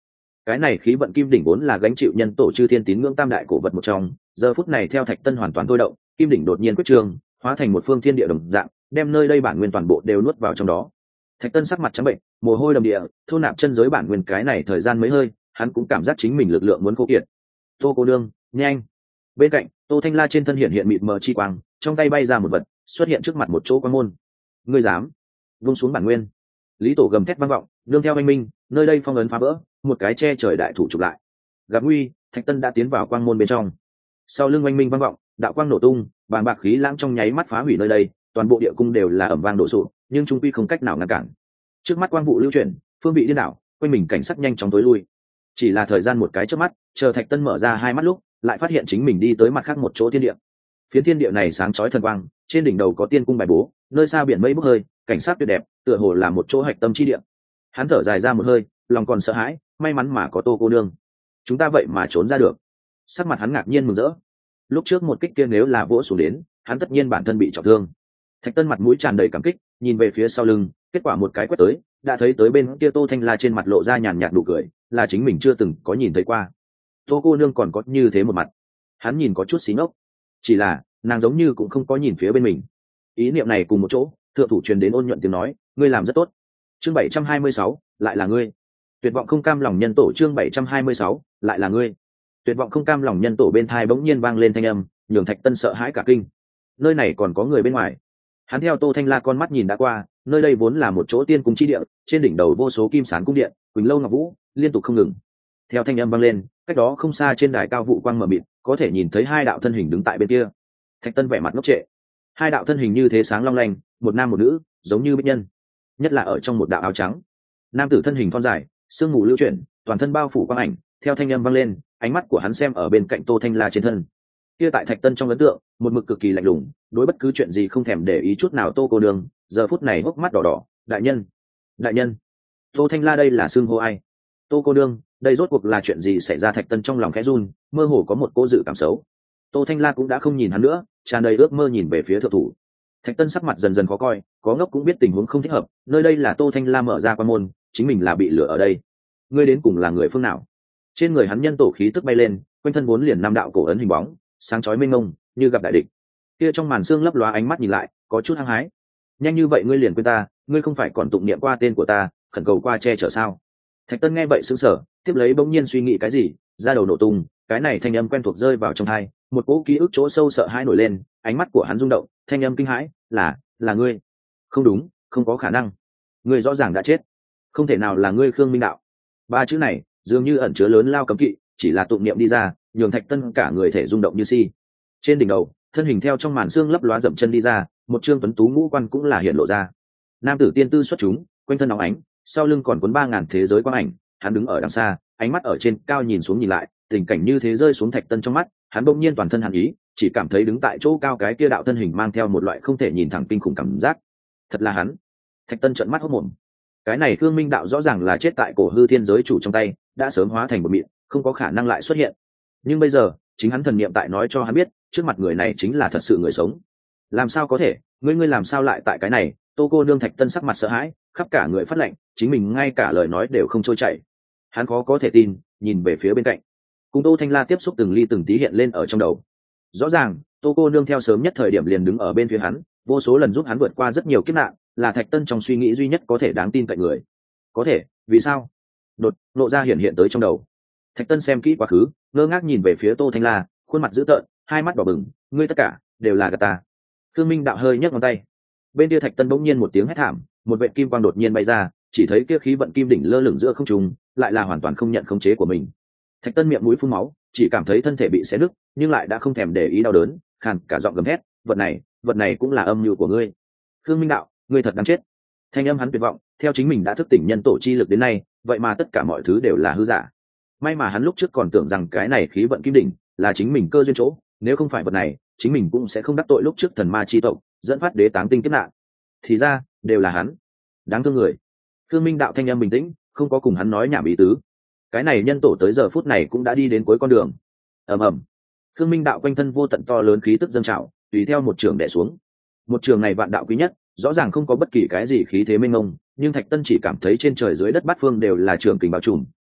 Speaker 1: Cái này khí vận kim đỉnh vốn là gánh chịu nhân tổ chư thiên tín ngưỡng tam đại cổ vật một trong, giờ phút này theo Thạch Tân hoàn toàn thôi động, kim đỉnh đột nhiên quyết trường, hóa thành một phương thiên địa đồng dạng, đem nơi đây bản nguyên toàn bộ đều nuốt vào trong đó. Thạch Tân sắc mặt trắng bệnh, mồ hôi đầm địa, thu nạp chân giới bản nguyên cái này thời gian mấy hơi, hắn cũng cảm giác chính mình lực lượng muốn khô kiệt. Tô cô đương, nhanh! Bên cạnh, Tô Thanh La trên thân hiện mịt mờ chi quang, trong tay bay ra một vật, xuất hiện trước mặt một chỗ quan môn. Ngươi dám? Vung xuống bản nguyên. Lý Tổ gầm thét vang vọng, nương theo anh minh, nơi đây phong ấn phá vỡ, một cái che trời đại thủ chụp lại. Gặp nguy, Thạch Tân đã tiến vào quang môn bên trong. Sau lưng anh minh vang vọng, đạo quang nổ tung, bàng bạc khí lãng trong nháy mắt phá hủy nơi đây, toàn bộ địa cung đều là ầm vang đổ sụp, nhưng trung quy không cách nào ngăn cản. Trước mắt quang vụ lưu chuyển, phương vị điên đảo, quanh mình cảnh sắc nhanh chóng tối lui. Chỉ là thời gian một cái chớp mắt, chờ Thạch Tân mở ra hai mắt lúc, lại phát hiện chính mình đi tới mặt khác một chỗ thiên địa. Phiến thiên địa này sáng chói thần quang, trên đỉnh đầu có tiên cung bài bố, nơi xa biển mây bốc hơi, cảnh sắc tuyệt đẹp, tựa hồ là một chỗ hạch tâm chi địa. Hắn thở dài ra một hơi, lòng còn sợ hãi, may mắn mà có Tô cô nương, chúng ta vậy mà trốn ra được. Sắc mặt hắn ngạc nhiên mừng rỡ. Lúc trước một kích kia nếu là vỗ xuống đến, hắn tất nhiên bản thân bị trọng thương. Thạch Tân mặt mũi tràn đầy cảm kích, nhìn về phía sau lưng, kết quả một cái quét tới, đã thấy tới bên kia Tô Thanh La trên mặt lộ ra nhàn nhạt nụ cười, là chính mình chưa từng có nhìn thấy qua. Tô cô nương còn có như thế một mặt. Hắn nhìn có chút xí ngốc, chỉ là nàng giống như cũng không có nhìn phía bên mình. Ý niệm này cùng một chỗ, thượng thủ truyền đến ôn nhuận tiếng nói, ngươi làm rất tốt. Chương 726, lại là ngươi. Tuyệt vọng không cam lòng nhân tổ chương 726, lại là ngươi. Tuyệt vọng không cam lòng nhân tổ bên thai bỗng nhiên vang lên thanh âm, nhường Thạch Tân sợ hãi cả kinh. Nơi này còn có người bên ngoài. Hắn theo Tô Thanh La con mắt nhìn đã qua, nơi đây vốn là một chỗ tiên cung chi địa, trên đỉnh đầu vô số kim sán cung điện, quỳnh lâu ngọc vũ, liên tục không ngừng. Theo thanh âm vang lên, cách đó không xa trên đài cao vụ quang mờ mịt, có thể nhìn thấy hai đạo thân hình đứng tại bên kia. Thạch Tân vẻ mặt ngốc trệ. Hai đạo thân hình như thế sáng long lanh, một nam một nữ, giống như bích nhân. Nhất là ở trong một đạo áo trắng. Nam tử thân hình thon dài, sương mù lưu chuyển, toàn thân bao phủ quang ảnh, theo thanh âm vang lên, ánh mắt của hắn xem ở bên cạnh Tô Thanh La trên thân. Kia tại Thạch Tân trong ấn tượng, một mực cực kỳ lạnh lùng, đối bất cứ chuyện gì không thèm để ý chút nào. Tô cô nương, giờ phút này hốc mắt đỏ đỏ, đại nhân, đại nhân. Tô Thanh La đây là xưng hô ai? Tô cô nương, đây rốt cuộc là chuyện gì xảy ra? Thạch Tân trong lòng khẽ run, mơ hồ có một cô dự cảm xấu. Tô Thanh La cũng đã không nhìn hắn nữa, tràn đầy ước mơ nhìn về phía thượng thủ. Thạch Tân sắc mặt dần dần khó coi, có ngốc cũng biết tình huống không thích hợp, nơi đây là Tô Thanh La mở ra quan môn, chính mình là bị lừa ở đây. Ngươi đến cùng là người phương nào? Trên người hắn nhân tổ khí tức bay lên, quanh thân vốn liền năm đạo cổ ấn hình bóng, sáng chói mênh mông, như gặp đại địch. Kia trong màn sương lấp lóa ánh mắt nhìn lại, có chút hăng hái. Nhanh như vậy ngươi liền quên ta, ngươi không phải còn tụng niệm qua tên của ta, khẩn cầu qua che chở sao? Thạch Tân nghe vậy sững sờ, tiếp lấy bỗng nhiên suy nghĩ cái gì, ra đầu nổ tung, cái này thanh âm quen thuộc rơi vào trong tai, một cỗ ký ức chỗ sâu sợ hãi nổi lên, ánh mắt của hắn rung động, thanh âm kinh hãi, là ngươi. Không đúng, không có khả năng. Ngươi rõ ràng đã chết. Không thể nào là ngươi Khương Minh Đạo. Ba chữ này, dường như ẩn chứa lớn lao cấm kỵ, chỉ là tụng niệm đi ra, nhường Thạch Tân cả người thể rung động như si. Trên đỉnh đầu, thân hình theo trong màn sương lấp lóa dậm chân đi ra, một trương tuấn tú ngũ quan cũng là hiện lộ ra. Nam tử tiên tư xuất chúng, quanh thân óng ánh, sau lưng còn cuốn 3000 thế giới quang ảnh, hắn đứng ở đằng xa, ánh mắt ở trên cao nhìn xuống nhìn lại, tình cảnh như thế rơi xuống Thạch Tân trong mắt, hắn bỗng nhiên toàn thân hàn ý, chỉ cảm thấy đứng tại chỗ cao cái kia đạo thân hình mang theo một loại không thể nhìn thẳng kinh khủng cảm giác. Thật là hắn. Thạch Tân trợn mắt hốt mồm. Cái này Khương Minh Đạo rõ ràng là chết tại cổ hư thiên giới chủ trong tay, đã sớm hóa thành một mịn, không có khả năng lại xuất hiện. Nhưng bây giờ, chính hắn thần niệm tại nói cho hắn biết, trước mặt người này chính là thật sự người sống. Làm sao có thể? Ngươi làm sao lại tại cái này? Tô cô nương. Thạch Tân sắc mặt sợ hãi, khắp cả người phát lạnh, chính mình ngay cả lời nói đều không trôi chảy. Hắn khó có thể tin, nhìn về phía bên cạnh. Cùng Tô Thanh La tiếp xúc từng ly từng tí hiện lên ở trong đầu. Rõ ràng, Tô cô nương theo sớm nhất thời điểm liền đứng ở bên phía hắn, vô số lần giúp hắn vượt qua rất nhiều kiếp nạn, là Thạch Tân trong suy nghĩ duy nhất có thể đáng tin cậy người. Có thể, vì sao? Đột lộ ra hiện tới trong đầu. Thạch Tân xem kỹ quá khứ, ngơ ngác nhìn về phía Tô Thanh La, khuôn mặt dữ tợn, hai mắt đỏ bừng, ngươi tất cả đều là gạt ta. Khương Minh Đạo hơi nhấc ngón tay. Bên kia Thạch Tân bỗng nhiên một tiếng hét thảm, một vệt kim quang đột nhiên bay ra, chỉ thấy kia khí vận kim đỉnh lơ lửng giữa không trung, lại là hoàn toàn không nhận khống chế của mình. Thạch Tân miệng mũi phun máu, chỉ cảm thấy thân thể bị xé nứt, nhưng lại đã không thèm để ý đau đớn, khàn cả giọng gầm thét, vật này cũng là âm mưu của ngươi. Khương Minh Đạo, ngươi thật đáng chết. Thanh âm hắn tuyệt vọng, theo chính mình đã thức tỉnh nhân tổ chi lực đến nay, vậy mà tất cả mọi thứ đều là hư giả. May mà hắn lúc trước còn tưởng rằng cái này khí vận kim đỉnh là chính mình cơ duyên chỗ, nếu không phải vật này, chính mình cũng sẽ không đắc tội lúc trước thần ma chi tộc, dẫn phát đế táng tinh kiếp nạn. Thì ra, đều là hắn. Đáng thương người. Khương Minh Đạo thanh âm bình tĩnh, không có cùng hắn nói nhảm ý tứ. Cái này nhân tổ tới giờ phút này cũng đã đi đến cuối con đường. Ầm ầm. Khương Minh Đạo quanh thân vô tận to lớn khí tức dâng trào, tùy theo một trường đè xuống. Một trường này vạn đạo quý nhất, rõ ràng không có bất kỳ cái gì khí thế mênh mông, nhưng Thạch Tân chỉ cảm thấy trên trời dưới đất bát phương đều là trường kình bao trùm,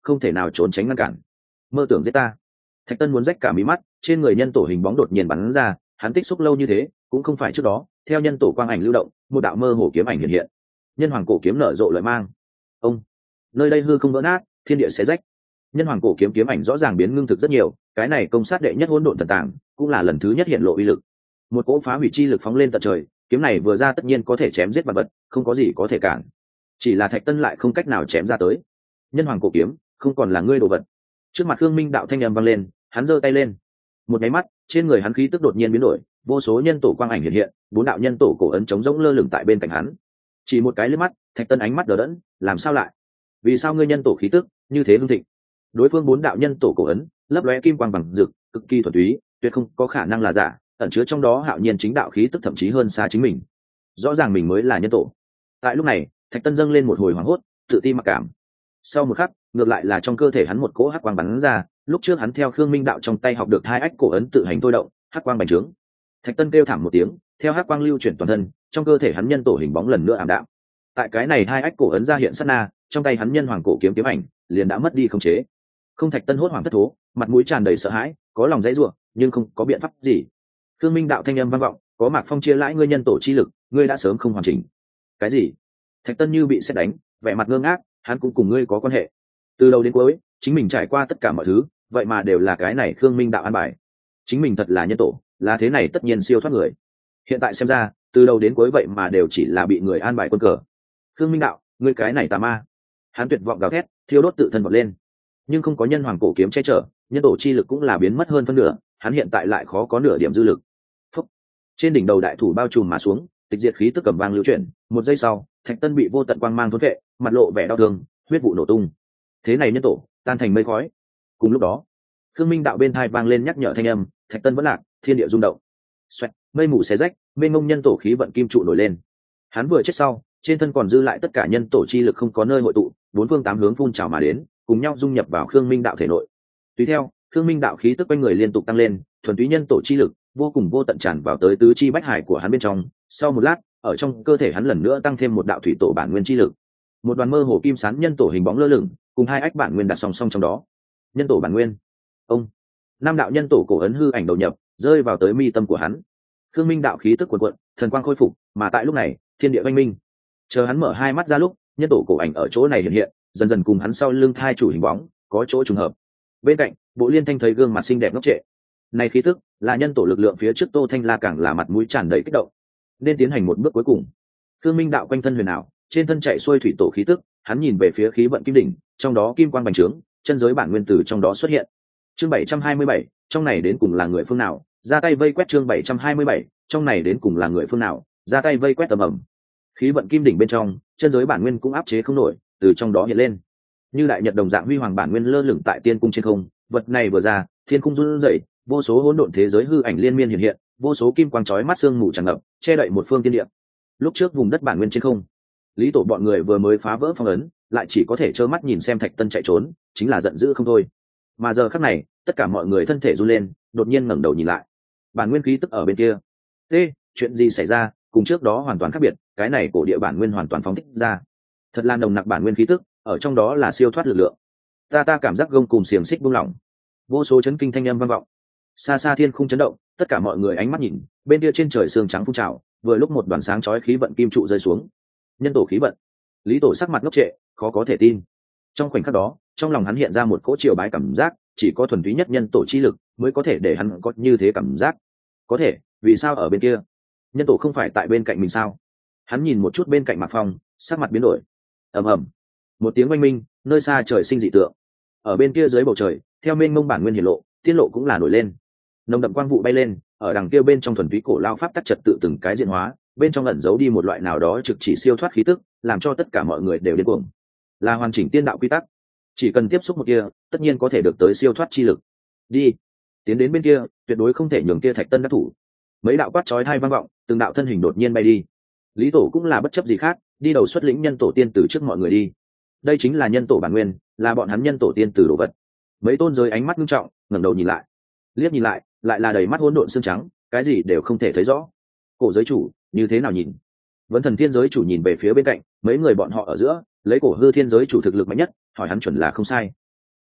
Speaker 1: không thể nào trốn tránh ngăn cản. Mơ tưởng giết ta. Thạch Tân muốn rách cả mí mắt, trên người nhân tổ hình bóng đột nhiên bắn ra, hắn tích xúc lâu như thế cũng không phải trước đó. Theo nhân tổ quang ảnh lưu động, một đạo mơ hồ kiếm ảnh hiện hiện. Nhân hoàng cổ kiếm nở rộ lợi mang. Ông, nơi đây hư không vỡ nát, thiên địa xé rách. Nhân hoàng cổ kiếm kiếm ảnh rõ ràng biến ngưng thực rất nhiều, cái này công sát đệ nhất hỗn độn thần tàng, cũng là lần thứ nhất hiện lộ uy lực. Một cỗ phá hủy chi lực phóng lên tận trời, kiếm này vừa ra tất nhiên có thể chém giết vạn vật, không có gì có thể cản. Chỉ là Thạch Tân lại không cách nào chém ra tới. Nhân hoàng cổ kiếm, không còn là ngươi đồ vật. Trước mặt Khương Minh đạo thanh âm vang lên, hắn giơ tay lên. Một cái mắt, trên người hắn khí tức đột nhiên biến đổi, vô số nhân tổ quang ảnh hiện hiện, bốn đạo nhân tổ cổ ấn chống rỗng lơ lửng tại bên cạnh hắn. Chỉ một cái liếc mắt, Thạch Tân ánh mắt đờ đẫn, làm sao lại? Vì sao ngươi nhân tổ khí tức như thế hưng thịnh? Đối phương bốn đạo nhân tổ cổ ấn, lấp lóe kim quang bằng rực, cực kỳ thuần túy, tuyệt không có khả năng là giả, ẩn chứa trong đó hạo nhiên chính đạo khí tức thậm chí hơn xa chính mình. Rõ ràng mình mới là nhân tổ. Tại lúc này, Thạch Tân dâng lên một hồi hoảng hốt, tự ti mặc cảm. Sau một khắc, ngược lại là trong cơ thể hắn một cỗ hắc quang bắn ra, lúc trước hắn theo Khương Minh đạo trong tay học được hai ách cổ ấn tự hành thôi động, hắc quang bành trướng. Thạch Tân kêu thảm một tiếng, theo hắc quang lưu chuyển toàn thân, trong cơ thể hắn nhân tổ hình bóng lần nữa ảm đạm. Tại cái này hai ách cổ ấn ra hiện sát na, trong tay hắn nhân hoàng cổ kiếm kiếm ảnh liền đã mất đi khống chế. Không, Thạch Tân hốt hoảng thất thố, mặt mũi tràn đầy sợ hãi, có lòng dãy rủa, nhưng không có biện pháp gì. Khương Minh đạo thanh âm vang vọng, có Mạc Phong chia lãi ngươi nhân tổ chi lực, ngươi đã sớm không hoàn chỉnh. Cái gì? Thạch Tân như bị sét đánh, vẻ mặt ngơ ngác, hắn cũng cùng ngươi có quan hệ. Từ đầu đến cuối, chính mình trải qua tất cả mọi thứ, vậy mà đều là cái này Khương Minh đạo an bài. Chính mình thật là nhân tổ, là thế này tất nhiên siêu thoát người. Hiện tại xem ra, từ đầu đến cuối vậy mà đều chỉ là bị người an bài quân cờ. Khương Minh đạo, ngươi cái này tà ma. Hắn tuyệt vọng gào thét, thiêu đốt tự thân vọt lên. Nhưng không có nhân hoàng cổ kiếm che chở, nhân tổ chi lực cũng là biến mất hơn phân nửa, hắn hiện tại lại khó có nửa điểm dư lực. Phúc. Trên đỉnh đầu đại thủ bao trùm mà xuống, tịch diệt khí tức cầm vang lưu chuyển, một giây sau, Thạch Tân bị vô tận quang mang thôn vệ, mặt lộ vẻ đau thương, huyết vụ nổ tung. Thế này nhân tổ, tan thành mây khói. Cùng lúc đó, Khương Minh đạo bên tai vang lên nhắc nhở thanh âm, Thạch Tân vẫn lạc, thiên địa rung động. Xoẹt, mây mù xé rách, mênh mông nhân tổ khí vận kim trụ nổi lên. Hắn vừa chết sau, trên thân còn dư lại tất cả nhân tổ chi lực không có nơi hội tụ, bốn phương tám hướng phun trào mà đến, cùng nhau dung nhập vào Khương Minh đạo thể nội. Tùy theo, Khương Minh đạo khí tức quanh người liên tục tăng lên, thuần túy nhân tổ chi lực vô cùng vô tận tràn vào tới tứ chi bách hải của hắn bên trong. Sau một lát, ở trong cơ thể hắn lần nữa tăng thêm một đạo thủy tổ bản nguyên chi lực. Một đoàn mơ hồ kim sán nhân tổ hình bóng lơ lửng, cùng hai ách bản nguyên đặt song song trong đó. Nhân tổ bản nguyên. Ông. Năm đạo nhân tổ cổ ấn hư ảnh đầu nhập, rơi vào tới mi tâm của hắn. Khương Minh đạo khí tức cuồn cuộn, thần quang khôi phục, mà tại lúc này, thiên địa vang minh. Chờ hắn mở hai mắt ra lúc, nhân tổ cổ ảnh ở chỗ này hiện hiện, dần dần cùng hắn sau lưng thai chủ hình bóng có chỗ trùng hợp. Bên cạnh, Bộ Liên Thanh thấy gương mặt xinh đẹp ngốc trệ. Này khí tức là nhân tổ lực lượng phía trước Tô Thanh La càng là mặt mũi tràn đầy kích động. Nên tiến hành một bước cuối cùng. Khương Minh đạo quanh thân huyền ảo, trên thân chạy xuôi thủy tổ khí tức, hắn nhìn về phía khí vận kim đỉnh, trong đó kim quang bành trướng, chân giới bản nguyên tử trong đó xuất hiện. Chương 727, trong này đến cùng là người phương nào? Ra tay vây quét. Chương 727, trong này đến cùng là người phương nào? Ra tay vây quét tầm ầm. Khí vận kim đỉnh bên trong, chân giới bản nguyên cũng áp chế không nổi, từ trong đó hiện lên. Như đại nhật đồng dạng huy hoàng bản nguyên lơ lửng tại tiên cung trên không, vật này vừa ra, thiên cung run rẩy, vô số hỗn độn thế giới hư ảnh liên miên hiện hiện, vô số kim quang chói mắt sương mù tràn ngập, che đậy một phương tiên địa. Lúc trước vùng đất bản nguyên trên không, Lý Tổ bọn người vừa mới phá vỡ phong ấn, lại chỉ có thể trơ mắt nhìn xem Thạch Tân chạy trốn, chính là giận dữ không thôi. Mà giờ khắc này, tất cả mọi người thân thể run lên, đột nhiên ngẩng đầu nhìn lại. Bản nguyên khí tức ở bên kia. Chuyện gì xảy ra? Cùng trước đó hoàn toàn khác biệt, cái này cổ địa bản nguyên hoàn toàn phóng thích ra. Thật là nồng nặc bản nguyên khí tức, ở trong đó là siêu thoát lực lượng. Ta cảm giác gông cùng xiềng xích buông lỏng. Vô số chấn kinh thanh âm vang vọng. Xa xa thiên khung chấn động, tất cả mọi người ánh mắt nhìn, bên kia trên trời sương trắng phun trào, vừa lúc một đoàn sáng chói khí vận kim trụ rơi xuống. Nhân tổ khí vận. Lý Tổ sắc mặt ngốc trệ, khó có thể tin. Trong khoảnh khắc đó, trong lòng hắn hiện ra một cỗ triều bái cảm giác, chỉ có thuần túy nhất nhân tổ chi lực mới có thể để hắn có như thế cảm giác. Có thể, vì sao ở bên kia? Nhân tổ không phải tại bên cạnh mình sao? Hắn nhìn một chút bên cạnh Mạc Phong, sắc mặt biến đổi. Ầm ầm, một tiếng oanh minh, nơi xa trời sinh dị tượng. Ở bên kia dưới bầu trời, theo mênh mông bản nguyên hiển lộ, tiên lộ cũng là nổi lên. Nồng đậm quang vụ bay lên, ở đằng kia bên trong thuần túy cổ lao pháp tắc trật tự từng cái diễn hóa, bên trong ẩn giấu đi một loại nào đó trực chỉ siêu thoát khí tức, làm cho tất cả mọi người đều điên cuồng. Là hoàn chỉnh tiên đạo quy tắc, chỉ cần tiếp xúc một kia, tất nhiên có thể được tới siêu thoát chi lực. Đi, tiến đến bên kia, tuyệt đối không thể nhường kia Thạch Tân đắc thủ. Mấy đạo quát chói tai vang vọng, từng đạo thân hình đột nhiên bay đi. Lý Tổ cũng là bất chấp gì khác, đi đầu xuất lĩnh nhân tổ tiên từ trước mọi người đi. Đây chính là nhân tổ bản nguyên, là bọn hắn nhân tổ tiên từ đồ vật. Mấy tôn giới ánh mắt nghiêm trọng, ngẩng đầu nhìn lại, liếc nhìn lại, lại là đầy mắt hỗn độn xương trắng, cái gì đều không thể thấy rõ. Cổ giới chủ như thế nào nhìn? Vấn Thần Thiên giới chủ nhìn về phía bên cạnh, mấy người bọn họ ở giữa, lấy Cổ Hư Thiên giới chủ thực lực mạnh nhất, hỏi hắn chuẩn là không sai.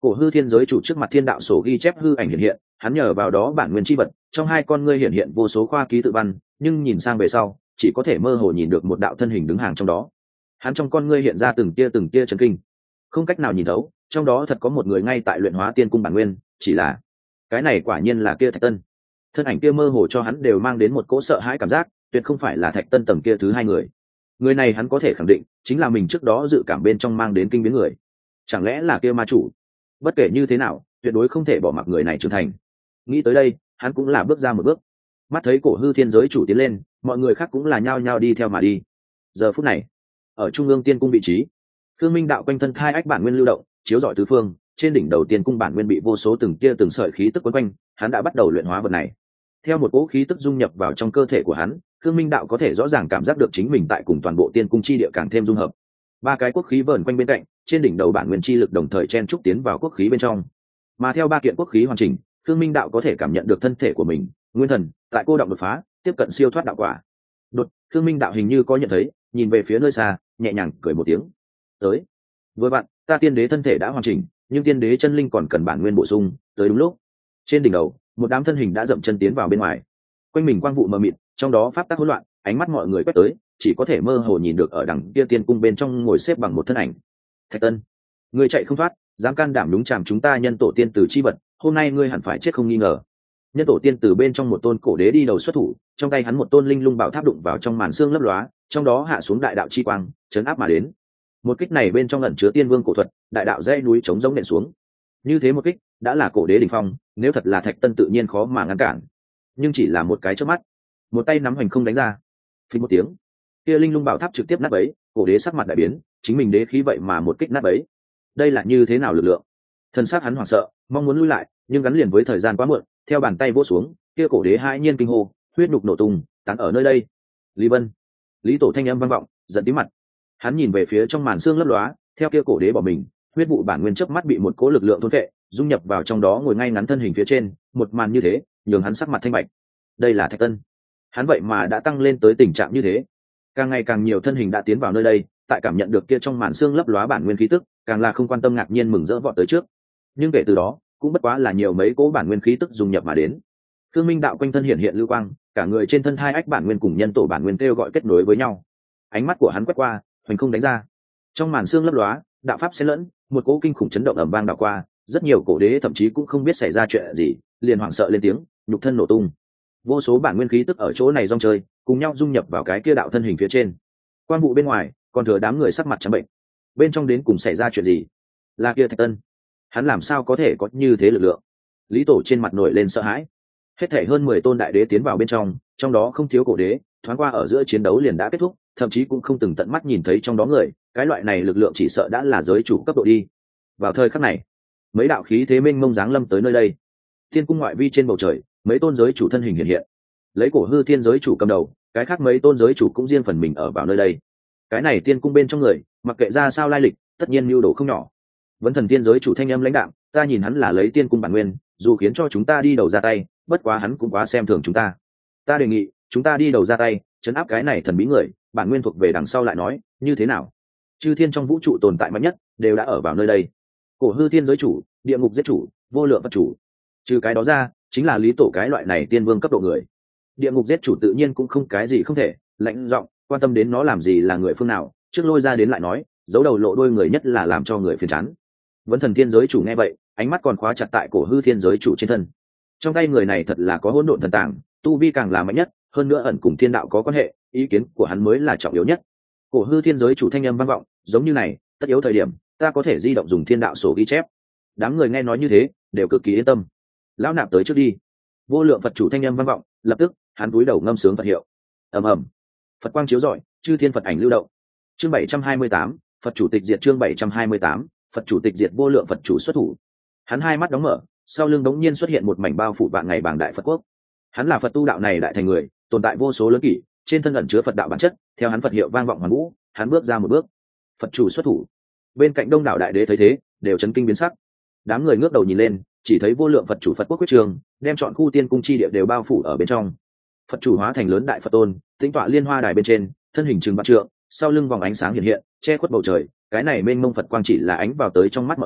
Speaker 1: Cổ hư thiên giới chủ trước mặt thiên đạo sổ ghi chép hư ảnh hiện hiện, hắn nhờ vào đó bản nguyên chi vật, trong hai con ngươi hiện hiện vô số khoa ký tự văn, nhưng nhìn sang về sau, chỉ có thể mơ hồ nhìn được một đạo thân hình đứng hàng trong đó. Hắn trong con ngươi hiện ra từng tia chấn kinh, không cách nào nhìn thấu, trong đó thật có một người ngay tại luyện hóa tiên cung bản nguyên, chỉ là cái này quả nhiên là kia Thạch Tân. Thân ảnh kia mơ hồ cho hắn đều mang đến một cỗ sợ hãi cảm giác, tuyệt không phải là Thạch Tân tầng kia thứ hai người. Người này hắn có thể khẳng định, chính là mình trước đó dự cảm bên trong mang đến kinh biến người. Chẳng lẽ là kia ma chủ? Bất kể như thế nào, tuyệt đối không thể bỏ mặc người này trưởng thành. Nghĩ tới đây, hắn cũng là bước ra một bước. Mắt thấy cổ hư thiên giới chủ tiến lên, mọi người khác cũng là nhao nhao đi theo mà đi. Giờ phút này, ở trung ương tiên cung vị trí, Khương Minh đạo quanh thân thai ách bản nguyên lưu động, chiếu rọi tứ phương, trên đỉnh đầu tiên cung bản nguyên bị vô số từng tia từng sợi khí tức quấn quanh, hắn đã bắt đầu luyện hóa vật này. Theo một cỗ khí tức dung nhập vào trong cơ thể của hắn, Khương Minh đạo có thể rõ ràng cảm giác được chính mình tại cùng toàn bộ tiên cung chi địa càng thêm dung hợp. Ba cái quốc khí vờn quanh bên cạnh, trên đỉnh đầu bản nguyên chi lực đồng thời chen trúc tiến vào quốc khí bên trong. Mà theo ba kiện quốc khí hoàn chỉnh, Khương Minh đạo có thể cảm nhận được thân thể của mình, nguyên thần tại cô động đột phá, tiếp cận siêu thoát đạo quả. Khương Minh đạo hình như có nhận thấy, nhìn về phía nơi xa, nhẹ nhàng cười một tiếng. Tới. Vừa bạn, ta tiên đế thân thể đã hoàn chỉnh, nhưng tiên đế chân linh còn cần bản nguyên bổ sung, tới đúng lúc. Trên đỉnh đầu, một đám thân hình đã dậm chân tiến vào bên ngoài. Quanh mình quang vụ mờ mịt, trong đó pháp tắc hỗn loạn, ánh mắt mọi người quét tới, chỉ có thể mơ hồ nhìn được ở đằng kia tiên cung bên trong ngồi xếp bằng một thân ảnh. Thạch Tân, ngươi chạy không thoát, dám can đảm đúng chàm chúng ta nhân tổ tiên tử chi vật, hôm nay ngươi hẳn phải chết không nghi ngờ. Nhân tổ tiên từ bên trong một tôn cổ đế đi đầu xuất thủ, trong tay hắn một tôn linh lung bảo tháp đụng vào trong màn xương lấp lóa, trong đó hạ xuống đại đạo chi quang, chấn áp mà đến. Một kích này bên trong ẩn chứa tiên vương cổ thuật, đại đạo dãy núi chống giống nện xuống. Như thế một kích, đã là cổ đế đỉnh phong, nếu thật là Thạch Tân tự nhiên khó mà ngăn cản. Nhưng chỉ là một cái chớp mắt, một tay nắm hoành không đánh ra. Phình một tiếng, kia linh lung bảo tháp trực tiếp nát bấy, cổ đế sắc mặt đại biến, chính mình đế khí vậy mà một kích nát bấy. Đây là như thế nào lực lượng? Thân xác hắn hoảng sợ, mong muốn lui lại, nhưng gắn liền với thời gian quá muộn, theo bàn tay vỗ xuống, kia cổ đế hai nhiên kinh hô, huyết nhục nổ tung, tán ở nơi đây. Lý Vân, Lý Tổ thanh âm vang vọng, giận tím mặt. Hắn nhìn về phía trong màn xương lấp lóa, theo kia cổ đế bỏ mình, huyết vụ bản nguyên chớp mắt bị một cỗ lực lượng thôn phệ, dung nhập vào trong đó ngồi ngay ngắn thân hình phía trên, một màn như thế, nhường hắn sắc mặt thanh bạch. Đây là Thạch Tân. Hắn vậy mà đã tăng lên tới tình trạng như thế. Càng ngày càng nhiều thân hình đã tiến vào nơi đây, tại cảm nhận được kia trong màn xương lấp lóa bản nguyên khí tức, càng là không quan tâm ngạc nhiên mừng rỡ vọt tới trước. Nhưng kể từ đó, cũng bất quá là nhiều mấy cỗ bản nguyên khí tức dung nhập mà đến. Khương Minh đạo quanh thân hiện hiện lưu quang, cả người trên thân hai ách bản nguyên cùng nhân tổ bản nguyên kêu gọi kết nối với nhau. Ánh mắt của hắn quét qua, hoành không đánh ra. Trong màn xương lấp lóa, đạo pháp xen lẫn, một cỗ kinh khủng chấn động ầm vang đảo qua, rất nhiều cổ đế thậm chí cũng không biết xảy ra chuyện gì, liền hoảng sợ lên tiếng, nhục thân nổ tung. Vô số bản nguyên khí tức ở chỗ này rong chơi, cùng nhau dung nhập vào cái kia đạo thân hình phía trên. Quan vụ bên ngoài, còn thừa đám người sắc mặt trắng bệnh. Bên trong đến cùng xảy ra chuyện gì? Là kia Thạch Tân, hắn làm sao có thể có như thế lực lượng? Lý Tổ trên mặt nổi lên sợ hãi. Hết thảy hơn 10 tôn đại đế tiến vào bên trong đó không thiếu cổ đế, thoáng qua ở giữa chiến đấu liền đã kết thúc, thậm chí cũng không từng tận mắt nhìn thấy trong đó người, cái loại này lực lượng chỉ sợ đã là giới chủ cấp độ đi. Vào thời khắc này, mấy đạo khí thế mênh mông giáng lâm tới nơi đây. Thiên cung ngoại vi trên bầu trời, mấy tôn giới chủ thân hình hiện hiện. Lấy cổ hư thiên giới chủ cầm đầu, cái khác mấy tôn giới chủ cũng riêng phần mình ở vào nơi đây. Cái này tiên cung bên trong người, mặc kệ ra sao lai lịch, tất nhiên mưu đồ không nhỏ. Vấn Thần Tiên giới chủ thanh âm lãnh đạm, ta nhìn hắn là lấy tiên cung bản nguyên, dù khiến cho chúng ta đi đầu ra tay, bất quá hắn cũng quá xem thường chúng ta. Ta đề nghị, chúng ta đi đầu ra tay, trấn áp cái này thần bí người, bản nguyên thuộc về đằng sau lại nói, như thế nào? Chư thiên trong vũ trụ tồn tại mạnh nhất, đều đã ở vào nơi đây. Cổ hư thiên giới chủ, địa ngục giết chủ, vô lượng vật chủ. Trừ cái đó ra, chính là Lý Tổ cái loại này tiên vương cấp độ người. Địa ngục giết chủ tự nhiên cũng không cái gì không thể, lạnh giọng, quan tâm đến nó làm gì là người phương nào, trước lôi ra đến lại nói, giấu đầu lộ đôi người nhất là làm cho người phiền chán. Vấn Thần Thiên giới chủ nghe vậy, ánh mắt còn khóa chặt tại cổ hư thiên giới chủ trên thân. Trong tay người này thật là có hỗn độn thần tàng, tu vi càng là mạnh nhất, hơn nữa ẩn cùng thiên đạo có quan hệ, ý kiến của hắn mới là trọng yếu nhất. Cổ hư thiên giới chủ thanh âm vang vọng, giống như này, tất yếu thời điểm, ta có thể di động dùng thiên đạo sổ ghi chép. Đám người nghe nói như thế, đều cực kỳ yên tâm. Lão nạp tới trước đi. Vô lượng Phật chủ thanh âm vang vọng, lập tức, hắn cúi đầu ngâm sướng Phật hiệu. Ầm ầm. Phật quang chiếu rọi, chư thiên Phật ảnh lưu động. Chương 728, Phật chủ tịch diệt chương 728, Phật chủ tịch diệt vô lượng Phật chủ xuất thủ. Hắn hai mắt đóng mở, sau lưng đống nhiên xuất hiện một mảnh bao phủ vạn ngày bảng đại Phật quốc. Hắn là Phật tu đạo này đại thành người, tồn tại vô số lớn kỷ, trên thân ẩn chứa Phật đạo bản chất, theo hắn Phật hiệu vang vọng hoàn vũ, hắn bước ra một bước. Phật chủ xuất thủ. Bên cạnh đông đảo đại đế thấy thế, đều chấn kinh biến sắc. Đám người ngước đầu nhìn lên, chỉ thấy vô lượng Phật chủ Phật quốc quyết trường, đem chọn khu tiên cung chi địa đều bao phủ ở bên trong. Phật chủ hóa thành lớn đại Phật tôn, tĩnh tọa liên hoa đài bên trên, thân hình trừng vạn trượng, sau lưng vòng ánh sáng hiện hiện, che khuất bầu trời. Cái này mênh mông Phật quang chỉ là ánh vào tới trong mắt mọi người,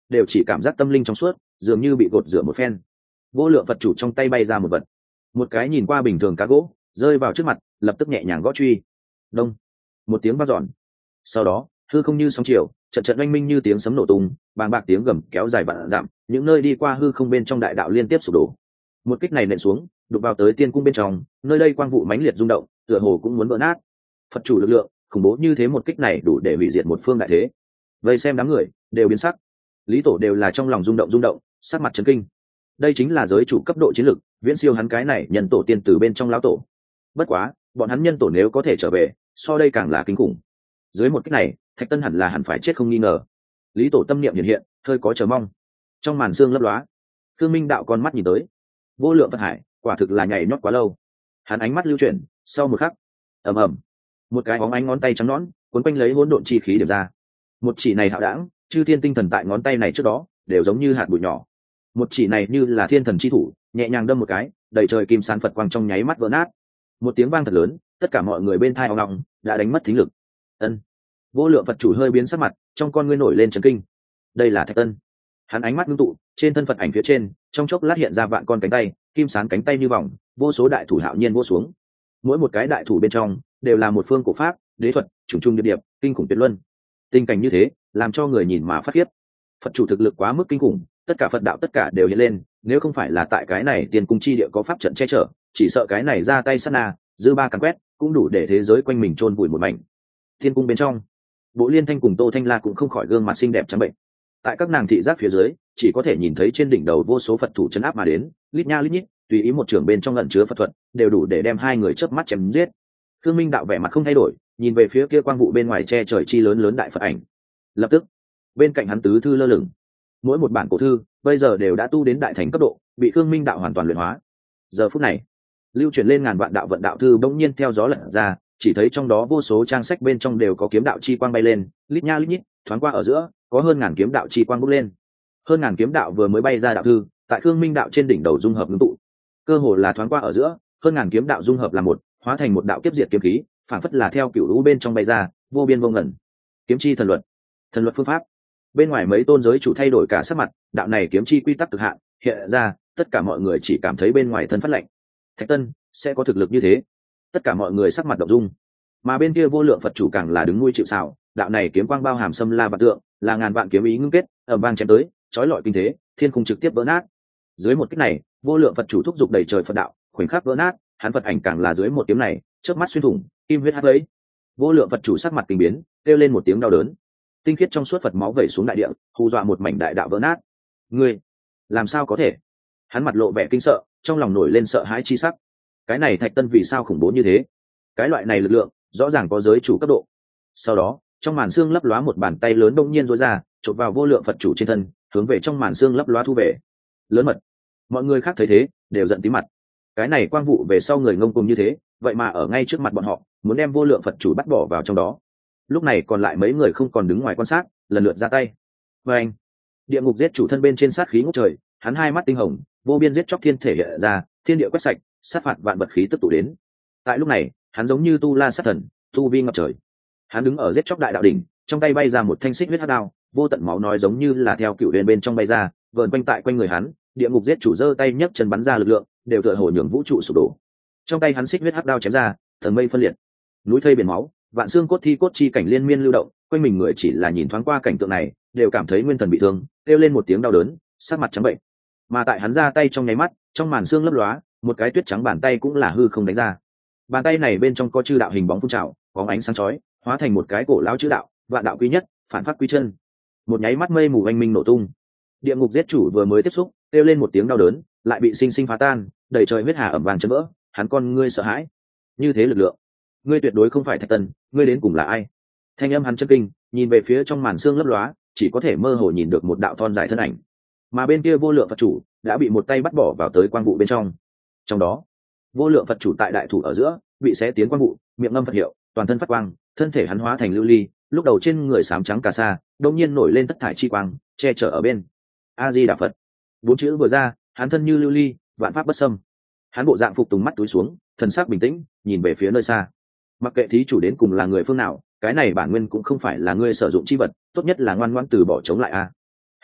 Speaker 1: đều chỉ cảm giác tâm linh trong suốt, dường như bị gột rửa một phen. Vô lượng Phật chủ trong tay bay ra một vật, một cái nhìn qua bình thường cá gỗ rơi vào trước mặt, lập tức nhẹ nhàng gõ truy. Đông, một tiếng vang dọn. Sau đó hư không như sóng chiều, trận trận oanh minh như tiếng sấm nổ tung, bàng bạc tiếng gầm kéo dài vạn dặm, những nơi đi qua hư không bên trong đại đạo liên tiếp sụp đổ. Một kích này nện xuống, đụng vào tới tiên cung bên trong, nơi đây quang vụ mãnh liệt rung động, tựa hồ cũng muốn vỡ nát. Phật chủ lực lượng khủng bố như thế, một kích này đủ để hủy diệt một phương đại thế. Vây xem đám người đều biến sắc, lý tổ đều là trong lòng rung động, sắc mặt chấn kinh. Đây chính là giới chủ cấp độ chiến lực, viễn siêu hắn cái này nhân tổ tiên từ bên trong lão tổ. Bất quá bọn hắn nhân tổ nếu có thể trở về, so đây càng là kinh khủng. Dưới một kích này Thạch Tân hẳn phải chết không nghi ngờ. Lý tổ tâm niệm hiện hiện, hơi có chờ mong. Trong màn xương lấp lóa, Thương Minh đạo con mắt nhìn tới, vô lượng Phật hải quả thực là nhảy nhót quá lâu. Hắn ánh mắt lưu chuyển, sau một khắc, ầm ầm, một cái óng ánh ngón tay trắng nõn cuốn quanh lấy hỗn độn chi khí điểm ra. Một chỉ này hạo đãng, chư thiên tinh thần tại ngón tay này trước đó đều giống như hạt bụi nhỏ. Một chỉ này như là thiên thần chi thủ, nhẹ nhàng đâm một cái, đầy trời kim san Phật quang trong nháy mắt vỡ nát. Một tiếng vang thật lớn, tất cả mọi người bên thai ong ong đã đánh mất thính lực. Ân, vô lượng Phật chủ hơi biến sắc mặt, trong con ngươi nổi lên chấn kinh. Đây là Thạch Tân. Hắn ánh mắt ngưng tụ, trên thân Phật ảnh phía trên trong chốc lát hiện ra vạn con cánh tay, kim sáng cánh tay như vòng, vô số đại thủ hạo nhiên vô xuống. Mỗi một cái đại thủ bên trong đều là một phương cổ pháp, đế thuật, trùng trùng điệp điệp, kinh khủng tuyệt luân. Tình cảnh như thế làm cho người nhìn mà phát khiếp. Phật chủ thực lực quá mức kinh khủng, tất cả Phật đạo tất cả đều hiện lên, nếu không phải là tại cái này tiền cung chi địa có pháp trận che chở, chỉ sợ cái này ra tay sát na, dư ba càn quét, cũng đủ để thế giới quanh mình chôn vùi một mảnh. Thiên cung bên trong, Bộ Liên Thanh cùng Tô Thanh La cũng không khỏi gương mặt xinh đẹp trắng bệnh. Tại các nàng thị giác phía dưới, chỉ có thể nhìn thấy trên đỉnh đầu vô số Phật thủ chấn áp mà đến, lít nha lít nhít, tùy ý một trường bên trong ẩn chứa Phật thuật, đều đủ để đem hai người chớp mắt chém giết. Thương Minh đạo vẻ mặt không thay đổi, nhìn về phía kia quang vụ bên ngoài che trời chi lớn lớn đại Phật ảnh. Lập tức, bên cạnh hắn tứ thư lơ lửng, mỗi một bản cổ thư bây giờ đều đã tu đến đại thành cấp độ, bị Thương Minh đạo hoàn toàn luyện hóa. Giờ phút này, lưu truyền lên ngàn vạn đạo vận đạo thư bỗng nhiên theo gió lật ra, chỉ thấy trong đó vô số trang sách bên trong đều có kiếm đạo chi quang bay lên, lít nha lít nhít, thoáng qua ở giữa có hơn ngàn kiếm đạo chi quang bốc lên. Hơn ngàn kiếm đạo vừa mới bay ra đạo thư, tại Thương Minh đạo trên đỉnh đầu dung hợp ngưng tụ, cơ hồ là thoáng qua ở giữa, hơn ngàn kiếm đạo dung hợp là một, hóa thành một đạo kiếp diệt kiếm khí, phản phất là theo cửu lũ bên trong bay ra, vô biên vô ngần. Kiếm chi thần luật phương pháp. Bên ngoài mấy tôn giới chủ thay đổi cả sắc mặt, đạo này kiếm chi quy tắc cực hạn hiện ra, tất cả mọi người chỉ cảm thấy bên ngoài thân phát lạnh. Thạch Tân sẽ có thực lực như thế? Tất cả mọi người sắc mặt động dung. Mà bên kia vô lượng Phật chủ càng là đứng nuôi chịu sào, đạo này kiếm quang bao hàm xâm la và tượng, là ngàn vạn kiếm ý ngưng kết, ầm vang chém tới, chói lọi kinh thế, thiên khung trực tiếp vỡ nát. Dưới một kích này, vô lượng Phật chủ thúc giục đầy trời Phật đạo, khoảnh khắc vỡ nát, hắn Phật ảnh càng là dưới một kiếm này, chớp mắt xuyên thủng, kim huyết hắt lấy. Vô lượng Phật chủ sắc mặt kinh biến, kêu lên một tiếng đau đớn. Tinh khiết trong suốt Phật máu vẩy xuống đại địa, hù dọa một mảnh đại đạo vỡ nát. Ngươi, làm sao có thể? Hắn mặt lộ vẻ kinh sợ, trong lòng nổi lên sợ hãi chi sắc. Cái này Thạch Tân vì sao khủng bố như thế? Cái loại này lực lượng, rõ ràng có giới chủ cấp độ. Sau đó, trong màn xương lấp lóa một bàn tay lớn bỗng nhiên rối ra, chộp vào vô lượng Phật chủ trên thân, hướng về trong màn xương lấp lóa thu về. Lớn mật. Mọi người khác thấy thế, đều giận tí mặt. Cái này quang vụ về sau người ngông cuồng như thế, vậy mà ở ngay trước mặt bọn họ, muốn đem vô lượng Phật chủ bắt bỏ vào trong đó. Lúc này còn lại mấy người không còn đứng ngoài quan sát, lần lượt ra tay. Và anh, địa ngục giết chủ thân bên trên sát khí ngút trời, hắn hai mắt tinh hồng, vô biên giết chóc thiên thể hiện ra, thiên địa quét sạch, sát phạt vạn vật khí tức tụ đến. Tại lúc này, hắn giống như tu la sát thần, tu vi ngập trời. Hắn đứng ở giết chóc đại đạo đỉnh, trong tay bay ra một thanh xích huyết hắc đao, vô tận máu nói giống như là theo cựu huyền bên trong bay ra, vờn quanh tại quanh người hắn. Địa ngục giết chủ giơ tay nhấc chân bắn ra lực lượng, đều tựa hồ nhường vũ trụ sụp đổ. Trong tay hắn xích huyết hắc đao chém ra, thần mây phân liệt, núi thây biển máu, vạn xương cốt thi cốt chi cảnh liên miên lưu động, quanh mình người chỉ là nhìn thoáng qua cảnh tượng này, đều cảm thấy nguyên thần bị thương, kêu lên một tiếng đau đớn, sắc mặt trắng bệnh. Mà tại hắn ra tay trong nháy mắt, trong màn xương lấp lóa, một cái tuyết trắng bàn tay cũng là hư không đánh ra. Bàn tay này bên trong có chư đạo hình bóng phun trào, bóng ánh sáng chói, hóa thành một cái cổ lão chữ đạo, vạn đạo quý nhất, phản phát quý chân. Một nháy mắt mây mù anh minh nổ tung. Địa ngục giết chủ vừa mới tiếp xúc, kêu lên một tiếng đau đớn, lại bị sinh sinh phá tan, đầy trời huyết hà ẩm vàng chấn vỡ, hắn con ngươi sợ hãi. Như thế lực lượng, ngươi tuyệt đối không phải Thạch Tân, ngươi đến cùng là ai? Thanh âm hắn chân kinh, nhìn về phía trong màn xương lấp lóa, chỉ có thể mơ hồ nhìn được một đạo thon dài thân ảnh. Mà bên kia vô lượng Phật chủ đã bị một tay bắt bỏ vào tới quang vụ bên trong. Trong đó, vô lượng Phật chủ tại đại thủ ở giữa, bị xé tiến quang vụ, miệng ngâm Phật hiệu, toàn thân phát quang, thân thể hắn hóa thành lưu ly, lúc đầu trên người xám trắng cà sa, đột nhiên nổi lên thất thải chi quang, che chở ở bên. A Di Đà Phật. Bốn chữ vừa ra, hắn thân như lưu ly, vạn pháp bất xâm. Hắn bộ dạng phục tùng mắt túi xuống, thần sắc bình tĩnh, nhìn về phía nơi xa. Mặc kệ thí chủ đến cùng là người phương nào, cái này bản nguyên cũng không phải là ngươi sử dụng chi vật, tốt nhất là ngoan ngoãn từ bỏ chống lại a.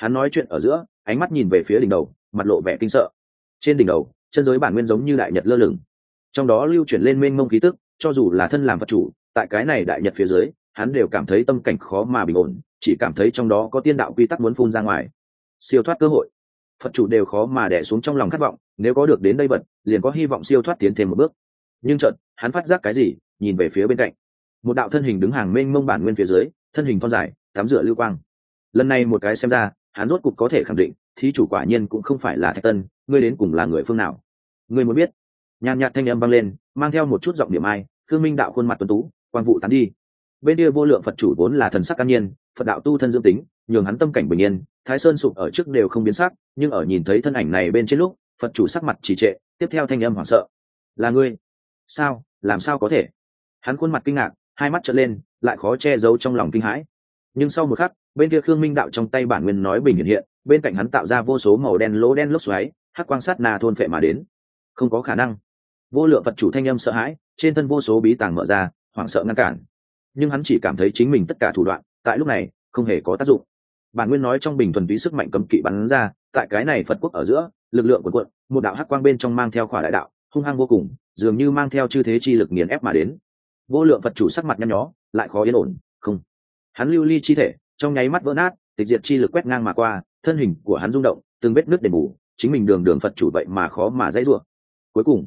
Speaker 1: Hắn nói chuyện ở giữa, ánh mắt nhìn về phía đỉnh đầu, mặt lộ vẻ kinh sợ. Trên đỉnh đầu, chân giới bản nguyên giống như đại nhật lơ lửng, trong đó lưu chuyển lên mênh mông khí tức, cho dù là thân làm Phật chủ, tại cái này đại nhật phía dưới, hắn đều cảm thấy tâm cảnh khó mà bình ổn, chỉ cảm thấy trong đó có tiên đạo quy tắc muốn phun ra ngoài, siêu thoát cơ hội. Phật chủ đều khó mà đè xuống trong lòng khát vọng, nếu có được đến đây vật, liền có hy vọng siêu thoát tiến thêm một bước. Nhưng chợt, hắn phát giác cái gì, nhìn về phía bên cạnh. Một đạo thân hình đứng hàng mênh mông bản nguyên phía dưới, thân hình thon dài, tắm rửa lưu quang. Lần này một cái xem ra, hắn rốt cục có thể khẳng định, thí chủ quả nhiên cũng không phải là Thạch Tân, ngươi đến cùng là người phương nào? Ngươi muốn biết? Nhàn nhạt thanh âm vang lên, mang theo một chút giọng niệm ai, Khương Minh đạo khuôn mặt tuấn tú, quang vụ tán đi. Bên kia vô lượng Phật chủ vốn là thần sắc an nhiên, Phật đạo tu thân dưỡng tính, nhường hắn tâm cảnh bình yên, Thái Sơn sụp ở trước đều không biến sắc, nhưng ở nhìn thấy thân ảnh này bên trên lúc, Phật chủ sắc mặt trì trệ, tiếp theo thanh âm hoảng sợ. Là ngươi? Sao? Làm sao có thể? Hắn khuôn mặt kinh ngạc, hai mắt trợn lên, lại khó che giấu trong lòng kinh hãi. Nhưng sau một khắc, bên kia Khương Minh đạo trong tay bản nguyên nói bình hiện hiện, bên cạnh hắn tạo ra vô số màu đen lỗ đen lốc xoáy, hắc quang sát na thôn phệ mà đến. Không có khả năng. Vô lượng Phật chủ thanh âm sợ hãi, trên thân vô số bí tàng mở ra, hoảng sợ ngăn cản. Nhưng hắn chỉ cảm thấy chính mình tất cả thủ đoạn, tại lúc này không hề có tác dụng. Bản nguyên nói trong bình thuần túy sức mạnh cấm kỵ bắn ra, tại cái này Phật quốc ở giữa, lực lượng của quận, một đạo hắc quang bên trong mang theo khỏa đại đạo, hung hăng vô cùng, dường như mang theo chư thế chi lực nghiền ép mà đến. Vô lượng Phật chủ sắc mặt nhăn nhó, lại khó yên ổn, không. Hắn lưu ly chi thể, trong nháy mắt vỡ nát, tịch diệt chi lực quét ngang mà qua, thân hình của hắn rung động, từng vết nứt đền bù, chính mình đường Phật chủ vậy mà khó mà dãy rủa. Cuối cùng,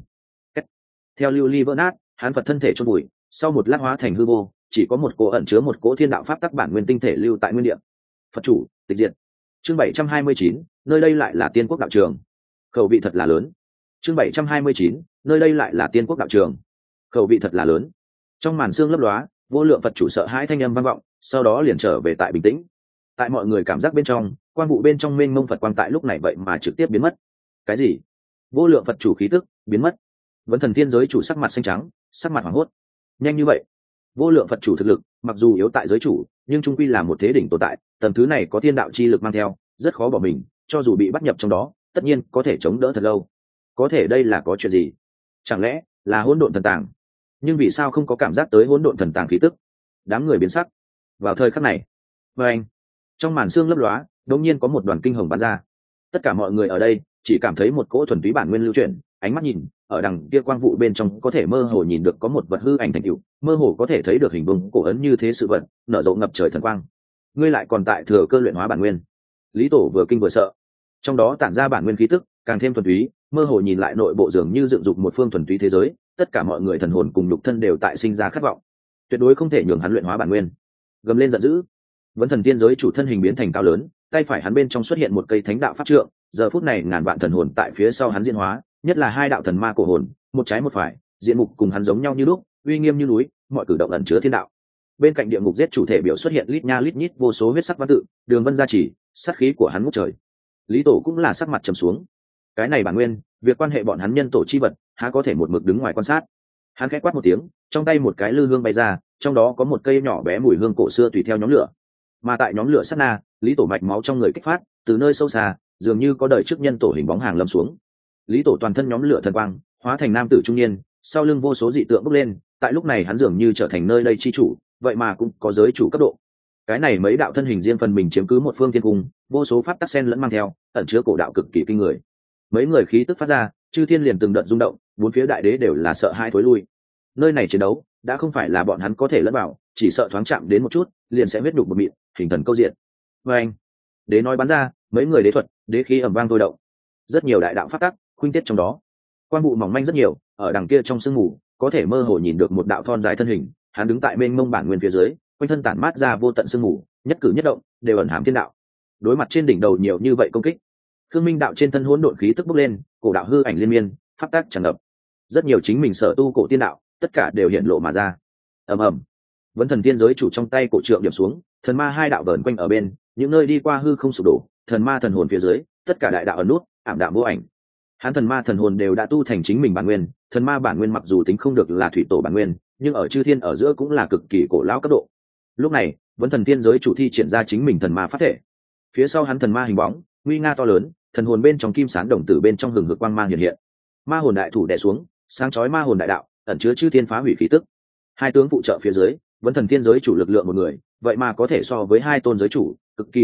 Speaker 1: theo lưu ly vỡ nát, hắn Phật thân thể chôn bụi, sau một lát hóa thành hư vô, chỉ có một cỗ ẩn chứa một cỗ thiên đạo pháp tắc bản nguyên tinh thể lưu tại nguyên địa. Phật chủ tịch diệt. Chương 729, nơi đây lại là tiên quốc đạo trường. Khẩu vị thật là lớn. Chương 729, nơi đây lại là tiên quốc đạo trường. Khẩu vị thật là lớn. Trong màn sương lấp lóa, vô lượng Phật chủ sợ hãi thanh âm vang vọng, sau đó liền trở về tại bình tĩnh. Tại mọi người cảm giác bên trong, quang vụ bên trong mênh mông Phật quang tại lúc này vậy mà trực tiếp biến mất. Cái gì? Vô lượng Phật chủ khí tức biến mất. Vẫn thần tiên giới chủ sắc mặt xanh trắng, sắc mặt hoảng hốt. Nhanh như vậy? Vô lượng Phật chủ thực lực mặc dù yếu tại giới chủ, nhưng trung quy là một thế đỉnh tồn tại, tầm thứ này có thiên đạo chi lực mang theo, rất khó bỏ mình, cho dù bị bắt nhập trong đó, tất nhiên có thể chống đỡ thật lâu. Có thể đây là có chuyện gì? Chẳng lẽ là hỗn độn thần tàng? Nhưng vì sao không có cảm giác tới hỗn độn thần tàng khí tức? Đám người biến sắc. Vào thời khắc này, anh, trong màn sương lấp lóa, đột nhiên có một đoàn kinh hồng bắn ra. Tất cả mọi người ở đây chỉ cảm thấy một cỗ thuần túy bản nguyên lưu chuyển, ánh mắt nhìn, ở đằng kia quang vụ bên trong có thể mơ hồ nhìn được có một vật hư ảnh thành tựu, mơ hồ có thể thấy được hình bông cổ ấn như thế sự vật, nở rộ ngập trời thần quang. Ngươi lại còn tại thừa cơ luyện hóa bản nguyên. Lý Tổ vừa kinh vừa sợ. Trong đó tản ra bản nguyên khí tức, càng thêm thuần túy, mơ hồ nhìn lại nội bộ dường như dựng dục một phương thuần túy thế giới, tất cả mọi người thần hồn cùng nhục thân đều tại sinh ra khát vọng. Tuyệt đối không thể nhường hắn luyện hóa bản nguyên. Gầm lên giận dữ, Vấn thần tiên giới chủ thân hình biến thành cao lớn, tay phải hắn bên trong xuất hiện một cây thánh đạo pháp trượng, giờ phút này ngàn vạn thần hồn tại phía sau hắn diễn hóa, nhất là hai đạo thần ma cổ hồn, một trái một phải, diện mục cùng hắn giống nhau như lúc, uy nghiêm như núi, mọi cử động ẩn chứa thiên đạo. Bên cạnh địa ngục giết chủ thể biểu xuất hiện lít nha lít nhít vô số huyết sắc văn tự, đường vân gia chỉ, sát khí của hắn ngút trời. Lý Tổ cũng là sắc mặt trầm xuống. Cái này bản nguyên, việc quan hệ bọn hắn nhân tổ chi vật, há có thể một mực đứng ngoài quan sát. Hắn khẽ quát một tiếng, trong tay một cái lư hương bay ra, trong đó có một cây nhỏ bé mùi hương cổ xưa tùy theo nhóm lửa. Mà tại nhóm lửa sát na, Lý Tổ mạch máu trong người kích phát, từ nơi sâu xa, dường như có đời trước nhân tổ hình bóng hàng lâm xuống. Lý Tổ toàn thân nhóm lửa thần quang, hóa thành nam tử trung niên, sau lưng vô số dị tượng bốc lên, tại lúc này hắn dường như trở thành nơi đây chi chủ, vậy mà cũng có giới chủ cấp độ. Cái này mấy đạo thân hình riêng phần mình chiếm cứ một phương thiên cung, vô số pháp tắc sen lẫn mang theo, ẩn chứa cổ đạo cực kỳ kinh người. Mấy người khí tức phát ra, chư thiên liền từng đợt rung động, bốn phía đại đế đều là sợ hai thối lui. Nơi này chiến đấu đã không phải là bọn hắn có thể lẫn vào, chỉ sợ thoáng chạm đến một chút, liền sẽ huyết đục một mịn, hình thần câu diện. Và anh, đế nói bắn ra, mấy người đế thuật, đế khí ầm vang thôi động, rất nhiều đại đạo pháp tắc khuynh tiết trong đó. Quan vụ mỏng manh rất nhiều, ở đằng kia trong sương mù, có thể mơ hồ nhìn được một đạo thon dài thân hình, hắn đứng tại mênh mông bản nguyên phía dưới, quanh thân tản mát ra vô tận sương mù, nhất cử nhất động đều ẩn hàm thiên đạo. Đối mặt trên đỉnh đầu nhiều như vậy công kích, Khương Minh đạo trên thân hỗn độn khí tức bốc lên, cổ đạo hư ảnh liên miên, pháp tắc tràn ngập. Rất nhiều chính mình sở tu cổ tiên đạo, tất cả đều hiện lộ mà ra. Ầm ầm, Vấn thần tiên giới chủ trong tay cổ trượng điểm xuống, thần ma hai đạo vờn quanh ở bên, những nơi đi qua hư không sụp đổ, thần ma thần hồn phía dưới, tất cả đại đạo ẩn nút, ảm đạm vô ảnh. Hắn thần ma thần hồn đều đã tu thành chính mình bản nguyên, thần ma bản nguyên mặc dù tính không được là thủy tổ bản nguyên, nhưng ở chư thiên ở giữa cũng là cực kỳ cổ lão cấp độ. Lúc này, Vấn thần tiên giới chủ thi triển ra chính mình thần ma pháp thể. Phía sau hắn thần ma hình bóng, nguy nga to lớn, thần hồn bên trong kim sáng đồng tử bên trong hừng hực quang mang hiện hiện. Ma hồn đại thủ đè xuống, sáng chói ma hồn đại đạo, ẩn chứa chư thiên phá hủy khí tức. Hai tướng phụ trợ phía dưới, Vấn thần tiên giới chủ lực lượng một người, vậy mà có thể so với hai tôn giới chủ, cực kỳ đáng sợ,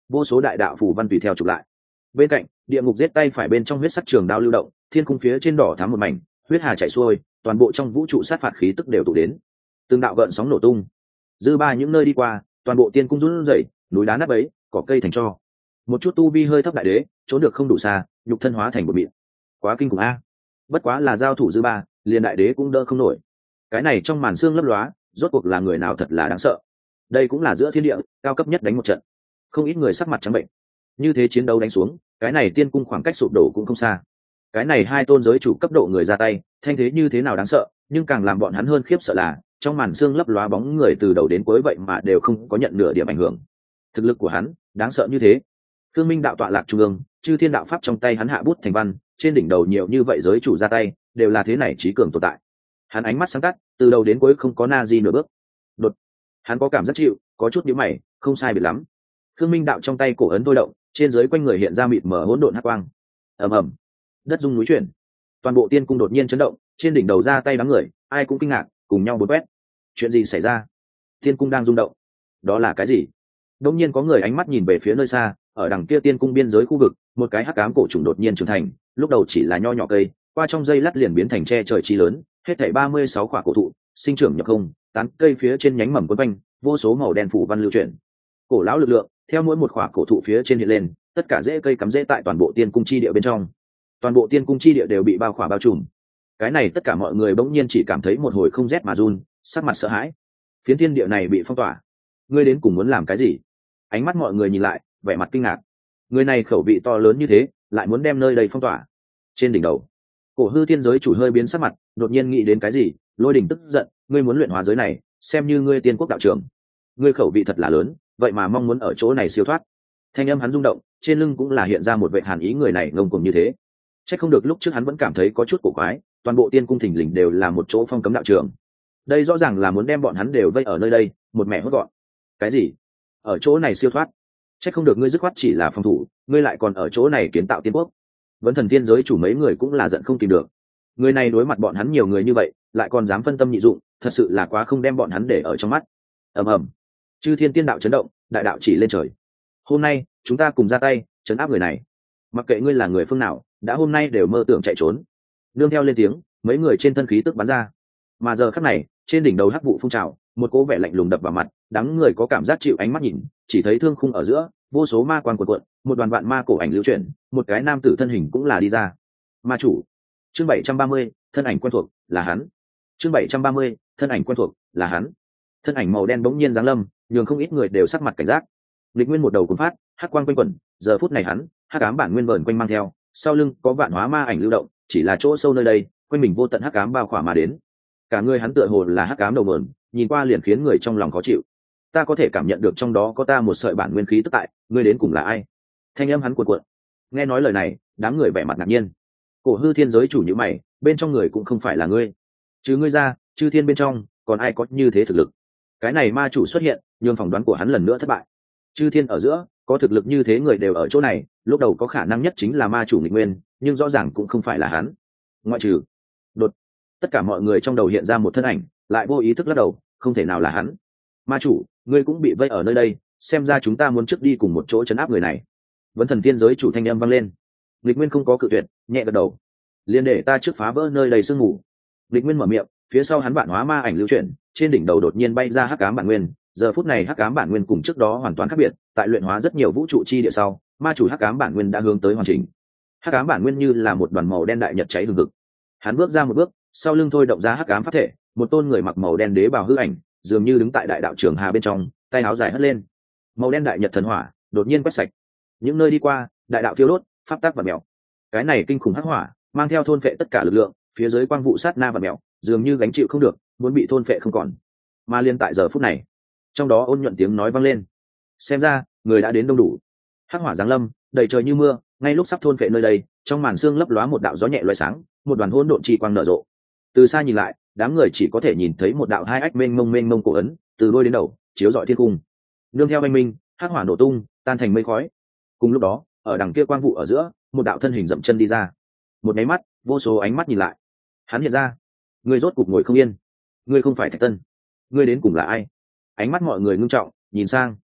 Speaker 1: vô số đại đạo phù văn tùy theo chụp lại. Bên cạnh địa ngục giết tay phải bên trong huyết sắc trường đao lưu động, thiên cung phía trên đỏ thắm một mảnh, huyết hà chảy xuôi, toàn bộ trong vũ trụ sát phạt khí tức đều tụ đến. Từng đạo gợn sóng nổ tung, dư ba những nơi đi qua, toàn bộ tiên cung run rẩy, núi đá nát bấy, cỏ cây thành tro. Một chút tu vi hơi thấp đại đế trốn được không đủ xa, nhục thân hóa thành một mịn. Quá kinh khủng a. Bất quá là giao thủ dư ba, liền đại đế cũng đỡ không nổi. Cái này trong màn xương lấp lóa, rốt cuộc là người nào thật là đáng sợ. Đây cũng là giữa thiên địa cao cấp nhất đánh một trận, không ít người sắc mặt trắng bệnh. Như thế chiến đấu đánh xuống, cái này tiên cung khoảng cách sụp đổ cũng không xa. Cái này hai tôn giới chủ cấp độ người ra tay, thanh thế như thế nào đáng sợ, nhưng càng làm bọn hắn hơn khiếp sợ là trong màn xương lấp lóa bóng người từ đầu đến cuối vậy mà đều không có nhận nửa điểm ảnh hưởng. Thực lực của hắn đáng sợ như thế. Thương Minh đạo tọa lạc trung ương, chư thiên đạo pháp trong tay hắn hạ bút thành văn, trên đỉnh đầu nhiều như vậy giới chủ ra tay, đều là thế này trí cường tồn tại. Hắn ánh mắt sáng tắt, từ đầu đến cuối không có na di nửa bước. Đột, hắn có cảm giác chịu, có chút nhíu mày, không sai biệt lắm. Thương Minh đạo trong tay cổ ấn thôi động, trên dưới quanh người hiện ra mịt mờ hỗn độn hắc quang. Ầm ầm, đất rung núi chuyển, toàn bộ tiên cung đột nhiên chấn động, trên đỉnh đầu ra tay đám người, ai cũng kinh ngạc, cùng nhau bốn quét. Chuyện gì xảy ra? Tiên cung đang rung động. Đó là cái gì? Đột nhiên có người ánh mắt nhìn về phía nơi xa, ở đằng kia tiên cung biên giới khu vực, một cái hắc ám cổ trùng đột nhiên trưởng thành, lúc đầu chỉ là nho nhỏ cây, qua trong dây lát liền biến thành che trời chi lớn, hết thảy 36 quả cổ thụ, sinh trưởng nhập không, tán cây phía trên nhánh mầm quấn quanh, vô số màu đen phủ văn lưu chuyển. Cổ lão lực lượng, theo mỗi một quả cổ thụ phía trên hiện lên, tất cả rễ cây cắm rễ tại toàn bộ tiên cung chi địa bên trong. Toàn bộ tiên cung chi địa đều bị bao khỏa bao trùm. Cái này tất cả mọi người bỗng nhiên chỉ cảm thấy một hồi không rét mà run, sắc mặt sợ hãi. Phiến thiên địa này bị phong tỏa. Ngươi đến cùng muốn làm cái gì? Ánh mắt mọi người nhìn lại, vẻ mặt kinh ngạc. Người này khẩu vị to lớn như thế, lại muốn đem nơi đây phong tỏa. Trên đỉnh đầu, Cổ Hư Thiên giới chủ hơi biến sắc mặt, đột nhiên nghĩ đến cái gì, Lôi Đỉnh tức giận, ngươi muốn luyện hóa giới này, xem như ngươi tiên quốc đạo trưởng. Ngươi khẩu vị thật là lớn, vậy mà mong muốn ở chỗ này siêu thoát. Thanh âm hắn rung động, trên lưng cũng là hiện ra một vệ hàn ý, người này ngông cuồng như thế. Chắc không được lúc trước hắn vẫn cảm thấy có chút cổ quái, toàn bộ tiên cung thình lình đều là một chỗ phong cấm đạo trường. Đây rõ ràng là muốn đem bọn hắn đều vây ở nơi đây, một mẹ hốt gọn. Cái gì? Ở chỗ này siêu thoát? Chắc không được ngươi dứt khoát chỉ là phòng thủ, ngươi lại còn ở chỗ này kiến tạo tiên quốc. Vấn Thần Tiên giới chủ mấy người cũng là giận không kìm được. Người này đối mặt bọn hắn nhiều người như vậy, lại còn dám phân tâm nhị dụng, thật sự là quá không đem bọn hắn để ở trong mắt. Ầm ầm, chư thiên tiên đạo chấn động, đại đạo chỉ lên trời. Hôm nay chúng ta cùng ra tay trấn áp người này, mặc kệ ngươi là người phương nào, đã hôm nay đều mơ tưởng chạy trốn. Nương theo lên tiếng, mấy người trên thân khí tức bắn ra. Mà giờ khắc này, trên đỉnh đầu hắc vụ phun trào, một cỗ vẻ lạnh lùng đập vào mặt, đám người có cảm giác chịu ánh mắt nhìn, chỉ thấy thương khung ở giữa, vô số ma quan cuộn cuộn, một đoàn vạn ma cổ ảnh lưu chuyển, một cái nam tử thân hình cũng là đi ra. Ma chủ. Chương 730, thân ảnh quen thuộc, là hắn. Chương 730, thân ảnh quen thuộc, là hắn. Thân ảnh màu đen bỗng nhiên giáng lâm, nhường không ít người đều sắc mặt cảnh giác. Lịch Nguyên một đầu cuốn phát, hắc quang quanh quẩn, giờ phút này hắn, hắc ám bản nguyên vờn quanh mang theo, sau lưng có vạn hóa ma ảnh lưu động, chỉ là chỗ sâu nơi đây, quanh mình vô tận hắc ám bao khỏa mà đến. Cả người hắn tựa hồ là hắc ám đầu mượn, nhìn qua liền khiến người trong lòng khó chịu. Ta có thể cảm nhận được trong đó có ta một sợi bản nguyên khí tức tại, ngươi đến cùng là ai? Thanh âm hắn cuộn cuộn. Nghe nói lời này, đám người vẻ mặt ngạc nhiên. Cổ Hư Thiên giới chủ như mày, bên trong người cũng không phải là ngươi. Chứ ngươi ra, chư thiên bên trong, còn ai có như thế thực lực? Cái này ma chủ xuất hiện, nhưng phỏng đoán của hắn lần nữa thất bại. Chư thiên ở giữa, có thực lực như thế người đều ở chỗ này, lúc đầu có khả năng nhất chính là ma chủ Nghịch Nguyên, nhưng rõ ràng cũng không phải là hắn. Ngoại trừ, đột, tất cả mọi người trong đầu hiện ra một thân ảnh, lại vô ý thức lắc đầu, không thể nào là hắn. Ma chủ, ngươi cũng bị vây ở nơi đây, xem ra chúng ta muốn trước đi cùng một chỗ trấn áp người này. Vấn Thần Tiên giới chủ thanh âm vang lên. Nghịch Nguyên không có cự tuyệt, nhẹ gật đầu. Liên để ta trước phá vỡ nơi đầy sương mù. Nghịch Nguyên mở miệng, phía sau hắn vạn hóa ma ảnh lưu chuyển, trên đỉnh đầu đột nhiên bay ra hắc ám bản nguyên. Giờ phút này hắc ám bản nguyên cùng trước đó hoàn toàn khác biệt, tại luyện hóa rất nhiều vũ trụ chi địa sau, ma chủ hắc ám bản nguyên đã hướng tới hoàn chỉnh. Hắc ám bản nguyên như là một đoàn màu đen đại nhật cháy hừng hực. Hắn bước ra một bước, sau lưng thôi động ra hắc ám pháp thể, một tôn người mặc màu đen đế bào hư ảnh, dường như đứng tại đại đạo trường hà bên trong, tay áo dài hất lên. Màu đen đại nhật thần hỏa đột nhiên quét sạch. Những nơi đi qua, đại đạo thiêu đốt, pháp tắc và mèo. Cái này kinh khủng hắc hỏa, mang theo thôn phệ tất cả lực lượng, phía dưới quang vụ sát na và mèo, dường như gánh chịu không được, muốn bị thôn phệ không còn. Mà liên tại giờ phút này, trong đó ôn nhuận tiếng nói vang lên. Xem ra, người đã đến đông đủ. Hắc hỏa giáng lâm, đầy trời như mưa, ngay lúc sắp thôn phệ nơi đây, trong màn sương lấp lóa một đạo gió nhẹ loé sáng, một đoàn hỗn độn chi quang nở rộ. Từ xa nhìn lại, đám người chỉ có thể nhìn thấy một đạo hai ách mênh mông cổ ấn, từ đôi đến đầu, chiếu rọi thiên cung. Nương theo oanh minh, hắc hỏa nổ tung, tan thành mây khói. Cùng lúc đó, ở đằng kia quang vụ ở giữa, một đạo thân hình dậm chân đi ra. Một máy mắt, vô số ánh mắt nhìn lại. Hắn hiện ra, người rốt cục ngồi không yên. Ngươi không phải Thạch Tân, ngươi đến cùng là ai? Ánh mắt mọi người ngưng trọng, nhìn sang.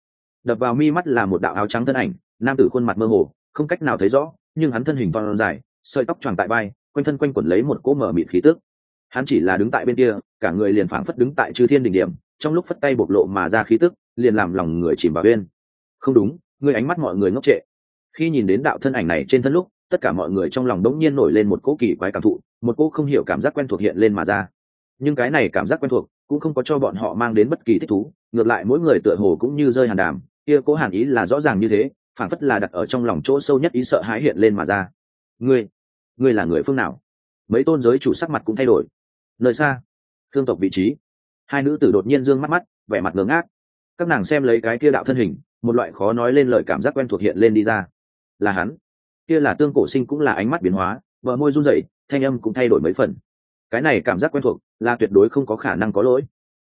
Speaker 1: đập vào mi mắt là một đạo áo trắng thân ảnh, nam tử khuôn mặt mơ hồ không cách nào thấy rõ, nhưng hắn thân hình to dài, sợi tóc choàng tại vai, quanh thân quanh quẩn lấy một cỗ mở mịt khí tức. Hắn chỉ là đứng tại bên kia, cả người liền phảng phất đứng tại chư thiên đỉnh điểm, trong lúc phất tay bộc lộ mà ra khí tức, liền làm lòng người chìm vào bên. Không đúng, người ánh mắt mọi người ngốc trệ. Khi nhìn đến đạo thân ảnh này trên thân lúc, tất cả mọi người trong lòng đống nhiên nổi lên một cỗ kỳ quái cảm thụ, một cỗ không hiểu cảm giác quen thuộc hiện lên mà ra. Nhưng cái này cảm giác quen thuộc cũng không có cho bọn họ mang đến bất kỳ thích thú, ngược lại mỗi người tựa hồ cũng như rơi hàn đàm, kia cỗ hàn ý là rõ ràng như thế, phảng phất là đặt ở trong lòng chỗ sâu nhất ý sợ hãi hiện lên mà ra. Ngươi là người phương nào? Mấy tôn giới chủ sắc mặt cũng thay đổi. Nơi xa, thương tộc vị trí, hai nữ tử đột nhiên dương mắt mắt, vẻ mặt ngớ ngác. Các nàng xem lấy cái kia đạo thân hình, một loại khó nói lên lời cảm giác quen thuộc hiện lên đi ra. Là hắn. Kia là Tương Cổ Sinh, cũng là ánh mắt biến hóa, bờ môi run rẩy, thanh âm cũng thay đổi mấy phần. Cái này cảm giác quen thuộc là tuyệt đối không có khả năng có lỗi.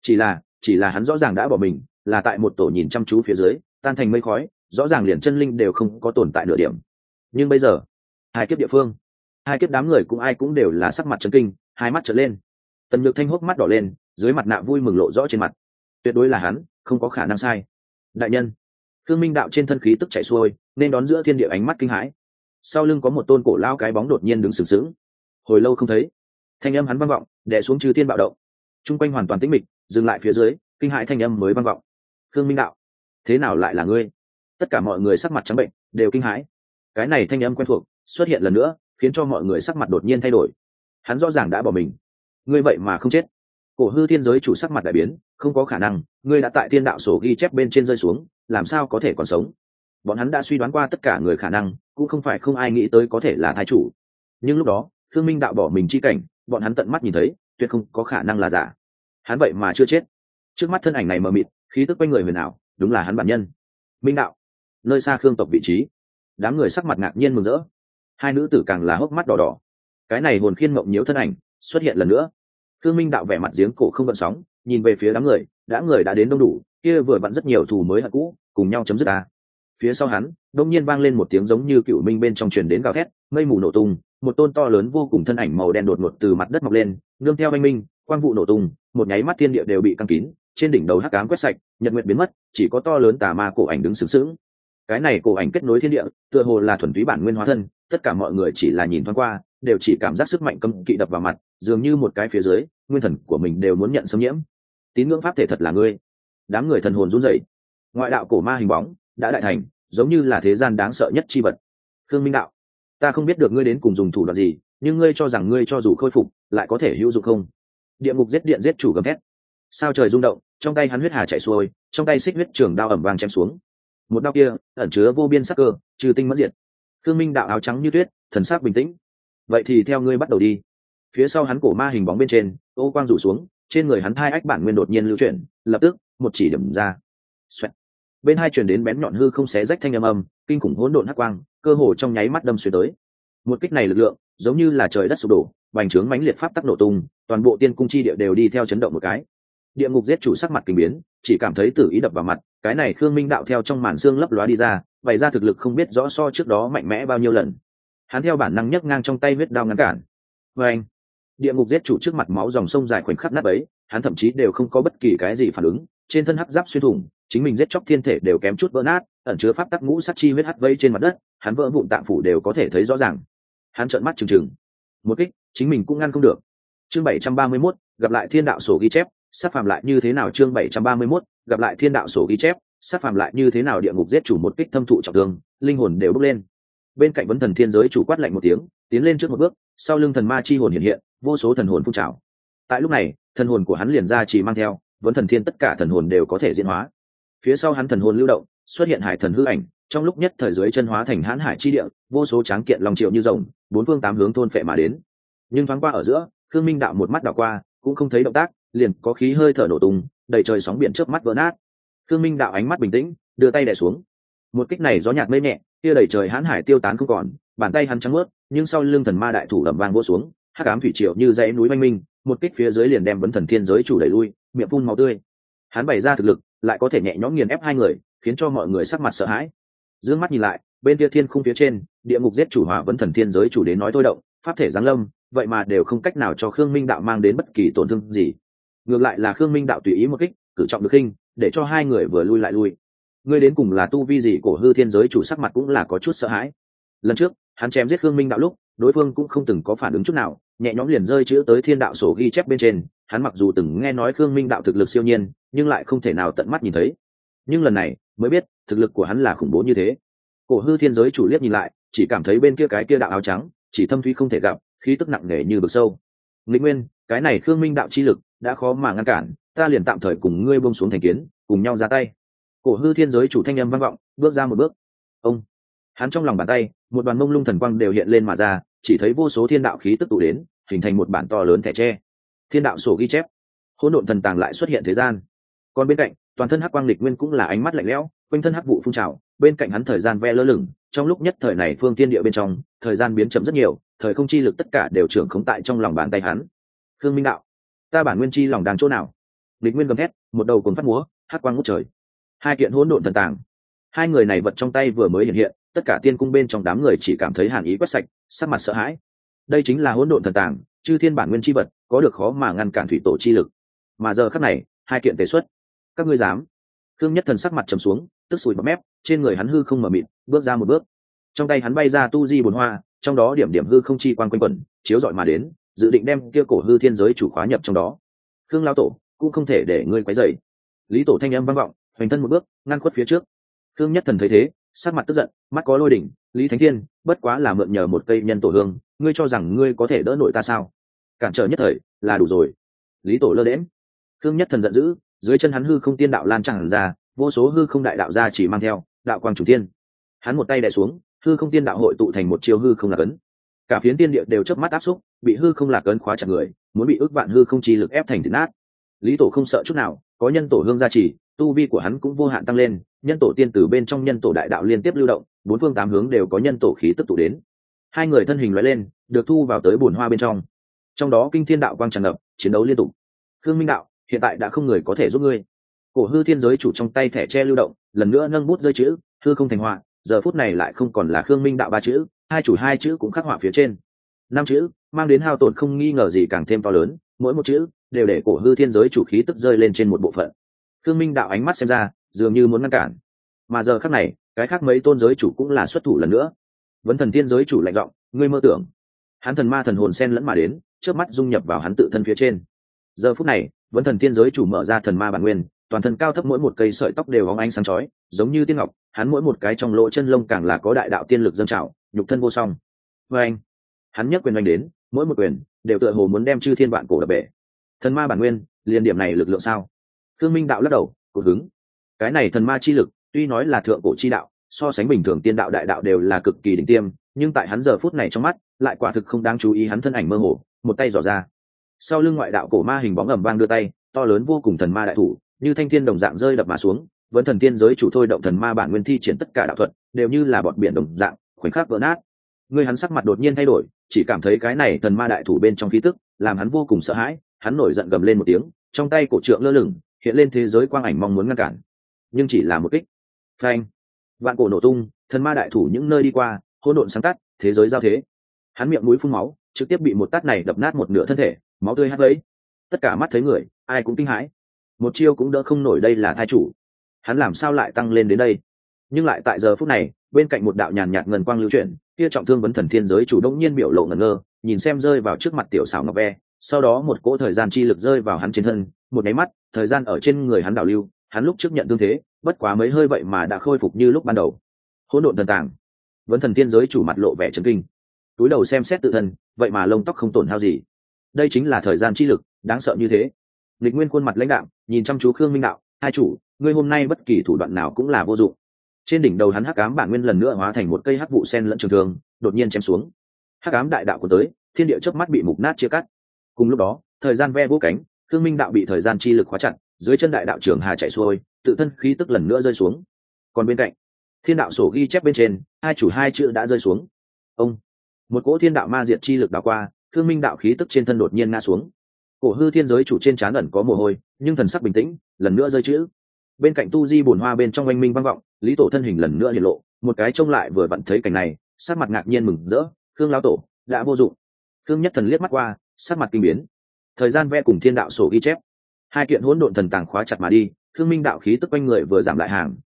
Speaker 1: Chỉ là hắn rõ ràng đã bỏ mình, là tại một tổ nhìn chăm chú phía dưới, tan thành mây khói, rõ ràng liền chân linh đều không có tồn tại nửa điểm. Nhưng bây giờ, hai kiếp địa phương, hai kiếp đám người cũng ai cũng đều là sắc mặt chấn kinh, hai mắt trợn lên. Tần Nhược Thanh hốc mắt đỏ lên, dưới mặt nạ vui mừng lộ rõ trên mặt. Tuyệt đối là hắn, không có khả năng sai. Đại nhân, Thương Minh đạo trên thân khí tức chảy xuôi, nên đón giữa thiên địa ánh mắt kinh hãi. Sau lưng có một tôn cổ lao cái bóng đột nhiên đứng sừng sững. Hồi lâu không thấy, thanh âm hắn vang vọng, đè xuống chư thiên bạo động. Trung quanh hoàn toàn tĩnh mịch, dừng lại phía dưới, kinh hãi thanh âm mới vang vọng. Thương Minh đạo, thế nào lại là ngươi? Tất cả mọi người sắc mặt trắng bệnh, đều kinh hãi. Cái này thanh âm quen thuộc xuất hiện lần nữa, khiến cho mọi người sắc mặt đột nhiên thay đổi. Hắn rõ ràng đã bỏ mình, ngươi vậy mà không chết. Cổ hư thiên giới chủ sắc mặt đại biến, không có khả năng, ngươi đã tại thiên đạo sổ ghi chép bên trên rơi xuống, làm sao có thể còn sống? Bọn hắn đã suy đoán qua tất cả người khả năng, cũng không phải không ai nghĩ tới có thể là thái chủ. Nhưng lúc đó, Thương Minh đạo bỏ mình chi cảnh, bọn hắn tận mắt nhìn thấy, tuyệt không có khả năng là giả. Hắn vậy mà chưa chết. Trước mắt thân ảnh này mờ mịt, khí tức quanh người huyền ảo, đúng là hắn bản nhân. Minh đạo, nơi xa Khương tộc vị trí, đám người sắc mặt ngạc nhiên mừng rỡ. Hai nữ tử càng là hốc mắt đỏ đỏ. Cái này hồn khiên mộng nhiễu thân ảnh xuất hiện lần nữa. Thương Minh đạo vẻ mặt giếng cổ không gợn sóng, nhìn về phía đám người đã đến đông đủ, kia vừa vặn rất nhiều thù mới hận cũ, cùng nhau chấm dứt ta. Phía sau hắn, đông nhiên vang lên một tiếng giống như cựu minh bên trong truyền đến gào thét, mây mù nổ tung, một tôn to lớn vô cùng thân ảnh màu đen đột ngột từ mặt đất mọc lên, nương theo oanh minh, quang vụ nổ tung, một nháy mắt thiên địa đều bị căng kín, trên đỉnh đầu hắc ám quét sạch, nhật nguyệt biến mất, chỉ có to lớn tà ma cổ ảnh đứng sừng sững. Cái này cổ ảnh kết nối thiên địa, tựa hồ là thuần túy bản nguyên hóa thân, tất cả mọi người chỉ là nhìn thoáng qua, đều chỉ cảm giác sức mạnh cấm kỵ đập vào mặt, dường như một cái phía dưới, nguyên thần của mình đều muốn nhận xâm nhiễm. Tín ngưỡng pháp thể thật là ngươi. Đám người thần hồn run rẩy. Ngoại đạo cổ ma hình bóng đã đại thành, giống như là thế gian đáng sợ nhất chi vật. Khương Minh đạo, ta không biết được ngươi đến cùng dùng thủ đoạn gì, nhưng ngươi cho rằng ngươi cho dù khôi phục, lại có thể hữu dụng không? Địa ngục giết điện giết chủ gầm thét. Sao trời rung động, trong tay hắn huyết hà chảy xuôi, trong tay xích huyết trường đao ẩm vang chém xuống. Một đao kia ẩn chứa vô biên sắc cơ, trừ tinh mất diệt. Khương Minh đạo áo trắng như tuyết, thần sắc bình tĩnh. Vậy thì theo ngươi bắt đầu đi. Phía sau hắn cổ ma hình bóng bên trên, ô quang rủ xuống, trên người hắn hai ách bản nguyên đột nhiên lưu chuyển, lập tức một chỉ điểm ra. Xoẹt. Bên hai truyền đến bén nhọn hư không xé rách thanh âm, kinh khủng hỗn độn hắc quang, cơ hồ trong nháy mắt đâm xuyên tới. Một kích này lực lượng, giống như là trời đất sụp đổ, bành trướng mãnh liệt pháp tắc nổ tung, toàn bộ tiên cung chi địa đều đi theo chấn động một cái. Địa ngục giết chủ sắc mặt kinh biến, chỉ cảm thấy tử ý đập vào mặt, cái này Khương Minh đạo theo trong màn xương lấp lóa đi ra, bày ra thực lực không biết rõ so trước đó mạnh mẽ bao nhiêu lần. Hắn theo bản năng nhấc ngang trong tay huyết đao ngăn cản. Và anh, địa ngục giết chủ trước mặt máu dòng sông dài khoảnh khắc nát ấy, hắn thậm chí đều không có bất kỳ cái gì phản ứng, trên thân hắc giáp xuyên thủng, chính mình giết chóc thiên thể đều kém chút vỡ nát, ẩn chứa pháp tắc ngũ sát chi huyết hắt vây trên mặt đất, hắn vỡ vụn tạng phủ đều có thể thấy rõ ràng. Hắn trợn mắt trừng trừng, một kích, chính mình cũng ngăn không được. Chương 731, gặp lại thiên đạo sổ ghi chép, sát phàm lại như thế nào? Chương 731, gặp lại thiên đạo sổ ghi chép, sát phàm lại như thế nào? Địa ngục giết chủ một kích thâm thụ trọng thương, linh hồn đều bốc lên. Bên cạnh vấn thần thiên giới chủ quát lạnh một tiếng, tiến lên trước một bước, sau lưng thần ma chi hồn hiện hiện, vô số thần hồn phun trào. Tại lúc này, thần hồn của hắn liền ra chỉ mang theo, vấn thần thiên tất cả thần hồn đều có thể diễn hóa. Phía sau hắn thần hồn lưu động, xuất hiện hải thần hư ảnh, trong lúc nhất thời dưới chân hóa thành hãn hải chi địa, vô số tráng kiện long triệu như rồng, bốn phương tám hướng thôn phệ mà đến. Nhưng thoáng qua ở giữa, Khương Minh đạo một mắt đảo qua, cũng không thấy động tác, liền có khí hơi thở nổ tung, đầy trời sóng biển chớp mắt vỡ nát. Khương Minh đạo ánh mắt bình tĩnh, đưa tay đè xuống. Một kích này gió nhạt mây nhẹ, kia đầy trời hãn hải tiêu tán không còn, bàn tay hắn trắng mướt, nhưng sau lưng thần ma đại thủ ầm vang vỗ xuống, hắc ám thủy triều như dãy núi oanh minh, một kích phía dưới liền đem vấn thần thiên giới chủ đẩy lui, miệng phun máu tươi. Hắn bày ra thực lực, lại có thể nhẹ nhõm nghiền ép hai người, khiến cho mọi người sắc mặt sợ hãi. Dương mắt nhìn lại, bên kia thiên khung phía trên, địa ngục giết chủ hòa vấn thần thiên giới chủ đến nói thôi động, pháp thể giáng lâm, vậy mà đều không cách nào cho Khương Minh đạo mang đến bất kỳ tổn thương gì. Ngược lại là Khương Minh đạo tùy ý một kích, cử trọng được khinh, để cho hai người vừa lui lại lui. ngươi đến cùng là tu vi gì? Cổ hư thiên giới chủ sắc mặt cũng là có chút sợ hãi. Lần trước hắn chém giết khương minh đạo lúc, đối phương cũng không từng có phản ứng chút nào, nhẹ nhõm liền rơi chữ tới thiên đạo sổ ghi chép bên trên. Hắn mặc dù từng nghe nói khương minh đạo thực lực siêu nhiên, nhưng lại không thể nào tận mắt nhìn thấy. Nhưng lần này mới biết thực lực của hắn là khủng bố như thế. Cổ hư thiên giới chủ liếc nhìn lại, chỉ cảm thấy bên kia cái kia đạo áo trắng chỉ thâm thúy không thể gặp, khí tức nặng nề như vực sâu. Nghịch Nguyên, cái này khương minh đạo chi lực đã khó mà ngăn cản, ta liền tạm thời cùng ngươi buông xuống thành kiến, cùng nhau ra tay. Cổ hư thiên giới chủ thanh âm vang vọng, bước ra một bước. Ông, hắn trong lòng bàn tay một đoàn mông lung thần quang đều hiện lên mà ra, chỉ thấy vô số thiên đạo khí tức tụ đến, hình thành một bản to lớn thẻ tre. Thiên đạo sổ ghi chép, hỗn độn thần tàng lại xuất hiện thế gian. Còn bên cạnh, toàn thân hắc quang Nghịch Nguyên cũng là ánh mắt lạnh lẽo, quanh thân hắc vụ phun trào, bên cạnh hắn thời gian ve lơ lửng, trong lúc nhất thời này phương tiên địa bên trong, thời gian biến chậm rất nhiều, thời không chi lực tất cả đều trưởng khống tại trong lòng bàn tay hắn. Khương Minh đạo, ta bản nguyên chi lòng đang chỗ nào? Nghịch Nguyên gầm thét, một đầu cuốn phát múa, hắc quang ngút trời. Hai kiện hỗn độn thần tàng, hai người này vật trong tay vừa mới hiện hiện, tất cả tiên cung bên trong đám người chỉ cảm thấy hàn ý quét sạch, sắc mặt sợ hãi. Đây chính là hỗn độn thần tàng, chư thiên bản nguyên chi vật, có được khó mà ngăn cản thủy tổ chi lực. Mà giờ khắc này, hai kiện tế xuất, các ngươi dám? Khương Nhất Thần sắc mặt trầm xuống, tức sùi bọt mép, trên người hắn hư không mở mịt, bước ra một bước. Trong tay hắn bay ra tu di bồn hoa, trong đó điểm điểm hư không chi quang quanh quẩn, chiếu rọi mà đến, dự định đem kia cổ hư thiên giới chủ khóa nhập trong đó. Khương lão tổ, cũng không thể để ngươi quấy rầy. Lý tổ thanh âm vang vọng, hoành thân một bước, ngăn khuất phía trước. Khương Nhất Thần thấy thế, sắc mặt tức giận, mắt có lôi đỉnh, Lý Thánh Thiên, bất quá là mượn nhờ một cây nhân tổ hương, ngươi cho rằng ngươi có thể đỡ nổi ta sao? Cản trở nhất thời, là đủ rồi. Lý tổ lơ đễnh. Khương Nhất Thần giận dữ, dưới chân hắn hư không tiên đạo lan tràn ra, vô số hư không đại đạo ra chỉ mang theo đạo quang chủ tiên. Hắn một tay đè xuống, hư không tiên đạo hội tụ thành một chiêu hư không lạc ấn. Cả phiến tiên địa đều chớp mắt áp xúc, bị hư không lạc ấn khóa chặt người, muốn bị ức vạn hư không chi lực ép thành thịt nát. Lý tổ không sợ chút nào, có nhân tổ hương gia trì, tu vi của hắn cũng vô hạn tăng lên, nhân tổ tiên từ bên trong nhân tổ đại đạo liên tiếp lưu động, bốn phương tám hướng đều có nhân tổ khí tức tụ đến. Hai người thân hình lóe lên, được thu vào tới bồn hoa bên trong. Trong đó kinh thiên đạo quang tràn ngập, chiến đấu liên tục. Khương Minh đạo, hiện tại đã không người có thể giúp ngươi. Cổ hư thiên giới chủ trong tay thẻ tre lưu động, lần nữa nâng bút rơi chữ, hư không thành họa, giờ phút này lại không còn là Khương Minh đạo ba chữ, hai chủ hai chữ cũng khắc họa phía trên. Năm chữ, mang đến hao tổn không nghi ngờ gì càng thêm to lớn, mỗi một chữ đều để cổ hư thiên giới chủ khí tức rơi lên trên một bộ phận. Khương Minh đạo ánh mắt xem ra, dường như muốn ngăn cản. Mà giờ khắc này, cái khác mấy tôn giới chủ cũng là xuất thủ lần nữa. Vấn Thần Thiên giới chủ lạnh giọng, ngươi mơ tưởng. Hắn thần ma thần hồn xen lẫn mà đến, chớp mắt dung nhập vào hắn tự thân phía trên. Giờ phút này, Vấn Thần Thiên giới chủ mở ra thần ma bản nguyên, toàn thân cao thấp mỗi một cây sợi tóc đều óng ánh sáng chói, giống như tiên ngọc, hắn mỗi một cái trong lỗ chân lông càng là có đại đạo tiên lực dâng trào, nhục thân vô song. Và anh, hắn nhấc quyền đánh đến, mỗi một quyền đều tựa hồ muốn đem chư thiên vạn cổ đập bể. Thần ma bản nguyên, liền điểm này lực lượng sao? Khương Minh đạo lắc đầu, cột hứng. Cái này thần ma chi lực, tuy nói là thượng cổ chi đạo, so sánh bình thường tiên đạo đại đạo đều là cực kỳ đỉnh tiêm, nhưng tại hắn giờ phút này trong mắt, lại quả thực không đáng chú ý. Hắn thân ảnh mơ hồ, một tay giỏ ra, sau lưng ngoại đạo cổ ma hình bóng ầm vang đưa tay, to lớn vô cùng thần ma đại thủ, như thanh thiên đồng dạng rơi đập mà xuống. Vấn Thần Thiên giới chủ thôi động thần ma bản nguyên thi triển tất cả đạo thuật, đều như là bọt biển đồng dạng, khoảnh khắc vỡ nát. Người hắn sắc mặt đột nhiên thay đổi, chỉ cảm thấy cái này thần ma đại thủ bên trong khí tức, làm hắn vô cùng sợ hãi. Hắn nổi giận gầm lên một tiếng, trong tay cổ trượng lơ lửng, hiện lên thế giới quang ảnh mong muốn ngăn cản, nhưng chỉ là một kích. Phanh! Vạn cổ nổ tung, thần ma đại thủ những nơi đi qua, hỗn độn sáng tắt, thế giới giao thế. Hắn miệng mũi phun máu, trực tiếp bị một tát này đập nát một nửa thân thể, máu tươi hắt lấy. Tất cả mắt thấy người, ai cũng kinh hãi. Một chiêu cũng đỡ không nổi, đây là thai chủ, hắn làm sao lại tăng lên đến đây? Nhưng lại tại giờ phút này, bên cạnh một đạo nhàn nhạt ngân quang lưu chuyển, kia trọng thương Vấn Thần Thiên giới chủ đông nhiên biểu lộ ngẩn ngơ, nhìn xem rơi vào trước mặt tiểu xảo ngọc ve, sau đó một cỗ thời gian chi lực rơi vào hắn trên thân, một cái mắt, thời gian ở trên người hắn đảo lưu, hắn lúc trước nhận thương thế, bất quá mấy hơi vậy mà đã khôi phục như lúc ban đầu. Hỗn độn thần tàng. Vấn Thần Thiên giới chủ mặt lộ vẻ chấn kinh, túi đầu xem xét tự thân, vậy mà lông tóc không tổn hao gì. Đây chính là thời gian chi lực, đáng sợ như thế. Lịch Nguyên khuôn mặt lãnh đạm, nhìn chăm chú Khương Minh đạo, hai chủ, ngươi hôm nay bất kỳ thủ đoạn nào cũng là vô dụng. Trên đỉnh đầu hắn hắc ám bản nguyên lần nữa hóa thành một cây hắc vụ sen lẫn trường thương, đột nhiên chém xuống. Hắc ám đại đạo của tới, thiên địa chớp mắt bị mục nát chia cắt. Cùng lúc đó, thời gian ve vỗ cánh, Khương Minh đạo bị thời gian chi lực khóa chặt, dưới chân đại đạo trường hà chạy xuôi, tự thân khí tức lần nữa rơi xuống. Còn bên cạnh, thiên đạo sổ ghi chép bên trên, hai chủ hai chữ đã rơi xuống. Ông, một cỗ thiên đạo ma diệt chi lực đảo qua, Khương Minh đạo khí tức trên thân đột nhiên ngã xuống. Cổ hư thiên giới chủ trên trán ẩn có mồ hôi, nhưng thần sắc bình tĩnh, lần nữa rơi chữ. Bên cạnh tu di bồn hoa bên trong oanh minh vang vọng, Lý tổ thân hình lần nữa hiện lộ, một cái trông lại vừa vặn thấy cảnh này, sắc mặt ngạc nhiên mừng rỡ, Khương lão tổ đã vô dụng. Khương Nhất Thần liếc mắt qua, sắc mặt kinh biến. Thời gian ve cùng thiên đạo sổ ghi chép, hai kiện hỗn độn thần tàng khóa chặt mà đi, Khương Minh đạo khí tức quanh người vừa giảm lại hàng,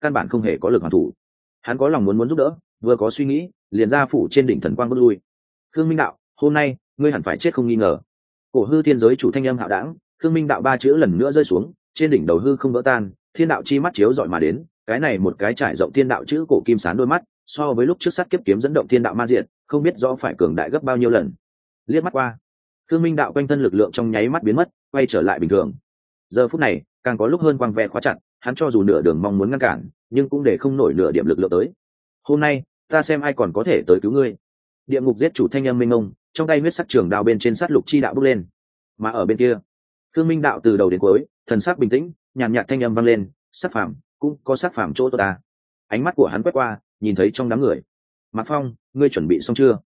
Speaker 1: căn bản không hề có lực hoàn thủ. Hắn có lòng muốn giúp đỡ, vừa có suy nghĩ liền ra phủ trên đỉnh thần quang bước lui. Khương Minh đạo, hôm nay ngươi hẳn phải chết không nghi ngờ. Cổ hư thiên giới chủ thanh âm hạo đảng, Khương Minh đạo ba chữ lần nữa rơi xuống, trên đỉnh đầu hư không vỡ tan, thiên đạo chi mắt chiếu dọi mà đến, cái này một cái trải rộng thiên đạo chữ cổ kim sán đôi mắt, so với lúc trước sát kiếp kiếm dẫn động thiên đạo ma diện, không biết rõ phải cường đại gấp bao nhiêu lần. Liếc mắt qua, Khương Minh đạo quanh thân lực lượng trong nháy mắt biến mất, quay trở lại bình thường. Giờ phút này, càng có lúc hơn quang ve khóa chặt, hắn cho dù nửa đường mong muốn ngăn cản, nhưng cũng để không nổi nửa điểm lực lượng tới. Hôm nay, ta xem ai còn có thể tới cứu ngươi. Địa ngục giết chủ thanh âm minh ông, trong tay huyết sắc trường đao bên trên sát lục chi đạo bốc lên. Mà ở bên kia, Khương Minh đạo từ đầu đến cuối, thần sắc bình tĩnh, nhàn nhạt thanh âm vang lên, sắc phàm, cũng có sắc phàm chỗ tôi ta. Ánh mắt của hắn quét qua, nhìn thấy trong đám người. Mạc Phong, ngươi chuẩn bị xong chưa?